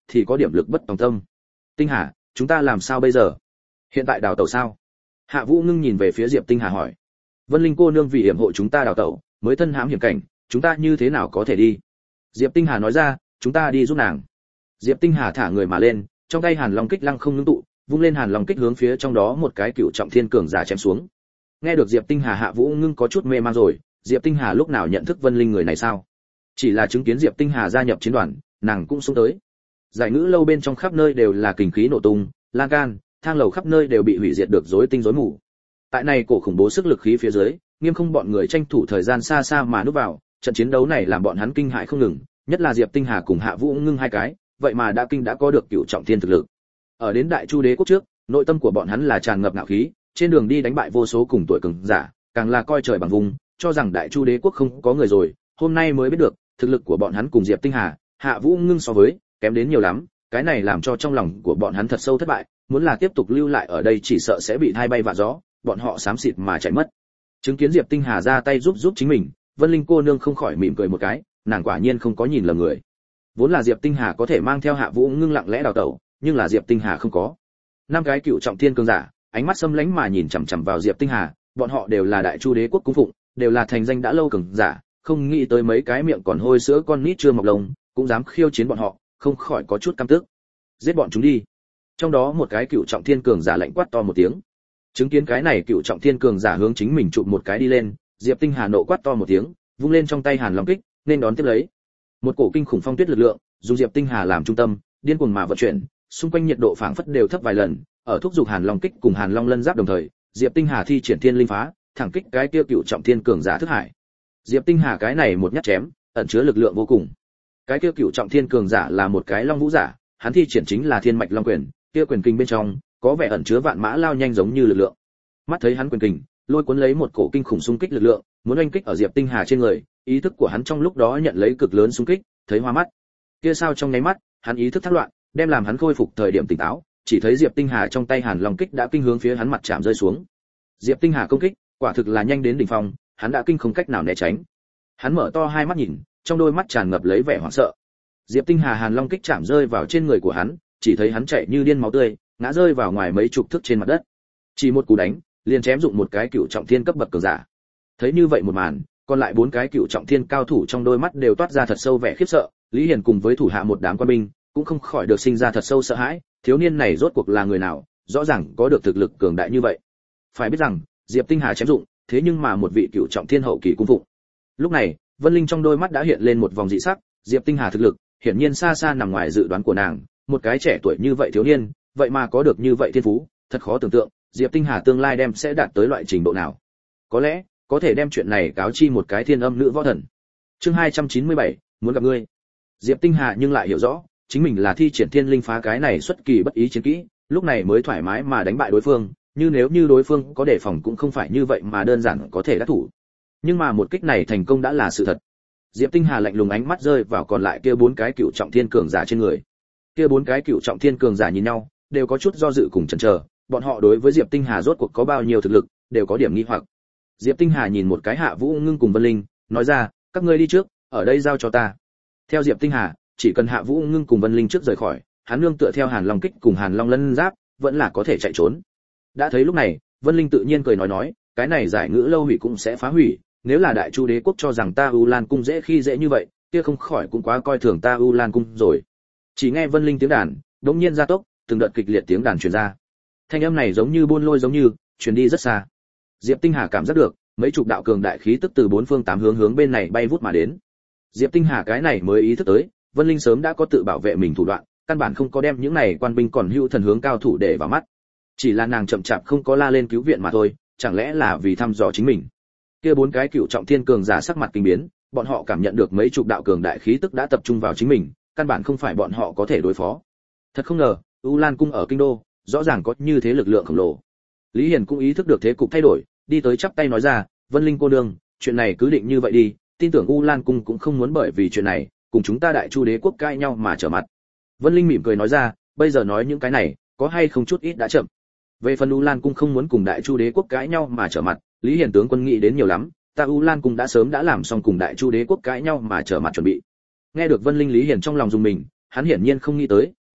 thì có điểm lực bất tòng tâm. Tinh Hà, chúng ta làm sao bây giờ? Hiện tại đào tẩu sao? Hạ Vũ Ngưng nhìn về phía Diệp Tinh Hà hỏi. Vân Linh cô nương vì hiểm hộ chúng ta đào tẩu, mới thân hãm hiểm cảnh, chúng ta như thế nào có thể đi? Diệp Tinh Hà nói ra, chúng ta đi giúp nàng. Diệp Tinh Hà thả người mà lên, trong tay Hàn Long kích lăng không ngưng tụ, vung lên Hàn Long kích hướng phía trong đó một cái cựu trọng thiên cường giả chém xuống. Nghe được Diệp Tinh Hà, Hạ Vũ Ngưng có chút mê man rồi, Diệp Tinh Hà lúc nào nhận thức Vân Linh người này sao? Chỉ là chứng kiến Diệp Tinh Hà gia nhập chiến đoàn, nàng cũng xuống tới. Giải ngữ lâu bên trong khắp nơi đều là kình khí nổ tung, lan can, thang lầu khắp nơi đều bị hủy diệt được rối tinh rối mù. Tại này cổ khủng bố sức lực khí phía dưới, Nghiêm Không bọn người tranh thủ thời gian xa xa mà núp vào, trận chiến đấu này làm bọn hắn kinh hãi không ngừng, nhất là Diệp Tinh Hà cùng Hạ Vũ Ngưng hai cái, vậy mà đã kinh đã có được cựu trọng thiên thực lực. Ở đến Đại Chu Đế quốc trước, nội tâm của bọn hắn là tràn ngập ngạo khí, trên đường đi đánh bại vô số cùng tuổi cường giả, càng là coi trời bằng vùng, cho rằng Đại Chu Đế quốc không có người rồi, hôm nay mới biết được, thực lực của bọn hắn cùng Diệp Tinh Hà, Hạ Vũ Ngưng so với, kém đến nhiều lắm, cái này làm cho trong lòng của bọn hắn thật sâu thất bại, muốn là tiếp tục lưu lại ở đây chỉ sợ sẽ bị thay bay vạ gió, bọn họ xám xịt mà chạy mất. Chứng kiến Diệp Tinh Hà ra tay giúp giúp chính mình, Vân Linh cô nương không khỏi mỉm cười một cái, nàng quả nhiên không có nhìn lầm người. Vốn là Diệp Tinh Hà có thể mang theo Hạ Vũ Ngưng lặng lẽ đào tẩu, nhưng là Diệp Tinh Hà không có. Năm cái cựu trọng thiên cường giả, ánh mắt xâm lánh mà nhìn chằm chằm vào Diệp Tinh Hà, bọn họ đều là Đại Chu Đế quốc cung phụng, đều là thành danh đã lâu cường giả, không nghĩ tới mấy cái miệng còn hôi sữa con nít chưa mọc lông, cũng dám khiêu chiến bọn họ, không khỏi có chút căm tức. Giết bọn chúng đi. Trong đó một cái cựu trọng thiên cường giả lạnh quát to một tiếng. Chứng kiến cái này cựu trọng thiên cường giả hướng chính mình chụp một cái đi lên, Diệp Tinh Hà nộ quát to một tiếng, vung lên trong tay Hàn Long kích, nên đón tiếp lấy. Một cổ kinh khủng phong tuyết lực lượng, dùng Diệp Tinh Hà làm trung tâm, điên cuồng mà vận chuyển, xung quanh nhiệt độ phảng phất đều thấp vài lần, ở thúc dục Hàn Long kích cùng Hàn Long lân giáp đồng thời, Diệp Tinh Hà thi triển thiên linh phá, thẳng kích cái kia cựu trọng thiên cường giả thức hải. Diệp Tinh Hà cái này một nhát chém, ẩn chứa lực lượng vô cùng. Cái kia cựu trọng thiên cường giả là một cái long vũ giả, hắn thi triển chính là thiên mạch long quyền, kia quyền kinh bên trong có vẻ ẩn chứa vạn mã lao nhanh giống như lực lượng. Mắt thấy hắn quyền kình, lôi cuốn lấy một cổ kinh khủng xung kích lực lượng, muốn oanh kích ở Diệp Tinh Hà trên người, ý thức của hắn trong lúc đó nhận lấy cực lớn xung kích, thấy hoa mắt. Kia sao trong nháy mắt, hắn ý thức thất loạn, đem làm hắn khôi phục thời điểm tỉnh táo, chỉ thấy Diệp Tinh Hà trong tay Hàn Long kích đã kinh hướng phía hắn mặt chạm rơi xuống. Diệp Tinh Hà công kích, quả thực là nhanh đến đỉnh phong, hắn đã kinh không cách nào né tránh. Hắn mở to hai mắt nhìn, trong đôi mắt tràn ngập lấy vẻ hoảng sợ. Diệp Tinh Hà Hàn Long kích chạm rơi vào trên người của hắn, chỉ thấy hắn chạy như điên máu tươi, ngã rơi vào ngoài mấy chục thước trên mặt đất. Chỉ một cú đánh, liền chém dụng một cái cựu trọng thiên cấp bậc cường giả. Thấy như vậy một màn, còn lại bốn cái cựu trọng thiên cao thủ trong đôi mắt đều toát ra thật sâu vẻ khiếp sợ, Lý Hiền cùng với thủ hạ một đám quan binh, cũng không khỏi được sinh ra thật sâu sợ hãi, thiếu niên này rốt cuộc là người nào, rõ ràng có được thực lực cường đại như vậy. Phải biết rằng, Diệp Tinh Hà chém dụng, thế nhưng mà một vị cựu trọng thiên hậu kỳ cung phụng. Lúc này, Vân Linh trong đôi mắt đã hiện lên một vòng dị sắc, Diệp Tinh Hà thực lực, hiển nhiên xa xa nằm ngoài dự đoán của nàng, một cái trẻ tuổi như vậy thiếu niên, vậy mà có được như vậy thiên phú, thật khó tưởng tượng, Diệp Tinh Hà tương lai đem sẽ đạt tới loại trình độ nào. Có lẽ, có thể đem chuyện này cáo chi một cái thiên âm nữ võ thần. Chương hai trăm chín mươi bảy, muốn gặp ngươi. Diệp Tinh Hà nhưng lại hiểu rõ, chính mình là thi triển thiên linh phá cái này xuất kỳ bất ý chiến kỹ, lúc này mới thoải mái mà đánh bại đối phương, như nếu như đối phương có đề phòng cũng không phải như vậy mà đơn giản có thể đắc thủ. Nhưng mà một kích này thành công đã là sự thật. Diệp Tinh Hà lạnh lùng ánh mắt rơi vào còn lại kia bốn cái cựu trọng thiên cường giả trên người. Kia bốn cái cựu trọng thiên cường giả nhìn nhau, đều có chút do dự cùng chần chờ, bọn họ đối với Diệp Tinh Hà rốt cuộc có bao nhiêu thực lực, đều có điểm nghi hoặc. Diệp Tinh Hà nhìn một cái Hạ Vũ Ngưng cùng Vân Linh, nói ra, các ngươi đi trước, ở đây giao cho ta. Theo Diệp Tinh Hà, chỉ cần Hạ Vũ Ngưng cùng Vân Linh trước rời khỏi, hắn nương tựa theo Hàn Long kích cùng Hàn Long lân giáp, vẫn là có thể chạy trốn. Đã thấy lúc này, Vân Linh tự nhiên cười nói nói, cái này giải ngữ lâu hủy cũng sẽ phá hủy, nếu là Đại Chu Đế quốc cho rằng ta U Lan cung dễ khi dễ như vậy, kia không khỏi cũng quá coi thường ta U Lan cung rồi. Chỉ nghe Vân Linh tiếng đàn, đột nhiên gia tốc, từng đợt kịch liệt tiếng đàn truyền ra. Thanh âm này giống như buôn lôi giống như, truyền đi rất xa. Diệp Tinh Hà cảm giác được, mấy chục đạo cường đại khí tức từ bốn phương tám hướng hướng bên này bay vút mà đến. Diệp Tinh Hà cái này mới ý thức tới, Vân Linh sớm đã có tự bảo vệ mình thủ đoạn, căn bản không có đem những này quan binh còn hữu thần hướng cao thủ để vào mắt. Chỉ là nàng chậm chạp không có la lên cứu viện mà thôi, chẳng lẽ là vì thăm dò chính mình. Kia bốn cái cựu trọng thiên cường giả sắc mặt kinh biến, bọn họ cảm nhận được mấy chục đạo cường đại khí tức đã tập trung vào chính mình, căn bản không phải bọn họ có thể đối phó. Thật không ngờ, U Lan cung ở kinh đô, rõ ràng có như thế lực lượng khổng lồ. Lý Hiền cũng ý thức được thế cục thay đổi, đi tới chắp tay nói ra, Vân Linh cô nương, chuyện này cứ định như vậy đi, tin tưởng U Lan cung cũng không muốn bởi vì chuyện này, cùng chúng ta Đại Chu Đế quốc cãi nhau mà trở mặt. Vân Linh mỉm cười nói ra, bây giờ nói những cái này, có hay không chút ít đã chậm. Về phần U Lan cung không muốn cùng Đại Chu Đế quốc cãi nhau mà trở mặt, Lý Hiền tướng quân nghĩ đến nhiều lắm, ta U Lan cung đã sớm đã làm xong cùng Đại Chu Đế quốc cãi nhau mà trở mặt chuẩn bị. Nghe được Vân Linh, Lý Hiền trong lòng dùng mình, hắn hiển nhiên không nghĩ tới,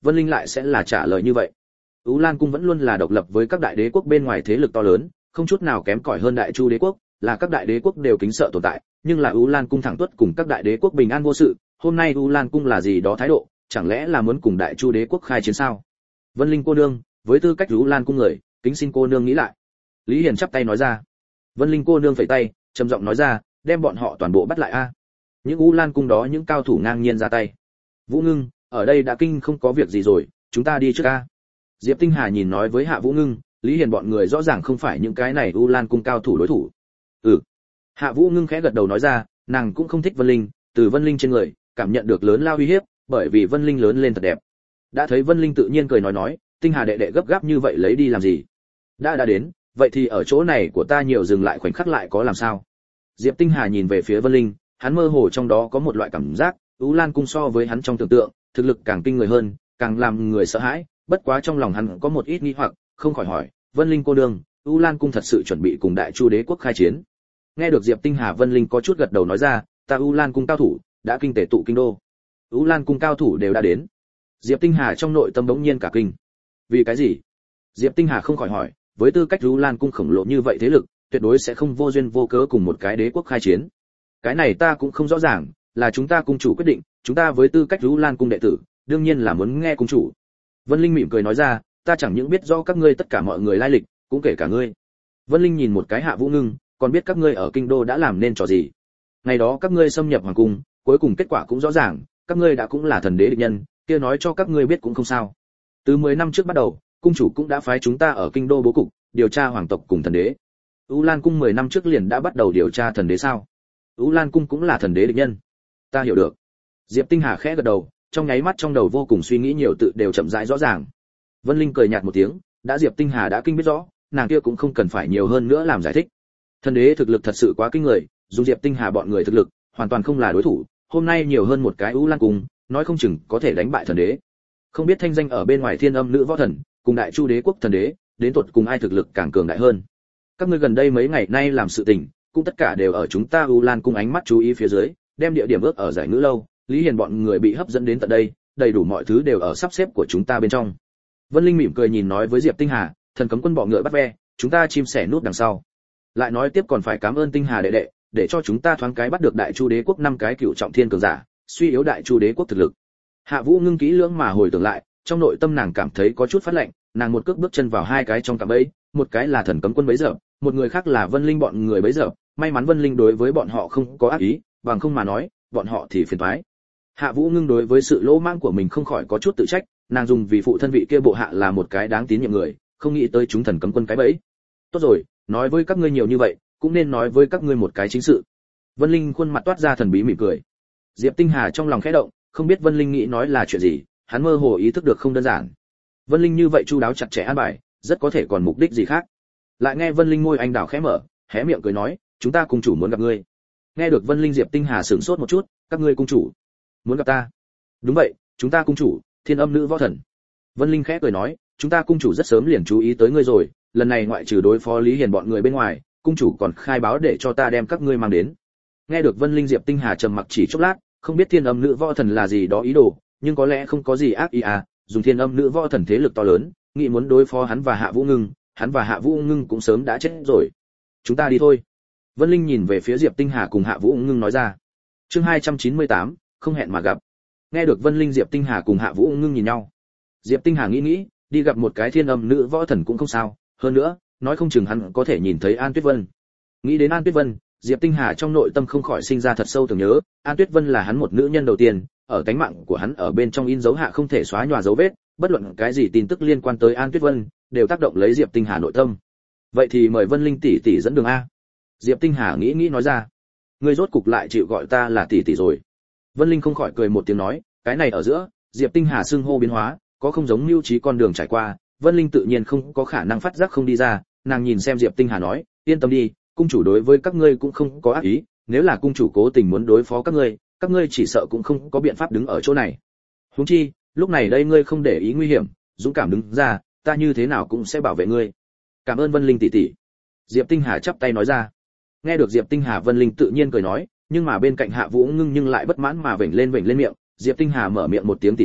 Vân Linh lại sẽ là trả lời như vậy. Ú Lan cung vẫn luôn là độc lập với các đại đế quốc bên ngoài thế lực to lớn, không chút nào kém cỏi hơn Đại Chu đế quốc, là các đại đế quốc đều kính sợ tồn tại, nhưng là Ú Lan cung thẳng tuất cùng các đại đế quốc bình an vô sự, hôm nay Ú Lan cung là gì đó thái độ, chẳng lẽ là muốn cùng Đại Chu đế quốc khai chiến sao? Vân Linh cô nương, với tư cách Ú Lan cung người, kính xin cô nương nghĩ lại. Lý Hiền chắp tay nói ra. Vân Linh cô nương phẩy tay, trầm giọng nói ra, đem bọn họ toàn bộ bắt lại a. Những Ú Lan cung đó những cao thủ ngang nhiên ra tay. Vũ Ngưng, ở đây đã kinh không có việc gì rồi, chúng ta đi trước a. Diệp Tinh Hà nhìn nói với Hạ Vũ Ngưng, Lý Hiền bọn người rõ ràng không phải những cái này U Lan cung cao thủ đối thủ. Ừ. Hạ Vũ Ngưng khẽ gật đầu nói ra, nàng cũng không thích Vân Linh, từ Vân Linh trên người cảm nhận được lớn lao uy hiếp, bởi vì Vân Linh lớn lên thật đẹp. Đã thấy Vân Linh tự nhiên cười nói nói, Tinh Hà đệ đệ gấp gáp như vậy lấy đi làm gì? Đã đã đến, vậy thì ở chỗ này của ta nhiều dừng lại khoảnh khắc lại có làm sao? Diệp Tinh Hà nhìn về phía Vân Linh, hắn mơ hồ trong đó có một loại cảm giác, U Lan cung so với hắn trong tưởng tượng, thực lực càng kinh người hơn, càng làm người sợ hãi, bất quá trong lòng hắn có một ít nghi hoặc, không khỏi hỏi, Vân Linh cô nương, U Lan cung thật sự chuẩn bị cùng Đại Chu đế quốc khai chiến? Nghe được Diệp Tinh Hà, Vân Linh có chút gật đầu nói ra, ta U Lan cung cao thủ đã kinh tề tụ kinh đô. U Lan cung cao thủ đều đã đến. Diệp Tinh Hà trong nội tâm bỗng nhiên cả kinh. Vì cái gì? Diệp Tinh Hà không khỏi hỏi, với tư cách U Lan cung khổng lồ như vậy thế lực, tuyệt đối sẽ không vô duyên vô cớ cùng một cái đế quốc khai chiến. Cái này ta cũng không rõ ràng, là chúng ta cung chủ quyết định, chúng ta với tư cách U Lan cung đệ tử, đương nhiên là muốn nghe cung chủ. Vân Linh mỉm cười nói ra, ta chẳng những biết rõ các ngươi tất cả mọi người lai lịch, cũng kể cả ngươi. Vân Linh nhìn một cái Hạ Vũ Ngưng, còn biết các ngươi ở kinh đô đã làm nên trò gì. Ngày đó các ngươi xâm nhập hoàng cung, cuối cùng kết quả cũng rõ ràng, các ngươi đã cũng là thần đế địch nhân, kia nói cho các ngươi biết cũng không sao. Từ mười năm trước bắt đầu, cung chủ cũng đã phái chúng ta ở kinh đô bố cục, điều tra hoàng tộc cùng thần đế. U Lan cung mười năm trước liền đã bắt đầu điều tra thần đế sao? U Lan cung cũng là thần đế địch nhân. Ta hiểu được. Diệp Tinh Hà khẽ gật đầu, trong nháy mắt trong đầu vô cùng suy nghĩ nhiều tự đều chậm rãi rõ ràng. Vân Linh cười nhạt một tiếng, đã Diệp Tinh Hà đã kinh biết rõ, nàng kia cũng không cần phải nhiều hơn nữa làm giải thích. Thần đế thực lực thật sự quá kinh người, dùng Diệp Tinh Hà bọn người thực lực, hoàn toàn không là đối thủ, hôm nay nhiều hơn một cái U Lan cung, nói không chừng có thể đánh bại thần đế. Không biết thanh danh ở bên ngoài Thiên Âm nữ võ thần, cùng Đại Chu đế quốc thần đế, đến tột cùng ai thực lực càng cường đại hơn. Các ngươi gần đây mấy ngày nay làm sự tình, cũng tất cả đều ở chúng ta U Lan cung ánh mắt chú ý phía dưới, đem địa điểm ước ở giải ngữ lâu, Lý Hiền bọn người bị hấp dẫn đến tận đây, đầy đủ mọi thứ đều ở sắp xếp của chúng ta bên trong. Vân Linh mỉm cười nhìn nói với Diệp Tinh Hà, thần cấm quân bọ ngựa bắt ve, chúng ta chim sẻ nút đằng sau. Lại nói tiếp còn phải cảm ơn Tinh Hà đệ đệ, để cho chúng ta thoáng cái bắt được Đại Chu đế quốc năm cái cựu trọng thiên cường giả, suy yếu Đại Chu đế quốc thực lực. Hạ Vũ Ngưng kỹ lưỡng mà hồi tưởng lại, trong nội tâm nàng cảm thấy có chút phát lạnh, nàng một cước bước chân vào hai cái trong cạm bẫy, một cái là thần cấm quân bấy giờ, một người khác là Vân Linh bọn người bấy giờ, may mắn Vân Linh đối với bọn họ không có ác ý, bằng không mà nói, bọn họ thì phiền toái. Hạ Vũ Ngưng đối với sự lỗ mãng của mình không khỏi có chút tự trách, nàng dùng vì phụ thân vị kia bộ hạ là một cái đáng tín nhiệm người, không nghĩ tới chúng thần cấm quân cái bẫy. Tốt rồi, nói với các ngươi nhiều như vậy, cũng nên nói với các ngươi một cái chính sự. Vân Linh khuôn mặt toát ra thần bí mỉm cười. Diệp Tinh Hà trong lòng khẽ động, không biết Vân Linh nghĩ nói là chuyện gì, hắn mơ hồ ý thức được không đơn giản. Vân Linh như vậy chu đáo chặt chẽ an bài, rất có thể còn mục đích gì khác. Lại nghe Vân Linh môi anh đào khẽ mở, hé miệng cười nói, chúng ta cung chủ muốn gặp ngươi. Nghe được Vân Linh, Diệp Tinh Hà sửng sốt một chút, các ngươi cung chủ muốn gặp ta? Đúng vậy, chúng ta cung chủ, Thiên Âm nữ võ thần. Vân Linh khẽ cười nói, chúng ta cung chủ rất sớm liền chú ý tới ngươi rồi, lần này ngoại trừ đối phó Lý Hiền bọn người bên ngoài, cung chủ còn khai báo để cho ta đem các ngươi mang đến. Nghe được Vân Linh, Diệp Tinh Hà trầm mặc chỉ chốc lát, không biết Thiên Âm nữ võ thần là gì đó ý đồ, nhưng có lẽ không có gì ác ý à, dùng Thiên Âm nữ võ thần thế lực to lớn, nghĩ muốn đối phó hắn và Hạ Vũ Ngưng, hắn và Hạ Vũ Ngưng cũng sớm đã chết rồi. Chúng ta đi thôi. Vân Linh nhìn về phía Diệp Tinh Hà cùng Hạ Vũ Ngưng nói ra. Chương hai trăm chín mươi tám, không hẹn mà gặp. Nghe được Vân Linh, Diệp Tinh Hà cùng Hạ Vũ Ngưng nhìn nhau. Diệp Tinh Hà nghĩ nghĩ, đi gặp một cái Thiên Âm nữ võ thần cũng không sao, hơn nữa, nói không chừng hắn có thể nhìn thấy An Tuyết Vân. Nghĩ đến An Tuyết Vân, Diệp Tinh Hà trong nội tâm không khỏi sinh ra thật sâu tưởng nhớ, An Tuyết Vân là hắn một nữ nhân đầu tiên, ở cánh mạng của hắn ở bên trong in dấu hạ không thể xóa nhòa dấu vết, bất luận cái gì tin tức liên quan tới An Tuyết Vân, đều tác động lấy Diệp Tinh Hà nội tâm. Vậy thì mời Vân Linh tỷ tỷ dẫn đường a. Diệp Tinh Hà nghĩ nghĩ nói ra. Ngươi rốt cục lại chịu gọi ta là tỷ tỷ rồi. Vân Linh không khỏi cười một tiếng nói, cái này ở giữa, Diệp Tinh Hà xưng hô biến hóa, có không giống mưu trí con đường trải qua, Vân Linh tự nhiên không có khả năng phát giác không đi ra, nàng nhìn xem Diệp Tinh Hà nói, yên tâm đi, cung chủ đối với các ngươi cũng không có ác ý, nếu là cung chủ cố tình muốn đối phó các ngươi, các ngươi chỉ sợ cũng không có biện pháp đứng ở chỗ này. Huống chi, lúc này đây ngươi không để ý nguy hiểm, dũng cảm đứng ra, ta như thế nào cũng sẽ bảo vệ ngươi. Cảm ơn Vân Linh tỷ tỷ. Diệp Tinh Hà chắp tay nói ra. Nghe được Diệp Tinh Hà, Vân Linh tự nhiên cười nói, nhưng mà bên cạnh Hạ Vũ Ngưng nhưng lại bất mãn mà vểnh lên vểnh lên miệng, Diệp Tinh Hà mở miệng một tiếng tỷ tỷ,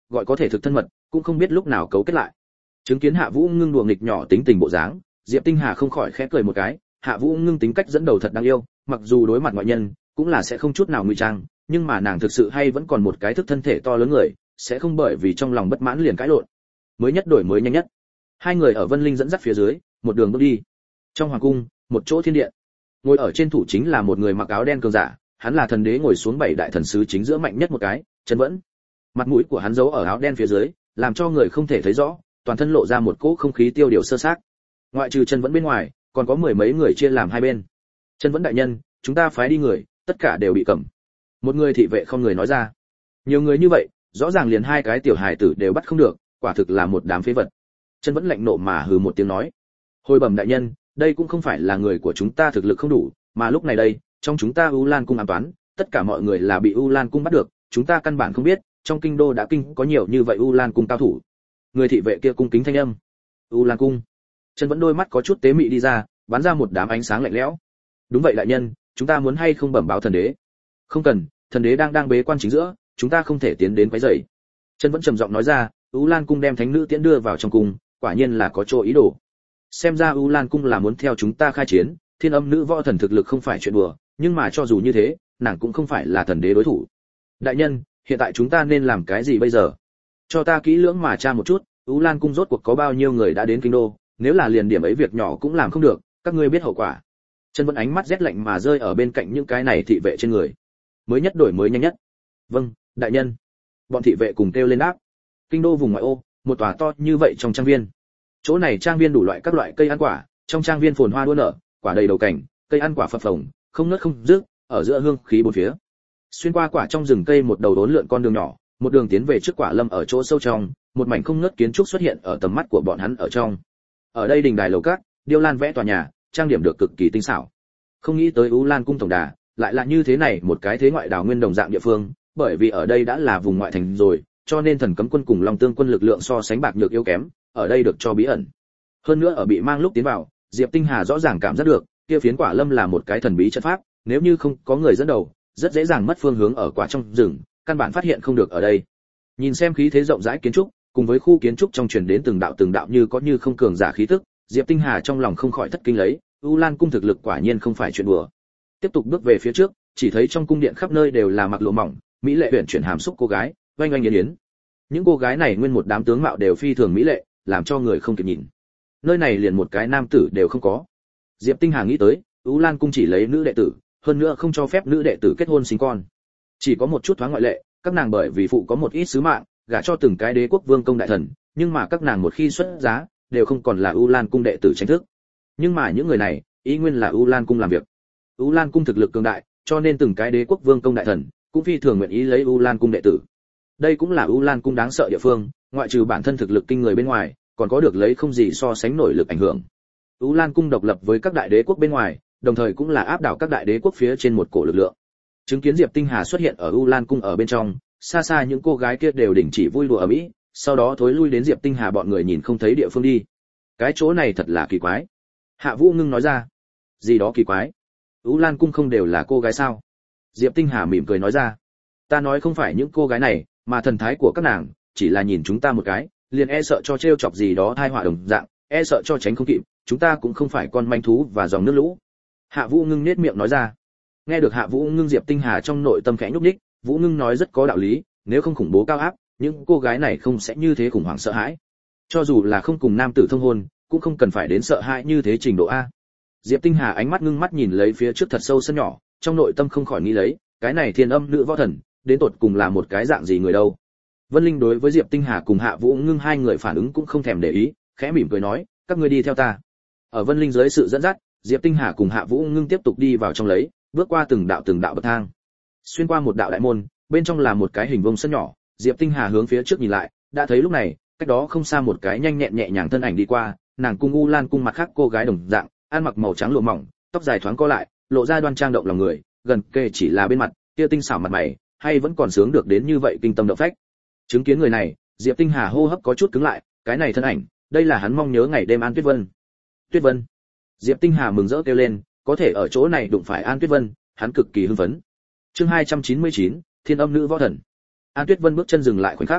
gọi có thể thực thân mật, cũng không biết lúc nào cấu kết lại. Chứng kiến Hạ Vũ Ngưng đùa nghịch nhỏ tính tình bộ dáng, Diệp Tinh Hà không khỏi khẽ cười một cái, Hạ Vũ Ngưng tính cách dẫn đầu thật đáng yêu, mặc dù đối mặt ngoại nhân, cũng là sẽ không chút nào ngụy trang, nhưng mà nàng thực sự hay vẫn còn một cái thức thân thể to lớn người, sẽ không bởi vì trong lòng bất mãn liền cãi lộn. Mới nhất đổi mới nhanh nhất. Hai người ở Vân Linh dẫn dắt phía dưới, một đường bước đi. Trong hoàng cung, một chỗ thiên điện. Ngồi ở trên thủ chính là một người mặc áo đen cường giả, hắn là thần đế ngồi xuống bảy đại thần sứ chính giữa mạnh nhất một cái, Chân Vẫn. Mặt mũi của hắn giấu ở áo đen phía dưới, làm cho người không thể thấy rõ, toàn thân lộ ra một cỗ không khí tiêu điều sơ xác. Ngoại trừ Chân Vẫn bên ngoài, còn có mười mấy người chia làm hai bên. Chân Vẫn đại nhân, chúng ta phái đi người, tất cả đều bị cầm. Một người thị vệ không người nói ra. Nhiều người như vậy, rõ ràng liền hai cái tiểu hài tử đều bắt không được, quả thực là một đám phế vật. Chân Vẫn lạnh nộ mà hừ một tiếng nói. Hồi bẩm đại nhân, đây cũng không phải là người của chúng ta thực lực không đủ, mà lúc này đây, trong chúng ta U Lan cung ám toán, tất cả mọi người là bị U Lan cung bắt được, chúng ta căn bản không biết, trong kinh đô đã kinh có nhiều như vậy U Lan cung cao thủ. Người thị vệ kia cung kính thanh âm. U Lan cung. Chân Vẫn đôi mắt có chút tế mị đi ra, bắn ra một đám ánh sáng lạnh lẽo. Đúng vậy đại nhân, chúng ta muốn hay không bẩm báo thần đế? Không cần, thần đế đang đang bế quan chính giữa, chúng ta không thể tiến đến quấy rầy. Chân Vẫn trầm giọng nói ra, U Lan cung đem thánh nữ tiễn đưa vào trong cung, quả nhiên là có chỗ ý đồ. Xem ra U Lan cung là muốn theo chúng ta khai chiến, Thiên Âm nữ võ thần thực lực không phải chuyện đùa, nhưng mà cho dù như thế, nàng cũng không phải là thần đế đối thủ. Đại nhân, hiện tại chúng ta nên làm cái gì bây giờ? Cho ta kỹ lưỡng mà tra một chút, U Lan cung rốt cuộc có bao nhiêu người đã đến kinh đô, nếu là liền điểm ấy việc nhỏ cũng làm không được, các ngươi biết hậu quả. Chân Vẫn ánh mắt rét lạnh mà rơi ở bên cạnh những cái này thị vệ trên người. Mới nhất đổi mới nhanh nhất. Vâng, đại nhân. Bọn thị vệ cùng kêu lên đáp. Kinh đô vùng ngoại ô, một tòa to như vậy trong trang viên. Chỗ này trang viên đủ loại các loại cây ăn quả, trong trang viên phồn hoa đua nở, quả đầy đầu cảnh, cây ăn quả phập phồng, không ngớt không dứt, ở giữa hương khí bốn phía. Xuyên qua quả trong rừng cây một đầu đốn lượn con đường nhỏ, một đường tiến về trước quả lâm ở chỗ sâu trong, một mảnh không ngớt kiến trúc xuất hiện ở tầm mắt của bọn hắn ở trong. Ở đây đình đài lầu các, điêu lan vẽ tòa nhà, trang điểm được cực kỳ tinh xảo. Không nghĩ tới U Lan cung tổng đà, lại là như thế này một cái thế ngoại đảo nguyên đồng dạng địa phương, bởi vì ở đây đã là vùng ngoại thành rồi, cho nên thần cấm quân cùng Long Tương quân lực lượng so sánh bạc nhược yếu kém, ở đây được cho bí ẩn. Hơn nữa ở bị mang lúc tiến vào, Diệp Tinh Hà rõ ràng cảm giác được, kia phiến quả lâm là một cái thần bí trận pháp, nếu như không có người dẫn đầu, rất dễ dàng mất phương hướng ở quả trong rừng, căn bản phát hiện không được ở đây. Nhìn xem khí thế rộng rãi kiến trúc, cùng với khu kiến trúc trong truyền đến từng đạo từng đạo như có như không cường giả khí tức, Diệp Tinh Hà trong lòng không khỏi thất kinh lấy, U Lan cung thực lực quả nhiên không phải chuyện đùa. Tiếp tục bước về phía trước, chỉ thấy trong cung điện khắp nơi đều là mặc lụa mỏng, mỹ lệ huyền chuyển hàm xúc cô gái, oanh oanh yến yến. Những cô gái này nguyên một đám tướng mạo đều phi thường mỹ lệ, làm cho người không kịp nhìn. Nơi này liền một cái nam tử đều không có. Diệp Tinh Hà nghĩ tới, U Lan cung chỉ lấy nữ đệ tử, hơn nữa không cho phép nữ đệ tử kết hôn sinh con. Chỉ có một chút thoáng ngoại lệ, các nàng bởi vì phụ có một ít sứ mạng, gả cho từng cái đế quốc vương công đại thần, nhưng mà các nàng một khi xuất giá, đều không còn là U Lan cung đệ tử chính thức. Nhưng mà những người này, ý nguyên là U Lan cung làm việc. U Lan cung thực lực cường đại, cho nên từng cái đế quốc vương công đại thần cũng phi thường nguyện ý lấy U Lan cung đệ tử. Đây cũng là U Lan cung đáng sợ địa phương, ngoại trừ bản thân thực lực kinh người bên ngoài, còn có được lấy không gì so sánh nổi lực ảnh hưởng. U Lan cung độc lập với các đại đế quốc bên ngoài, đồng thời cũng là áp đảo các đại đế quốc phía trên một cổ lực lượng. Chứng kiến Diệp Tinh Hà xuất hiện ở U Lan cung ở bên trong, xa xa những cô gái kia đều đình chỉ vui đùa ở mỹ, sau đó thối lui đến Diệp Tinh Hà bọn người nhìn không thấy địa phương đi. Cái chỗ này thật là kỳ quái. Hạ Vũ Ngưng nói ra. Gì đó kỳ quái? U Lan cung không đều là cô gái sao? Diệp Tinh Hà mỉm cười nói ra. Ta nói không phải những cô gái này, mà thần thái của các nàng, chỉ là nhìn chúng ta một cái, liền e sợ cho trêu chọc gì đó tai họa đồng dạng, e sợ cho tránh không kịp, chúng ta cũng không phải con manh thú và dòng nước lũ. Hạ Vũ Ngưng nhếch miệng nói ra. Nghe được Hạ Vũ Ngưng, Diệp Tinh Hà trong nội tâm khẽ nhúc nhích, Vũ Ngưng nói rất có đạo lý, nếu không khủng bố cao áp, những cô gái này không sẽ như thế khủng hoảng sợ hãi. Cho dù là không cùng nam tử thông hôn, cũng không cần phải đến sợ hãi như thế trình độ a. Diệp Tinh Hà ánh mắt ngưng mắt nhìn lấy phía trước thật sâu sân nhỏ, trong nội tâm không khỏi nghĩ lấy, cái này Thiên Âm nữ võ thần, đến tột cùng là một cái dạng gì người đâu. Vân Linh đối với Diệp Tinh Hà cùng Hạ Vũ Ngưng hai người phản ứng cũng không thèm để ý, khẽ mỉm cười nói, các ngươi đi theo ta. Ở Vân Linh dưới sự dẫn dắt, Diệp Tinh Hà cùng Hạ Vũ Ngưng tiếp tục đi vào trong lấy, bước qua từng đạo từng đạo bậc thang. Xuyên qua một đạo đại môn, bên trong là một cái hình vuông sân nhỏ, Diệp Tinh Hà hướng phía trước nhìn lại, đã thấy lúc này, cách đó không xa một cái nhanh nhẹn nhẹ nhàng thân ảnh đi qua, nàng cung U Lan cung mặt khác cô gái đồng dạng, ăn mặc màu trắng lụa mỏng, tóc dài thoáng co lại, lộ ra đoan trang động lòng người, gần kề chỉ là bên mặt, kia tinh xảo mặt mày, hay vẫn còn sướng được đến như vậy kinh tâm động phách. Chứng kiến người này, Diệp Tinh Hà hô hấp có chút cứng lại, cái này thân ảnh, đây là hắn mong nhớ ngày đêm An Tuyết Vân. Tuyết Vân. Diệp Tinh Hà mừng rỡ kêu lên, có thể ở chỗ này đụng phải An Tuyết Vân, hắn cực kỳ hưng phấn. Chương hai trăm chín mươi chín, Thiên Âm nữ võ thần. An Tuyết Vân bước chân dừng lại khoảnh khắc.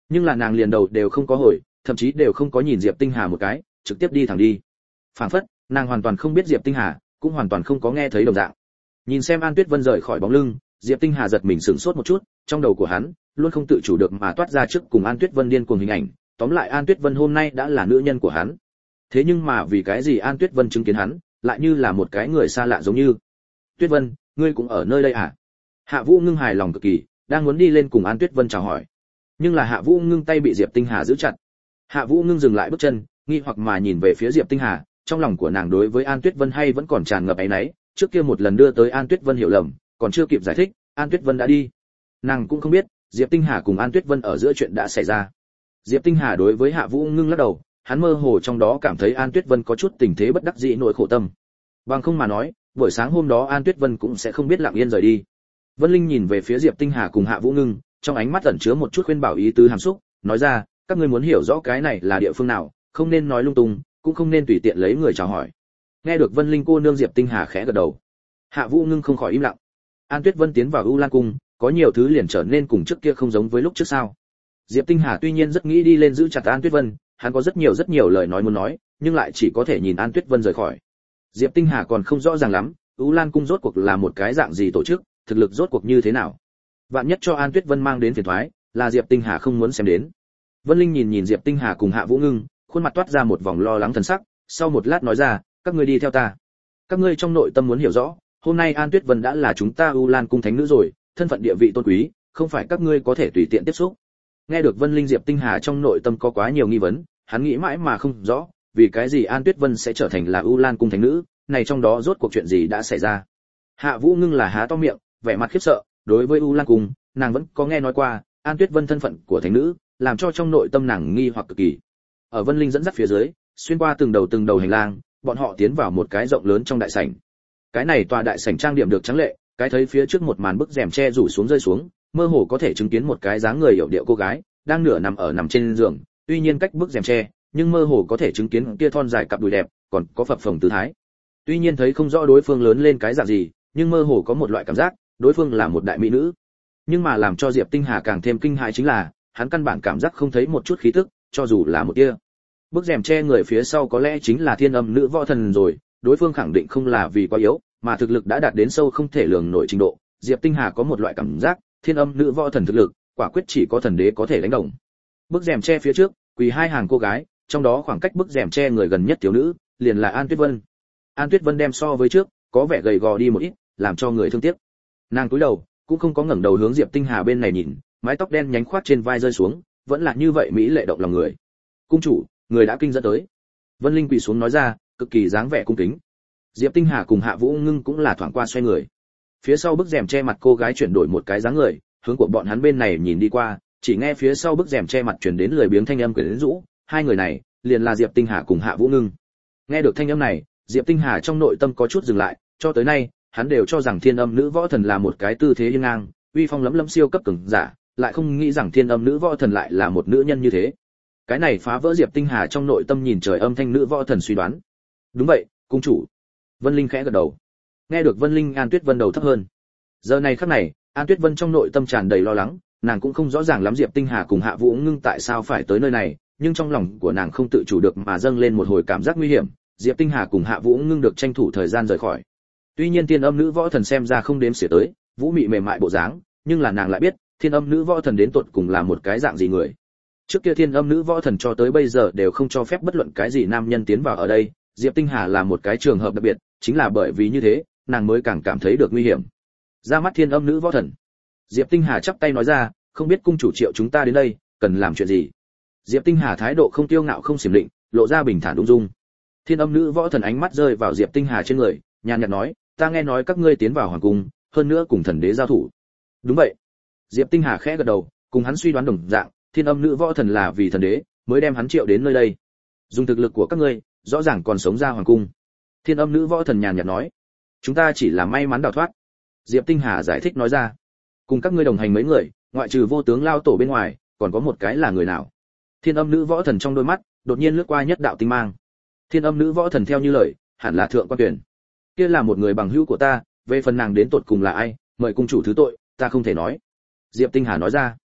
Nhưng là nàng liền đầu đều không có hồi, thậm chí đều không có nhìn Diệp Tinh Hà một cái, trực tiếp đi thẳng đi. Phản phất, nàng hoàn toàn không biết Diệp Tinh Hà, cũng hoàn toàn không có nghe thấy đồng dạng. Nhìn xem An Tuyết Vân rời khỏi bóng lưng, Diệp Tinh Hà giật mình sửng sốt một chút, trong đầu của hắn luôn không tự chủ được mà toát ra trước cùng An Tuyết Vân điên cuồng hình ảnh, tóm lại An Tuyết Vân hôm nay đã là nữ nhân của hắn. Thế nhưng mà vì cái gì An Tuyết Vân chứng kiến hắn, lại như là một cái người xa lạ giống như. Tuyết Vân, ngươi cũng ở nơi đây à? Hạ Vũ Ngưng hài lòng cực kỳ, đang muốn đi lên cùng An Tuyết Vân chào hỏi. Nhưng là Hạ Vũ Ngưng tay bị Diệp Tinh Hà giữ chặt. Hạ Vũ Ngưng dừng lại bước chân, nghi hoặc mà nhìn về phía Diệp Tinh Hà, trong lòng của nàng đối với An Tuyết Vân hay vẫn còn tràn ngập áy náy, trước kia một lần đưa tới An Tuyết Vân hiểu lầm, còn chưa kịp giải thích, An Tuyết Vân đã đi. Nàng cũng không biết, Diệp Tinh Hà cùng An Tuyết Vân ở giữa chuyện đã xảy ra. Diệp Tinh Hà đối với Hạ Vũ Ngưng lắc đầu, hắn mơ hồ trong đó cảm thấy An Tuyết Vân có chút tình thế bất đắc dĩ nỗi khổ tâm. Bằng không mà nói, buổi sáng hôm đó An Tuyết Vân cũng sẽ không biết lặng yên rời đi. Vân Linh nhìn về phía Diệp Tinh Hà cùng Hạ Vũ Ngưng, trong ánh mắt ẩn chứa một chút khuyên bảo ý tứ hàm xúc, nói ra, các ngươi muốn hiểu rõ cái này là địa phương nào, không nên nói lung tung, cũng không nên tùy tiện lấy người chào hỏi. Nghe được Vân Linh cô nương Diệp Tinh Hà khẽ gật đầu. Hạ Vũ Ngưng không khỏi im lặng. An Tuyết Vân tiến vào U Lan cung, có nhiều thứ liền trở nên cùng trước kia không giống với lúc trước sao? Diệp Tinh Hà tuy nhiên rất nghĩ đi lên giữ chặt An Tuyết Vân, hắn có rất nhiều rất nhiều lời nói muốn nói, nhưng lại chỉ có thể nhìn An Tuyết Vân rời khỏi. Diệp Tinh Hà còn không rõ ràng lắm, U Lan cung rốt cuộc là một cái dạng gì tổ chức, thực lực rốt cuộc như thế nào. Vạn nhất cho An Tuyết Vân mang đến phiền toái, là Diệp Tinh Hà không muốn xem đến. Vân Linh nhìn nhìn Diệp Tinh Hà cùng Hạ Vũ Ngưng, khuôn mặt toát ra một vòng lo lắng thần sắc, sau một lát nói ra, các ngươi đi theo ta. Các ngươi trong nội tâm muốn hiểu rõ, hôm nay An Tuyết Vân đã là chúng ta U Lan cung thánh nữ rồi, thân phận địa vị tôn quý, không phải các ngươi có thể tùy tiện tiếp xúc. Nghe được Vân Linh Diệp Tinh Hà trong nội tâm có quá nhiều nghi vấn, hắn nghĩ mãi mà không rõ, vì cái gì An Tuyết Vân sẽ trở thành là U Lan cung thánh nữ, này trong đó rốt cuộc chuyện gì đã xảy ra. Hạ Vũ Ngưng là há to miệng, vẻ mặt khiếp sợ, đối với U Lan cung, nàng vẫn có nghe nói qua, An Tuyết Vân thân phận của thánh nữ, làm cho trong nội tâm nàng nghi hoặc cực kỳ. Ở Vân Linh dẫn dắt phía dưới, xuyên qua từng đầu từng đầu hành lang, bọn họ tiến vào một cái rộng lớn trong đại sảnh. Cái này tòa đại sảnh trang điểm được trắng lệ, cái thấy phía trước một màn bức rèm che rủ xuống rơi xuống, mơ hồ có thể chứng kiến một cái dáng người hiểu điệu cô gái, đang nửa nằm ở nằm trên giường, tuy nhiên cách bức rèm che, nhưng mơ hồ có thể chứng kiến kia thon dài cặp đùi đẹp, còn có phập phồng tư thái. Tuy nhiên thấy không rõ đối phương lớn lên cái dạng gì, nhưng mơ hồ có một loại cảm giác, đối phương là một đại mỹ nữ. Nhưng mà làm cho Diệp Tinh Hà càng thêm kinh hãi chính là, hắn căn bản cảm giác không thấy một chút khí tức, cho dù là một tia. Bức rèm che người phía sau có lẽ chính là Thiên Âm nữ võ thần rồi, đối phương khẳng định không là vì quá yếu, mà thực lực đã đạt đến sâu không thể lường nổi trình độ. Diệp Tinh Hà có một loại cảm giác, Thiên Âm nữ võ thần thực lực, quả quyết chỉ có thần đế có thể đánh đồng. Bức rèm che phía trước, quỳ hai hàng cô gái, trong đó khoảng cách bức rèm che người gần nhất thiếu nữ, liền là An Tuyết Vân. An Tuyết Vân đem so với trước, có vẻ gầy gò đi một ít, làm cho người thương tiếc. Nàng cúi đầu, cũng không có ngẩng đầu hướng Diệp Tinh Hà bên này nhìn, mái tóc đen nhánh khoát trên vai rơi xuống, vẫn là như vậy mỹ lệ động lòng người. Cung chủ, người đã kinh dẫn tới. Vân Linh quỳ xuống nói ra, cực kỳ dáng vẻ cung kính. Diệp Tinh Hà cùng Hạ Vũ Ngưng cũng là thoáng qua xoay người. Phía sau bức rèm che mặt cô gái chuyển đổi một cái dáng người, hướng của bọn hắn bên này nhìn đi qua, chỉ nghe phía sau bức rèm che mặt truyền đến lười biếng thanh âm quyến rũ, hai người này liền là Diệp Tinh Hà cùng Hạ Vũ Ngưng. Nghe được thanh âm này, Diệp Tinh Hà trong nội tâm có chút dừng lại, cho tới nay, hắn đều cho rằng Thiên Âm nữ võ thần là một cái tư thế hiên ngang, uy phong lẫm lẫm siêu cấp cường giả, lại không nghĩ rằng Thiên Âm nữ võ thần lại là một nữ nhân như thế. Cái này phá vỡ Diệp Tinh Hà trong nội tâm nhìn trời âm thanh nữ võ thần suy đoán. Đúng vậy, cung chủ. Vân Linh khẽ gật đầu. Nghe được Vân Linh, An Tuyết Vân đầu thấp hơn. Giờ này khắc này, An Tuyết Vân trong nội tâm tràn đầy lo lắng, nàng cũng không rõ ràng lắm Diệp Tinh Hà cùng Hạ Vũ Ngưng tại sao phải tới nơi này, nhưng trong lòng của nàng không tự chủ được mà dâng lên một hồi cảm giác nguy hiểm. Diệp Tinh Hà cùng Hạ Vũ Ngưng được tranh thủ thời gian rời khỏi. Tuy nhiên Thiên Âm nữ võ thần xem ra không đếm xỉa tới, vũ mị mềm mại bộ dáng, nhưng là nàng lại biết, Thiên Âm nữ võ thần đến tột cùng là một cái dạng gì người. Trước kia Thiên Âm nữ võ thần cho tới bây giờ đều không cho phép bất luận cái gì nam nhân tiến vào ở đây, Diệp Tinh Hà là một cái trường hợp đặc biệt, chính là bởi vì như thế, nàng mới càng cảm thấy được nguy hiểm. Ra mắt Thiên Âm nữ võ thần, Diệp Tinh Hà chắp tay nói ra, không biết cung chủ triệu chúng ta đến đây, cần làm chuyện gì. Diệp Tinh Hà thái độ không tiêu ngạo không xiểm định, lộ ra bình thản ung dung. Thiên Âm nữ võ thần ánh mắt rơi vào Diệp Tinh Hà trên người, nhàn nhạt nói, ta nghe nói các ngươi tiến vào hoàng cung, hơn nữa cùng thần đế giao thủ. Đúng vậy. Diệp Tinh Hà khẽ gật đầu, cùng hắn suy đoán đồng dạng, Thiên Âm nữ võ thần là vì thần đế mới đem hắn triệu đến nơi đây. Dùng thực lực của các ngươi, rõ ràng còn sống ra hoàng cung. Thiên Âm nữ võ thần nhàn nhạt nói, chúng ta chỉ là may mắn đào thoát. Diệp Tinh Hà giải thích nói ra, cùng các ngươi đồng hành mấy người, ngoại trừ vô tướng lao tổ bên ngoài, còn có một cái là người nào? Thiên Âm nữ võ thần trong đôi mắt đột nhiên lướt qua nhất đạo tinh mang. Thiên Âm nữ võ thần theo như lời, hẳn là Thượng Quan Tuyển. Kia là một người bằng hữu của ta, về phần nàng đến tột cùng là ai, mời cung chủ thứ tội, ta không thể nói. Diệp Tinh Hà nói ra.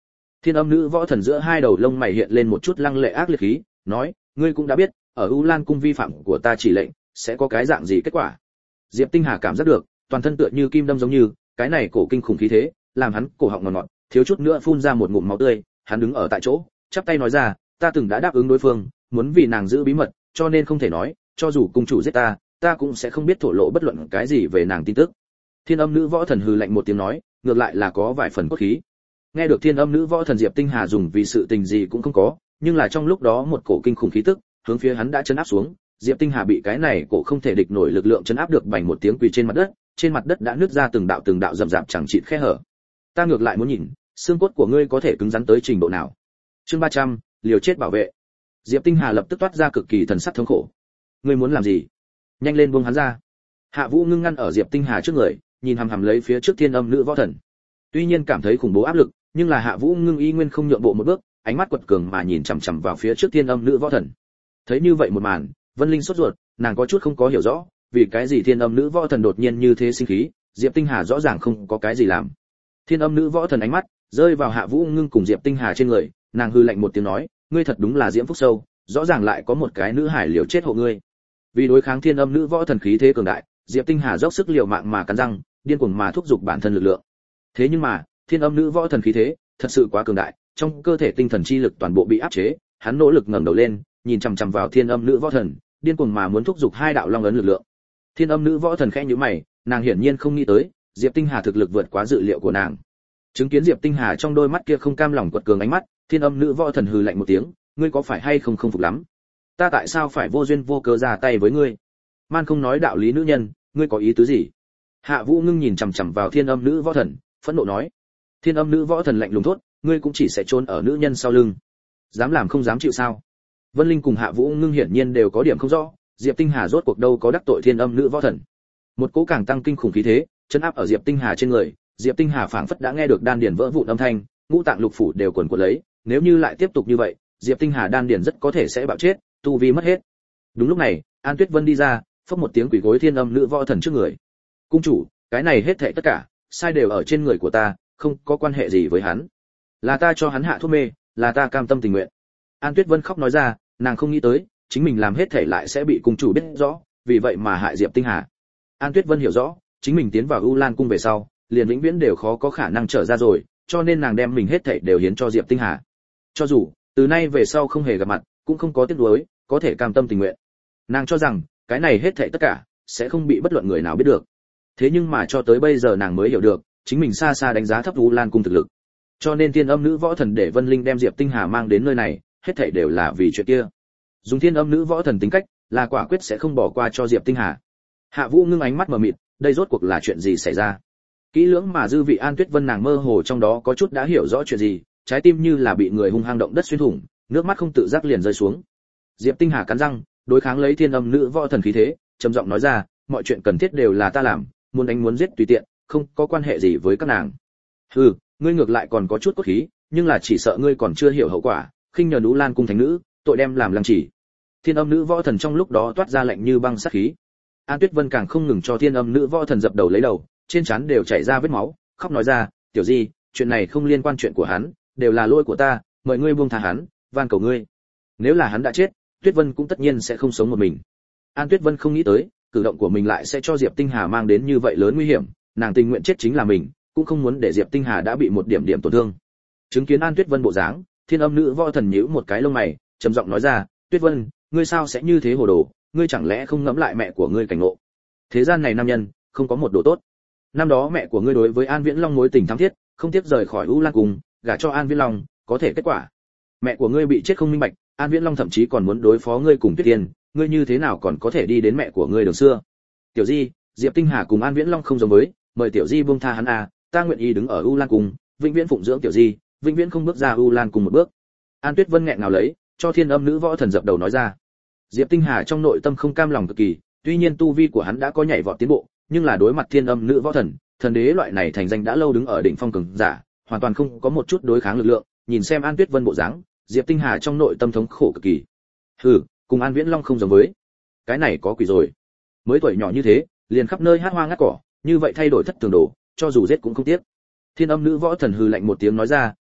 Thiên Âm Nữ Võ Thần giữa hai đầu lông mày hiện lên một chút lăng lệ ác liệt khí, nói, ngươi cũng đã biết, ở U Lan cung vi phạm của ta chỉ lệnh, sẽ có cái dạng gì kết quả. Diệp Tinh Hà cảm giác được, toàn thân tựa như kim đâm giống như, cái này cổ kinh khủng khí thế, làm hắn cổ họng ngọt ngọt, thiếu chút nữa phun ra một ngụm máu tươi, hắn đứng ở tại chỗ, chắp tay nói ra, ta từng đã đáp ứng đối phương, muốn vì nàng giữ bí mật, cho nên không thể nói, cho dù cung chủ giết ta, ta cũng sẽ không biết thổ lộ bất luận cái gì về nàng tin tức. Thiên Âm Nữ Võ Thần hừ lạnh một tiếng nói, ngược lại là có vài phần cốt khí. Nghe được Thiên Âm Nữ Võ Thần Diệp Tinh Hà dùng vì sự tình gì cũng không có, nhưng là trong lúc đó một cổ kinh khủng khí tức, hướng phía hắn đã chấn áp xuống, Diệp Tinh Hà bị cái này cổ không thể địch nổi lực lượng chấn áp được, bành một tiếng quỳ trên mặt đất, trên mặt đất đã nứt ra từng đạo từng đạo rậm rạp chẳng chịt khe hở. Ta ngược lại muốn nhìn, xương cốt của ngươi có thể cứng rắn tới trình độ nào. Chương ba trăm, liều chết bảo vệ. Diệp Tinh Hà lập tức toát ra cực kỳ thần sắc thống khổ. Ngươi muốn làm gì? Nhanh lên buông hắn ra. Hạ Vũ ngưng ngăn ở Diệp Tinh Hà trước người, nhìn hằm hằm lấy phía trước Thiên Âm Nữ Võ Thần. Tuy nhiên cảm thấy khủng bố áp lực, nhưng là Hạ Vũ ngưng y nguyên không nhượng bộ một bước, ánh mắt quật cường mà nhìn chằm chằm vào phía trước Thiên Âm Nữ Võ Thần. Thấy như vậy một màn, Vân Linh sốt ruột, nàng có chút không có hiểu rõ, vì cái gì Thiên Âm Nữ Võ Thần đột nhiên như thế sinh khí, Diệp Tinh Hà rõ ràng không có cái gì làm. Thiên Âm Nữ Võ Thần ánh mắt rơi vào Hạ Vũ ngưng cùng Diệp Tinh Hà trên người, nàng hư lạnh một tiếng nói, ngươi thật đúng là diễm phúc sâu, rõ ràng lại có một cái nữ hải liều chết hộ ngươi. Vì đối kháng Thiên Âm Nữ Võ Thần khí thế cường đại, Diệp Tinh Hà dốc sức liều mạng mà cắn răng, điên cuồng mà thúc giục bản thân lực lượng. Thế nhưng mà, Thiên Âm Nữ Võ Thần khí thế thật sự quá cường đại, trong cơ thể tinh thần chi lực toàn bộ bị áp chế, hắn nỗ lực ngẩng đầu lên, nhìn chằm chằm vào Thiên Âm Nữ Võ Thần, điên cuồng mà muốn thúc giục hai đạo long ấn lực lượng. Thiên Âm Nữ Võ Thần khẽ nhíu mày, nàng hiển nhiên không nghĩ tới, Diệp Tinh Hà thực lực vượt quá dự liệu của nàng. Chứng kiến Diệp Tinh Hà trong đôi mắt kia không cam lòng quật cường ánh mắt, Thiên Âm Nữ Võ Thần hừ lạnh một tiếng, ngươi có phải hay không không phục lắm? Ta tại sao phải vô duyên vô cớ ra tay với ngươi? Man không nói đạo lý nữ nhân, ngươi có ý tứ gì? Hạ Vũ ngưng nhìn chằm chằm vào Thiên Âm Nữ Võ Thần, phẫn nộ nói. Thiên Âm Nữ Võ Thần lạnh lùng thốt, ngươi cũng chỉ sẽ trốn ở nữ nhân sau lưng, dám làm không dám chịu sao? Vân Linh cùng Hạ Vũ ngưng hiển nhiên đều có điểm không rõ, Diệp Tinh Hà rốt cuộc đâu có đắc tội Thiên Âm Nữ Võ Thần. Một cỗ càng tăng kinh khủng khí thế, chấn áp ở Diệp Tinh Hà trên người, Diệp Tinh Hà phảng phất đã nghe được đan điền vỡ vụn âm thanh, ngũ tạng lục phủ đều quần quật lấy, nếu như lại tiếp tục như vậy, Diệp Tinh Hà đan điền rất có thể sẽ bạo chết, tu vi mất hết. Đúng lúc này, An Tuyết Vân đi ra, phốc một tiếng quỳ gối Thiên Âm Nữ Võ Thần trước người. Cung chủ, cái này hết thảy tất cả, sai đều ở trên người của ta, không có quan hệ gì với hắn. Là ta cho hắn hạ thuốc mê, là ta cam tâm tình nguyện. An Tuyết Vân khóc nói ra, nàng không nghĩ tới, chính mình làm hết thảy lại sẽ bị cung chủ biết rõ, vì vậy mà hại Diệp Tinh Hà. An Tuyết Vân hiểu rõ, chính mình tiến vào U Lan cung về sau, liền vĩnh viễn đều khó có khả năng trở ra rồi, cho nên nàng đem mình hết thảy đều hiến cho Diệp Tinh Hà. Cho dù từ nay về sau không hề gặp mặt, cũng không có tiếc nuối, có thể cam tâm tình nguyện. Nàng cho rằng, cái này hết thảy tất cả sẽ không bị bất luận người nào biết được. Thế nhưng mà cho tới bây giờ nàng mới hiểu được, chính mình xa xa đánh giá thấp U Lan cung thực lực. Cho nên Thiên Âm Nữ Võ Thần để Vân Linh đem Diệp Tinh Hà mang đến nơi này, hết thảy đều là vì chuyện kia. Dùng Thiên Âm Nữ Võ Thần tính cách, là quả quyết sẽ không bỏ qua cho Diệp Tinh Hà. Hạ Vũ ngưng ánh mắt mờ mịt, đây rốt cuộc là chuyện gì xảy ra? Kỹ lưỡng mà dư vị An Tuyết Vân nàng mơ hồ trong đó có chút đã hiểu rõ chuyện gì, trái tim như là bị người hung hăng động đất xuyên thủng, nước mắt không tự giác liền rơi xuống. Diệp Tinh Hà cắn răng, đối kháng lấy Thiên Âm Nữ Võ Thần khí thế, trầm giọng nói ra, mọi chuyện cần thiết đều là ta làm, muốn đánh muốn giết tùy tiện, không có quan hệ gì với các nàng. Hừ, ngươi ngược lại còn có chút cốt khí, nhưng là chỉ sợ ngươi còn chưa hiểu hậu quả, khinh nhờ Ú Lan cung thánh nữ, tội đem làm lăng chỉ. Thiên Âm Nữ Võ Thần trong lúc đó toát ra lạnh như băng sát khí. An Tuyết Vân càng không ngừng cho Thiên Âm Nữ Võ Thần dập đầu lấy đầu, trên trán đều chảy ra vết máu, khóc nói ra, "Tiểu Di, chuyện này không liên quan chuyện của hắn, đều là lỗi của ta, mời ngươi buông tha hắn, van cầu ngươi." Nếu là hắn đã chết, Tuyết Vân cũng tất nhiên sẽ không sống một mình. An Tuyết Vân không nghĩ tới, cử động của mình lại sẽ cho Diệp Tinh Hà mang đến như vậy lớn nguy hiểm, nàng tình nguyện chết chính là mình, cũng không muốn để Diệp Tinh Hà đã bị một điểm điểm tổn thương. Chứng kiến An Tuyết Vân bộ dáng, Thiên Âm Nữ Võ Thần nhíu một cái lông mày, trầm giọng nói ra, "Tuyết Vân, ngươi sao sẽ như thế hồ đồ, ngươi chẳng lẽ không ngẫm lại mẹ của ngươi cảnh ngộ? Thế gian này nam nhân, không có một đồ tốt. Năm đó mẹ của ngươi đối với An Viễn Long mối tình thắm thiết, không tiếc rời khỏi U Lan cung, gả cho An Viễn Long, có thể kết quả. Mẹ của ngươi bị chết không minh bạch, An Viễn Long thậm chí còn muốn đối phó ngươi cùng Tuyết Tiên, ngươi như thế nào còn có thể đi đến mẹ của ngươi đường xưa? Tiểu Di, Diệp Tinh Hà cùng An Viễn Long không giống với, mời Tiểu Di buông tha hắn à, ta nguyện ý đứng ở U Lan cung, vĩnh viễn phụng dưỡng Tiểu Di, vĩnh viễn không bước ra U Lan cung một bước." An Tuyết Vân nghẹn ngào lấy, cho Thiên Âm Nữ Võ Thần dập đầu nói ra. Diệp Tinh Hà trong nội tâm không cam lòng cực kỳ, tuy nhiên tu vi của hắn đã có nhảy vọt tiến bộ, nhưng là đối mặt Thiên Âm Nữ Võ Thần, thần đế loại này thành danh đã lâu đứng ở đỉnh phong cường giả, hoàn toàn không có một chút đối kháng lực lượng, nhìn xem An Tuyết Vân bộ dáng, Diệp Tinh Hà trong nội tâm thống khổ cực kỳ. Hừ, cùng An Viễn Long không giống với. Cái này có quỷ rồi. Mới tuổi nhỏ như thế, liền khắp nơi hát hoa ngắt cỏ, như vậy thay đổi thất thường đồ, cho dù giết cũng không tiếc. Thiên Âm Nữ Võ Thần hừ lạnh một tiếng nói ra,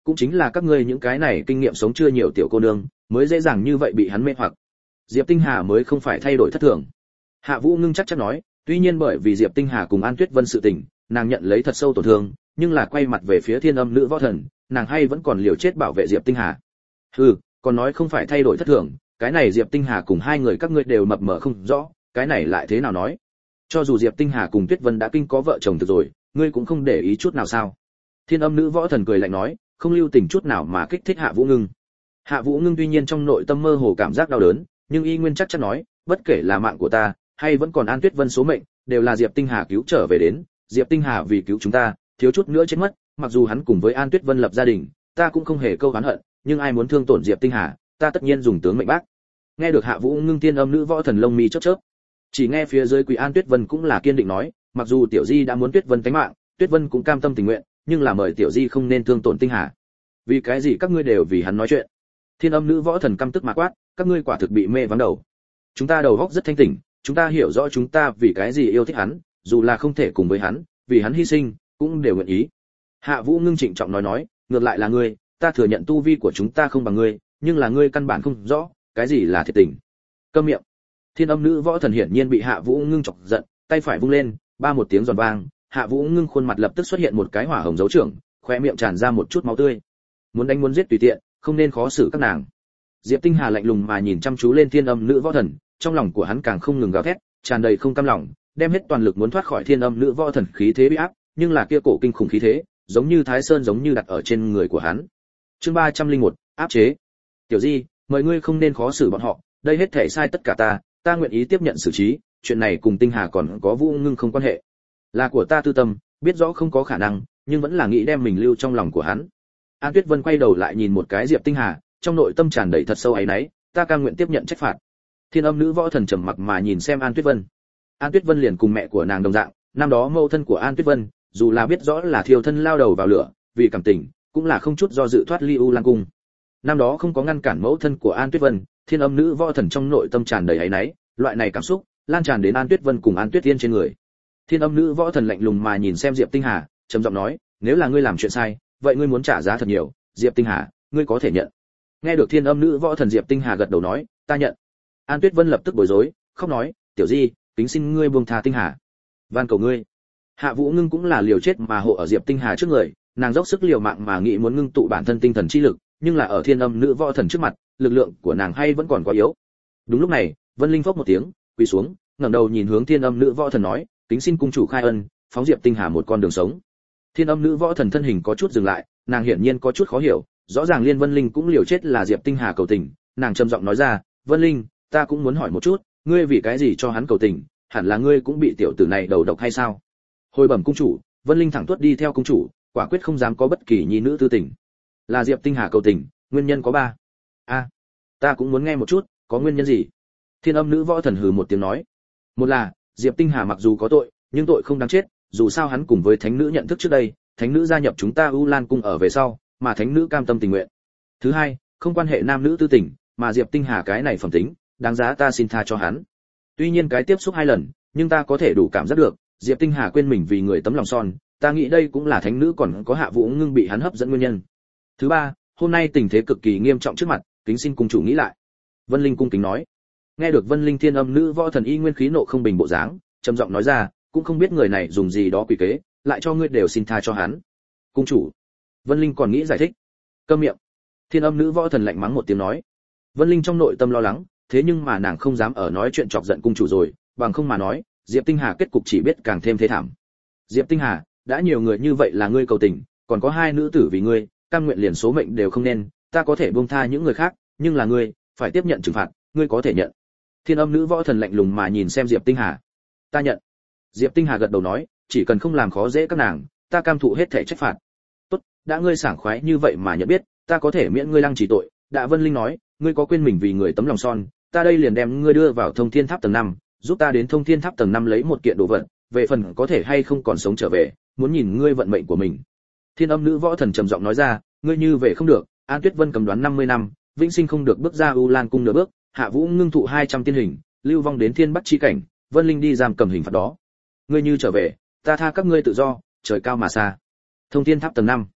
cũng chính là các ngươi những cái này kinh nghiệm sống chưa nhiều tiểu cô nương mới dễ dàng như vậy bị hắn mê hoặc. Diệp Tinh Hà mới không phải thay đổi thất thường. Hạ Vũ ngưng chắc chắn nói, tuy nhiên bởi vì Diệp Tinh Hà cùng An Tuyết Vân sự tình, nàng nhận lấy thật sâu tổn thương, nhưng là quay mặt về phía Thiên Âm Nữ Võ Thần, nàng hay vẫn còn liều chết bảo vệ Diệp Tinh Hà. Hừ, còn nói không phải thay đổi thất thường, cái này Diệp Tinh Hà cùng hai người các ngươi đều mập mờ không rõ, cái này lại thế nào nói? Cho dù Diệp Tinh Hà cùng Tuyết Vân đã kinh có vợ chồng thực rồi, ngươi cũng không để ý chút nào sao? Thiên Âm Nữ Võ Thần cười lạnh nói, không lưu tình chút nào mà kích thích Hạ Vũ Ngưng. Hạ Vũ Ngưng tuy nhiên trong nội tâm mơ hồ cảm giác đau đớn, nhưng y nguyên chắc chắn nói, bất kể là mạng của ta, hay vẫn còn An Tuyết Vân số mệnh, đều là Diệp Tinh Hà cứu trở về đến, Diệp Tinh Hà vì cứu chúng ta, thiếu chút nữa chết mất, mặc dù hắn cùng với An Tuyết Vân lập gia đình, ta cũng không hề câu oán hận, nhưng ai muốn thương tổn Diệp Tinh Hà, ta tất nhiên dùng tướng mệnh bác. Nghe được Hạ Vũ Ngưng Thiên Âm Nữ Võ Thần lông mi chớp chớp. Chỉ nghe phía dưới Quỷ An Tuyết Vân cũng là kiên định nói, mặc dù tiểu di đã muốn Tuyết Vân tánh mạng, Tuyết Vân cũng cam tâm tình nguyện, nhưng là mời tiểu di không nên thương tổn Tinh Hà. Vì cái gì các ngươi đều vì hắn nói chuyện? Thiên Âm Nữ Võ Thần căm tức mà quát, các ngươi quả thực bị mê vắng đầu. Chúng ta đầu óc rất thanh tỉnh, chúng ta hiểu rõ chúng ta vì cái gì yêu thích hắn, dù là không thể cùng với hắn, vì hắn hy sinh, cũng đều nguyện ý. Hạ Vũ Ngưng trịnh trọng nói nói, ngược lại là ngươi, ta thừa nhận tu vi của chúng ta không bằng ngươi, nhưng là ngươi căn bản không rõ, cái gì là thiệt tình. Câm miệng. Thiên Âm Nữ Võ Thần hiển nhiên bị Hạ Vũ Ngưng chọc giận, tay phải vung lên, ba một tiếng giòn vang, Hạ Vũ Ngưng khuôn mặt lập tức xuất hiện một cái hỏa hồng dấu trưởng, khóe miệng tràn ra một chút máu tươi. Muốn đánh muốn giết tùy tiện, không nên khó xử các nàng. Diệp Tinh Hà lạnh lùng mà nhìn chăm chú lên Thiên Âm Nữ Võ Thần, trong lòng của hắn càng không ngừng gào thét, tràn đầy không cam lòng, đem hết toàn lực muốn thoát khỏi Thiên Âm Nữ Võ Thần khí thế uy áp, nhưng là kia cổ kinh khủng khí thế, giống như Thái Sơn giống như đặt ở trên người của hắn. Chương ba trăm lẻ một, áp chế. Tiểu Di, mời ngươi không nên khó xử bọn họ, đây hết thảy sai tất cả ta, ta nguyện ý tiếp nhận xử trí, chuyện này cùng Tinh Hà còn có Vũ Ngưng không quan hệ. Là của ta tư tâm, biết rõ không có khả năng, nhưng vẫn là nghĩ đem mình lưu trong lòng của hắn. An Tuyết Vân quay đầu lại nhìn một cái Diệp Tinh Hà, trong nội tâm tràn đầy thật sâu áy náy, ta cam nguyện tiếp nhận trách phạt. Thiên Âm Nữ Võ Thần trầm mặc mà nhìn xem An Tuyết Vân. An Tuyết Vân liền cùng mẹ của nàng đồng dạng, năm đó mẫu thân của An Tuyết Vân, dù là biết rõ là thiêu thân lao đầu vào lửa, vì cảm tình, cũng là không chút do dự thoát ly U Lan cung. Năm đó không có ngăn cản mẫu thân của An Tuyết Vân, Thiên Âm Nữ Võ Thần trong nội tâm tràn đầy áy náy, loại này cảm xúc lan tràn đến An Tuyết Vân cùng An Tuyết Tiên trên người. Thiên Âm Nữ Võ Thần lạnh lùng mà nhìn xem Diệp Tinh Hà, trầm giọng nói, nếu là ngươi làm chuyện sai, vậy ngươi muốn trả giá thật nhiều, Diệp Tinh Hà, ngươi có thể nhận. Nghe được Thiên Âm Nữ Võ Thần Diệp Tinh Hà gật đầu nói, ta nhận. An Tuyết Vân lập tức bối rối, khóc nói, tiểu Di, kính xin ngươi buông tha Tinh Hà, van cầu ngươi. Hạ Vũ Ngưng cũng là liều chết mà hộ ở Diệp Tinh Hà trước người, nàng dốc sức liều mạng mà nghĩ muốn ngưng tụ bản thân tinh thần chi lực, nhưng là ở Thiên Âm Nữ Võ Thần trước mặt, lực lượng của nàng hay vẫn còn quá yếu. Đúng lúc này, Vân Linh phốc một tiếng, quỳ xuống, ngẩng đầu nhìn hướng Thiên Âm Nữ Võ Thần nói, kính xin cung chủ khai ân, phóng Diệp Tinh Hà một con đường sống. Thiên Âm Nữ Võ Thần thân hình có chút dừng lại, nàng hiển nhiên có chút khó hiểu, rõ ràng Liên Vân Linh cũng liều chết là Diệp Tinh Hà cầu tình, nàng trầm giọng nói ra, Vân Linh, ta cũng muốn hỏi một chút, ngươi vì cái gì cho hắn cầu tình, hẳn là ngươi cũng bị tiểu tử này đầu độc hay sao? Hồi bẩm cung chủ, Vân Linh thẳng tuốt đi theo cung chủ, quả quyết không dám có bất kỳ nhi nữ tư tình. Là Diệp Tinh Hà cầu tình, nguyên nhân có ba. A, ta cũng muốn nghe một chút, có nguyên nhân gì? Thiên Âm Nữ Võ Thần hừ một tiếng nói, một là Diệp Tinh Hà mặc dù có tội, nhưng tội không đáng chết, dù sao hắn cùng với thánh nữ nhận thức trước đây, thánh nữ gia nhập chúng ta U Lan cung ở về sau, mà thánh nữ cam tâm tình nguyện. Thứ hai, không quan hệ nam nữ tư tình, mà Diệp Tinh Hà cái này phẩm tính, đáng giá ta xin tha cho hắn. Tuy nhiên cái tiếp xúc hai lần, nhưng ta có thể đủ cảm giác được, Diệp Tinh Hà quên mình vì người tấm lòng son, ta nghĩ đây cũng là thánh nữ còn có Hạ Vũ Ngưng bị hắn hấp dẫn nguyên nhân. Thứ ba, hôm nay tình thế cực kỳ nghiêm trọng trước mặt, kính xin cung chủ nghĩ lại. Vân Linh cung kính nói. Nghe được Vân Linh Thiên Âm Nữ Võ Thần y nguyên khí nộ không bình bộ dáng, trầm giọng nói ra, cũng không biết người này dùng gì đó quỷ kế, lại cho ngươi đều xin tha cho hắn. Cung chủ. Vân Linh còn nghĩ giải thích. Câm miệng. Thiên Âm Nữ Võ Thần lạnh mắng một tiếng nói. Vân Linh trong nội tâm lo lắng, thế nhưng mà nàng không dám ở nói chuyện chọc giận cung chủ rồi, bằng không mà nói, Diệp Tinh Hà kết cục chỉ biết càng thêm thê thảm. Diệp Tinh Hà, đã nhiều người như vậy là ngươi cầu tình, còn có hai nữ tử vì ngươi, cam nguyện liền số mệnh đều không nên, ta có thể buông tha những người khác, nhưng là ngươi, phải tiếp nhận trừng phạt, ngươi có thể nhận. Thiên Âm Nữ Võ Thần lạnh lùng mà nhìn xem Diệp Tinh Hà. Ta nhận. Diệp Tinh Hà gật đầu nói, chỉ cần không làm khó dễ các nàng, ta cam thụ hết thể trách phạt. Tốt, đã ngươi sảng khoái như vậy mà nhận biết, ta có thể miễn ngươi lăng trì tội. Đã Vân Linh nói, ngươi có quên mình vì người tấm lòng son, ta đây liền đem ngươi đưa vào Thông Thiên Tháp tầng năm, giúp ta đến Thông Thiên Tháp tầng năm lấy một kiện đồ vật, về phần có thể hay không còn sống trở về, muốn nhìn ngươi vận mệnh của mình. Thiên Âm Nữ Võ Thần trầm giọng nói ra, ngươi như về không được, An Tuyết Vân cầm đoán năm mươi năm, vĩnh sinh không được bước ra U Lan cung nửa bước, Hạ Vũ ngưng thụ hai trăm tiên hình, lưu vong đến Thiên Bắc chi cảnh, Vân Linh đi giam cầm hình phạt đó. Ngươi như trở về, ta tha các ngươi tự do, trời cao mà xa. Thông Thiên Tháp tầng năm.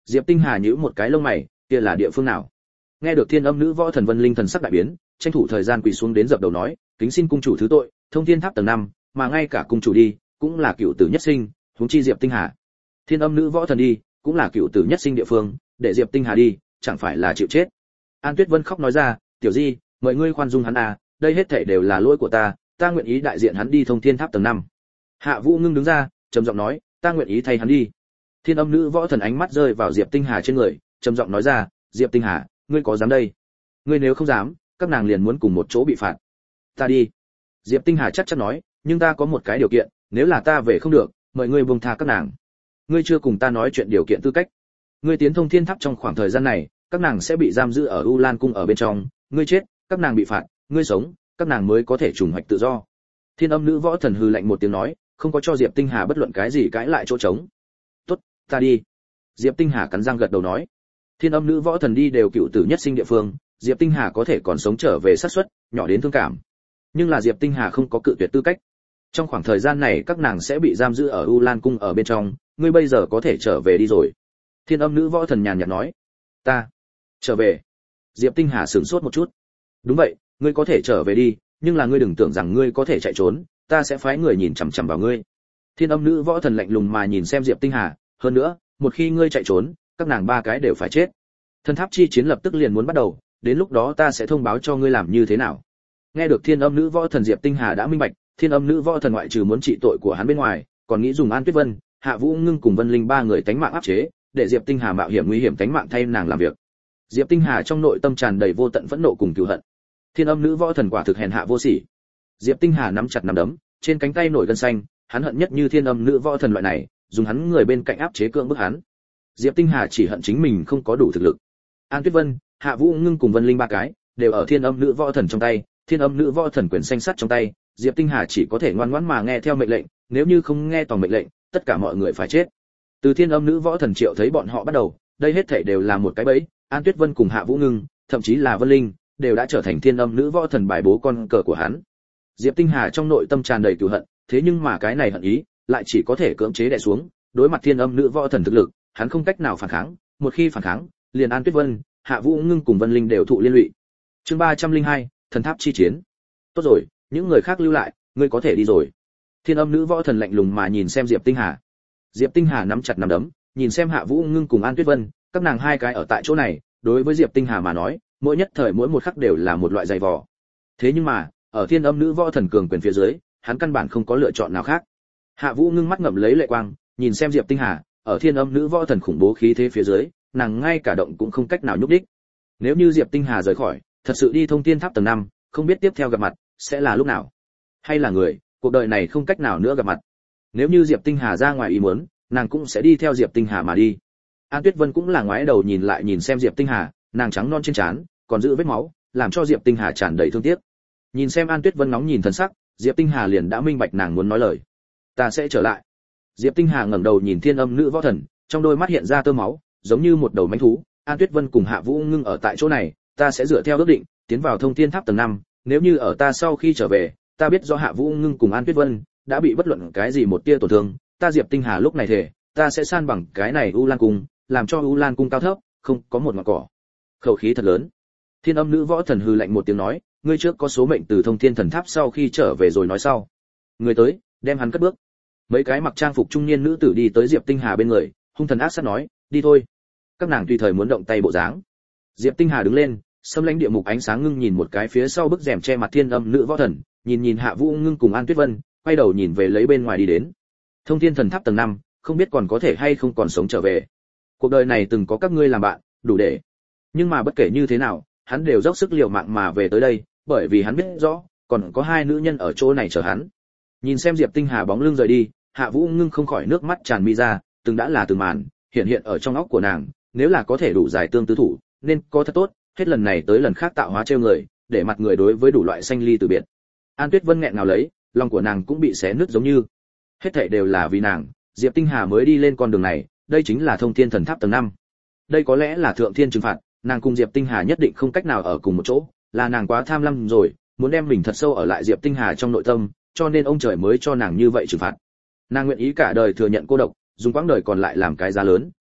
Diệp Tinh Hà nhíu một cái lông mày, kia là địa phương nào? Nghe được Thiên Âm Nữ Võ Thần Vân Linh thần sắc đại biến, tranh thủ thời gian quỳ xuống đến dập đầu nói, kính xin cung chủ thứ tội, Thông Thiên Tháp tầng năm, mà ngay cả cung chủ đi, cũng là cựu tử nhất sinh, huống chi Diệp Tinh Hà. Thiên Âm Nữ Võ Thần đi, cũng là cựu tử nhất sinh địa phương, để Diệp Tinh Hà đi, chẳng phải là chịu chết. An Tuyết Vân khóc nói ra, tiểu di, mời ngươi khoan dung hắn à, đây hết thảy đều là lỗi của ta, ta nguyện ý đại diện hắn đi Thông Thiên Tháp tầng năm. Hạ Vũ Ngưng đứng ra, trầm giọng nói, ta nguyện ý thay hắn đi. Thiên Âm Nữ Võ Thần ánh mắt rơi vào Diệp Tinh Hà trên người, trầm giọng nói ra, Diệp Tinh Hà, ngươi có dám đây? Ngươi nếu không dám, các nàng liền muốn cùng một chỗ bị phạt. Ta đi. Diệp Tinh Hà chắc chắn nói, nhưng ta có một cái điều kiện, nếu là ta về không được, mời ngươi buông tha các nàng. Ngươi chưa cùng ta nói chuyện điều kiện tư cách. Ngươi tiến Thông Thiên Tháp trong khoảng thời gian này, các nàng sẽ bị giam giữ ở U Lan cung ở bên trong, ngươi chết, các nàng bị phạt, ngươi sống, các nàng mới có thể trùng hoạch tự do. Thiên Âm Nữ Võ Thần hừ lạnh một tiếng nói, không có cho Diệp Tinh Hà bất luận cái gì cãi lại chỗ trống. Tốt, ta đi. Diệp Tinh Hà cắn răng gật đầu nói. Thiên Âm Nữ Võ Thần đi đều cựu tử nhất sinh địa phương, Diệp Tinh Hà có thể còn sống trở về xác suất nhỏ đến thương cảm. Nhưng là Diệp Tinh Hà không có cự tuyệt tư cách. Trong khoảng thời gian này các nàng sẽ bị giam giữ ở U Lan cung ở bên trong, ngươi bây giờ có thể trở về đi rồi. Thiên Âm Nữ Võ Thần nhàn nhạt nói. Ta trở về? Diệp Tinh Hà sửng sốt một chút. Đúng vậy, ngươi có thể trở về đi, nhưng là ngươi đừng tưởng rằng ngươi có thể chạy trốn, ta sẽ phái người nhìn chằm chằm vào ngươi. Thiên Âm Nữ Võ Thần lạnh lùng mà nhìn xem Diệp Tinh Hà, hơn nữa, một khi ngươi chạy trốn, các nàng ba cái đều phải chết. Thần tháp chi chiến lập tức liền muốn bắt đầu, đến lúc đó ta sẽ thông báo cho ngươi làm như thế nào. Nghe được Thiên Âm Nữ Võ Thần, Diệp Tinh Hà đã minh bạch, Thiên Âm Nữ Võ Thần ngoại trừ muốn trị tội của hắn bên ngoài, còn nghĩ dùng An Tuyết Vân, Hạ Vũ Ngưng cùng Vân Linh ba người tánh mạng áp chế, để Diệp Tinh Hà mạo hiểm nguy hiểm tánh mạng thay nàng làm việc. Diệp Tinh Hà trong nội tâm tràn đầy vô tận phẫn nộ cùng cừu hận. Thiên Âm Nữ Võ Thần quả thực hèn hạ vô sỉ. Diệp Tinh Hà nắm chặt nắm đấm, trên cánh tay nổi gân xanh, hắn hận nhất như Thiên Âm Nữ Võ Thần loại này, dùng hắn người bên cạnh áp chế cưỡng bức hắn. Diệp Tinh Hà chỉ hận chính mình không có đủ thực lực. An Tuyết Vân, Hạ Vũ Ngưng cùng Vân Linh ba cái đều ở Thiên Âm Nữ Võ Thần trong tay, Thiên Âm Nữ Võ Thần quyền xanh sắt trong tay, Diệp Tinh Hà chỉ có thể ngoan ngoãn mà nghe theo mệnh lệnh, nếu như không nghe tòng mệnh lệnh, tất cả mọi người phải chết. Từ Thiên Âm Nữ Võ Thần triệu thấy bọn họ bắt đầu, đây hết thảy đều là một cái bẫy, An Tuyết Vân cùng Hạ Vũ Ngưng, thậm chí là Vân Linh, đều đã trở thành Thiên Âm Nữ Võ Thần bài bố con cờ của hắn. Diệp Tinh Hà trong nội tâm tràn đầy cừu hận, thế nhưng mà cái này hận ý lại chỉ có thể cưỡng chế đè xuống, đối mặt Thiên Âm Nữ Võ Thần thực lực, hắn không cách nào phản kháng, một khi phản kháng, liền An Tuyết Vân, Hạ Vũ Ngưng cùng Vân Linh đều thụ liên lụy. Chương ba trăm linh hai, Thần Tháp chi chiến. Tốt rồi, những người khác lưu lại, ngươi có thể đi rồi. Thiên Âm Nữ Võ Thần lạnh lùng mà nhìn xem Diệp Tinh Hà. Diệp Tinh Hà nắm chặt nắm đấm, nhìn xem Hạ Vũ Ngưng cùng An Tuyết Vân, các nàng hai cái ở tại chỗ này, đối với Diệp Tinh Hà mà nói, mỗi nhất thời mỗi một khắc đều là một loại dày vò. Thế nhưng mà, ở Thiên Âm Nữ Võ Thần cường quyền phía dưới, hắn căn bản không có lựa chọn nào khác. Hạ Vũ Ngưng mắt ngậm lấy lệ quang, nhìn xem Diệp Tinh Hà, ở Thiên Âm Nữ Võ Thần khủng bố khí thế phía dưới, nàng ngay cả động cũng không cách nào nhúc đích. Nếu như Diệp Tinh Hà rời khỏi, thật sự đi Thông Thiên Tháp tầng năm, không biết tiếp theo gặp mặt sẽ là lúc nào, hay là người, cuộc đời này không cách nào nữa gặp mặt. Nếu như Diệp Tinh Hà ra ngoài ý muốn, nàng cũng sẽ đi theo Diệp Tinh Hà mà đi. An Tuyết Vân cũng là ngoái đầu nhìn lại nhìn xem Diệp Tinh Hà, nàng trắng non trên trán, còn giữ vết máu, làm cho Diệp Tinh Hà tràn đầy thương tiếc. Nhìn xem An Tuyết Vân nóng nhìn thần sắc, Diệp Tinh Hà liền đã minh bạch nàng muốn nói lời. Ta sẽ trở lại. Diệp Tinh Hà ngẩng đầu nhìn Thiên Âm Nữ Võ Thần, trong đôi mắt hiện ra tơ máu, giống như một đầu mãnh thú. An Tuyết Vân cùng Hạ Vũ Ngưng ở tại chỗ này, ta sẽ dựa theo ước định, tiến vào Thông Thiên Tháp tầng năm, nếu như ở ta sau khi trở về, ta biết do Hạ Vũ Ngưng cùng An Tuyết Vân đã bị bất luận cái gì một tia tổn thương, ta Diệp Tinh Hà lúc này thể, ta sẽ san bằng cái này U Lan cung, làm cho U Lan cung cao thấp, không có một ngọn cỏ. Khẩu khí thật lớn. Thiên Âm Nữ Võ Thần hừ lạnh một tiếng nói, ngươi trước có số mệnh từ Thông Thiên Thần Tháp sau khi trở về rồi nói sau. Người tới, đem hắn cất bước. Mấy cái mặc trang phục trung niên nữ tử đi tới Diệp Tinh Hà bên người, hung thần ác sát nói, đi thôi. Các nàng tùy thời muốn động tay bộ dáng. Diệp Tinh Hà đứng lên, xâm lãnh địa mục ánh sáng ngưng nhìn một cái phía sau bức rèm che mặt Thiên Âm Nữ Võ Thần, nhìn nhìn Hạ Vũ Ngưng cùng An Tuyết Vân, quay đầu nhìn về lấy bên ngoài đi đến. Thông Thiên Thần Tháp tầng năm, không biết còn có thể hay không còn sống trở về. Cuộc đời này từng có các ngươi làm bạn, đủ để. Nhưng mà bất kể như thế nào, hắn đều dốc sức liều mạng mà về tới đây, bởi vì hắn biết rõ, còn có hai nữ nhân ở chỗ này chờ hắn. Nhìn xem Diệp Tinh Hà bóng lưng rời đi, Hạ Vũ Ngưng không khỏi nước mắt tràn mi ra, từng đã là từng màn, hiện hiện ở trong óc của nàng, nếu là có thể đủ giải tương tứ thủ, nên có thật tốt, hết lần này tới lần khác tạo hóa trêu người, để mặt người đối với đủ loại sanh ly từ biệt. An Tuyết Vân nghẹn ngào lấy, lòng của nàng cũng bị xé nứt giống như. Hết thảy đều là vì nàng, Diệp Tinh Hà mới đi lên con đường này, đây chính là Thông Thiên Thần Tháp tầng năm. Đây có lẽ là thượng thiên trừng phạt, nàng cùng Diệp Tinh Hà nhất định không cách nào ở cùng một chỗ, là nàng quá tham lam rồi, muốn đem mình thật sâu ở lại Diệp Tinh Hà trong nội tâm, cho nên ông trời mới cho nàng như vậy trừng phạt. Nàng nguyện ý cả đời thừa nhận cô độc, dùng quãng đời còn lại làm cái giá lớn,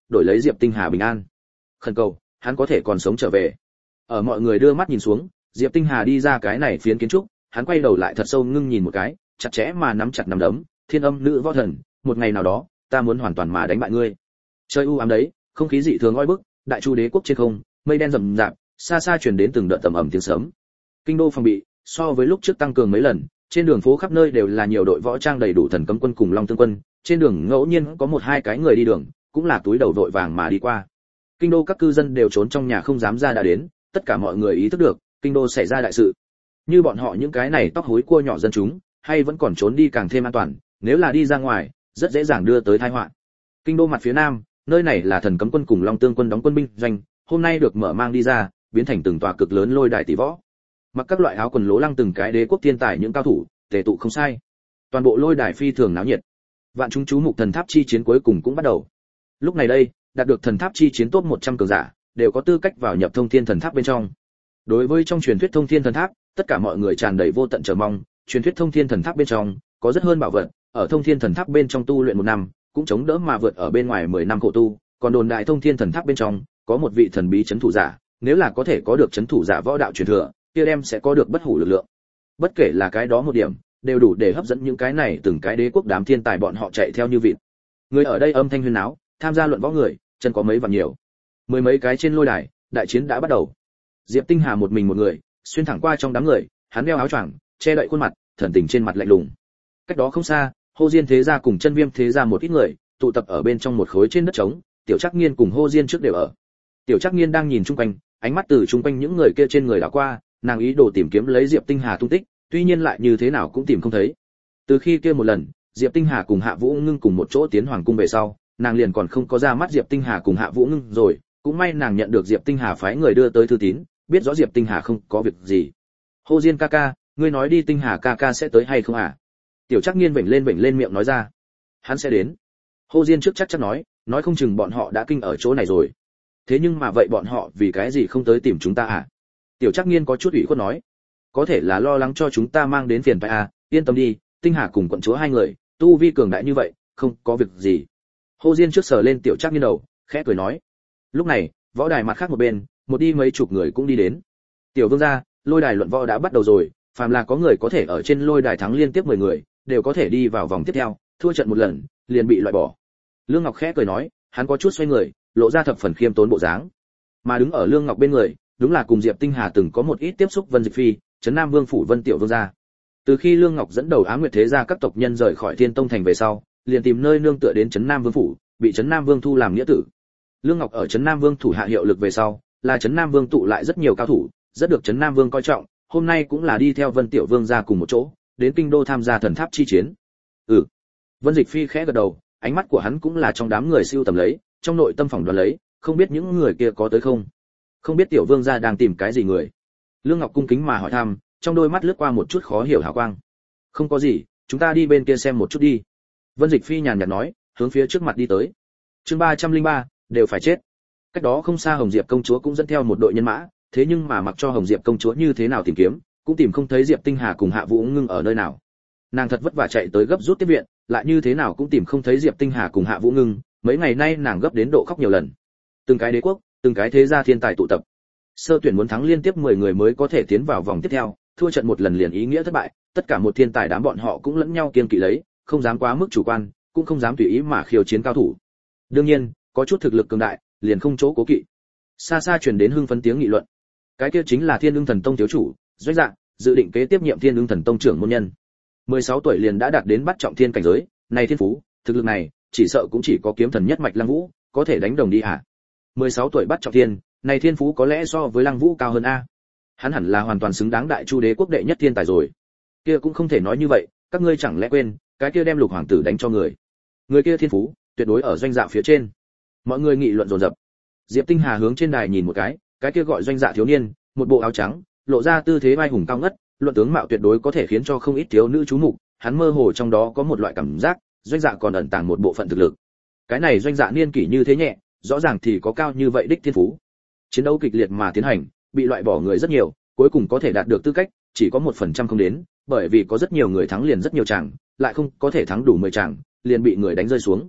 đổi lấy Diệp Tinh Hà bình an. Khẩn cầu, hắn có thể còn sống trở về. Ở mọi người đưa mắt nhìn xuống, Diệp Tinh Hà đi ra cái này phiến kiến trúc, hắn quay đầu lại thật sâu ngưng nhìn một cái, chặt chẽ mà nắm chặt nắm đấm, Thiên Âm Nữ Võ Thần, một ngày nào đó, ta muốn hoàn toàn mà đánh bại ngươi. Trời u ám đấy, không khí dị thường oi bức, Đại Chu Đế quốc trên không, mây đen rậm rạp, xa xa truyền đến từng đợt tầm ầm tiếng sấm. Kinh đô phòng bị, so với lúc trước tăng cường mấy lần, trên đường phố khắp nơi đều là nhiều đội võ trang đầy đủ thần cấm quân cùng Long Tương quân, trên đường ngẫu nhiên có một hai cái người đi đường, cũng là túi đầu vội vàng mà đi qua. Kinh đô các cư dân đều trốn trong nhà không dám ra đã đến, tất cả mọi người ý thức được, kinh đô xảy ra đại sự. Như bọn họ những cái này tóc hối cua nhỏ dân chúng, hay vẫn còn trốn đi càng thêm an toàn, nếu là đi ra ngoài, rất dễ dàng đưa tới tai họa. Kinh đô mặt phía nam, nơi này là thần cấm quân cùng Long Tương quân đóng quân binh doanh, hôm nay được mở mang đi ra, biến thành từng tòa cực lớn lôi đài tỷ võ. Mặc các loại áo quần lố lăng từng cái đế quốc thiên tài những cao thủ, tề tụ không sai. Toàn bộ lôi đài phi thường náo nhiệt. Vạn chúng chú mục thần tháp chi chiến cuối cùng cũng bắt đầu. Lúc này đây, đạt được thần tháp chi chiến top một trăm cường giả, đều có tư cách vào nhập thông thiên thần tháp bên trong. Đối với trong truyền thuyết thông thiên thần tháp, tất cả mọi người tràn đầy vô tận chờ mong, truyền thuyết thông thiên thần tháp bên trong có rất hơn bảo vật, ở thông thiên thần tháp bên trong tu luyện một năm, cũng chống đỡ mà vượt ở bên ngoài mười năm khổ tu, còn đồn đại thông thiên thần tháp bên trong có một vị thần bí chấn thủ giả, nếu là có thể có được chấn thủ giả võ đạo truyền thừa, kia đem sẽ có được bất hủ lực lượng. Bất kể là cái đó một điểm, đều đủ để hấp dẫn những cái này từng cái đế quốc đám thiên tài bọn họ chạy theo như vịt. Người ở đây âm thanh huyên náo, tham gia luận võ người, chân có mấy vạn nhiều. Mười mấy cái trên lôi đài, đại chiến đã bắt đầu. Diệp Tinh Hà một mình một người, xuyên thẳng qua trong đám người, hắn đeo áo choàng, che đậy khuôn mặt, thần tình trên mặt lạnh lùng. Cách đó không xa, Hồ Diên thế gia cùng Chân Viêm thế gia một ít người, tụ tập ở bên trong một khối trên đất trống, Tiểu Trác Nghiên cùng Hồ Diên trước đều ở. Tiểu Trác Nghiên đang nhìn chung quanh, ánh mắt từ chung quanh những người kia trên người đảo qua, nàng ý đồ tìm kiếm lấy Diệp Tinh Hà tung tích, tuy nhiên lại như thế nào cũng tìm không thấy. Từ khi kia một lần, Diệp Tinh Hà cùng Hạ Vũ Ngưng cùng một chỗ tiến hoàng cung về sau, nàng liền còn không có ra mắt Diệp Tinh Hà cùng Hạ Vũ Ngưng rồi, cũng may nàng nhận được Diệp Tinh Hà phái người đưa tới thư tín, biết rõ Diệp Tinh Hà không có việc gì. Hồ Diên ca ca, ngươi nói đi Tinh Hà ca ca sẽ tới hay không à? Tiểu Trác Nghiên vểnh lên vểnh lên miệng nói ra. Hắn sẽ đến. Hồ Diên trước chắc chắn nói, nói không chừng bọn họ đã kinh ở chỗ này rồi. Thế nhưng mà vậy bọn họ vì cái gì không tới tìm chúng ta à? Tiểu Trác Nghiên có chút ủy khuất nói. Có thể là lo lắng cho chúng ta mang đến phiền phải à, yên tâm đi, Tinh Hà cùng quận chúa hai người, tu vi cường đại như vậy, không có việc gì. Hồ Diên trước sờ lên Tiểu Trác Nghiên đầu, khẽ cười nói. Lúc này, võ đài mặt khác một bên, một đi mấy chục người cũng đi đến. Tiểu vương gia, lôi đài luận võ đã bắt đầu rồi, phàm là có người có thể ở trên lôi đài thắng liên tiếp mười người, đều có thể đi vào vòng tiếp theo, thua trận một lần, liền bị loại bỏ. Lương Ngọc khẽ cười nói, hắn có chút xoay người, lộ ra thập phần khiêm tốn bộ dáng. Mà đứng ở Lương Ngọc bên người, đúng là cùng Diệp Tinh Hà từng có một ít tiếp xúc Vân Dịch Phi, Trấn Nam Vương phủ Vân Tiểu vương gia. Từ khi Lương Ngọc dẫn đầu Á Nguyệt thế gia các tộc nhân rời khỏi Thiên Tông thành về sau, liền tìm nơi nương tựa đến Trấn Nam Vương phủ, bị Trấn Nam Vương thu làm nghĩa tử. Lương Ngọc ở Trấn Nam Vương thủ hạ hiệu lực về sau, là Trấn Nam Vương tụ lại rất nhiều cao thủ, rất được Trấn Nam Vương coi trọng, hôm nay cũng là đi theo Vân Tiểu vương gia cùng một chỗ, đến kinh đô tham gia thần tháp chi chiến. Ừ. Vân Dịch Phi khẽ gật đầu, ánh mắt của hắn cũng là trong đám người siêu tầm lấy, trong nội tâm phỏng đoán lấy, không biết những người kia có tới không. Không biết Tiểu vương gia đang tìm cái gì người. Lương Ngọc cung kính mà hỏi thăm, trong đôi mắt lướt qua một chút khó hiểu hào quang. Không có gì, chúng ta đi bên kia xem một chút đi. Vân Dịch Phi nhàn nhạt nói, hướng phía trước mặt đi tới. Chương ba trăm lẻ ba, đều phải chết. Cách đó không xa Hồng Diệp công chúa cũng dẫn theo một đội nhân mã, thế nhưng mà mặc cho Hồng Diệp công chúa như thế nào tìm kiếm, cũng tìm không thấy Diệp Tinh Hà cùng Hạ Vũ Ngưng ở nơi nào. Nàng thật vất vả chạy tới gấp rút tiếp viện, lại như thế nào cũng tìm không thấy Diệp Tinh Hà cùng Hạ Vũ Ngưng, mấy ngày nay nàng gấp đến độ khóc nhiều lần. Từng cái đế quốc, từng cái thế gia thiên tài tụ tập. Sơ tuyển muốn thắng liên tiếp mười người mới có thể tiến vào vòng tiếp theo, thua trận một lần liền ý nghĩa thất bại, tất cả một thiên tài đám bọn họ cũng lẫn nhau kiêng kỵ lấy, không dám quá mức chủ quan, cũng không dám tùy ý mà khiêu chiến cao thủ. Đương nhiên, có chút thực lực cường đại, liền không chỗ cố kỵ. Xa xa truyền đến hưng phấn tiếng nghị luận. Cái kia chính là Thiên Ưng Thần Tông thiếu chủ, Doanh Dạ, dự định kế tiếp nhiệm Thiên Ưng Thần Tông trưởng môn nhân. mười sáu tuổi liền đã đạt đến bắt trọng thiên cảnh giới, này thiên phú, thực lực này, chỉ sợ cũng chỉ có kiếm thần nhất mạch Lăng Vũ có thể đánh đồng đi hả? mười sáu tuổi bắt trọng thiên, này thiên phú có lẽ so với Lăng Vũ cao hơn a. Hắn hẳn là hoàn toàn xứng đáng Đại Chu Đế quốc đệ nhất thiên tài rồi. Kia cũng không thể nói như vậy, các ngươi chẳng lẽ quên, cái kia đem Lục hoàng tử đánh cho người. Người kia thiên phú, tuyệt đối ở Doanh Dạ phía trên. Mọi người nghị luận dồn dập. Diệp Tinh Hà hướng trên đài nhìn một cái, cái kia gọi Doanh Dạ thiếu niên, một bộ áo trắng, lộ ra tư thế vai hùng cao ngất, luận tướng mạo tuyệt đối có thể khiến cho không ít thiếu nữ chú mục, hắn mơ hồ trong đó có một loại cảm giác, Doanh Dạ còn ẩn tàng một bộ phận thực lực. Cái này Doanh Dạ niên kỷ như thế nhẹ, rõ ràng thì có cao như vậy đích thiên phú. Chiến đấu kịch liệt mà tiến hành, bị loại bỏ người rất nhiều, cuối cùng có thể đạt được tư cách, chỉ có một phần trăm không đến, bởi vì có rất nhiều người thắng liền rất nhiều chàng, lại không có thể thắng đủ mười chàng, liền bị người đánh rơi xuống.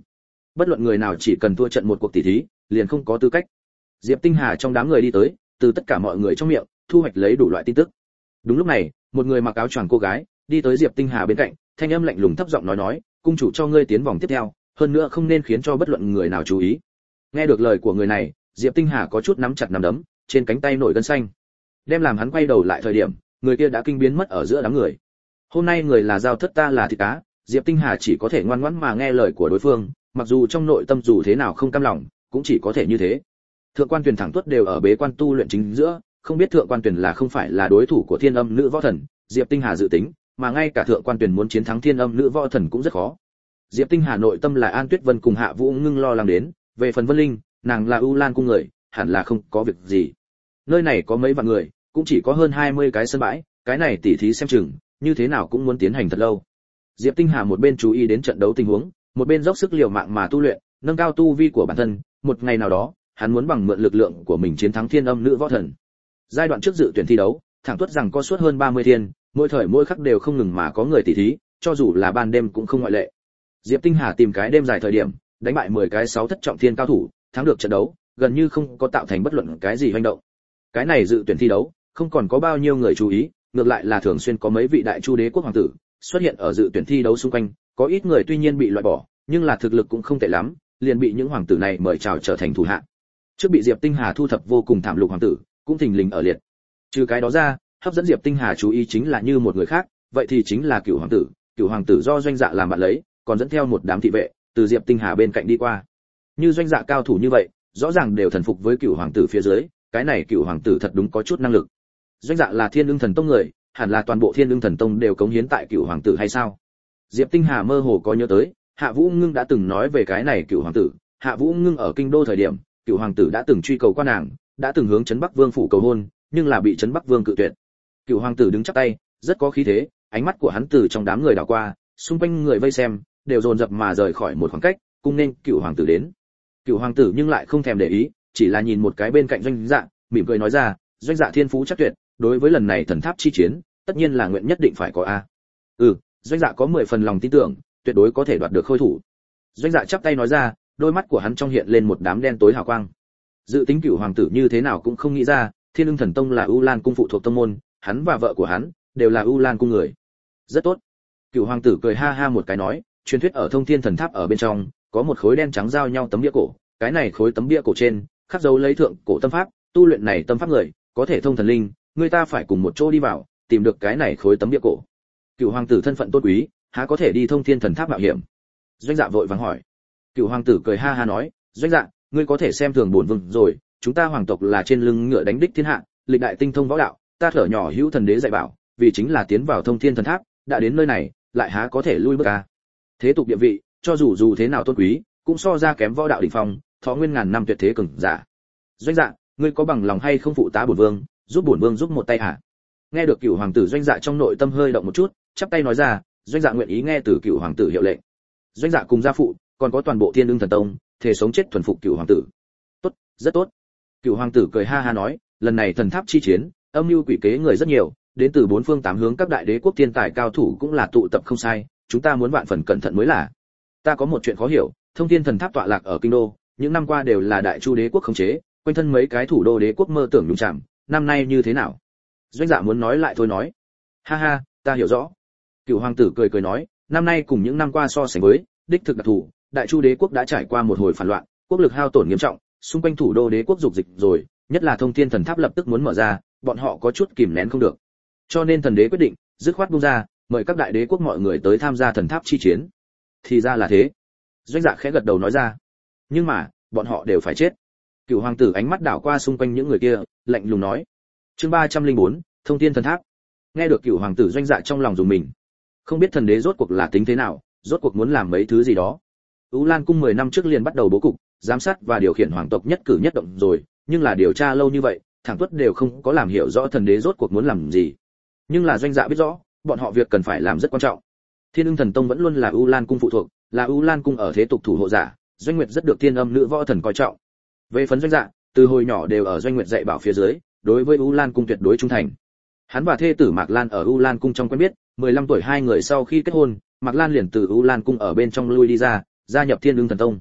Bất luận người nào chỉ cần thua trận một cuộc tỷ thí, liền không có tư cách. Diệp Tinh Hà trong đám người đi tới, từ tất cả mọi người trong miệng thu hoạch lấy đủ loại tin tức. Đúng lúc này, một người mặc áo choàng cô gái đi tới Diệp Tinh Hà bên cạnh, thanh âm lạnh lùng thấp giọng nói nói, cung chủ cho ngươi tiến vòng tiếp theo, hơn nữa không nên khiến cho bất luận người nào chú ý. Nghe được lời của người này, Diệp Tinh Hà có chút nắm chặt nắm đấm, trên cánh tay nổi gân xanh. Đem làm hắn quay đầu lại thời điểm, người kia đã kinh biến mất ở giữa đám người. Hôm nay người là giao thất, ta là thịt cá, Diệp Tinh Hà chỉ có thể ngoan ngoãn mà nghe lời của đối phương, mặc dù trong nội tâm dù thế nào không cam lòng, cũng chỉ có thể như thế. Thượng quan Tuyền thẳng tuất đều ở bế quan tu luyện chính giữa, không biết thượng quan Tuyền là không phải là đối thủ của Thiên Âm Nữ Võ Thần, Diệp Tinh Hà dự tính, mà ngay cả thượng quan Tuyền muốn chiến thắng Thiên Âm Nữ Võ Thần cũng rất khó. Diệp Tinh Hà nội tâm là An Tuyết Vân cùng Hạ Vũ Ngưng lo lắng đến, về phần Vân Linh, nàng là U Lan cung người, hẳn là không có việc gì. Nơi này có mấy vạn người, cũng chỉ có hơn hai mươi cái sân bãi, cái này tỉ thí xem chừng, như thế nào cũng muốn tiến hành thật lâu. Diệp Tinh Hà một bên chú ý đến trận đấu tình huống, một bên dốc sức liều mạng mà tu luyện, nâng cao tu vi của bản thân, một ngày nào đó, hắn muốn bằng mượn lực lượng của mình chiến thắng Thiên Âm Nữ Võ Thần. Giai đoạn trước dự tuyển thi đấu, thẳng tuất rằng có suốt hơn ba mươi thiên, mỗi thời mỗi khắc đều không ngừng mà có người tỉ thí, cho dù là ban đêm cũng không ngoại lệ. Diệp Tinh Hà tìm cái đêm dài thời điểm, đánh bại mười cái sáu thất trọng thiên cao thủ, thắng được trận đấu, gần như không có tạo thành bất luận cái gì hoành động. Cái này dự tuyển thi đấu, không còn có bao nhiêu người chú ý, ngược lại là thường xuyên có mấy vị đại chu đế quốc hoàng tử xuất hiện ở dự tuyển thi đấu xung quanh, có ít người tuy nhiên bị loại bỏ, nhưng là thực lực cũng không tệ lắm, liền bị những hoàng tử này mời chào trở thành thủ hạ. Trước bị Diệp Tinh Hà thu thập vô cùng thảm lục hoàng tử, cũng thình lình ở liệt. Trừ cái đó ra, hấp dẫn Diệp Tinh Hà chú ý chính là như một người khác, vậy thì chính là Cửu hoàng tử, Cửu hoàng tử do Doanh Dạ làm bạn lấy, còn dẫn theo một đám thị vệ, từ Diệp Tinh Hà bên cạnh đi qua. Như Doanh Dạ cao thủ như vậy, rõ ràng đều thần phục với Cửu hoàng tử phía dưới, cái này Cửu hoàng tử thật đúng có chút năng lực. Doanh Dạ là Thiên Ưng Thần Tông người, hẳn là toàn bộ Thiên Ưng Thần Tông đều cống hiến tại Cửu hoàng tử hay sao? Diệp Tinh Hà mơ hồ có nhớ tới, Hạ Vũ Ngưng đã từng nói về cái này Cửu hoàng tử, Hạ Vũ Ngưng ở kinh đô thời điểm, Cửu hoàng tử đã từng truy cầu qua nàng, đã từng hướng trấn Bắc Vương phủ cầu hôn, nhưng là bị trấn Bắc Vương cự tuyệt. Cửu hoàng tử đứng chắp tay, rất có khí thế, ánh mắt của hắn từ trong đám người đảo qua, xung quanh người vây xem đều dồn dập mà rời khỏi một khoảng cách, cung nên Cửu hoàng tử đến. Cửu hoàng tử nhưng lại không thèm để ý, chỉ là nhìn một cái bên cạnh Doanh Dạ, mỉm cười nói ra, Doanh Dạ thiên phú chắc tuyệt, đối với lần này thần tháp chi chiến, tất nhiên là nguyện nhất định phải có a. Ừ, Doanh Dạ có mười phần lòng tin tưởng, tuyệt đối có thể đoạt được khôi thủ. Doanh Dạ chắp tay nói ra, đôi mắt của hắn trong hiện lên một đám đen tối hào quang. Dự tính Cửu hoàng tử như thế nào cũng không nghĩ ra, Thiên Ưng Thần Tông là U Lan cung phụ thuộc tông môn, hắn và vợ của hắn đều là U Lan cung người. Rất tốt. Cửu hoàng tử cười ha ha một cái nói, truyền thuyết ở Thông Thiên Thần Tháp ở bên trong, có một khối đen trắng giao nhau tấm bia cổ, cái này khối tấm bia cổ trên khắc dấu lấy thượng cổ tâm pháp, tu luyện này tâm pháp người có thể thông thần linh, người ta phải cùng một chỗ đi vào, tìm được cái này khối tấm bia cổ. Cửu hoàng tử thân phận tôn quý, há có thể đi Thông Thiên Thần Tháp mạo hiểm? Doanh Dạ vội vàng hỏi. Cửu hoàng tử cười ha ha nói, Doanh Dạ, ngươi có thể xem thường bổn vương rồi, chúng ta hoàng tộc là trên lưng ngựa đánh đích thiên hạ, lịch đại tinh thông võ đạo, ta thở nhỏ hữu thần đế dạy bảo, vì chính là tiến vào Thông Thiên Thần Tháp, đã đến nơi này, lại há có thể lui bước a? Thế tục địa vị, cho dù dù thế nào tôn quý, cũng so ra kém võ đạo đỉnh phong, thọ nguyên ngàn năm tuyệt thế cường giả. Doanh Dạ, ngươi có bằng lòng hay không phụ tá bổn vương, giúp bổn vương giúp một tay hả? Nghe được Cửu hoàng tử Doanh Dạ trong nội tâm hơi động một chút, chắp tay nói ra, Doanh Dạ nguyện ý nghe từ Cửu hoàng tử hiệu lệnh. Doanh Dạ cùng gia phụ, còn có toàn bộ Thiên Ưng Thần Tông, thể sống chết thuần phục Cửu hoàng tử. Tốt, rất tốt. Cửu hoàng tử cười ha ha nói, lần này thần tháp chi chiến, âm mưu quỷ kế người rất nhiều, đến từ bốn phương tám hướng các đại đế quốc thiên tài cao thủ cũng là tụ tập không sai, chúng ta muốn vạn phần cẩn thận mới là. Ta có một chuyện khó hiểu, Thông Thiên Thần Tháp tọa lạc ở kinh đô, những năm qua đều là đại chu đế quốc khống chế, quanh thân mấy cái thủ đô đế quốc mơ tưởng nhúng chạm, năm nay như thế nào? Doanh Dạ muốn nói lại thôi nói. Ha ha, ta hiểu rõ. Cửu hoàng tử cười cười nói, năm nay cùng những năm qua so sánh với, đích thực đặc thù, đại chu đế quốc đã trải qua một hồi phản loạn, quốc lực hao tổn nghiêm trọng, xung quanh thủ đô đế quốc dục dịch rồi, nhất là Thông Thiên Thần Tháp lập tức muốn mở ra, bọn họ có chút kìm nén không được. Cho nên thần đế quyết định, dứt khoát buông ra, mời các đại đế quốc mọi người tới tham gia thần tháp chi chiến. Thì ra là thế. Doanh Dạ khẽ gật đầu nói ra. Nhưng mà, bọn họ đều phải chết. Cửu hoàng tử ánh mắt đảo qua xung quanh những người kia, lạnh lùng nói. Chương ba trăm lẻ bốn, Thông Thiên Thần Tháp. Nghe được Cửu hoàng tử Doanh Dạ trong lòng dùng mình. Không biết thần đế rốt cuộc là tính thế nào, rốt cuộc muốn làm mấy thứ gì đó. U Lan cung mười năm trước liền bắt đầu bố cục, giám sát và điều khiển hoàng tộc nhất cử nhất động rồi, nhưng là điều tra lâu như vậy, thẳng tuất đều không có làm hiểu rõ thần đế rốt cuộc muốn làm gì. Nhưng là Doanh Dạ biết rõ, bọn họ việc cần phải làm rất quan trọng. Thiên Ưng Thần Tông vẫn luôn là U Lan cung phụ thuộc, là U Lan cung ở thế tục thủ hộ giả, Doanh Nguyệt rất được Thiên Âm Nữ Võ Thần coi trọng. Về phần Doanh Dạ, từ hồi nhỏ đều ở Doanh Nguyệt dạy bảo phía dưới, đối với U Lan cung tuyệt đối trung thành. Hắn và thê tử Mạc Lan ở U Lan cung trong quen biết, mười lăm tuổi hai người sau khi kết hôn, Mạc Lan liền từ U Lan cung ở bên trong lui đi ra, gia nhập Thiên Ưng Thần Tông.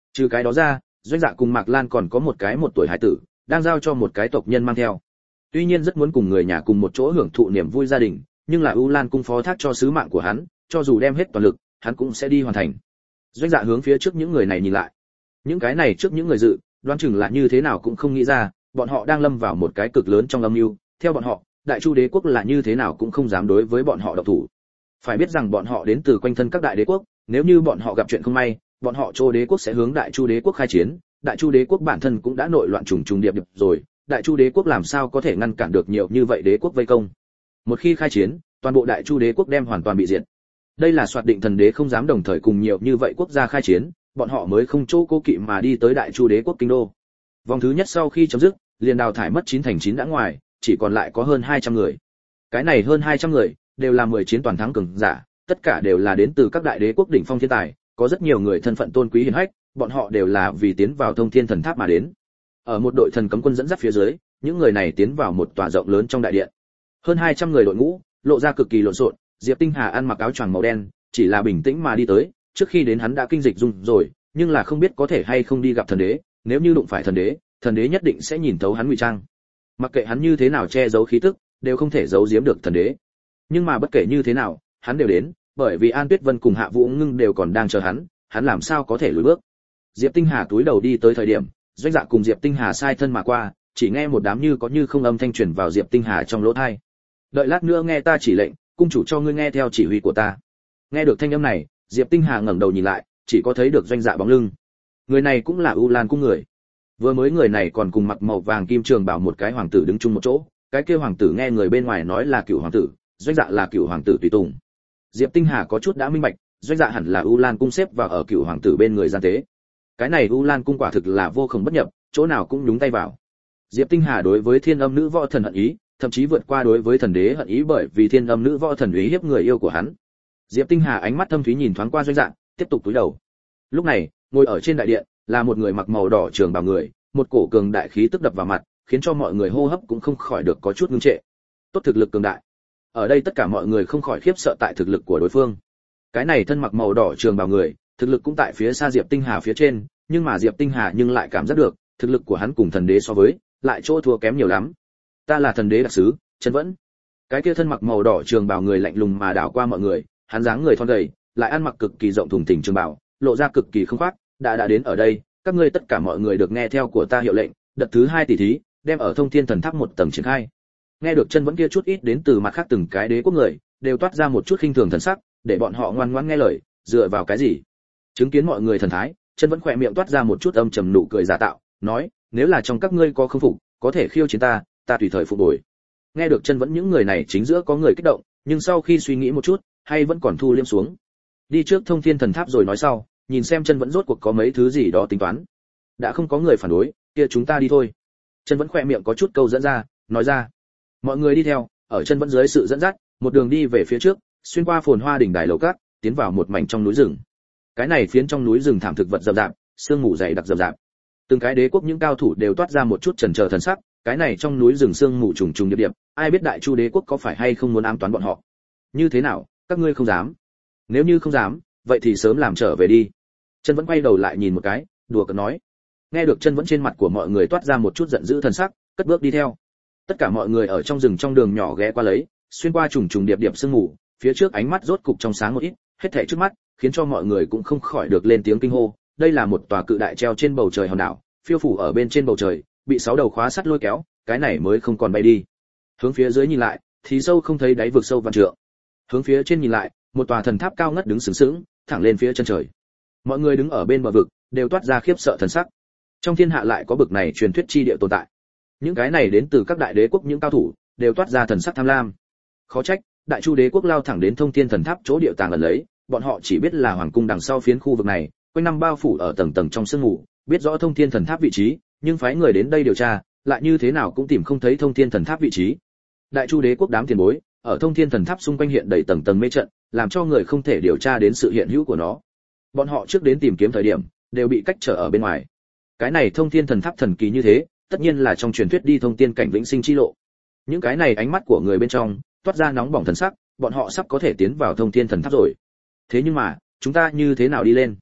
Trừ cái đó ra, Doanh Dạ cùng Mạc Lan còn có một cái một tuổi hải tử, đang giao cho một cái tộc nhân mang theo. Tuy nhiên rất muốn cùng người nhà cùng một chỗ hưởng thụ niềm vui gia đình, nhưng là U Lan cung phó thác cho sứ mạng của hắn, cho dù đem hết toàn lực, hắn cũng sẽ đi hoàn thành. Doanh Dạ hướng phía trước những người này nhìn lại. Những cái này trước những người dự, đoán chừng là như thế nào cũng không nghĩ ra, bọn họ đang lâm vào một cái cực lớn trong âm mưu, theo bọn họ, Đại Chu đế quốc là như thế nào cũng không dám đối với bọn họ động thủ. Phải biết rằng bọn họ đến từ quanh thân các đại đế quốc, nếu như bọn họ gặp chuyện không may, bọn họ Châu đế quốc sẽ hướng Đại Chu đế quốc khai chiến, Đại Chu đế quốc bản thân cũng đã nội loạn trùng trùng điệp điệp rồi, Đại Chu đế quốc làm sao có thể ngăn cản được nhiều như vậy đế quốc vây công. Một khi khai chiến, toàn bộ Đại Chu đế quốc đem hoàn toàn bị diệt. Đây là soạt định thần đế không dám đồng thời cùng nhiều như vậy quốc gia khai chiến, bọn họ mới không chỗ cố kỵ mà đi tới Đại Chu đế quốc kinh đô. Vòng thứ nhất sau khi chấm dứt, liền đào thải mất chín thành chín đã ngoài, chỉ còn lại có hơn hai trăm người. Cái này hơn hai trăm người đều là mười chiến toàn thắng cường giả, tất cả đều là đến từ các đại đế quốc đỉnh phong thiên tài, có rất nhiều người thân phận tôn quý hiển hách, bọn họ đều là vì tiến vào Thông Thiên Thần Tháp mà đến. Ở một đội thần cấm quân dẫn dắt phía dưới, những người này tiến vào một tòa rộng lớn trong đại điện. Hơn hai trăm người đội ngũ, lộ ra cực kỳ lộn xộn, Diệp Tinh Hà ăn mặc áo choàng màu đen, chỉ là bình tĩnh mà đi tới, trước khi đến hắn đã kinh dịch dung rồi, nhưng là không biết có thể hay không đi gặp thần đế, nếu như đụng phải thần đế, thần đế nhất định sẽ nhìn thấu hắn ngụy trang. Mặc kệ hắn như thế nào che giấu khí tức, đều không thể giấu giếm được thần đế. Nhưng mà bất kể như thế nào, hắn đều đến, bởi vì An Tuyết Vân cùng Hạ Vũ Ngưng đều còn đang chờ hắn, hắn làm sao có thể lùi bước. Diệp Tinh Hà túi đầu đi tới thời điểm, Doanh Dạ cùng Diệp Tinh Hà sai thân mà qua, chỉ nghe một đám như có như không âm thanh truyền vào Diệp Tinh Hà trong lỗ tai. Đợi lát nữa nghe ta chỉ lệnh, cung chủ cho ngươi nghe theo chỉ huy của ta. Nghe được thanh âm này, Diệp Tinh Hà ngẩng đầu nhìn lại, chỉ có thấy được Doanh Dạ bóng lưng. Người này cũng là U Lan cung người. Vừa mới người này còn cùng mặc màu vàng kim trường bảo một cái hoàng tử đứng chung một chỗ, cái kia hoàng tử nghe người bên ngoài nói là cửu hoàng tử, Doanh Dạ là cửu hoàng tử tùy tùng. Diệp Tinh Hà có chút đã minh bạch, Doanh Dạ hẳn là U Lan cung xếp vào ở cửu hoàng tử bên người gian tế. Cái này U Lan cung quả thực là vô cùng bất nhập, chỗ nào cũng nhúng tay vào. Diệp Tinh Hà đối với Thiên Âm Nữ Võ Thần hận ý, thậm chí vượt qua đối với thần đế hận ý, bởi vì Thiên Âm Nữ Võ Thần uy hiếp người yêu của hắn. Diệp Tinh Hà ánh mắt thâm thúy nhìn thoáng qua Doanh Dạ, tiếp tục cúi đầu. Lúc này, ngồi ở trên đại điện là một người mặc màu đỏ trường bào người, một cổ cường đại khí tức đập vào mặt, khiến cho mọi người hô hấp cũng không khỏi được có chút ngưng trệ. Tốt thực lực cường đại. Ở đây tất cả mọi người không khỏi khiếp sợ tại thực lực của đối phương. Cái này thân mặc màu đỏ trường bào người, thực lực cũng tại phía xa Diệp Tinh Hà phía trên, nhưng mà Diệp Tinh Hà nhưng lại cảm giác được, thực lực của hắn cùng thần đế so với, lại chỗ thua kém nhiều lắm. Ta là thần đế đặc sứ, Trần Vẫn. Cái kia thân mặc màu đỏ trường bào người lạnh lùng mà đảo qua mọi người, hắn dáng người thon gầy, lại ăn mặc cực kỳ rộng thùng thình trường bào, lộ ra cực kỳ không khoác, đã đã đến ở đây, các ngươi tất cả mọi người được nghe theo của ta hiệu lệnh, đợt thứ hai tỷ thí, đem ở Thông Thiên Thần Tháp một tầng triển khai. Nghe được Chân Vẫn kia chút ít đến từ mặt khác từng cái đế quốc người, đều toát ra một chút khinh thường thần sắc, để bọn họ ngoan ngoãn nghe lời, dựa vào cái gì? Chứng kiến mọi người thần thái, Chân Vẫn khỏe miệng toát ra một chút âm trầm nụ cười giả tạo, nói, nếu là trong các ngươi có không phục, có thể khiêu chiến ta, ta tùy thời phục bồi. Nghe được Chân Vẫn những người này chính giữa có người kích động, nhưng sau khi suy nghĩ một chút, hay vẫn còn thu liêm xuống. Đi trước Thông Thiên Thần Tháp rồi nói sau, nhìn xem Chân Vẫn rốt cuộc có mấy thứ gì đó tính toán. Đã không có người phản đối, kia chúng ta đi thôi. Chân Vẫn khỏe miệng có chút câu dẫn ra, nói ra. Mọi người đi theo, ở Chân Vẫn dưới sự dẫn dắt, một đường đi về phía trước, xuyên qua phồn hoa đỉnh đài lầu cát, tiến vào một mảnh trong núi rừng. Cái này phiến trong núi rừng thảm thực vật rậm rạp, sương mù dày đặc rậm rạp. Từng cái đế quốc những cao thủ đều toát ra một chút chần chờ thần sắc, cái này trong núi rừng sương mù trùng trùng điệp điệp, ai biết Đại Chu đế quốc có phải hay không muốn ám toán bọn họ. Như thế nào, các ngươi không dám? Nếu như không dám, vậy thì sớm làm trở về đi. Chân Vẫn quay đầu lại nhìn một cái, đùa cợt nói. Nghe được Chân Vẫn trên mặt của mọi người toát ra một chút giận dữ thần sắc, cất bước đi theo. Tất cả mọi người ở trong rừng trong đường nhỏ ghé qua lấy, xuyên qua trùng trùng điệp điệp sương mù, phía trước ánh mắt rốt cục trong sáng một ít, hết thảy trước mắt, khiến cho mọi người cũng không khỏi được lên tiếng kinh hô. Đây là một tòa cự đại treo trên bầu trời hòn đảo, phiêu phủ ở bên trên bầu trời, bị sáu đầu khóa sắt lôi kéo, cái này mới không còn bay đi. Hướng phía dưới nhìn lại, thì sâu không thấy đáy vực sâu vạn trượng. Hướng phía trên nhìn lại, một tòa thần tháp cao ngất đứng sừng sững, thẳng lên phía chân trời. Mọi người đứng ở bên bờ vực, đều toát ra khiếp sợ thần sắc. Trong thiên hạ lại có bực này truyền thuyết chi địa tồn tại. Những cái này đến từ các đại đế quốc những cao thủ, đều toát ra thần sắc tham lam. Khó trách, Đại Chu đế quốc lao thẳng đến Thông Thiên Thần Tháp chỗ địa tàng ẩn lấy, bọn họ chỉ biết là hoàng cung đằng sau phiến khu vực này, quanh năm bao phủ ở tầng tầng trong sương mù, biết rõ Thông Thiên Thần Tháp vị trí, nhưng phái người đến đây điều tra, lại như thế nào cũng tìm không thấy Thông Thiên Thần Tháp vị trí. Đại Chu đế quốc đám tiền bối, ở Thông Thiên Thần Tháp xung quanh hiện đầy tầng tầng mê trận, làm cho người không thể điều tra đến sự hiện hữu của nó. Bọn họ trước đến tìm kiếm thời điểm, đều bị cách trở ở bên ngoài. Cái này Thông Thiên Thần Tháp thần kỳ như thế, tất nhiên là trong truyền thuyết đi thông tiên cảnh vĩnh sinh chi lộ. Những cái này ánh mắt của người bên trong toát ra nóng bỏng thần sắc, bọn họ sắp có thể tiến vào Thông Thiên Thần Tháp rồi. Thế nhưng mà, chúng ta như thế nào đi lên?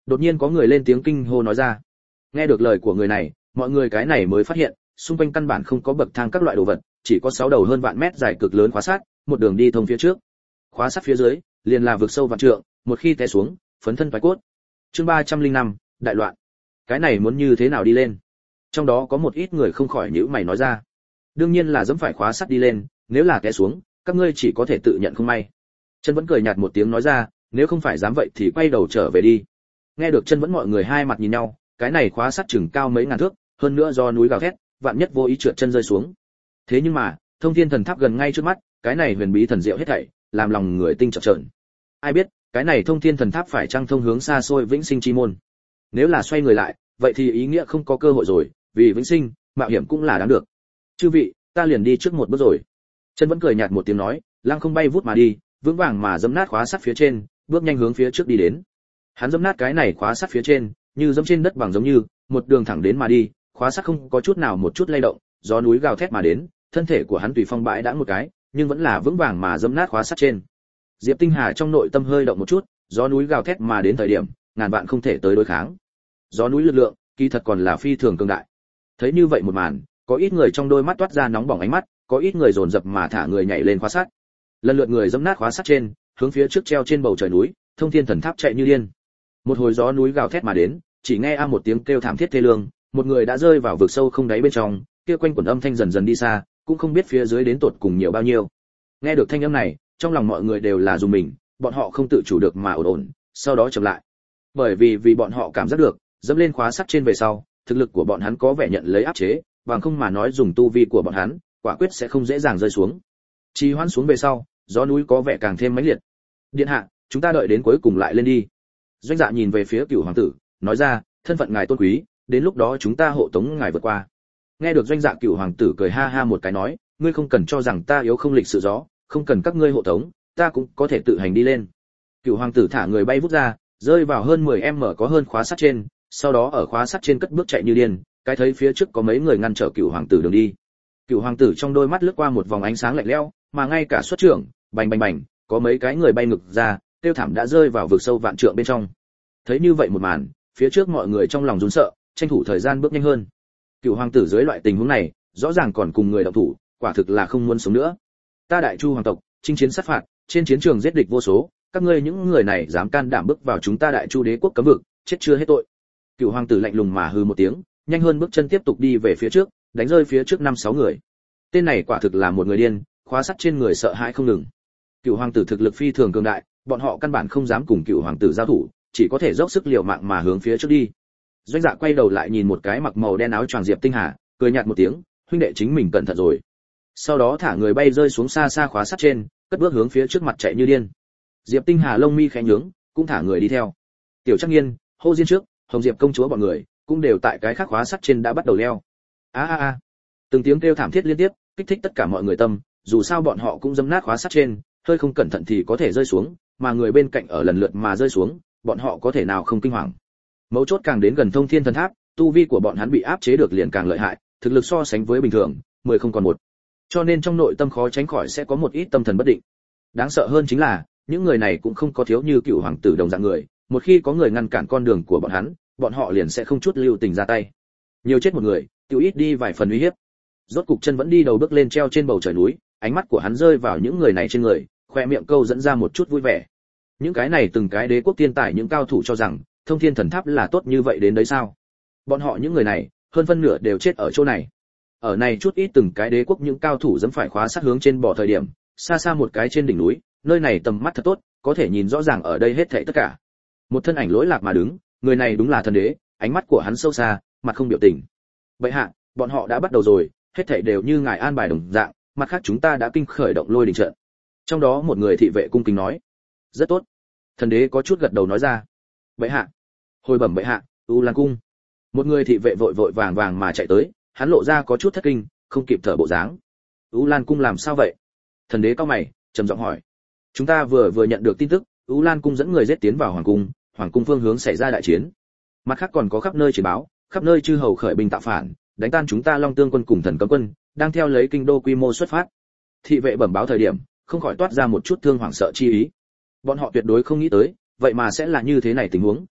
Đột nhiên có người lên tiếng kinh hô nói ra. Nghe được lời của người này, mọi người cái này mới phát hiện, xung quanh căn bản không có bậc thang các loại đồ vật, chỉ có sáu đầu hơn vạn mét dài cực lớn khóa sắt, một đường đi thông phía trước. Khóa sắt phía dưới, liền là vực sâu vạn trượng, một khi té xuống, phấn thân phái cốt. Chương ba trăm linh năm, đại loạn. Cái này muốn như thế nào đi lên? Trong đó có một ít người không khỏi nhíu mày nói ra. Đương nhiên là dẫm phải khóa sắt đi lên, nếu là té xuống, các ngươi chỉ có thể tự nhận không may. Chân vẫn cười nhạt một tiếng nói ra, nếu không phải dám vậy thì quay đầu trở về đi. Nghe được Chân vẫn mọi người hai mặt nhìn nhau, cái này khóa sắt chừng cao mấy ngàn thước, hơn nữa do núi gào thét, vạn nhất vô ý trượt chân rơi xuống. Thế nhưng mà, Thông Thiên Thần Tháp gần ngay trước mắt, cái này huyền bí thần diệu hết thảy, làm lòng người tinh chợt trợn. Ai biết, cái này Thông Thiên Thần Tháp phải chăng thông hướng xa xôi vĩnh sinh chi môn? Nếu là xoay người lại, vậy thì ý nghĩa không có cơ hội rồi, vì vĩnh sinh, mạo hiểm cũng là đáng được. Chư vị, ta liền đi trước một bước rồi. Chân vẫn cười nhạt một tiếng nói, lăng không bay vút mà đi, vững vàng mà giẫm nát khóa sắt phía trên, bước nhanh hướng phía trước đi đến. Hắn giẫm nát cái này khóa sắt phía trên, như giẫm trên đất bằng giống như, một đường thẳng đến mà đi, khóa sắt không có chút nào một chút lay động, gió núi gào thét mà đến, thân thể của hắn tùy phong bãi đãng một cái, nhưng vẫn là vững vàng mà giẫm nát khóa sắt trên. Diệp Tinh Hà trong nội tâm hơi động một chút, gió núi gào thét mà đến thời điểm, ngàn vạn không thể tới đối kháng. Gió núi lực lượng, kỳ thật còn là phi thường cường đại. Thấy như vậy một màn, có ít người trong đôi mắt toát ra nóng bỏng ánh mắt, có ít người dồn dập mà thả người nhảy lên khóa sắt. Lần lượt người giẫm nát khóa sắt trên, hướng phía trước treo trên bầu trời núi, Thông Thiên Thần Tháp chạy như điên. Một hồi gió núi gào thét mà đến, chỉ nghe a một tiếng kêu thảm thiết thê lương, một người đã rơi vào vực sâu không đáy bên trong, kia quanh quẩn âm thanh dần dần đi xa, cũng không biết phía dưới đến tột cùng nhiều bao nhiêu. Nghe được thanh âm này, trong lòng mọi người đều là rùng mình, bọn họ không tự chủ được mà ổn ổn, sau đó chậm lại. Bởi vì vì bọn họ cảm giác được, dẫm lên khóa sắt trên về sau, thực lực của bọn hắn có vẻ nhận lấy áp chế, bằng không mà nói dùng tu vi của bọn hắn, quả quyết sẽ không dễ dàng rơi xuống. Trì hoãn xuống về sau, gió núi có vẻ càng thêm mãnh liệt. Điện hạ, chúng ta đợi đến cuối cùng lại lên đi. Doanh Dạ nhìn về phía Cửu hoàng tử, nói ra, thân phận ngài tôn quý, đến lúc đó chúng ta hộ tống ngài vượt qua. Nghe được Doanh Dạ, Cửu hoàng tử cười ha ha một cái nói, ngươi không cần cho rằng ta yếu không lịch sự gió, không cần các ngươi hộ tống, ta cũng có thể tự hành đi lên. Cửu hoàng tử thả người bay vút ra, rơi vào hơn mười em có hơn khóa sắt trên, sau đó ở khóa sắt trên cất bước chạy như điên, cái thấy phía trước có mấy người ngăn trở Cửu hoàng tử đường đi. Cửu hoàng tử trong đôi mắt lướt qua một vòng ánh sáng lạnh lẽo, mà ngay cả xuất trưởng, bành bành bành, có mấy cái người bay ngược ra, tiêu thảm đã rơi vào vực sâu vạn trượng bên trong. Thấy như vậy một màn, phía trước mọi người trong lòng run sợ, tranh thủ thời gian bước nhanh hơn. Cửu hoàng tử dưới loại tình huống này, rõ ràng còn cùng người động thủ, quả thực là không muốn sống nữa. Ta Đại Chu hoàng tộc, chinh chiến sát phạt, trên chiến trường giết địch vô số, các ngươi những người này dám can đảm bước vào chúng ta Đại Chu đế quốc cấm vực, chết chưa hết tội. Cửu hoàng tử lạnh lùng mà hừ một tiếng, nhanh hơn bước chân tiếp tục đi về phía trước, đánh rơi phía trước năm sáu người. Tên này quả thực là một người điên, khóa sắt trên người sợ hãi không ngừng. Cửu hoàng tử thực lực phi thường cường đại, bọn họ căn bản không dám cùng Cửu hoàng tử giao thủ, chỉ có thể dốc sức liều mạng mà hướng phía trước đi. Doanh Dạ quay đầu lại nhìn một cái mặc màu đen áo choàng Diệp Tinh Hà, cười nhạt một tiếng, huynh đệ chính mình cẩn thận rồi. Sau đó thả người bay rơi xuống xa xa khóa sắt trên, cất bước hướng phía trước mặt chạy như điên. Diệp Tinh Hà lông mi khẽ nhướng, cũng thả người đi theo. Tiểu Trắc Nghiên, Hô Diên trước, Hồng Diệp công chúa bọn người, cũng đều tại cái khác khóa sắt trên đã bắt đầu leo. A a a. Từng tiếng kêu thảm thiết liên tiếp, kích thích tất cả mọi người tâm, dù sao bọn họ cũng dẫm nát khóa sắt trên, hơi không cẩn thận thì có thể rơi xuống, mà người bên cạnh ở lần lượt mà rơi xuống, bọn họ có thể nào không kinh hoàng. Mấu chốt càng đến gần Thông Thiên Thần Tháp, tu vi của bọn hắn bị áp chế được liền càng lợi hại, thực lực so sánh với bình thường, mười không còn một. Cho nên trong nội tâm khó tránh khỏi sẽ có một ít tâm thần bất định. Đáng sợ hơn chính là, những người này cũng không có thiếu như Cửu hoàng tử đồng dạng người, một khi có người ngăn cản con đường của bọn hắn, bọn họ liền sẽ không chút lưu tình ra tay. Nhiều chết một người, tiêu ít đi vài phần uy hiếp. Rốt cục Chân vẫn đi đầu bước lên treo trên bầu trời núi, ánh mắt của hắn rơi vào những người này trên người, khoe miệng câu dẫn ra một chút vui vẻ. Những cái này từng cái đế quốc tiên tài những cao thủ cho rằng, Thông Thiên Thần Tháp là tốt như vậy đến đấy sao? Bọn họ những người này, hơn phân nửa đều chết ở chỗ này. Ở này chút ít từng cái đế quốc những cao thủ dẫm phải khóa sát hướng trên bò thời điểm, xa xa một cái trên đỉnh núi, nơi này tầm mắt thật tốt, có thể nhìn rõ ràng ở đây hết thảy tất cả. Một thân ảnh lỗi lạc mà đứng, người này đúng là thần đế, ánh mắt của hắn sâu xa, mặt không biểu tình. Vậy hạ, bọn họ đã bắt đầu rồi, hết thảy đều như ngài an bài đồng dạng, mặt khác chúng ta đã kinh khởi động lôi đình trận. Trong đó một người thị vệ cung kính nói, rất tốt. Thần đế có chút gật đầu nói ra, vậy hạ, hồi bẩm bệ hạ, U Lan cung. Một người thị vệ vội vội vàng vàng mà chạy tới, hắn lộ ra có chút thất kinh, không kịp thở bộ dáng. U Lan cung làm sao vậy? Thần đế cau mày, trầm giọng hỏi. Chúng ta vừa vừa nhận được tin tức, U Lan cung dẫn người giết tiến vào hoàng cung, hoàng cung phương hướng xảy ra đại chiến. Mặt khác còn có khắp nơi chiến báo, khắp nơi chư hầu khởi binh tạo phản, đánh tan chúng ta Long Tương quân cùng Thần Cấm quân, đang theo lấy kinh đô quy mô xuất phát. Thị vệ bẩm báo thời điểm, không khỏi toát ra một chút thương hoảng sợ chi ý. Bọn họ tuyệt đối không nghĩ tới, vậy mà sẽ là như thế này tình huống,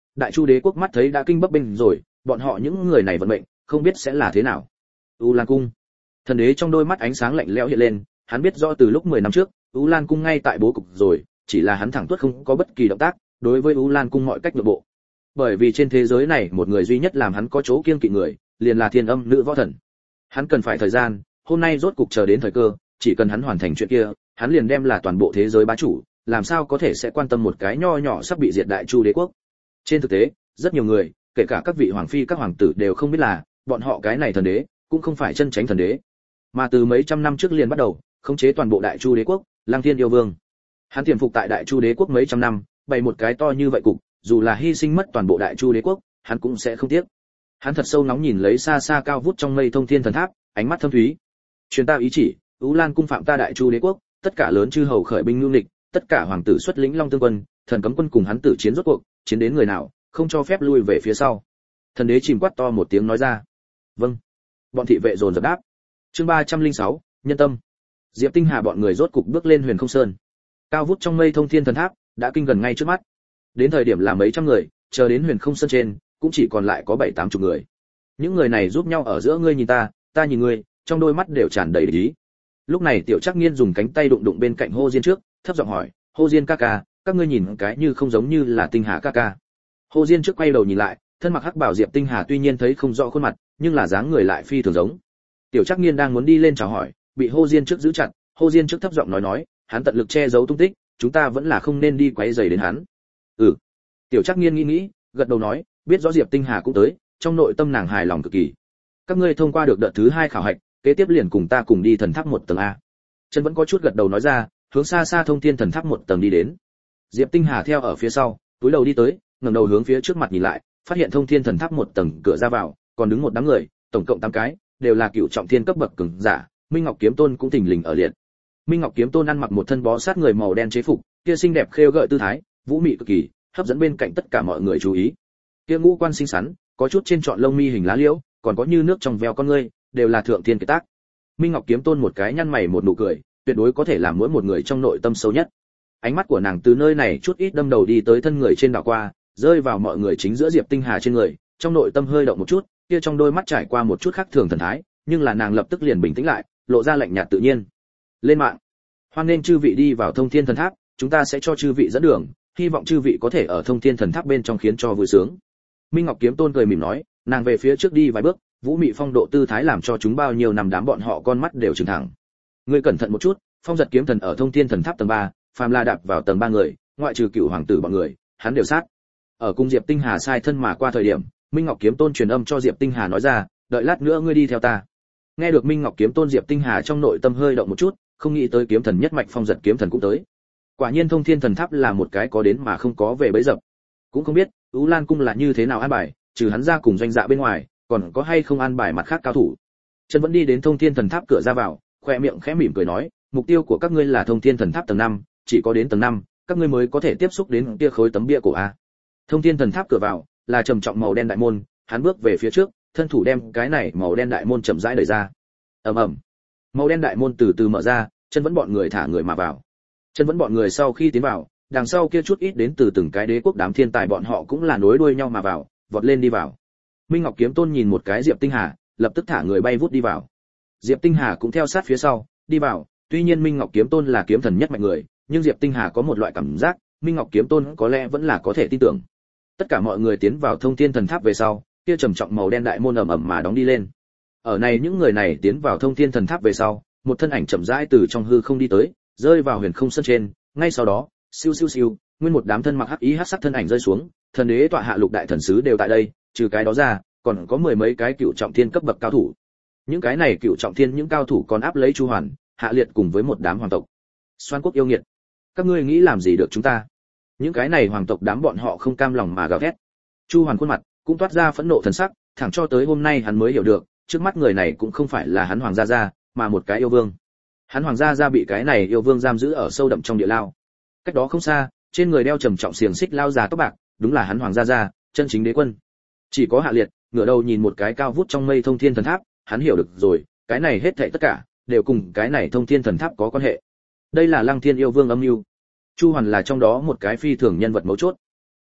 đại chu đế quốc mắt thấy đã kinh bấp bênh rồi, bọn họ những người này vận mệnh không biết sẽ là thế nào. U Lan cung. Thần đế trong đôi mắt ánh sáng lạnh lẽo hiện lên, hắn biết rõ từ lúc mười năm trước, U Lan cung ngay tại bố cục rồi, chỉ là hắn thẳng tuốt không có bất kỳ động tác đối với U Lan cung mọi cách nội bộ. Bởi vì trên thế giới này một người duy nhất làm hắn có chỗ kiêng kỵ người, liền là Thiên Âm nữ võ thần. Hắn cần phải thời gian, hôm nay rốt cục chờ đến thời cơ, chỉ cần hắn hoàn thành chuyện kia, hắn liền đem là toàn bộ thế giới bá chủ, làm sao có thể sẽ quan tâm một cái nho nhỏ sắp bị diệt đại chu đế quốc. Trên thực tế, rất nhiều người, kể cả các vị hoàng phi các hoàng tử đều không biết là, bọn họ cái này thần đế, cũng không phải chân chính thần đế, mà từ mấy trăm năm trước liền bắt đầu khống chế toàn bộ đại chu đế quốc, Lăng Thiên yêu vương. Hắn tiềm phục tại đại chu đế quốc mấy trăm năm, bày một cái to như vậy cục, dù là hy sinh mất toàn bộ đại chu đế quốc, hắn cũng sẽ không tiếc. Hắn thật sâu nóng nhìn lấy xa xa cao vút trong mây thông thiên thần tháp, ánh mắt thâm thúy. Truyền ta ý chỉ, U Lan cung phạm ta đại chu đế quốc, tất cả lớn chư hầu khởi binh ngưu nghịch, tất cả hoàng tử xuất lĩnh long tương quân, thần cấm quân cùng hắn tử chiến rốt cuộc, chiến đến người nào, không cho phép lui về phía sau. Thần đế chìm quát to một tiếng nói ra. Vâng. Bọn thị vệ dồn dập đáp. Chương ba trăm lẻ sáu, nhân tâm. Diệp Tinh Hà bọn người rốt cục bước lên Huyền Không Sơn. Cao vút trong mây thông thiên thần tháp đã kinh gần ngay trước mắt. Đến thời điểm là mấy trăm người, chờ đến Huyền Không Sơn trên, cũng chỉ còn lại có bảy tám chục người. Những người này giúp nhau ở giữa ngươi nhìn ta, ta nhìn ngươi, trong đôi mắt đều tràn đầy ý. Lúc này Tiểu Trác Nghiên dùng cánh tay đụng đụng bên cạnh Hồ Diên trước, thấp giọng hỏi, "Hồ Diên ca ca, các ngươi nhìn cái như không giống như là Tinh Hà ca ca?" Hồ Diên trước quay đầu nhìn lại, thân mặc hắc bảo Diệp Tinh Hà tuy nhiên thấy không rõ khuôn mặt, nhưng là dáng người lại phi thường giống. Tiểu Trác Nghiên đang muốn đi lên chào hỏi, bị Hồ Diên trước giữ chặt, Hồ Diên trước thấp giọng nói nói, hắn tận lực che giấu tung tích, chúng ta vẫn là không nên đi quấy rầy đến hắn. Ừ. Tiểu Trác Nghiên nghĩ nghĩ, gật đầu nói, biết rõ Diệp Tinh Hà cũng tới, trong nội tâm nàng hài lòng cực kỳ. Các ngươi thông qua được đợt thứ hai khảo hạch, kế tiếp liền cùng ta cùng đi thần tháp một tầng a. Chân vẫn có chút gật đầu nói ra, hướng xa xa thông thiên thần tháp một tầng đi đến. Diệp Tinh Hà theo ở phía sau, túi đầu đi tới, ngẩng đầu hướng phía trước mặt nhìn lại, phát hiện thông thiên thần tháp một tầng cửa ra vào, còn đứng một đám người, tổng cộng tám cái, đều là cựu trọng thiên cấp bậc cường giả, Minh Ngọc Kiếm Tôn cũng thình lình ở liệt. Minh Ngọc Kiếm Tôn ăn mặc một thân bó sát người màu đen chế phục, kia xinh đẹp khêu gợi tư thái, vũ mị cực kỳ, hấp dẫn bên cạnh tất cả mọi người chú ý. Kia ngũ quan xinh xắn, có chút trên trọn lông mi hình lá liễu, còn có như nước trong veo con ngươi, đều là thượng thiên kỳ tác. Minh Ngọc Kiếm Tôn một cái nhăn mày một nụ cười, tuyệt đối có thể làm mỗi một người trong nội tâm sâu nhất. Ánh mắt của nàng từ nơi này chút ít đâm đầu đi tới thân người trên đảo qua, rơi vào mọi người chính giữa Diệp Tinh Hà trên người, trong nội tâm hơi động một chút, kia trong đôi mắt trải qua một chút khác thường thần thái, nhưng là nàng lập tức liền bình tĩnh lại, lộ ra lạnh nhạt tự nhiên. Lên mạng. Hoan nên chư vị đi vào Thông Thiên Thần Tháp, chúng ta sẽ cho chư vị dẫn đường, hy vọng chư vị có thể ở Thông Thiên Thần Tháp bên trong khiến cho vui sướng. Minh Ngọc Kiếm Tôn cười mỉm nói, nàng về phía trước đi vài bước, vũ mị phong độ tư thái làm cho chúng bao nhiêu năm đám bọn họ con mắt đều trừng thẳng. Ngươi cẩn thận một chút, Phong Giật kiếm thần ở Thông Thiên Thần Tháp tầng ba, phàm là đạp vào tầng ba người, ngoại trừ cựu hoàng tử bọn người, hắn đều sát. Ở cung Diệp Tinh Hà sai thân mà qua thời điểm, Minh Ngọc Kiếm Tôn truyền âm cho Diệp Tinh Hà nói ra, đợi lát nữa ngươi đi theo ta. Nghe được Minh Ngọc Kiếm Tôn, Diệp Tinh Hà trong nội tâm hơi động một chút, không nghĩ tới kiếm thần nhất mạch Phong Giật kiếm thần cũng tới. Quả nhiên Thông Thiên Thần Tháp là một cái có đến mà không có về bấy dập. Cũng không biết U Lan cung là như thế nào an bài, trừ hắn ra cùng doanh dạ bên ngoài, còn có hay không an bài mặt khác cao thủ. Chân vẫn đi đến Thông Thiên Thần Tháp cửa ra vào, khoe miệng khẽ mỉm cười nói, mục tiêu của các ngươi là Thông Thiên Thần Tháp tầng năm, chỉ có đến tầng năm, các ngươi mới có thể tiếp xúc đến kia khối tấm bia cổ a. Thông Thiên Thần Tháp cửa vào là trầm trọng màu đen đại môn, hắn bước về phía trước, thân thủ đem cái này màu đen đại môn chậm rãi đẩy ra. Ầm ầm. Màu đen đại môn từ từ mở ra, chân vẫn bọn người thả người mà vào. Chân vẫn bọn người sau khi tiến vào, đằng sau kia chút ít đến từ từng cái đế quốc đám thiên tài bọn họ cũng là nối đuôi nhau mà vào, vọt lên đi vào. Minh Ngọc Kiếm Tôn nhìn một cái Diệp Tinh Hà, lập tức thả người bay vút đi vào. Diệp Tinh Hà cũng theo sát phía sau, đi vào. Tuy nhiên Minh Ngọc Kiếm Tôn là kiếm thần nhất mạnh người, nhưng Diệp Tinh Hà có một loại cảm giác, Minh Ngọc Kiếm Tôn có lẽ vẫn là có thể tin tưởng. Tất cả mọi người tiến vào Thông Thiên Thần Tháp về sau, kia trầm trọng màu đen đại môn ầm ầm mà đóng đi lên. Ở này những người này tiến vào Thông Thiên Thần Tháp về sau, một thân ảnh chậm rãi từ trong hư không đi tới, rơi vào huyền không sân trên, ngay sau đó, siêu siêu siêu, nguyên một đám thân mặc hắc ý hắc sắc thân ảnh rơi xuống, thần đế tọa hạ lục đại thần sứ đều tại đây, trừ cái đó ra, còn có mười mấy cái cựu trọng thiên cấp bậc cao thủ. Những cái này cựu trọng thiên những cao thủ còn áp lấy Chu Hoàn, Hạ Liệt cùng với một đám hoàng tộc. Xoan quốc yêu nghiệt, các ngươi nghĩ làm gì được chúng ta? Những cái này hoàng tộc đám bọn họ không cam lòng mà gào thét. Chu Hoàn khuôn mặt cũng toát ra phẫn nộ thần sắc, thẳng cho tới hôm nay hắn mới hiểu được, trước mắt người này cũng không phải là hắn hoàng gia gia, mà một cái yêu vương. Hắn hoàng gia gia bị cái này yêu vương giam giữ ở sâu đậm trong địa lao. Cách đó không xa, trên người đeo trầm trọng xiềng xích lao già tóc bạc, đúng là hắn hoàng gia gia, chân chính đế quân. Chỉ có Hạ Liệt, ngửa đầu nhìn một cái cao vút trong mây Thông Thiên Thần Tháp, hắn hiểu được rồi, cái này hết thảy tất cả đều cùng cái này Thông Thiên Thần Tháp có quan hệ. Đây là Lăng Thiên yêu vương âm mưu. Chu Hoàn là trong đó một cái phi thường nhân vật mấu chốt.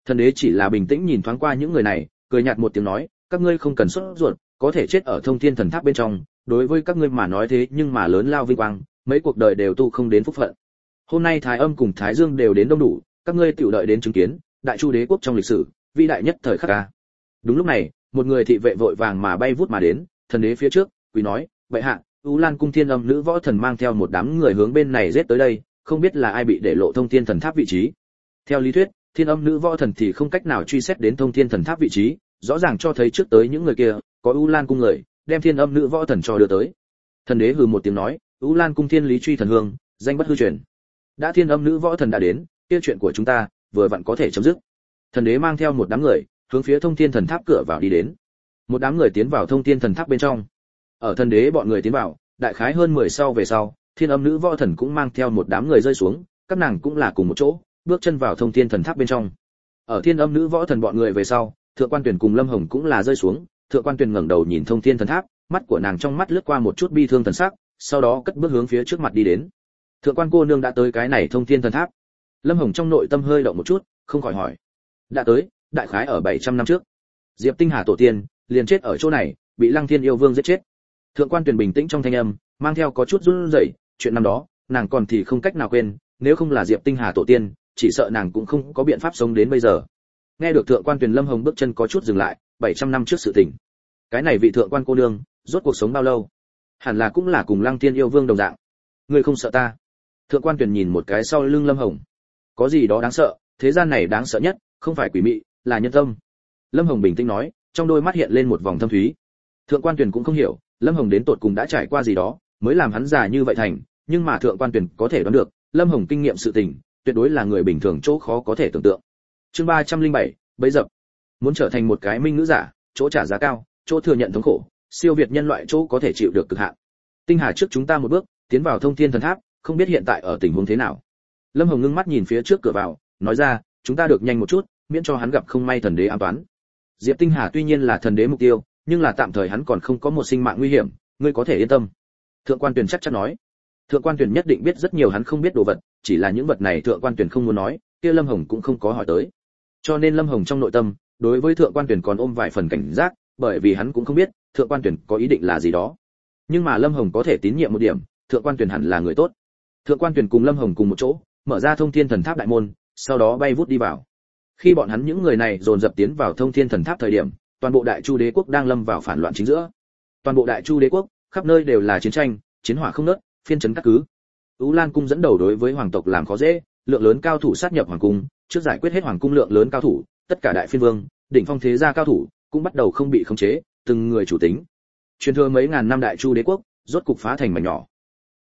Thần đế chỉ là bình tĩnh nhìn thoáng qua những người này, cười nhạt một tiếng nói, các ngươi không cần sốt ruột, có thể chết ở Thông Thiên Thần Tháp bên trong, đối với các ngươi mà nói thế nhưng mà lớn lao vinh quang, mấy cuộc đời đều tu không đến phúc phận. Hôm nay Thái Âm cùng Thái Dương đều đến đông đủ, các ngươi tiểu đợi đến chứng kiến Đại Chu đế quốc trong lịch sử, vĩ đại nhất thời khắc ca. Đúng lúc này, một người thị vệ vội vàng mà bay vút mà đến, thần đế phía trước, quỳ nói, vậy hạ, U Lan cung Thiên Âm nữ võ thần mang theo một đám người hướng bên này giết tới đây, không biết là ai bị để lộ Thông Thiên Thần Tháp vị trí. Theo lý thuyết, Thiên Âm nữ võ thần thì không cách nào truy xét đến Thông Thiên Thần Tháp vị trí, rõ ràng cho thấy trước tới những người kia, có U Lan cung người, đem Thiên Âm nữ võ thần cho đưa tới. Thần đế hừ một tiếng nói, U Lan cung Thiên Lý truy thần hương, danh bất hư truyền. Đã Thiên Âm nữ võ thần đã đến, kia chuyện của chúng ta vừa vặn có thể chấm dứt. Thần đế mang theo một đám người, hướng phía Thông Thiên Thần Tháp cửa vào đi đến. Một đám người tiến vào Thông Thiên Thần Tháp bên trong. Ở thần đế bọn người tiến vào, đại khái hơn mười sau về sau, Thiên Âm nữ võ thần cũng mang theo một đám người rơi xuống, các nàng cũng là cùng một chỗ, bước chân vào Thông Thiên Thần Tháp bên trong. Ở Thiên Âm nữ võ thần bọn người về sau, Thượng Quan Tuyển cùng Lâm Hồng cũng là rơi xuống, Thượng Quan Tuyển ngẩng đầu nhìn Thông Thiên Thần Tháp, mắt của nàng trong mắt lướt qua một chút bi thương thần sắc, sau đó cất bước hướng phía trước mặt đi đến. Thượng Quan cô nương đã tới cái này Thông Thiên Thần Tháp. Lâm Hồng trong nội tâm hơi động một chút, không khỏi hỏi. Đã tới, đại khái ở bảy trăm năm trước. Diệp Tinh Hà tổ tiên liền chết ở chỗ này, bị Lăng Thiên yêu vương giết chết. Thượng Quan Tuyển bình tĩnh trong thanh âm, mang theo có chút run rẩy, chuyện năm đó, nàng còn thì không cách nào quên, nếu không là Diệp Tinh Hà tổ tiên, chỉ sợ nàng cũng không có biện pháp sống đến bây giờ. Nghe được Thượng Quan Tuyển, Lâm Hồng bước chân có chút dừng lại, bảy trăm năm trước sự tình. Cái này vị Thượng Quan cô nương, rốt cuộc sống bao lâu? Hẳn là cũng là cùng Lăng Thiên yêu vương đồng dạng. Ngươi không sợ ta? Thượng Quan Tuyển nhìn một cái sau lưng Lâm Hồng. Có gì đó đáng sợ, thế gian này đáng sợ nhất, không phải quỷ mị, là nhân tâm. Lâm Hồng bình tĩnh nói, trong đôi mắt hiện lên một vòng thâm thúy. Thượng Quan Tuyển cũng không hiểu, Lâm Hồng đến tột cùng đã trải qua gì đó, mới làm hắn già như vậy thành, nhưng mà Thượng Quan Tuyển có thể đoán được, Lâm Hồng kinh nghiệm sự tình, tuyệt đối là người bình thường chỗ khó có thể tưởng tượng. Chương ba trăm lẻ bảy, bấy dập. Muốn trở thành một cái minh nữ giả, chỗ trả giá cao, chỗ thừa nhận thống khổ, siêu việt nhân loại chỗ có thể chịu được cực hạn. Tinh Hà trước chúng ta một bước, tiến vào Thông Thiên Thần Tháp, không biết hiện tại ở tình huống thế nào. Lâm Hồng ngưng mắt nhìn phía trước cửa vào, nói ra, chúng ta được nhanh một chút, miễn cho hắn gặp không may thần đế ám toán. Diệp Tinh Hà tuy nhiên là thần đế mục tiêu, nhưng là tạm thời hắn còn không có một sinh mạng nguy hiểm, ngươi có thể yên tâm. Thượng Quan Tuyển chắc chắn nói. Thượng Quan Tuyển nhất định biết rất nhiều hắn không biết đồ vật, chỉ là những vật này Thượng Quan Tuyển không muốn nói, kia Lâm Hồng cũng không có hỏi tới. Cho nên Lâm Hồng trong nội tâm, đối với Thượng Quan Tuyển còn ôm vài phần cảnh giác, bởi vì hắn cũng không biết Thượng Quan Tuyển có ý định là gì đó. Nhưng mà Lâm Hồng có thể tín nhiệm một điểm, Thượng Quan Tuyển hẳn là người tốt. Thượng Quan Tuyển cùng Lâm Hồng cùng một chỗ, mở ra Thông Thiên Thần Tháp đại môn, sau đó bay vút đi vào. Khi bọn hắn những người này dồn dập tiến vào Thông Thiên Thần Tháp thời điểm, toàn bộ Đại Chu đế quốc đang lâm vào phản loạn chính giữa. Toàn bộ Đại Chu đế quốc, khắp nơi đều là chiến tranh, chiến hỏa không ngớt, phiên trấn các cứ. U Lan cung dẫn đầu đối với hoàng tộc làm khó dễ, lượng lớn cao thủ sát nhập hoàng cung, trước giải quyết hết hoàng cung lượng lớn cao thủ, tất cả đại phiên vương, đỉnh phong thế gia cao thủ cũng bắt đầu không bị khống chế, từng người chủ tính. Truyền thừa mấy ngàn năm Đại Chu đế quốc, rốt cục phá thành mảnh nhỏ.